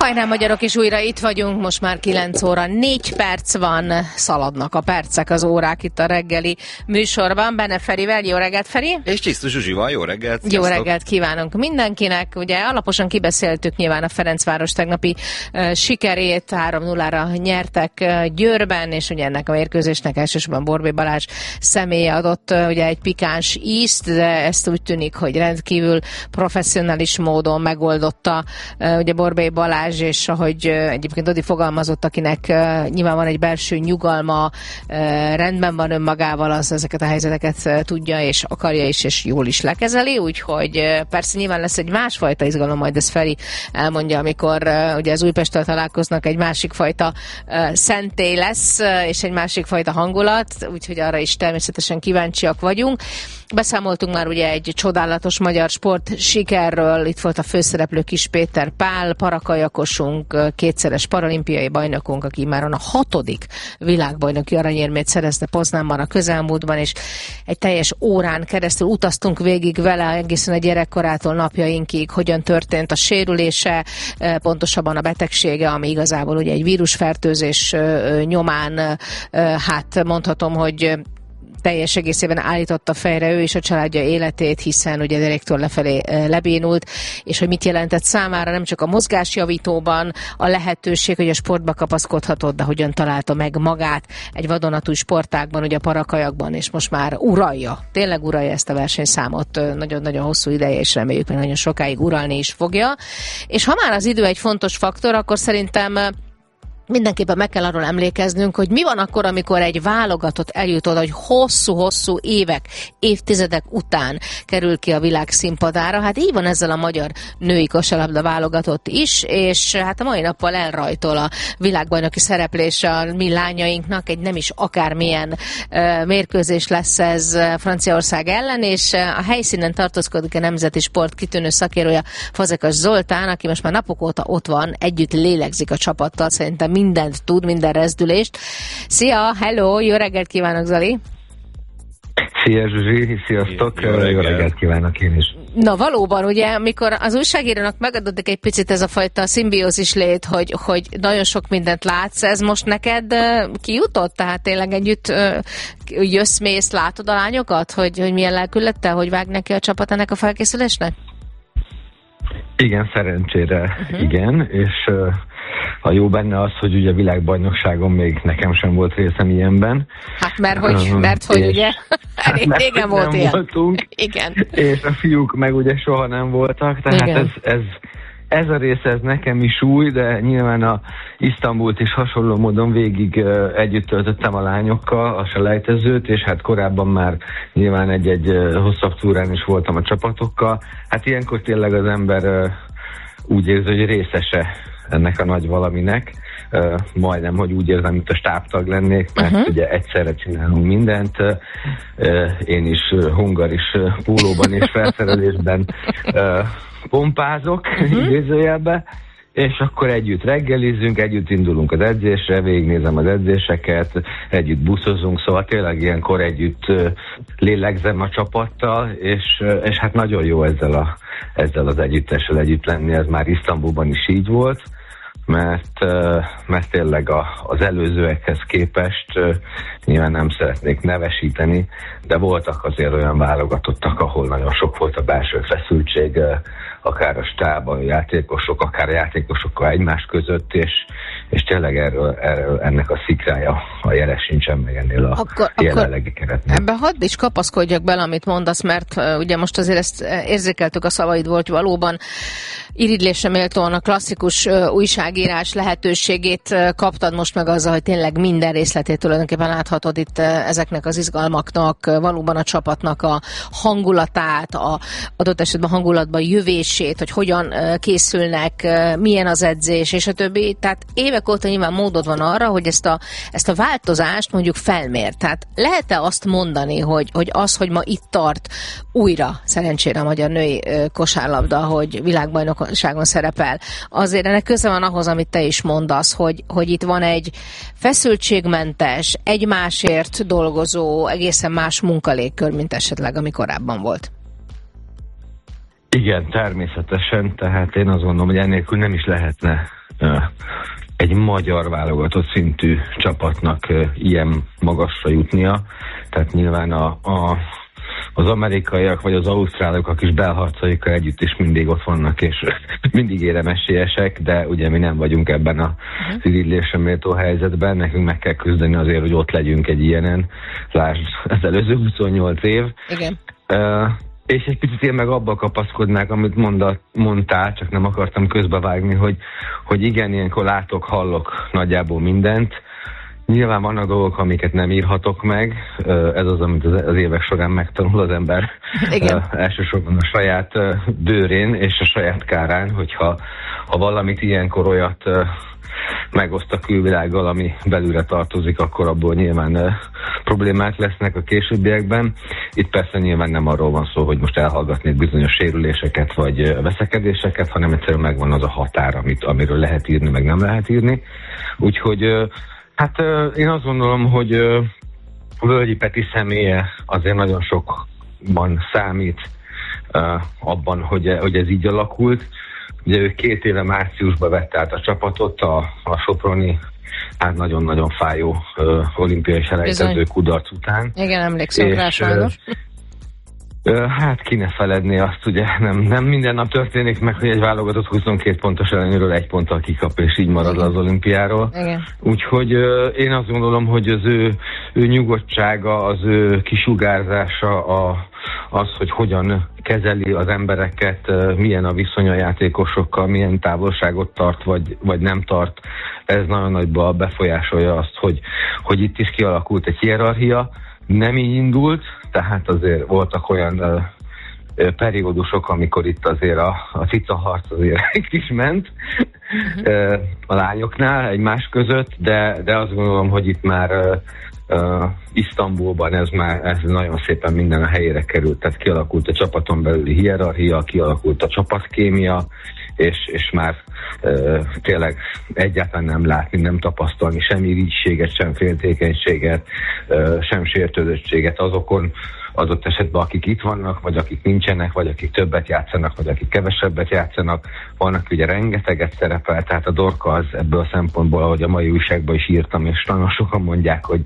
Hajnál magyarok is újra itt vagyunk, most már kilenc óra, négy perc van, szaladnak a percek, az órák itt a reggeli műsorban. Benne Ferivel, jó reggelt Feri! És Csisztus Zsuzsival, jó reggelt! Jó sziasztok. Reggelt kívánunk mindenkinek! Ugye alaposan kibeszéltük nyilván a Ferencváros tegnapi uh, sikerét, három nullára nyertek uh, Győrben, és ugye ennek a mérkőzésnek elsősorban Borbély Balázs személye adott uh, ugye egy pikáns ízt, de ezt úgy tűnik, hogy rendkívül professzionális módon megoldotta uh, ugye Borbély Balázs, és ahogy egyébként Odi fogalmazott, akinek uh, nyilván van egy belső nyugalma, uh, rendben van önmagával, az ezeket a helyzeteket uh, tudja, és akarja is, és jól is lekezeli, úgyhogy uh, persze nyilván lesz egy másfajta izgalom, majd ezt Feri elmondja, amikor uh, ugye az Újpesttel találkoznak, egy másik fajta uh, szentély lesz, uh, és egy másik fajta hangulat, úgyhogy arra is természetesen kíváncsiak vagyunk. Beszámoltunk már ugye egy csodálatos magyar sport sikerről, itt volt a főszereplő Kis Péter Pál, parakajakosunk, kétszeres paralimpiai bajnokunk, aki már a hatodik világbajnoki aranyérmét szerezte Poznánban a közelmúltban, és egy teljes órán keresztül utaztunk végig vele egészen a gyerekkorától napjainkig, hogyan történt a sérülése, pontosabban a betegsége, ami igazából ugye egy vírusfertőzés nyomán, hát mondhatom, hogy teljes egészében állította fejre ő és a családja életét, hiszen ugye direktől lefelé lebénult, és hogy mit jelentett számára nem csak a mozgásjavítóban a lehetőség, hogy a sportba kapaszkodhatott, de hogyan találta meg magát egy vadonatúj sportágban, ugye a parakajakban, és most már uralja, tényleg uralja ezt a versenyszámot nagyon-nagyon hosszú ideje, és reméljük, hogy nagyon sokáig uralni is fogja. És ha már az idő egy fontos faktor, akkor szerintem mindenképpen meg kell arról emlékeznünk, hogy mi van akkor, amikor egy válogatott eljut oda, hogy hosszú-hosszú évek, évtizedek után kerül ki a világ színpadára. Hát így van ezzel a magyar női kosárlabda válogatott is, és hát a mai nappal elrajtol a világbajnoki szereplés a mi lányainknak, egy nem is akármilyen uh, mérkőzés lesz ez Franciaország ellen, és uh, a helyszínen tartózkodik a Nemzeti Sport kitűnő szakírója, Fazekas Zoltán, aki most már napok óta ott van, együtt lélegzik a csapattal, szerintem mindent tud, minden rezdülést. Szia, hello, jó reggelt kívánok, Zoli! Szia, Zsuzsi, sziasztok, jó reggelt, jó reggelt kívánok én is. Na valóban, ugye, amikor az újságírónak megadódik egy picit ez a fajta szimbiózis lét, hogy, hogy nagyon sok mindent látsz, ez most neked uh, kijutott? Tehát tényleg együtt uh, jössz, mész, látod a lányokat, hogy, hogy milyen lelkülettel, hogy vág neki a csapat ennek a felkészülésnek? Igen, szerencsére uh-huh. igen, és uh, a jó benne az, hogy ugye világbajnokságon még nekem sem volt részem ilyenben. Hát mert hogy, mert hogy és, ugye elég hát régen volt ilyen. Voltunk, igen. És a fiúk meg ugye soha nem voltak, tehát ez, ez, ez a része ez nekem is új, de nyilván a Isztambult is hasonló módon végig uh, együtt töltöttem a lányokkal a selejtezőt, és hát korábban már nyilván egy-egy uh, hosszabb túrán is voltam a csapatokkal. Hát ilyenkor tényleg az ember uh, úgy érzi, hogy részese ennek a nagy valaminek. Uh, majdnem, hogy úgy érzem, mint a stábtag lennék, mert uh-huh. ugye egyszerre csinálunk mindent. Uh, én is uh, hungaris uh, pólóban és felszerelésben uh, pompázok, uh-huh. idézőjelbe, és akkor együtt reggelizünk, együtt indulunk az edzésre, végignézem az edzéseket, együtt buszozunk, szóval tényleg ilyenkor együtt uh, lélegzem a csapattal, és, uh, és hát nagyon jó ezzel, a, ezzel az együttessel együtt lenni, ez már Isztambulban is így volt, mert, mert tényleg a, az előzőekhez képest nyilván nem szeretnék nevesíteni, de voltak azért olyan válogatottak, ahol nagyon sok volt a belső feszültség, akár a stában, a játékosok, akár a játékosokkal egymás között, és, és tényleg erről, erről ennek a szikrája a jele sincsen meg ennél a akkor, jelenlegi keretnél. Ebben hadd is kapaszkodjak bele, amit mondasz, mert uh, ugye most azért ezt érzékeltük a szavaid volt, valóban irigylésre méltóan a klasszikus uh, újságírás lehetőségét uh, kaptad most meg azzal, hogy tényleg minden részletét tulajdonképpen láthatod itt uh, ezeknek az izgalmaknak, uh, valóban a csapatnak a hangulatát, a adott esetben hangulatban jövését, hogy hogyan uh, készülnek, uh, milyen az edzés, és a többi. Tehát évek óta nyilván módod van arra, hogy ezt a, ezt a változást mondjuk felmér. Tehát lehet-e azt mondani, hogy, hogy az, hogy ma itt tart újra, szerencsére a magyar női uh, kosárlabda, hogy világbajnok ságon szerepel. Azért ennek köze van ahhoz, amit te is mondasz, hogy, hogy itt van egy feszültségmentes, egymásért dolgozó, egészen más munkalégkör, mint esetleg, ami korábban volt. Igen, természetesen, tehát én azt gondolom, hogy ennélkül nem is lehetne egy magyar válogatott szintű csapatnak ilyen magasra jutnia. Tehát nyilván a, a, az amerikaiak vagy az ausztrálok a kis belharcaikkal együtt is mindig ott vannak, és mindig éremesélyesek, de ugye mi nem vagyunk ebben a irigylésre méltó helyzetben, nekünk meg kell küzdeni azért, hogy ott legyünk egy ilyenen. Lásd, az előző huszonnyolc év. Igen. Uh, és egy picit én meg abba kapaszkodnák, amit mondat, mondtál, csak nem akartam közbevágni, hogy, hogy igen, ilyenkor látok, hallok nagyjából mindent. Nyilván vannak dolgok, amiket nem írhatok meg. Ez az, amit az évek során megtanul az ember. Igen. Elsősorban a saját bőrén és a saját kárán, hogyha ha valamit ilyenkor olyat megoszt a külvilággal, ami belülre tartozik, akkor abból nyilván uh, problémák lesznek a későbbiekben. Itt persze nyilván nem arról van szó, hogy most elhallgatnék bizonyos sérüléseket vagy uh, veszekedéseket, hanem egyszerűen megvan az a határ, amit, amiről lehet írni, meg nem lehet írni. Úgyhogy uh, hát uh, én azt gondolom, hogy uh, Völgyi Peti személye azért nagyon sokban számít uh, abban, hogy, hogy ez így alakult. Ugye ő két éve márciusban vette át a csapatot a, a soproni, hát nagyon-nagyon fájó ö, olimpiai selejtező kudarc után. Igen, emlékszem rá sajnos. Hát ki ne feledné azt, ugye nem, nem minden nap történik meg, hogy egy válogatott huszonkét pontos előnyről egy ponttal kikap, és így marad az olimpiáról. Igen. Úgyhogy ö, én azt gondolom, hogy az ő, ő nyugodtsága, az ő kisugárzása, a, az, hogy hogyan kezeli az embereket, milyen a viszony a játékosokkal, milyen távolságot tart, vagy, vagy nem tart, ez nagyon nagyban befolyásolja azt, hogy, hogy itt is kialakult egy hierarchia. Nem így indult, tehát azért voltak olyan uh, uh, periódusok, amikor itt azért a, a cicaharc azért egy kis ment uh-huh. uh, a lányoknál egymás között, de, de azt gondolom, hogy itt már uh, uh, Isztambulban ez már ez nagyon szépen minden a helyére került, tehát kialakult a csapaton belüli hierarchia, kialakult a csapatkémia, és, és már uh, tényleg egyáltalán nem látni, nem tapasztalni sem irigységet, sem féltékenységet, uh, sem sértődöttséget azokon adott esetben, akik itt vannak, vagy akik nincsenek, vagy akik többet játszanak, vagy akik kevesebbet játszanak. Vannak ugye rengeteget szerepel, tehát a Dorka az ebből a szempontból, ahogy a mai újságban is írtam, és nagyon sokan mondják, hogy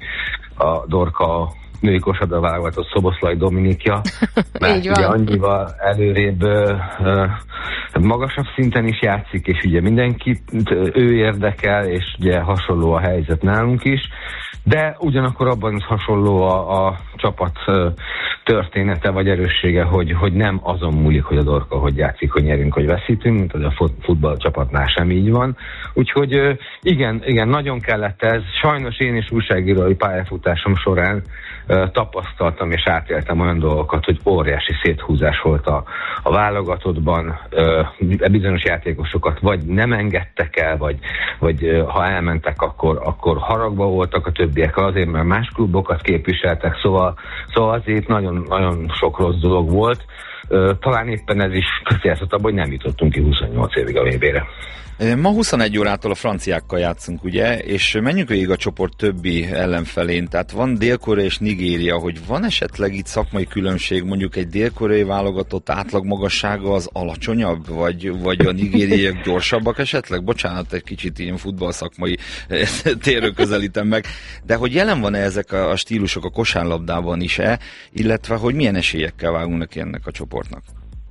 a Dorka a női kosárlabda válogatott Szoboszlai Dominikja, mert ugye annyival előrébb ö, ö, magasabb szinten is játszik, és ugye mindenkit ő érdekel, és ugye hasonló a helyzet nálunk is, de ugyanakkor abban is hasonló a, a csapat ö, története vagy erőssége, hogy, hogy nem azon múlik, hogy a Dorka hogy játszik, hogy nyerünk, hogy veszítünk, mint hogy a futballcsapatnál sem így van. Úgyhogy ö, igen, igen, nagyon kellett ez. Sajnos én is újságírói pályafutásom során tapasztaltam és átéltem olyan dolgokat, hogy óriási széthúzás volt a, a válogatottban, bizonyos játékosokat vagy nem engedtek el, vagy, vagy ha elmentek, akkor, akkor haragba voltak a többiek azért, mert más klubokat képviseltek, szóval, szóval azért nagyon, nagyon sok rossz dolog volt. Talán éppen ez is közjátszott abban, hogy nem jutottunk ki huszonnyolc évig a vé bé-re. Ma huszonegy órától a franciákkal játszunk, ugye, és menjünk végig a csoport többi ellenfelén, tehát van Dél-Korea és Nigéria, hogy van esetleg itt szakmai különbség, mondjuk egy dél-koreai válogatott átlag magassága az alacsonyabb, vagy, vagy a nigériaiak gyorsabbak esetleg? Bocsánat, egy kicsit ilyen futballszakmai térről közelítem meg, de hogy jelen van-e ezek a stílusok a kosárlabdában is-e, illetve hogy milyen esélyekkel vágunk neki ennek a csoportnak?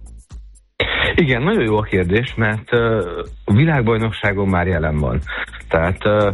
Igen, nagyon jó a kérdés, mert uh, a világbajnokságon már jelen van. Tehát uh,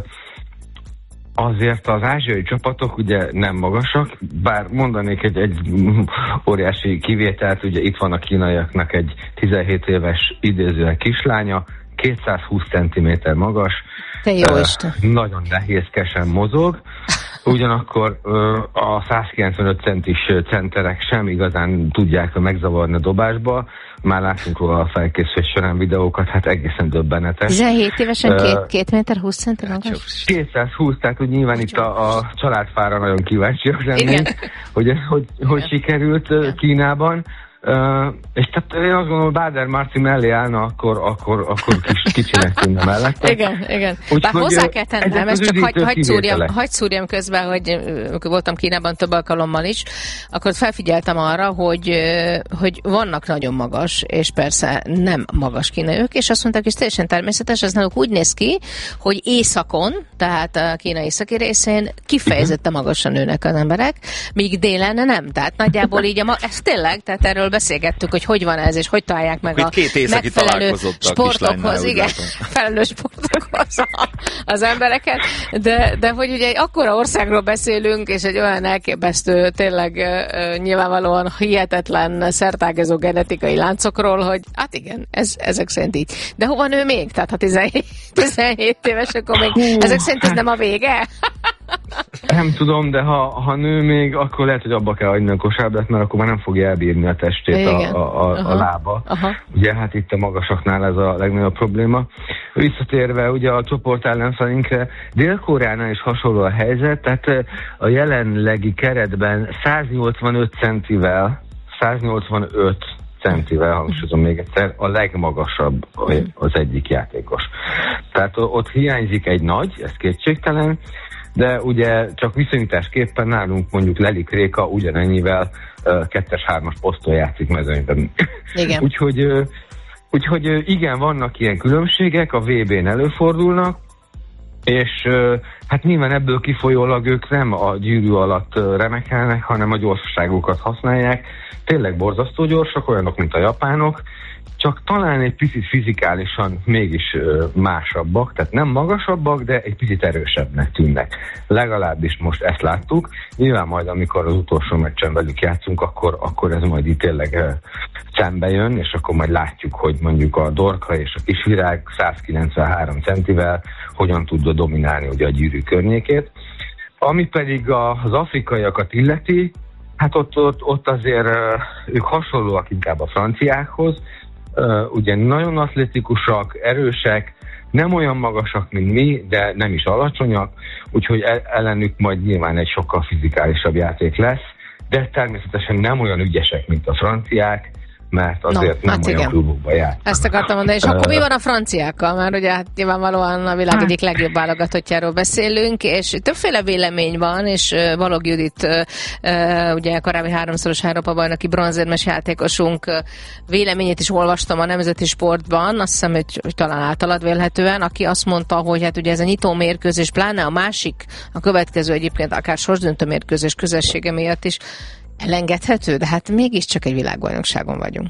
azért az ázsiai csapatok ugye nem magasak, bár mondanék egy, egy óriási kivételt, ugye itt van a kínaiaknak egy tizenhét éves idézően kislánya, kétszázhúsz centiméter magas, Te jó Isten. uh, nagyon nehézkesen mozog, ugyanakkor uh, a százkilencvenöt centis centerek sem igazán tudják megzavarni a dobásba. Már látunk róla a felkészülés során videókat, hát egészen döbbenetes. tizenhét évesen uh, két, két méter húsz centi magas? kétszázhúsz, tehát hogy nyilván itt a, a családfára nagyon kíváncsiak lennénk, hogy, hogy, hogy sikerült uh, Kínában. Uh, és tehát én azt gondolom, hogy Báder Marci mellé állna, akkor, akkor, akkor kis, kicsinek tűnne mellette. Igen, igen. Úgy, Bár hogy, hozzá kell tennem, ezt csak hagy, hagy, szúrjam, kivételek. hagy szúrjam közben, hogy amikor voltam Kínában több alkalommal is, akkor felfigyeltem arra, hogy, ö, hogy vannak nagyon magas, és persze nem magas kínaiak, és azt mondták, hogy teljesen természetes, ez náluk úgy néz ki, hogy északon, tehát a Kína északi részén kifejezetten magasan nőnek az emberek, míg délen nem. Tehát nagyjából így, a ma- ez tényleg, tehát erről beszélgettük, hogy hogy van ez, és hogy találják meg a megfelelő sportokhoz, igen, felelő sportokhoz a, az embereket, de, de hogy ugye egy akkora országról beszélünk, és egy olyan elképesztő, tényleg uh, nyilvánvalóan hihetetlen szertágazó genetikai láncokról, hogy hát igen, ez, ezek szerint így. De hova nő még? Tehát ha tizenhét, tizenhét éves, akkor még Hú, ezek szerint ez nem a vége? Nem tudom, de ha, ha nő még, akkor lehet, hogy abba kell hagyni a kosárlabdát, mert akkor már nem fogja elbírni a testét a, a, a, a lába. Aha. Ugye hát itt a magasaknál ez a legnagyobb probléma. Visszatérve ugye a csoport ellenfelünkre, Dél-Koreánál is hasonló a helyzet, tehát a jelenlegi keretben száznyolcvanöt centivel, száznyolcvanöt centivel, hangsúlyozom még egyszer, a legmagasabb az egyik játékos. Tehát ott hiányzik egy nagy, ez kétségtelen, de ugye csak viszonyításképpen nálunk mondjuk Lelik Réka ugyanennyivel uh, kettes-hármas poszton játszik mezőnyben. Igen. úgyhogy, uh, úgyhogy uh, igen, vannak ilyen különbségek, a vé bén előfordulnak, és uh, hát nyilván ebből kifolyólag ők nem a gyűrű alatt uh, remekelnek, hanem a gyorsaságukat használják. Tényleg borzasztó gyorsak, olyanok, mint a japánok, csak talán egy picit fizikálisan mégis ö, másabbak, tehát nem magasabbak, de egy picit erősebbnek tűnnek. Legalábbis most ezt láttuk. Nyilván majd, amikor az utolsó meccsen velük játszunk, akkor, akkor ez majd itt tényleg ö, szembe jön, és akkor majd látjuk, hogy mondjuk a Dorka és a Kisvirág százkilencvenhárom centivel hogyan tudja dominálni ugye a gyűrű környékét. Ami pedig a, az afrikaiakat illeti, hát ott, ott, ott azért ö, ők hasonlóak inkább a franciákhoz. Uh, ugye nagyon atletikusak, erősek, nem olyan magasak, mint mi, de nem is alacsonyak, úgyhogy ellenük majd nyilván egy sokkal fizikálisabb játék lesz, de természetesen nem olyan ügyesek, mint a franciák, mert azért no, nem hát olyan klubokba játszanak. Ezt akartam mondani, és uh, akkor mi van a franciákkal? Mert ugye hát nyilvánvalóan a világ egyik legjobb válogatottjáról beszélünk, és többféle vélemény van, és uh, Balogh Judit, uh, uh, ugye korábbi háromszoros Európa-bajnoki bronzérmes játékosunk uh, véleményét is olvastam a Nemzeti Sportban, azt hiszem, hogy, hogy talán általad vélhetően, aki azt mondta, hogy hát ugye ez a nyitó mérkőzés, pláne a másik, a következő egyébként akár sorsdöntő mérkőzés közössége miatt is elengedhető, de hát mégiscsak egy világbajnokságon vagyunk.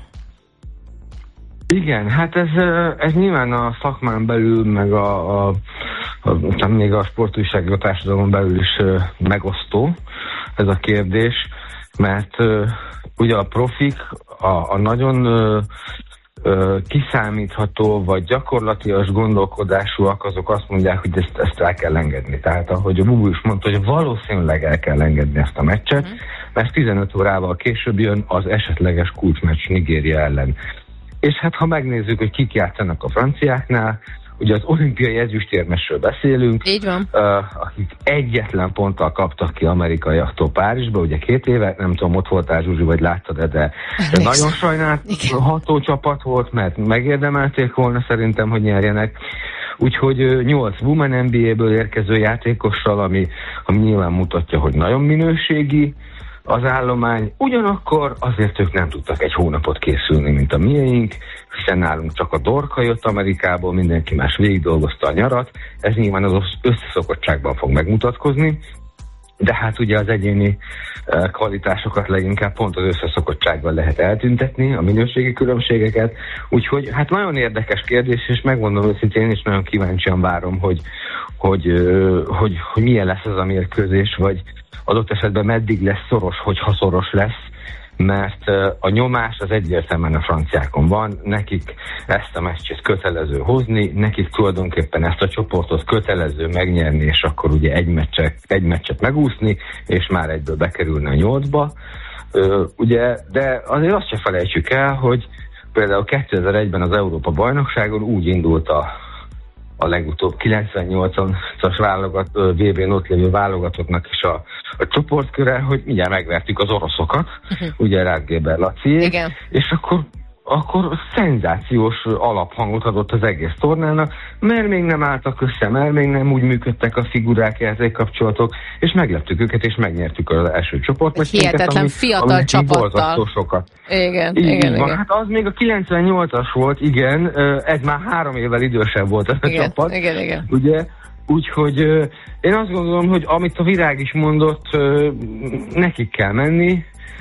Igen, hát ez, ez nyilván a szakmán belül, meg a, a, a, a még a sportújságíró társadalom belül is uh, megosztó ez a kérdés, mert uh, ugye a profik, a, a nagyon uh, uh, kiszámítható vagy gyakorlatias gondolkodásúak, azok azt mondják, hogy ezt, ezt el kell engedni. Tehát ahogy a Bubu is mondta, hogy valószínűleg el kell engedni ezt a meccset, mm. mert tizenöt órával később jön az esetleges kulcsmeccs Nigéria ellen. És hát ha megnézzük, hogy kik játszanak a franciáknál, ugye az olimpiai ezüstérmesről beszélünk, így van. Uh, akik egyetlen ponttal kaptak ki amerikaiaktól Párizsba, ugye két éve, nem tudom, ott voltál Zsuzsi, vagy láttad, de, de nagyon sajnálható csapat volt, mert megérdemelték volna szerintem, hogy nyerjenek. Úgyhogy nyolc Women en bé á-ből érkező játékossal, ami, ami nyilván mutatja, hogy nagyon minőségi az állomány, ugyanakkor azért ők nem tudtak egy hónapot készülni, mint a miénk, hiszen nálunk csak a Dorka jött Amerikából, mindenki más végig dolgozta a nyarat, ez nyilván az összeszokottságban fog megmutatkozni, de hát ugye az egyéni uh, kvalitásokat leginkább pont az összeszokottságban lehet eltüntetni, a minőségi különbségeket, úgyhogy hát nagyon érdekes kérdés, és megmondom őszintén, én is nagyon kíváncsian várom, hogy, hogy, uh, hogy, hogy milyen lesz az a mérkőzés, vagy adott esetben meddig lesz szoros, hogyha szoros lesz, mert a nyomás az egyértelműen a franciákon van, nekik ezt a meccset kötelező hozni, nekik tulajdonképpen ezt a csoportot kötelező megnyerni, és akkor ugye egy meccset, egy meccset megúszni, és már egyből bekerülni a nyolcba. Ugye, de azért azt se felejtsük el, hogy például kétezer-egyben az Európa-bajnokságon úgy indult a a legutóbb kilencvennyolcas válogat, vé bén ott lévő válogatottnak is a, a csoportköre, hogy mindjárt megvertük az oroszokat, uh-huh. ugye Rádgéber Laci, és akkor akkor szenzációs alaphangot adott az egész tornának, mert még nem álltak össze, mert még nem úgy működtek a figurák, játékkapcsolatok, és megleptük őket, és megnyertük az első csoportmeccset. Hihetetlen ami, fiatal csapattal. Sokat. Igen, Így igen, van. igen. Hát az még a kilencvennyolcas volt, igen, ez már három évvel idősebb volt ez a igen, csapat. Igen, igen. Ugye? Úgyhogy én azt gondolom, hogy amit a Virág is mondott, nekik kell menni,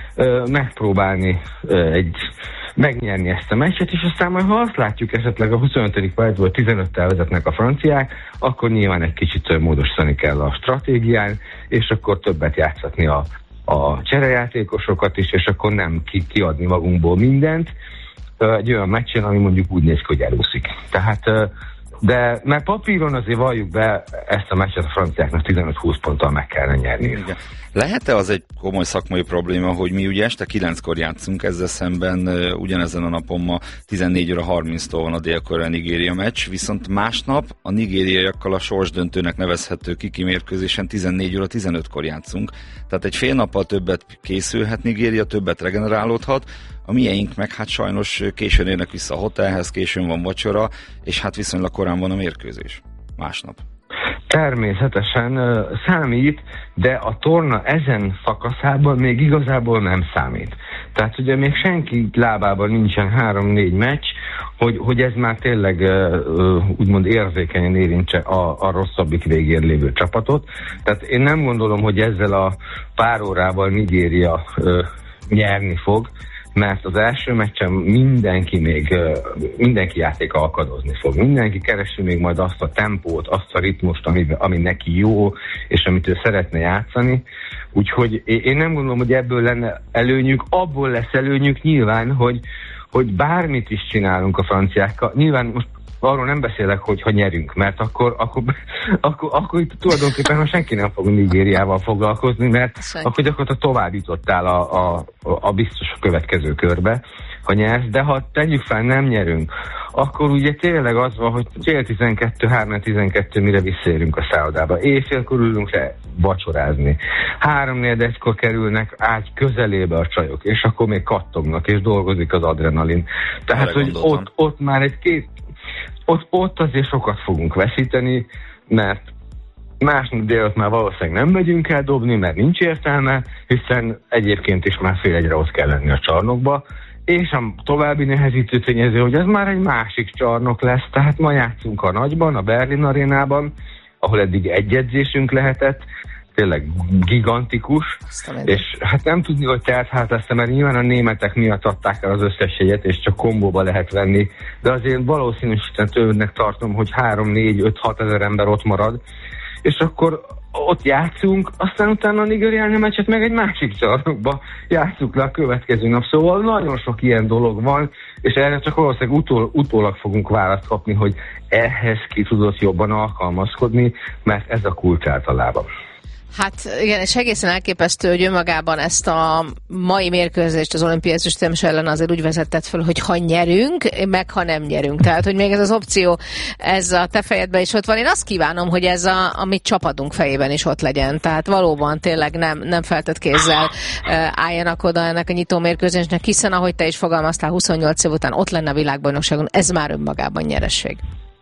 megpróbálni egy megnyerni ezt a meccset, és aztán majd, ha azt látjuk esetleg a huszonötödik percből tizenöttel vezetnek a franciák, akkor nyilván egy kicsit módosítani kell a stratégián, és akkor többet játszatni a, a cserejátékosokat is, és akkor nem ki, kiadni magunkból mindent egy olyan meccsen, ami mondjuk úgy néz ki, hogy elúszik. Tehát, de mert papíron azért valljuk be, ezt a meccset a franciáknak tizenöt-húsz ponttal meg kellene nyerni. Igen. Lehet-e az egy komoly szakmai probléma, hogy mi ugye este kilenckor játszunk, ezzel szemben uh, ugyanezen a napon ma tizennégy óra harminctól van a Dél-Korea-Nigéria meccs, viszont másnap a nigériaiakkal a sorsdöntőnek nevezhető kiki mérkőzésen tizennégy óra tizenötkor játszunk. Tehát egy fél nappal többet készülhet Nigéria, többet regenerálódhat, a miénk meg hát sajnos későn érnek vissza a hotelhez, későn van vacsora, és hát viszonylag korán van a mérkőzés. Másnap. Természetesen uh, számít, de a torna ezen szakaszában még igazából nem számít. Tehát ugye még senki lábában nincsen három-négy meccs, hogy, hogy ez már tényleg uh, úgymond érzékenyen érintse a, a rosszabbik végén lévő csapatot. Tehát én nem gondolom, hogy ezzel a pár órával Nigéria uh, nyerni fog, mert az első meccsen mindenki még, mindenki játéka akadozni fog. Mindenki keresi még majd azt a tempót, azt a ritmust, ami, ami neki jó, és amit ő szeretne játszani. Úgyhogy én nem gondolom, hogy ebből lenne előnyük. Abból lesz előnyük nyilván, hogy, hogy bármit is csinálunk a franciákkal. Nyilván most arról nem beszélek, hogy ha nyerünk, mert akkor, akkor, akkor, akkor itt tulajdonképpen ha senki nem fog Nigériával foglalkozni, mert senki. Akkor gyakorlatilag tovább jutottál a, a, a biztos a következő körbe, ha nyersz, de ha tegyük fel, nem nyerünk, akkor ugye tényleg az van, hogy fél tizenkettő, három tizenkettő, mire visszaérünk a szállodába. Éjfélkor ülünk le vacsorázni. Három-négy egykor kerülnek ágy közelébe a csajok, és akkor még kattognak, és dolgozik az adrenalin. Tehát, hogy ott, ott már egy két Ott, ott azért sokat fogunk veszíteni, mert másnap délután már valószínűleg nem megyünk el dobni, mert nincs értelme, hiszen egyébként is már fél egyre ott kell lenni a csarnokba, és a további nehezítő tényező, hogy ez már egy másik csarnok lesz, tehát ma játszunk a nagyban, a Berlin arénában, ahol eddig egy edzésünk lehetett, tényleg gigantikus, és hát nem tudni, hogy tehát hát lesz, mert nyilván a németek miatt adták el az összes jegyet, és csak kombóba lehet venni, de azért valószínűsíthetőnek tartom, hogy három, négy, öt, hat ezer ember ott marad, és akkor ott játszunk, aztán utána a nigériai meccset meg egy másik csarnokba játszunk le a következő nap, szóval nagyon sok ilyen dolog van, és erre csak valószínűleg utól, utólag fogunk választ kapni, hogy ehhez ki tudott jobban alkalmazkodni, mert ez a kulcs általában. Hát igen, és egészen elképesztő, hogy önmagában ezt a mai mérkőzést az olimpiai ezüstérmes ellen azért úgy vezetett föl, hogy ha nyerünk, meg ha nem nyerünk. Tehát, hogy még ez az opció, ez a te fejedben is ott van. Én azt kívánom, hogy ez a, amit csapatunk fejében is ott legyen. Tehát valóban tényleg nem, nem feltett kézzel álljanak oda ennek a nyitó mérkőzésnek, hiszen ahogy te is fogalmaztál, huszonnyolc év után ott lenne a világbajnokságon, ez már önmagában nyeresség.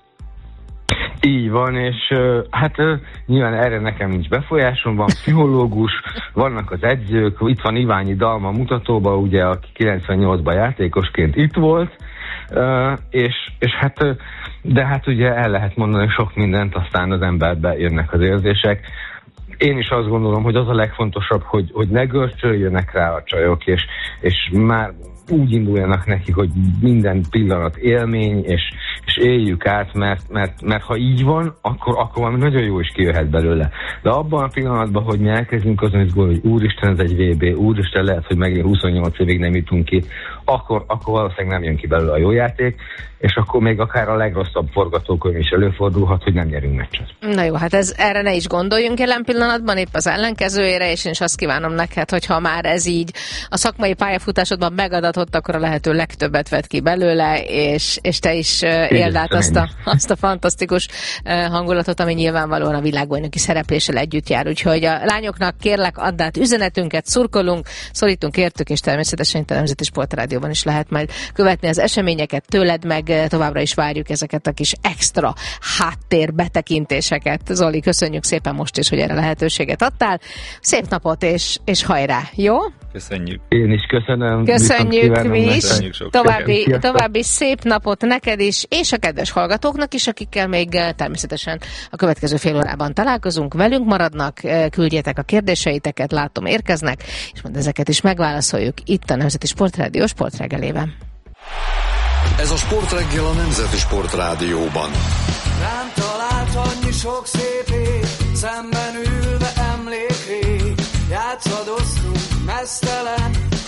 Így van, és hát nyilván erre nekem nincs befolyásom, van pszichológus, vannak az edzők, itt van Iványi Dalma mutatóban, ugye, aki kilencvennyolcban játékosként itt volt, és, és hát, de hát ugye el lehet mondani sok mindent, aztán az emberbe jönnek az érzések. Én is azt gondolom, hogy az a legfontosabb, hogy, hogy ne görcsöljönek rá a csajok, és, és már úgy induljanak neki, hogy minden pillanat élmény, és, és éljük át, mert, mert, mert ha így van, akkor, akkor valami nagyon jó is kijöhet belőle. De abban a pillanatban, hogy mi elkezdünk azon izgulni, hogy úristen, ez egy vé bé, úristen, lehet, hogy megint huszonnyolc évig nem jutunk ki, akkor, akkor valószínűleg nem jön ki belőle a jó játék, és akkor még akár a legrosszabb forgatókönyv is előfordulhat, hogy nem nyerünk meccset. Na jó, hát ez, erre ne is gondoljunk jelen pillanatban. pillanatban, épp az ellenkezőjére, és én is azt kívánom neked, hogyha már ez így a szakmai pályafutásodban megadatott, akkor a lehető legtöbbet vett ki belőle, és, és te is éld át azt a, azt a fantasztikus hangulatot, ami nyilvánvalóan a világbajnoki szerepléssel együtt jár. Úgyhogy a lányoknak kérlek, add át üzenetünket, szurkolunk, szorítunk értük, és természetesen itt a Nemzeti Sportrádióban is lehet majd követni az eseményeket tőled, meg továbbra is várjuk ezeket a kis extra háttér betekintéseket. Zoli, köszönjük szépen most is, hogy erre lehetőséget adtál. Szép napot, és, és hajrá, jó? Köszönjük. Én is köszönöm. Köszönjük mi is. További, Sziasztok. további szép napot neked is, és a kedves hallgatóknak is, akikkel még természetesen a következő fél órában találkozunk. Velünk maradnak, küldjétek a kérdéseiteket, látom érkeznek, és majd ezeket is megválaszoljuk itt a Nemzeti Sportrádió Sportreggelében. Ez a Sportreggel a Nemzeti Sportrádióban. Rám talált annyi sok szép év, szemben ülve emlékrég, játszadoztunk meztelen.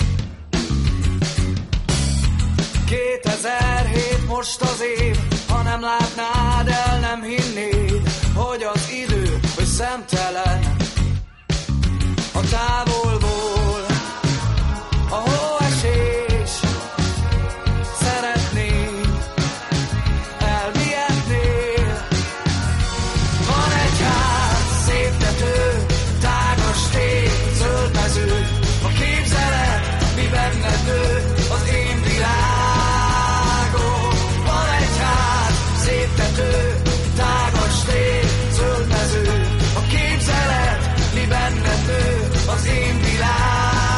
kétezer-hét most az év, ha nem látnád el, nem hinnéd, hogy az idő, hogy szemtelen. A távolból, a hóesés, szeretnék elvihetnél. Van egy ház, szép tető, tágas tér, zöld mező, a képzelet, mi benned nő, az én világom. Van egy ház, szép tető, tágas tér, zöld mező, a képzelet, mi benned nő, az én világom.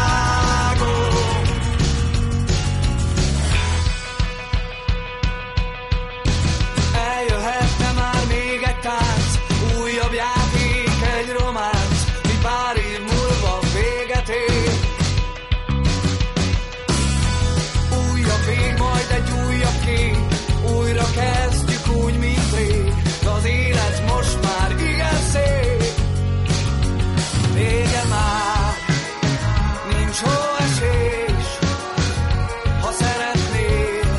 Eljöhetne már még egy tánc, újabb játék, egy románc, mi pár év múlva véget ér. Újabb vég, majd egy újabb kép, újra kezdjük úgy, mint rég, de az élet most már igen szép. Vége már, nincs hóesés, ha szeretnél,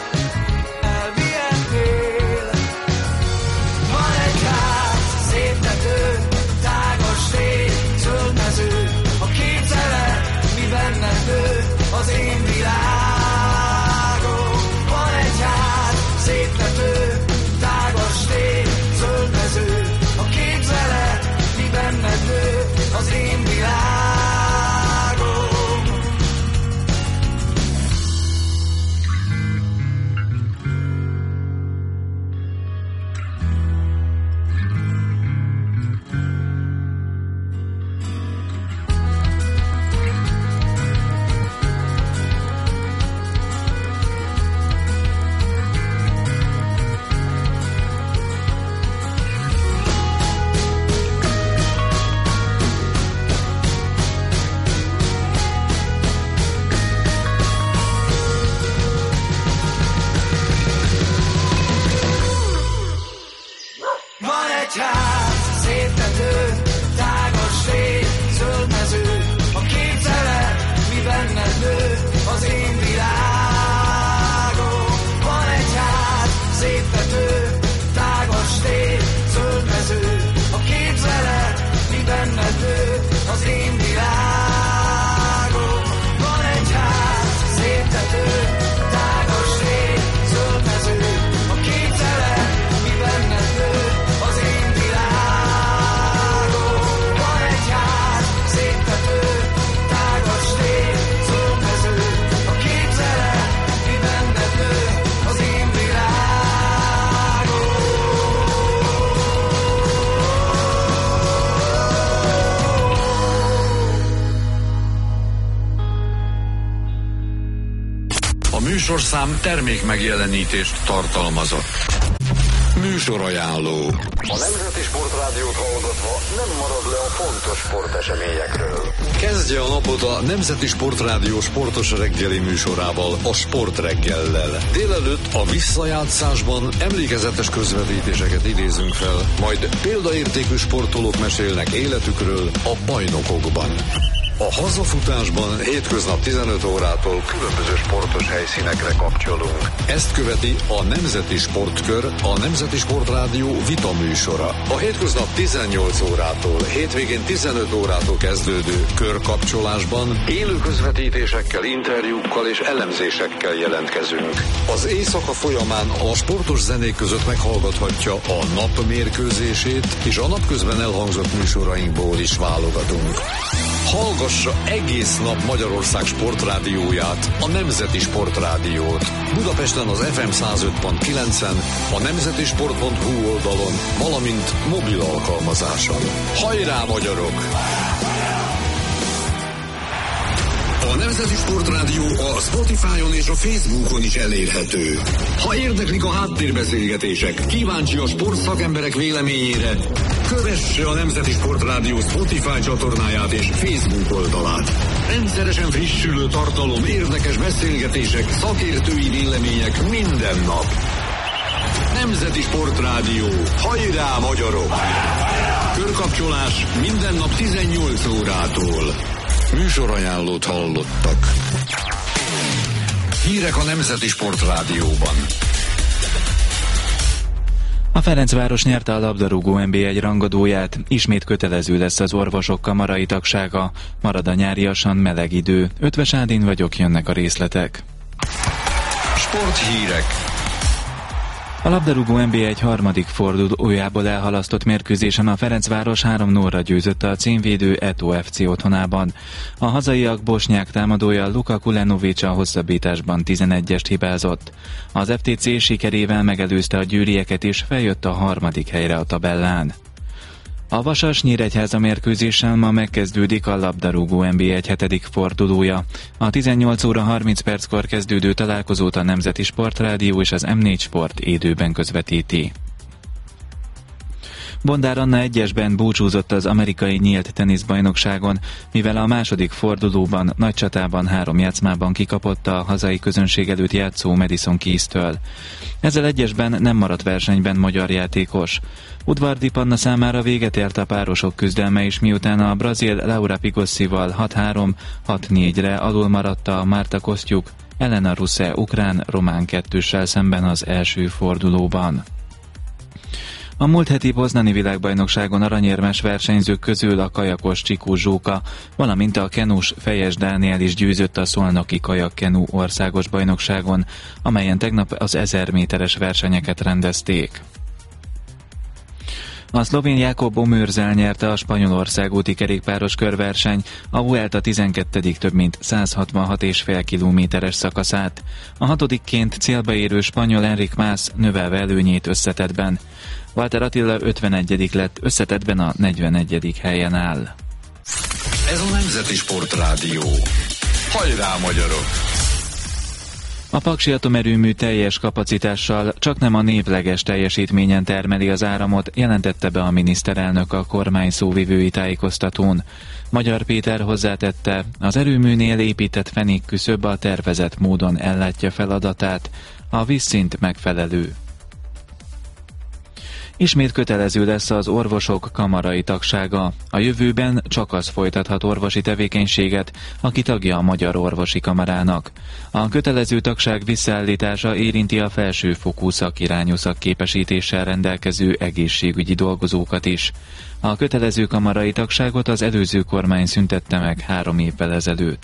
elvihetnél. Van egy ház, szép tető, tágas tér, zöld mező, a képzelet, mi benned nő, az én világom. Van egy ház, szép tető, tágas tér, zöld mező, a képzelet, mi benned nő, az én világom. Van egy ház, szép tető, tágas tér, zöld mező, a képzelet, mi benned nő, az én világom. Van egy ház, szép tető, tágas tér, zöld mező, a képzelet, mi benned nő, az én világom. Van egy ház, szép tető, tágas tér, zöld mező, a képzelet, mi benned nő, az én világom. Van egy ház, szép tető, tágas tér, zöld mező, a képzelet, mi benned nő, az én világom. A műsorszám termék megjelenítést tartalmazott. Műsorajánló. A Nemzeti Sportrádiót hallgatva nem marad le a fontos sporteseményekről. Kezdje a napot a Nemzeti Sportrádió sportos reggeli műsorával, a Sportreggellel. Délelőtt a visszajátszásban emlékezetes közvetítéseket idézünk fel, majd példaértékű sportolók mesélnek életükről a bajnokokban. A hazafutásban hétköznap tizenöt órától különböző sportos helyszínekre kapcsolunk. Ezt követi a Nemzeti Sportkör, a Nemzeti Sportrádió vita műsora. A hétköznap tizennyolc órától, hétvégén tizenöt órától kezdődő körkapcsolásban élő közvetítésekkel, interjúkkal és elemzésekkel jelentkezünk. Az éjszaka folyamán a sportos zenék között meghallgathatja a nap mérkőzését, és a napközben elhangzott műsorainkból is válogatunk. Hallgassa egész nap Magyarország sportrádióját, a Nemzeti Sportrádiót. Budapesten az ef em száz öt pont kilencen, a nemzetisport pont hu oldalon, valamint mobil alkalmazáson. Hajrá, magyarok! A Nemzeti Sportrádió a Spotify-on és a Facebookon is elérhető. Ha érdeklik a háttérbeszélgetések, kíváncsi a sportszakemberek véleményére, kövesse a Nemzeti Sportrádió Spotify csatornáját és Facebook oldalát. Rendszeresen frissülő tartalom, érdekes beszélgetések, szakértői vélemények minden nap. Nemzeti Sportrádió. Hajrá, magyarok! Körkapcsolás minden nap tizennyolc órától. Műsorajánlót hallottak. Hírek a Nemzeti Sportrádióban. A Ferencváros nyerte a labdarúgó en bé egy rangadóját, ismét kötelező lesz az orvosok kamarai tagsága, marad a nyáriasan meleg idő. Ötvös Ádin vagyok, jönnek a részletek. Sporthírek. A labdarúgó en bé egy harmadik fordulójából elhalasztott mérkőzésen a Ferencváros három nullra győzött a címvédő Eto ef cé otthonában. A hazaiak bosnyák támadója Luka Kulenovic a hosszabbításban tizenegyest hibázott. Az ef té cé sikerével megelőzte a győrieket és feljött a harmadik helyre a tabellán. A Vasas-Nyíregyháza mérkőzéssel ma megkezdődik a labdarúgó en bé egy hetedik fordulója. A tizennyolc óra harminc perckor kezdődő találkozót a Nemzeti Sportrádió és az em négy Sport élőben közvetíti. Bondár Anna egyesben búcsúzott az amerikai nyílt teniszbajnokságon, mivel a második fordulóban nagy csatában három játszmában kikapott a hazai közönség előtt játszó Madison Keys-től. Ezzel egyesben nem maradt versenyben magyar játékos. Udvardi Panna számára véget ért a párosok küzdelme is, miután a brazil Laura Pigossival hat három hat négyre alul maradt a Márta Kosztjuk Elena Russe ukrán-román kettőssel szemben az első fordulóban. A múlt heti poznani világbajnokságon aranyérmes versenyzők közül a kajakos Csikó Zsóka, valamint a kenus Fejes Dániel is győzött a szolnoki kajak-kenu országos bajnokságon, amelyen tegnap az ezer méteres versenyeket rendezték. A szlovén Jákob Omőrzel nyerte a Spanyolország úti kerékpáros körverseny, a Vuelta tizenkettedik több mint száz hatvanhat egész öt kilométeres szakaszát. A hatodikként célba érő spanyol Enric Mas növelve előnyét összetettben. Walter Attila ötvenegyedik lett, összetettben a negyvenegyedik helyen áll. Ez a Nemzeti Sportrádió. Hajrá, magyarok! A Paksi atomerőmű teljes kapacitással csaknem a névleges teljesítményen termeli az áramot, jelentette be a miniszterelnök a kormány szóvivői tájékoztatón. Magyar Péter hozzátette, az erőműnél épített fenékküszöb a tervezett módon ellátja feladatát, a vízszint megfelelő. Ismét kötelező lesz az orvosok kamarai tagsága. A jövőben csak az folytathat orvosi tevékenységet, aki tagja a Magyar Orvosi Kamarának. A kötelező tagság visszaállítása érinti a felsőfokú szakirányú szakképesítéssel rendelkező egészségügyi dolgozókat is. A kötelező kamarai tagságot az előző kormány szüntette meg három évvel ezelőtt.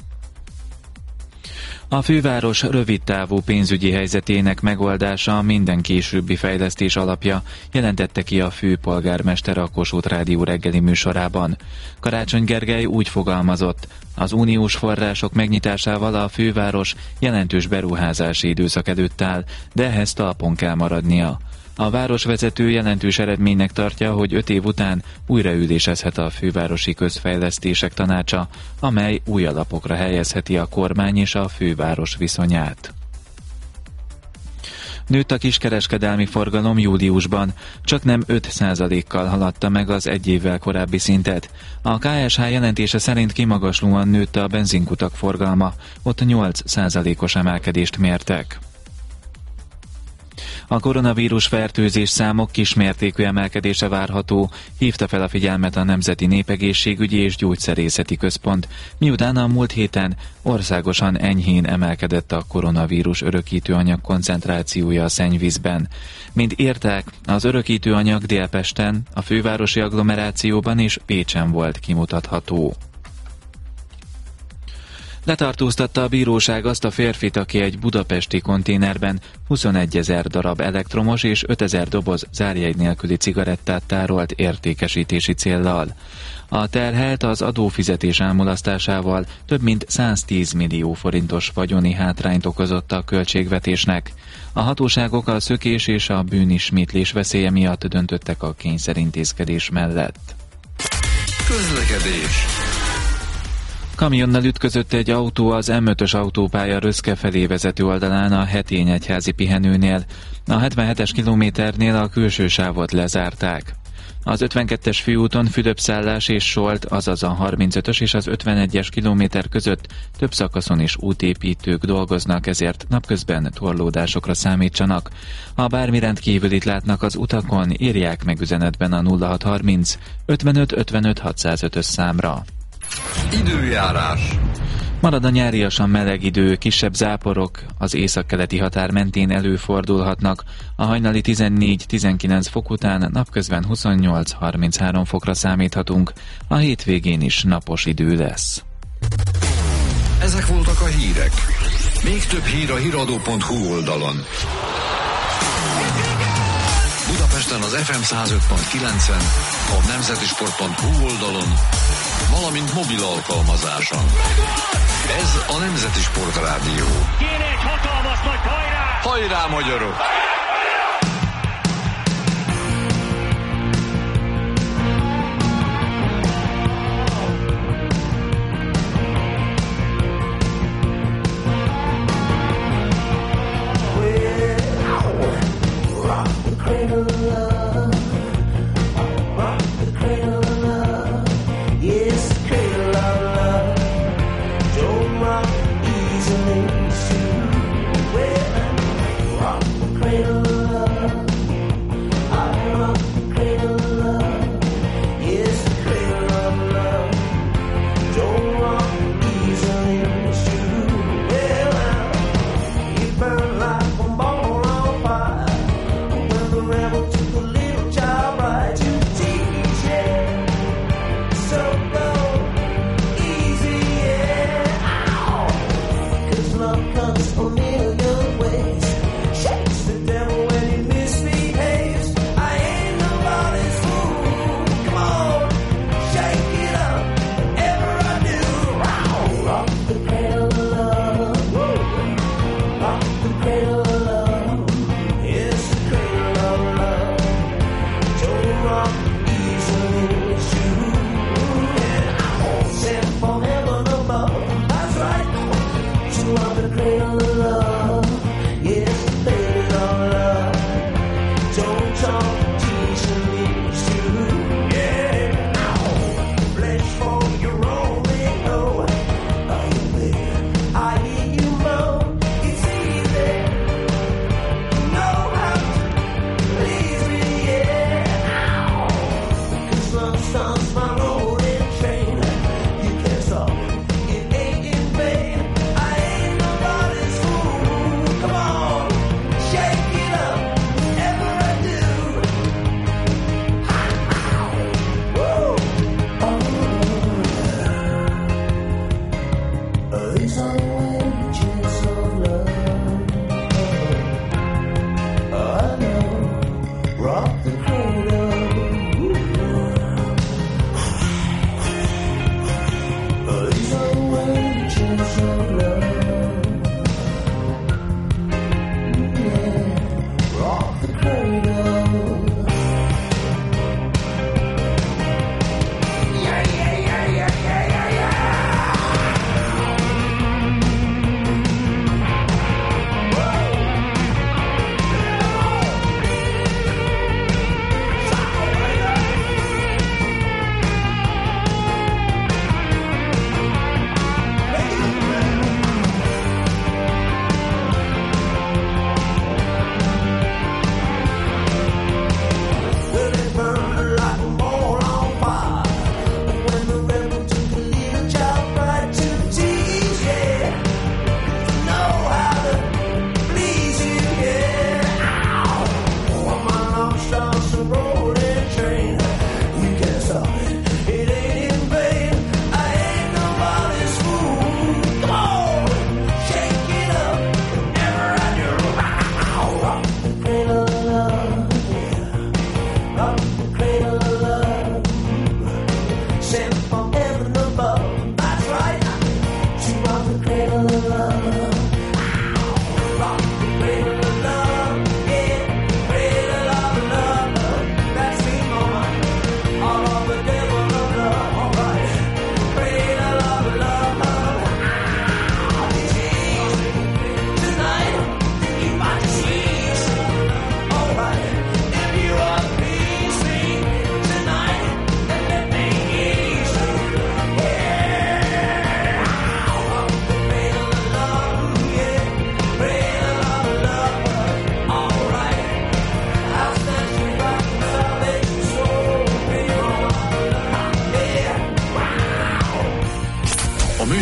A főváros rövidtávú pénzügyi helyzetének megoldása minden későbbi fejlesztés alapja, jelentette ki a főpolgármester a Kossuth Rádió reggeli műsorában. Karácsony Gergely úgy fogalmazott, az uniós források megnyitásával a főváros jelentős beruházási időszak előtt áll, de ehhez talpon kell maradnia. A városvezető jelentős eredménynek tartja, hogy öt év után újraülésezhet a fővárosi közfejlesztések tanácsa, amely új alapokra helyezheti a kormány és a főváros viszonyát. Nőtt a kiskereskedelmi forgalom júliusban, csak nem öt százalékkal haladta meg az egy évvel korábbi szintet. A ká es há jelentése szerint kimagaslóan nőtt a benzinkutak forgalma, ott nyolc százalékos emelkedést mértek. A koronavírus fertőzés számok kismértékű emelkedése várható, hívta fel a figyelmet a Nemzeti Népegészségügyi és Gyógyszerészeti Központ, miután a múlt héten országosan enyhén emelkedett a koronavírus örökítőanyag koncentrációja a szennyvízben. Mint írták, az örökítőanyag Délpesten, a fővárosi agglomerációban és Pécsen volt kimutatható. Letartóztatta a bíróság azt a férfit, aki egy budapesti konténerben huszonegyezer darab elektromos és ötezer doboz zárjegy nélküli cigarettát tárolt értékesítési céllal. A terhelt az adófizetés elmulasztásával több mint száztíz millió forintos vagyoni hátrányt okozott a költségvetésnek. A hatóságok a szökés és a bűnismétlés veszélye miatt döntöttek a kényszerintézkedés mellett. Közlekedés. Kamionnal ütközött egy autó az em ötös autópálya Röszke felé vezető oldalán a Hetényegyházi pihenőnél. A hetvenhetes kilométernél a külső sávot lezárták. Az ötvenkettes főúton Fülöp-Szállás és Solt, azaz a harmincötös és az ötvenegyes kilométer között több szakaszon is útépítők dolgoznak, ezért napközben torlódásokra számítsanak. Ha bármi rendkívülit látnak az utakon, írják meg üzenetben a nulla hatszázharminc ötvenöt ötvenöt hatszázötös számra. Időjárás. Marad a nyáriasan meleg idő, kisebb záporok az északkeleti határ mentén előfordulhatnak. A hajnali tizennégy-tizenkilenc fok után napközben huszonnyolc-harminchárom fokra számíthatunk. A hétvégén is napos idő lesz. Ezek voltak a hírek. Még több hír a híradó pont hu oldalon. Budapesten az ef em száz öt pont kilencen, a nemzetisport pont hu oldalon, valamint mobil alkalmazáson. Ez a Nemzeti Sport Rádió. Kéne egy hatalmas nagy hajrá! Hajrá, magyarok!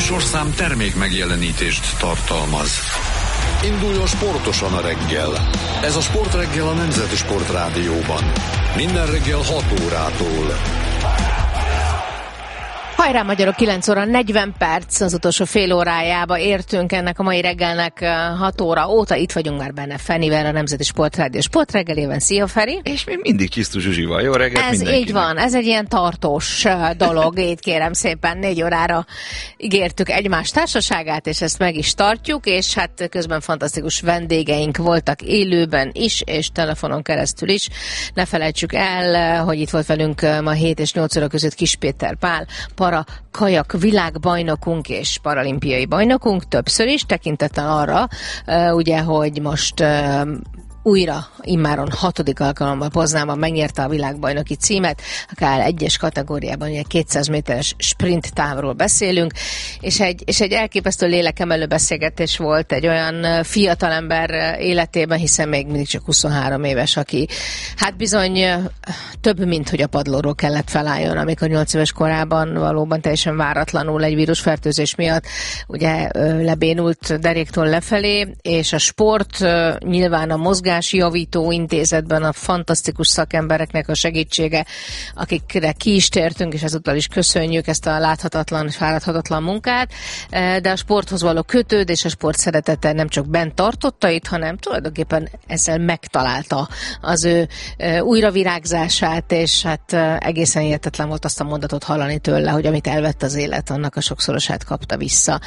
műsorszám termék megjelenítést tartalmaz. Induljon sportosan a reggel. Ez a Sportreggel a Nemzeti Sportrádióban. Minden reggel hat órától. Hajrá magyarok, kilenc óra negyven perc, az utolsó fél órájába értünk ennek a mai reggelnek hat óra óta. Itt vagyunk már benne Fenivel, a Nemzeti Sportrádió sportreggelében. Szia Feri! És még mindig Csisztus Zsuzsival. Jó reggelt Ez mindenkinek. így van, ez egy ilyen tartós dolog, így kérem szépen, négy órára ígértük egymás társaságát, és ezt meg is tartjuk, és hát közben fantasztikus vendégeink voltak élőben is, és telefonon keresztül is. Ne felejtsük el, hogy itt volt velünk ma hét és nyolc óra között Kis Péter Pál, para kajak világbajnokunk és paralimpiai bajnokunk, többször is, tekintettel arra, ugye, hogy most újra immáron hatodik alkalommal Poznánban megnyerte a világbajnoki címet, a ká el egyes kategóriában, ugye kétszáz méteres sprint távról beszélünk, és egy, és egy elképesztő lélekemelő beszélgetés volt egy olyan fiatalember életében, hiszen még mindig csak huszonhárom éves, aki hát bizony több, mint hogy a padlóról kellett felálljon, amikor nyolc éves korában valóban teljesen váratlanul egy vírusfertőzés miatt ugye lebénult deréktől lefelé, és a sport nyilván a mozgás javító intézetben a fantasztikus szakembereknek a segítsége, akikre ki is tértünk, és ezúttal is köszönjük ezt a láthatatlan, fáradhatatlan munkát, de a sporthoz való kötődés, a sport szeretete nem csak bent tartotta itt, hanem tulajdonképpen ezzel megtalálta az ő újravirágzását, és hát egészen hihetetlen volt azt a mondatot hallani tőle, hogy amit elvett az élet, annak a sokszorosát kapta vissza.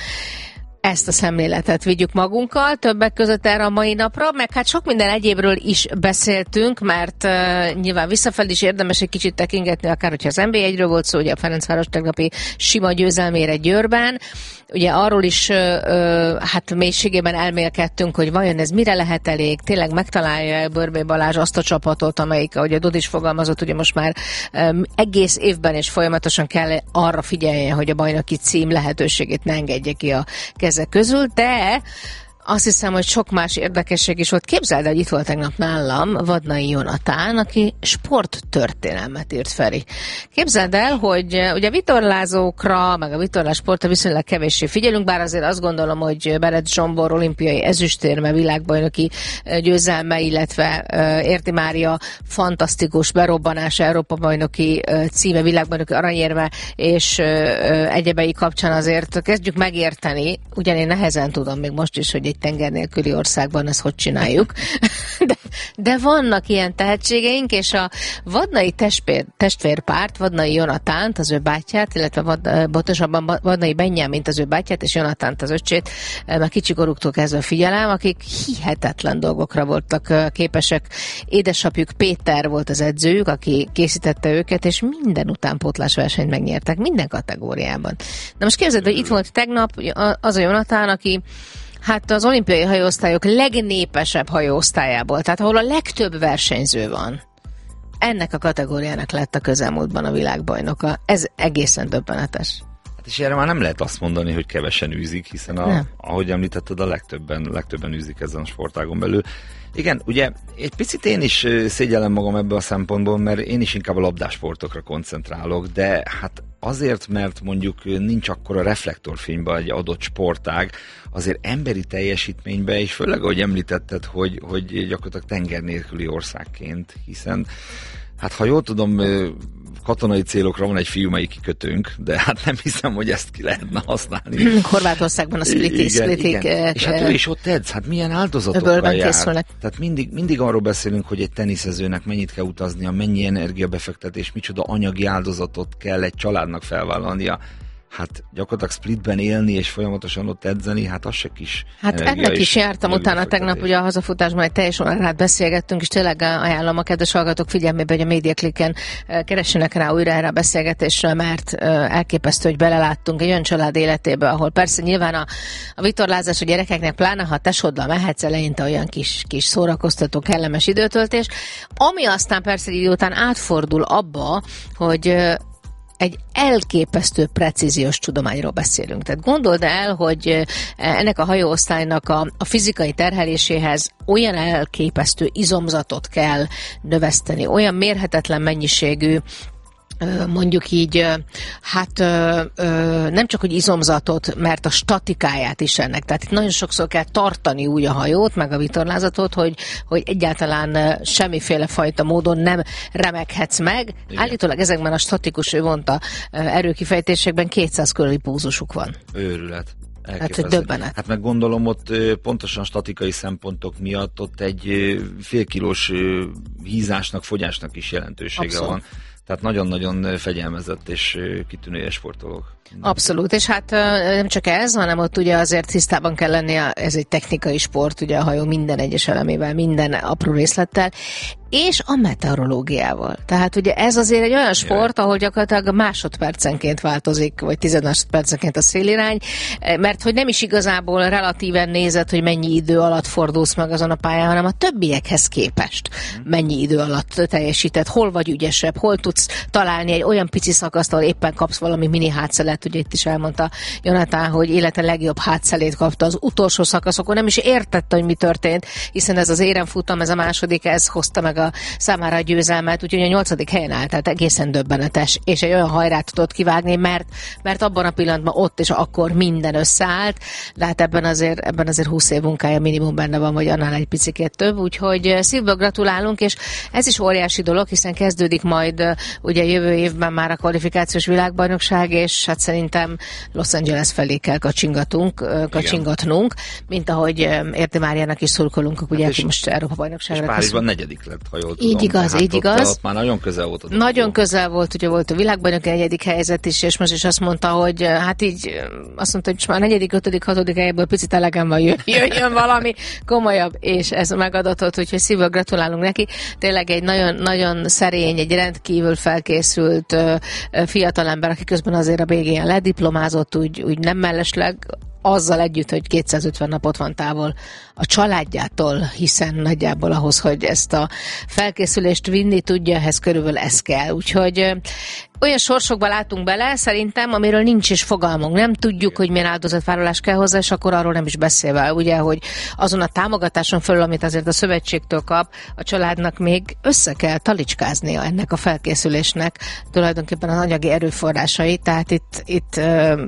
Ezt a szemléletet vigyük magunkkal, többek között erre a mai napra, meg hát sok minden egyébről is beszéltünk, mert uh, nyilván visszafelé is érdemes egy kicsit tekingetni, akár hogyha az en bé egyről volt szó, ugye a Ferencváros tegnapi sima győzelmére Győrben, ugye arról is uh, uh, hát mélységében elmélkedtünk, hogy vajon ez mire lehet elég, tényleg megtalálja Börbély Balázs azt a csapatot, amelyik, ahogy a Dodis fogalmazott, ugye most már um, egész évben és folyamatosan kell arra figyeljen, hogy a bajnoki cím lehetőségét ne engedje ki a ezek közül, de azt hiszem, hogy sok más érdekesség is volt. Képzeld, hogy itt volt tegnap nálam Vadnai Jonatán, aki sporttörténelmet írt, Feri. Képzeld el, hogy ugye vitorlázókra, meg a vitorlás sportra viszonylag kevéssé figyelünk, bár azért azt gondolom, hogy Berett Zsombor olimpiai ezüstérme, világbajnoki győzelme, illetve Érti Mária fantasztikus berobbanása, Európa-bajnoki címe, világbajnoki aranyérme és egyebei kapcsán azért kezdjük megérteni, ugyan én nehezen tudom még most is, hogy egy tenger nélküli országban ezt hogy csináljuk. De, de vannak ilyen tehetségeink, és a vadnai testvér, testvérpárt, Vadnai Jonatánt, az ő bátyját, illetve vad, pontosabban Vadnai Benjamint, az ő bátyját, és Jonatánt, az öccsét, már kicsikoruktól kezdve figyelem, akik hihetetlen dolgokra voltak képesek. Édesapjuk Péter volt az edzőjük, aki készítette őket, és minden utánpótlás versenyt megnyertek, minden kategóriában. Na most képzeld, hogy itt volt tegnap az a Jonatán, aki hát az olimpiai hajóosztályok legnépesebb hajóosztályából, tehát ahol a legtöbb versenyző van. Ennek a kategóriának lett a közelmúltban a világbajnoka. Ez egészen döbbenetes. Hát és erre már nem lehet azt mondani, hogy kevesen űzik, hiszen a, ahogy említetted, a legtöbben, legtöbben űzik ezen a sportágon belül. Igen, ugye egy picit én is szégyellem magam ebből a szempontból, mert én is inkább a labdásportokra koncentrálok, de hát azért, mert mondjuk nincs akkora reflektorfényben egy adott sportág, azért emberi teljesítményben, és főleg, ahogy említetted, hogy, hogy gyakorlatilag tenger nélküli országként, hiszen hát ha jól tudom, katonai célokra van egy fiumai kikötőnk, de hát nem hiszem, hogy ezt ki lehetne használni. Horvátországban a Splitik. Igen, igen. E, és hát ő is ott edz, hát milyen áldozatokra jár. Készülnek. Tehát mindig, mindig arról beszélünk, hogy egy teniszezőnek mennyit kell utaznia, mennyi energiabefektetés, micsoda anyagi áldozatot kell egy családnak felvállalnia. Hát gyakorlatilag Splitben élni és folyamatosan ott edzeni, hát az se kis. Hát ennek is jártam utána tegnap, ugye a hazafutásban egy teljes órát beszélgettünk, és tényleg ajánlom a kedves hallgatók figyelmébe, hogy a MediaClicken keressenek rá újra erre a beszélgetésre, mert elképesztő, hogy beleláttunk egy olyan család életébe, ahol persze nyilván a, a vitorlázás a gyerekeknek, pláne ha tesoddal mehetsz, eleinte olyan kis, kis szórakoztató, kellemes időtöltés, ami aztán persze idő után átfordul abba, hogy egy elképesztő precíziós tudományról beszélünk. Tehát gondold el, hogy ennek a hajóosztálynak a, a fizikai terheléséhez olyan elképesztő izomzatot kell növeszteni, olyan mérhetetlen mennyiségű mondjuk így, hát nem csak, hogy izomzatot, mert a statikáját is ennek. Tehát itt nagyon sokszor kell tartani úgy a hajót, meg a vitorlázatot, hogy, hogy egyáltalán semmiféle fajta módon nem remeghetsz meg. Igen. Állítólag ezekben a statikus, ő mondta, erőkifejtésekben kétszáz körüli púzusuk van. Őrület. Hát, döbbenet. Hát meg gondolom ott pontosan statikai szempontok miatt ott egy félkilós hízásnak, fogyásnak is jelentősége Abszolút. Van. Tehát nagyon-nagyon fegyelmezett és kitűnő sportolók. Abszolút, és hát nem csak ez, hanem ott ugye azért tisztában kell lennie, ez egy technikai sport, ugye a hajó minden egyes elemével, minden apró részlettel, és a meteorológiával. Tehát ugye ez azért egy olyan sport, ahol gyakorlatilag másodpercenként változik, vagy tized másodpercenként a szélirány, mert hogy nem is igazából relatíven nézed, hogy mennyi idő alatt fordulsz meg azon a pályán, hanem a többiekhez képest mennyi idő alatt teljesített, hol vagy ügyesebb, hol tudsz találni egy olyan pici szakaszt, ahol éppen kapsz valami mini hátszelet, ugye itt is elmondta Jonathan, hogy élete legjobb hátszelét kapta az utolsó szakaszokon, nem is értette, hogy mi történt, hiszen ez az éren futam, ez a második, ez hozta meg a számára a győzelmet, úgyhogy a nyolcadik helyen állt, tehát egészen döbbenetes, és egy olyan hajrát tudott kivágni, mert, mert abban a pillanatban ott és akkor minden összeállt, de hát ebben azért, ebben azért húsz év munkája minimum benne van, vagy annál egy picikét több, úgyhogy szívből gratulálunk, és ez is óriási dolog, hiszen kezdődik majd ugye jövő évben már a kvalifikációs világbajnokság, és hát szerintem Los Angeles felé kell kacsingatunk, kacsingatnunk, mint ahogy Érdi Máriának is szurkolunk, ugye, hát aki most Európa bajnokságra. És Párizsban negyedik lett, ha jól tudom. Így igaz, tehát így ott, igaz. Ott már nagyon közel volt. A nagyon dolgok. Közel volt, ugye volt a világbajnok negyedik helyzet is, és most is azt mondta, hogy hát így, azt mondta, hogy már negyedik, ötödik, hatodik helyből picit elegem van, jöjjön valami komolyabb, és ez megadatott, úgyhogy szívből gratulálunk neki. Tényleg egy nagyon, nagyon szerény, egy rendkívül felkészült fiatalember, aki közben azért a végén lediplomázott, úgy, úgy nem mellesleg, azzal együtt, hogy kétszázötven napot van távol a családjától, hiszen nagyjából ahhoz, hogy ezt a felkészülést vinni tudja, ehhez körülbelül ez kell. Úgyhogy olyan sorsokba látunk bele, szerintem, amiről nincs is fogalmunk. Nem tudjuk, hogy milyen áldozatvállalás kell hozzá, és akkor arról nem is beszélve. Ugye, hogy azon a támogatáson felül, amit azért a szövetségtől kap, a családnak még össze kell talicskáznia ennek a felkészülésnek tulajdonképpen az anyagi erőforrásai. Tehát itt, itt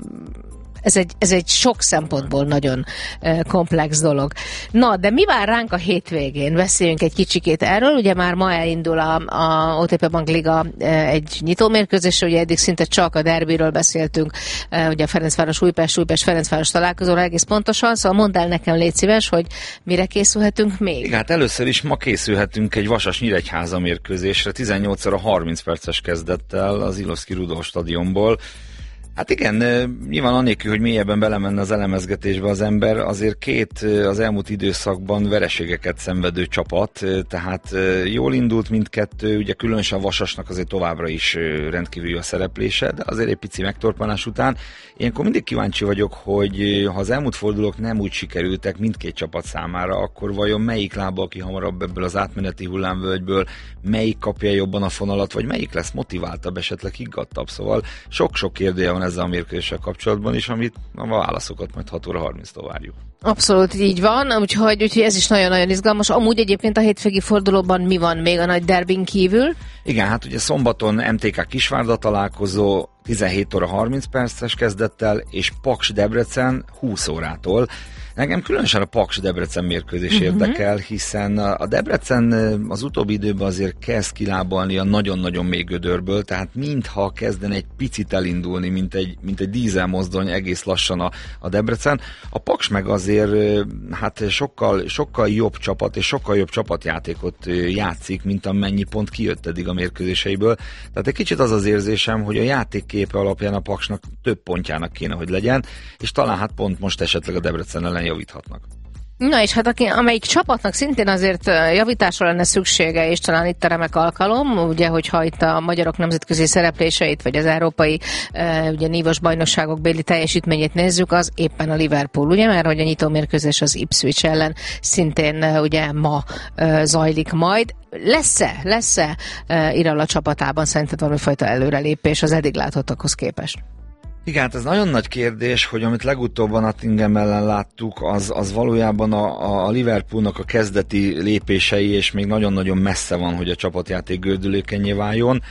Ez egy, ez egy sok szempontból nagyon uh, komplex dolog. Na, de mi vár ránk a hétvégén? Beszéljünk egy kicsikét erről. Ugye már ma elindul a, a o té pé Bank Liga uh, egy nyitómérkőzésre, ugye eddig szinte csak a derbiről beszéltünk, uh, ugye a Ferencváros Újpest, Újpest Ferencváros találkozóra egész pontosan, szóval mondd el nekem, légy szíves, hogy mire készülhetünk még? Igen, hát először is ma készülhetünk egy Vasas-Nyíregyháza mérkőzésre, tizennyolc óra harminc perces kezdettel az Illovszky Rudolf stadionból. Hát igen, nyilván annélkül, hogy mélyebben belemenne az elemezgetésbe az ember, azért két az elmúlt időszakban vereségeket szenvedő csapat, tehát jól indult mindkettő, ugye különösen a Vasasnak azért továbbra is rendkívül jó a szereplése, de azért egy pici megtorpanás után. Ilyenkor mindig kíváncsi vagyok, hogy ha az elmúlt fordulók nem úgy sikerültek mindkét csapat számára, akkor vajon melyik lábbal ki hamarabb ebből az átmeneti hullámvölgyből, melyik kapja jobban a fonalat, vagy melyik lesz motiváltabb, esetleg higgadtabb. Szóval sok-sok kérdője van ezzel a mérkőzéssel kapcsolatban is, amit a válaszokat majd hat óra harminctól várjuk. Abszolút így van, úgyhogy, úgyhogy ez is nagyon-nagyon izgalmas. Amúgy egyébként a hétvégi fordulóban mi van még a nagy derbin kívül? Igen, hát ugye szombaton em té ká Kisvárda találkozó tizenhét óra harminc perces kezdettel, és Paks Debrecen húsz órától. Engem különösen a Paks Debrecen mérkőzés uh-huh. érdekel, hiszen a Debrecen az utóbbi időben azért kezd kilábalni a nagyon-nagyon mély gödörből, tehát mintha kezdene egy picit elindulni, mint egy, mint egy dízelmozdony egész lassan a, a Debrecen. A Paks meg azért hát sokkal, sokkal jobb csapat és sokkal jobb csapatjátékot játszik, mint amennyi pont kijött eddig a mérkőzéseiből. Tehát egy kicsit az az érzésem, hogy a játékképe alapján a Paksnak több pontjának kéne, hogy legyen, és talán hát pont most esetleg a Debrecen ellen javíthatnak. Na és hát aki, amelyik csapatnak szintén azért javításra lenne szüksége, és talán itt a remek alkalom, ugye, hogyha itt a magyarok nemzetközi szerepléseit, vagy az európai ugye nívós bajnokságok béli teljesítményét nézzük, az éppen a Liverpool, ugye, mert hogy a nyitómérkőzés az Ipswich ellen szintén ugye ma zajlik majd. Lesz-e, lesz-e Irala csapatában szerinted valamifajta előrelépés az eddig látottakhoz képest? Igen, hát ez nagyon nagy kérdés, hogy amit legutóbb a Nottingham ellen láttuk, az, az valójában a, a Liverpoolnak a kezdeti lépései, és még nagyon-nagyon messze van, hogy a csapatjáték gördülékenyé váljon.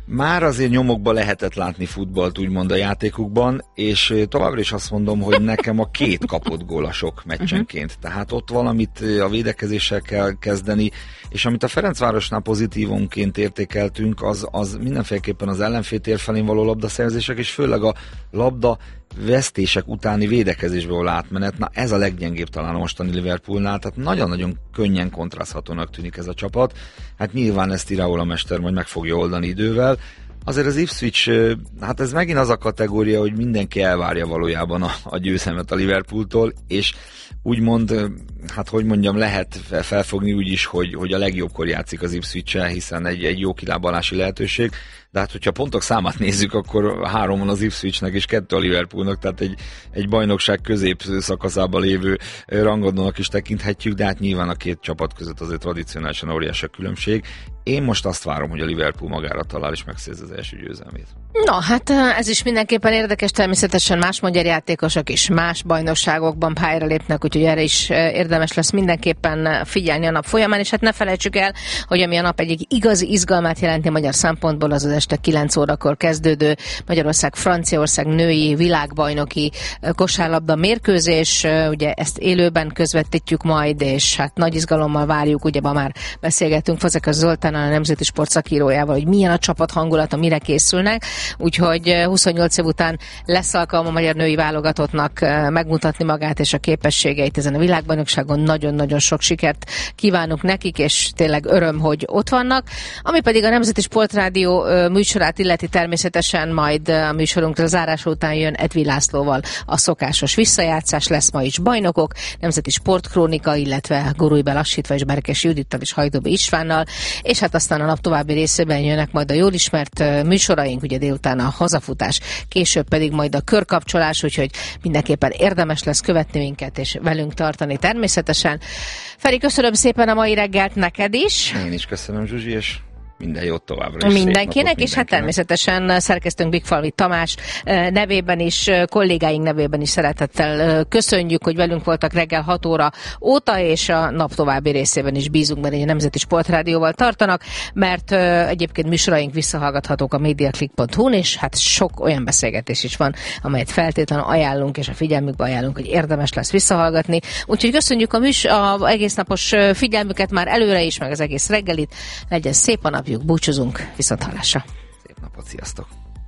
már azért nyomokba lehetett látni futballt, úgymond a játékukban, és továbbra is azt mondom, hogy nekem a két kapott gól a sok meccsenként. Tehát ott valamit a védekezéssel kell kezdeni, és amit a Ferencvárosnál pozitívumként értékeltünk, az, az mindenféleképpen az ellenfél tér felén való labdaszerzések, és főleg a labda vesztések utáni védekezésbe való átmenet. Na ez a leggyengébb talán a mostani Liverpoolnál, tehát nagyon-nagyon könnyen kontraszthatónak tűnik ez a csapat. Hát nyilván ezt Iraola mester majd meg fogja oldani idővel. Azért az Ipswich, hát ez megint az a kategória, hogy mindenki elvárja valójában a, a győzelmet a Liverpooltól, és úgymond, hát hogy mondjam, lehet felfogni úgy is, hogy, hogy a legjobbkor játszik az Ipswich-el, hiszen egy, egy jó kilábalási lehetőség, de hát hogyha pontok számát nézzük, akkor három van az Ipswichnek és kettő a Liverpoolnak, tehát egy, egy bajnokság közép szakaszában lévő rangadónak is tekinthetjük, de hát nyilván a két csapat között azért tradicionálisan óriási a különbség. Én most azt várom, hogy a Liverpool magára talál és megszerzi az első győzelmét. Na, hát ez is mindenképpen érdekes, természetesen más magyar játékosok is más bajnokságokban pályára lépnek, úgyhogy erre is érdemes lesz mindenképpen figyelni a nap folyamán, és hát ne felejtsük el, hogy ami a nap egyik igazi izgalmát jelenti magyar szempontból, az az este kilenc órakor kezdődő Magyarország-Franciaország női világbajnoki kosárlabda mérkőzés, ugye ezt élőben közvetítjük majd, és hát nagy izgalommal várjuk, ugye ma már beszélgettünk Fazekas Zoltánnal, a Nemzeti Sport szakírójával, hogy milyen a csapat hangulata, mire készülnek, úgyhogy huszonnyolc év után lesz alkalma a magyar női válogatottnak megmutatni magát és a képességeit ezen a világbajnokságon. Nagyon-nagyon sok sikert kívánunk nekik, és tényleg öröm, hogy ott vannak. Ami pedig a Nemzeti Sportrádió műsorát illeti, természetesen majd a műsorunk zárása után jön Edvi Lászlóval a szokásos visszajátszás, lesz ma is bajnokok, Nemzeti Sportkrónika, illetve Gurulj lassítva és Berkes Judittal és Hajdóbi Istvánnal, és hát aztán a nap további részében jönnek majd a jól ismert műsoraink, ugye délután a hazafutás, később pedig majd a körkapcsolás, úgyhogy mindenképpen érdemes lesz követni minket és velünk tartani természetesen. Feri, köszönöm szépen a mai reggelt neked is. Én is köszönöm, Zsuzsi, és minden jót továbbra is. Mindenkinek, és hát természetesen szerkesztőnk Bigfalvi Tamás nevében is, kollégáink nevében is szeretettel köszönjük, hogy velünk voltak reggel hat óra óta, és a nap további részében is bízunk, mert egy Nemzeti Sportrádióval tartanak, mert egyébként műsoraink visszahallgathatók a mediaclick pont hu-n, és hát sok olyan beszélgetés is van, amelyet feltétlenül ajánlunk, és a figyelmükbe ajánlunk, hogy érdemes lesz visszahallgatni. Úgyhogy köszönjük a, műs- a egész napos figyelmüket már előre is, meg az egész reggelit. Legyen szép a nap, búcsúzunk, viszont hallásra. Szép napot, sziasztok!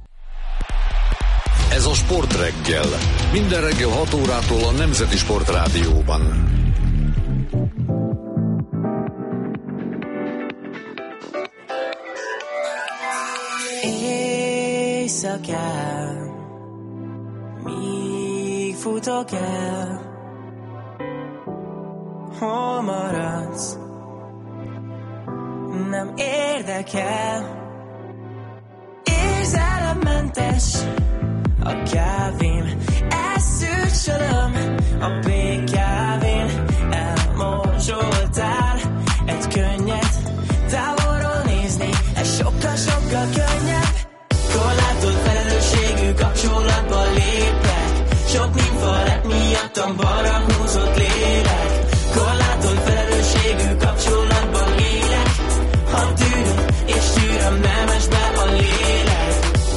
Ez a Sport reggel. Minden reggel hat órától a Nemzeti Sportrádióban. Éjszakán míg futok el, hol maradsz? Nem érdekel. Érzelemmentes a kávém, elszűrt salom a békávén. Elmorzsoltál egy könnyet, távolról nézni, ez sokkal-sokkal könnyebb. Korlátolt felelősségű kapcsolatba lépek, sok nimfa lett miattam, balra húzott lélek. Korlátolt felelősségű kapcsolatban élek, ha tűröm és tűröm, nem es be a lélek.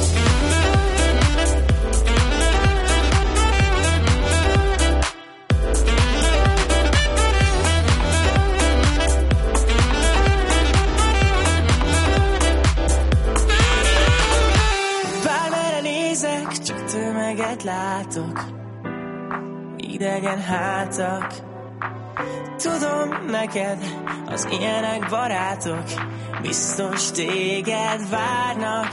Bármerre nézek, csak tömeget látok, idegen hátak. Tudom, neked az ilyenek barátok, biztos téged várnak.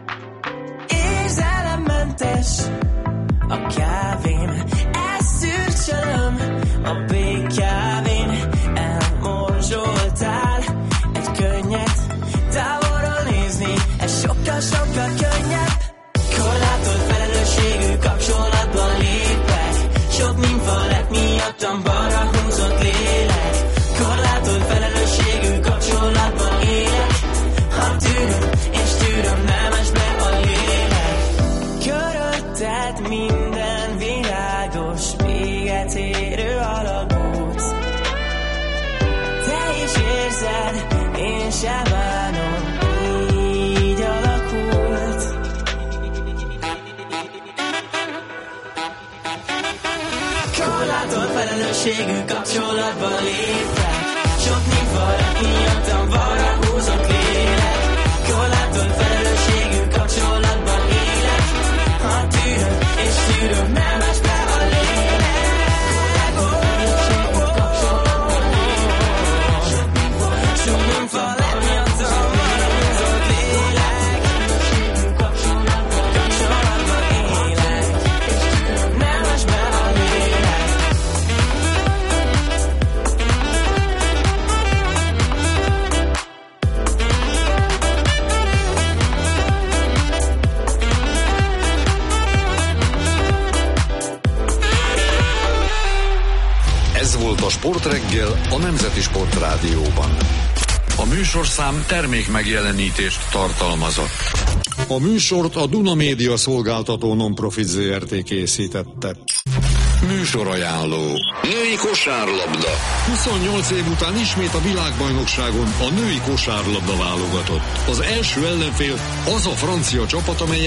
Érzelemmentes a kávém, elszűrt csalom a békávén. Elmorzsoltál egy könnyet, távolról nézni, ez sokkal-sokkal könnyebb. Korlátolt felelősségű kapcsolatban lépek, sok nimfa lett miattam, balra húzott lélek. Korlátolt felelősségű kapcsolatban élek, ha tűröm és tűröm, nem es be a lélek. Körülötted minden világos, véget érő alagút. Te is érzed, én sem bánom, így alakul. felelősségű kapcsolatba lépve. Sok ninfa lett miattam, balra húzott lélek. Korlátolt felelősségű kapcsolatban élek. Ha tűröm és tűröm, nem más be a lélek. Korlátolt felelősségű kapcsolatban élek. Sok ninfa lett miattam, balra húzott lélek. Kapcsolatban élek. Nem más be a lélek. Ez volt a Sportreggel a Nemzeti Sportrádióban. A műsorszám termék megjelenítést tartalmazott. A műsort a Duna Média szolgáltató non-profit zé er té készítette. Műsorajánló. Női kosárlabda. huszonnyolc év után ismét a világbajnokságon a női kosárlabda válogatott. Az első ellenfél az a francia csapat, amely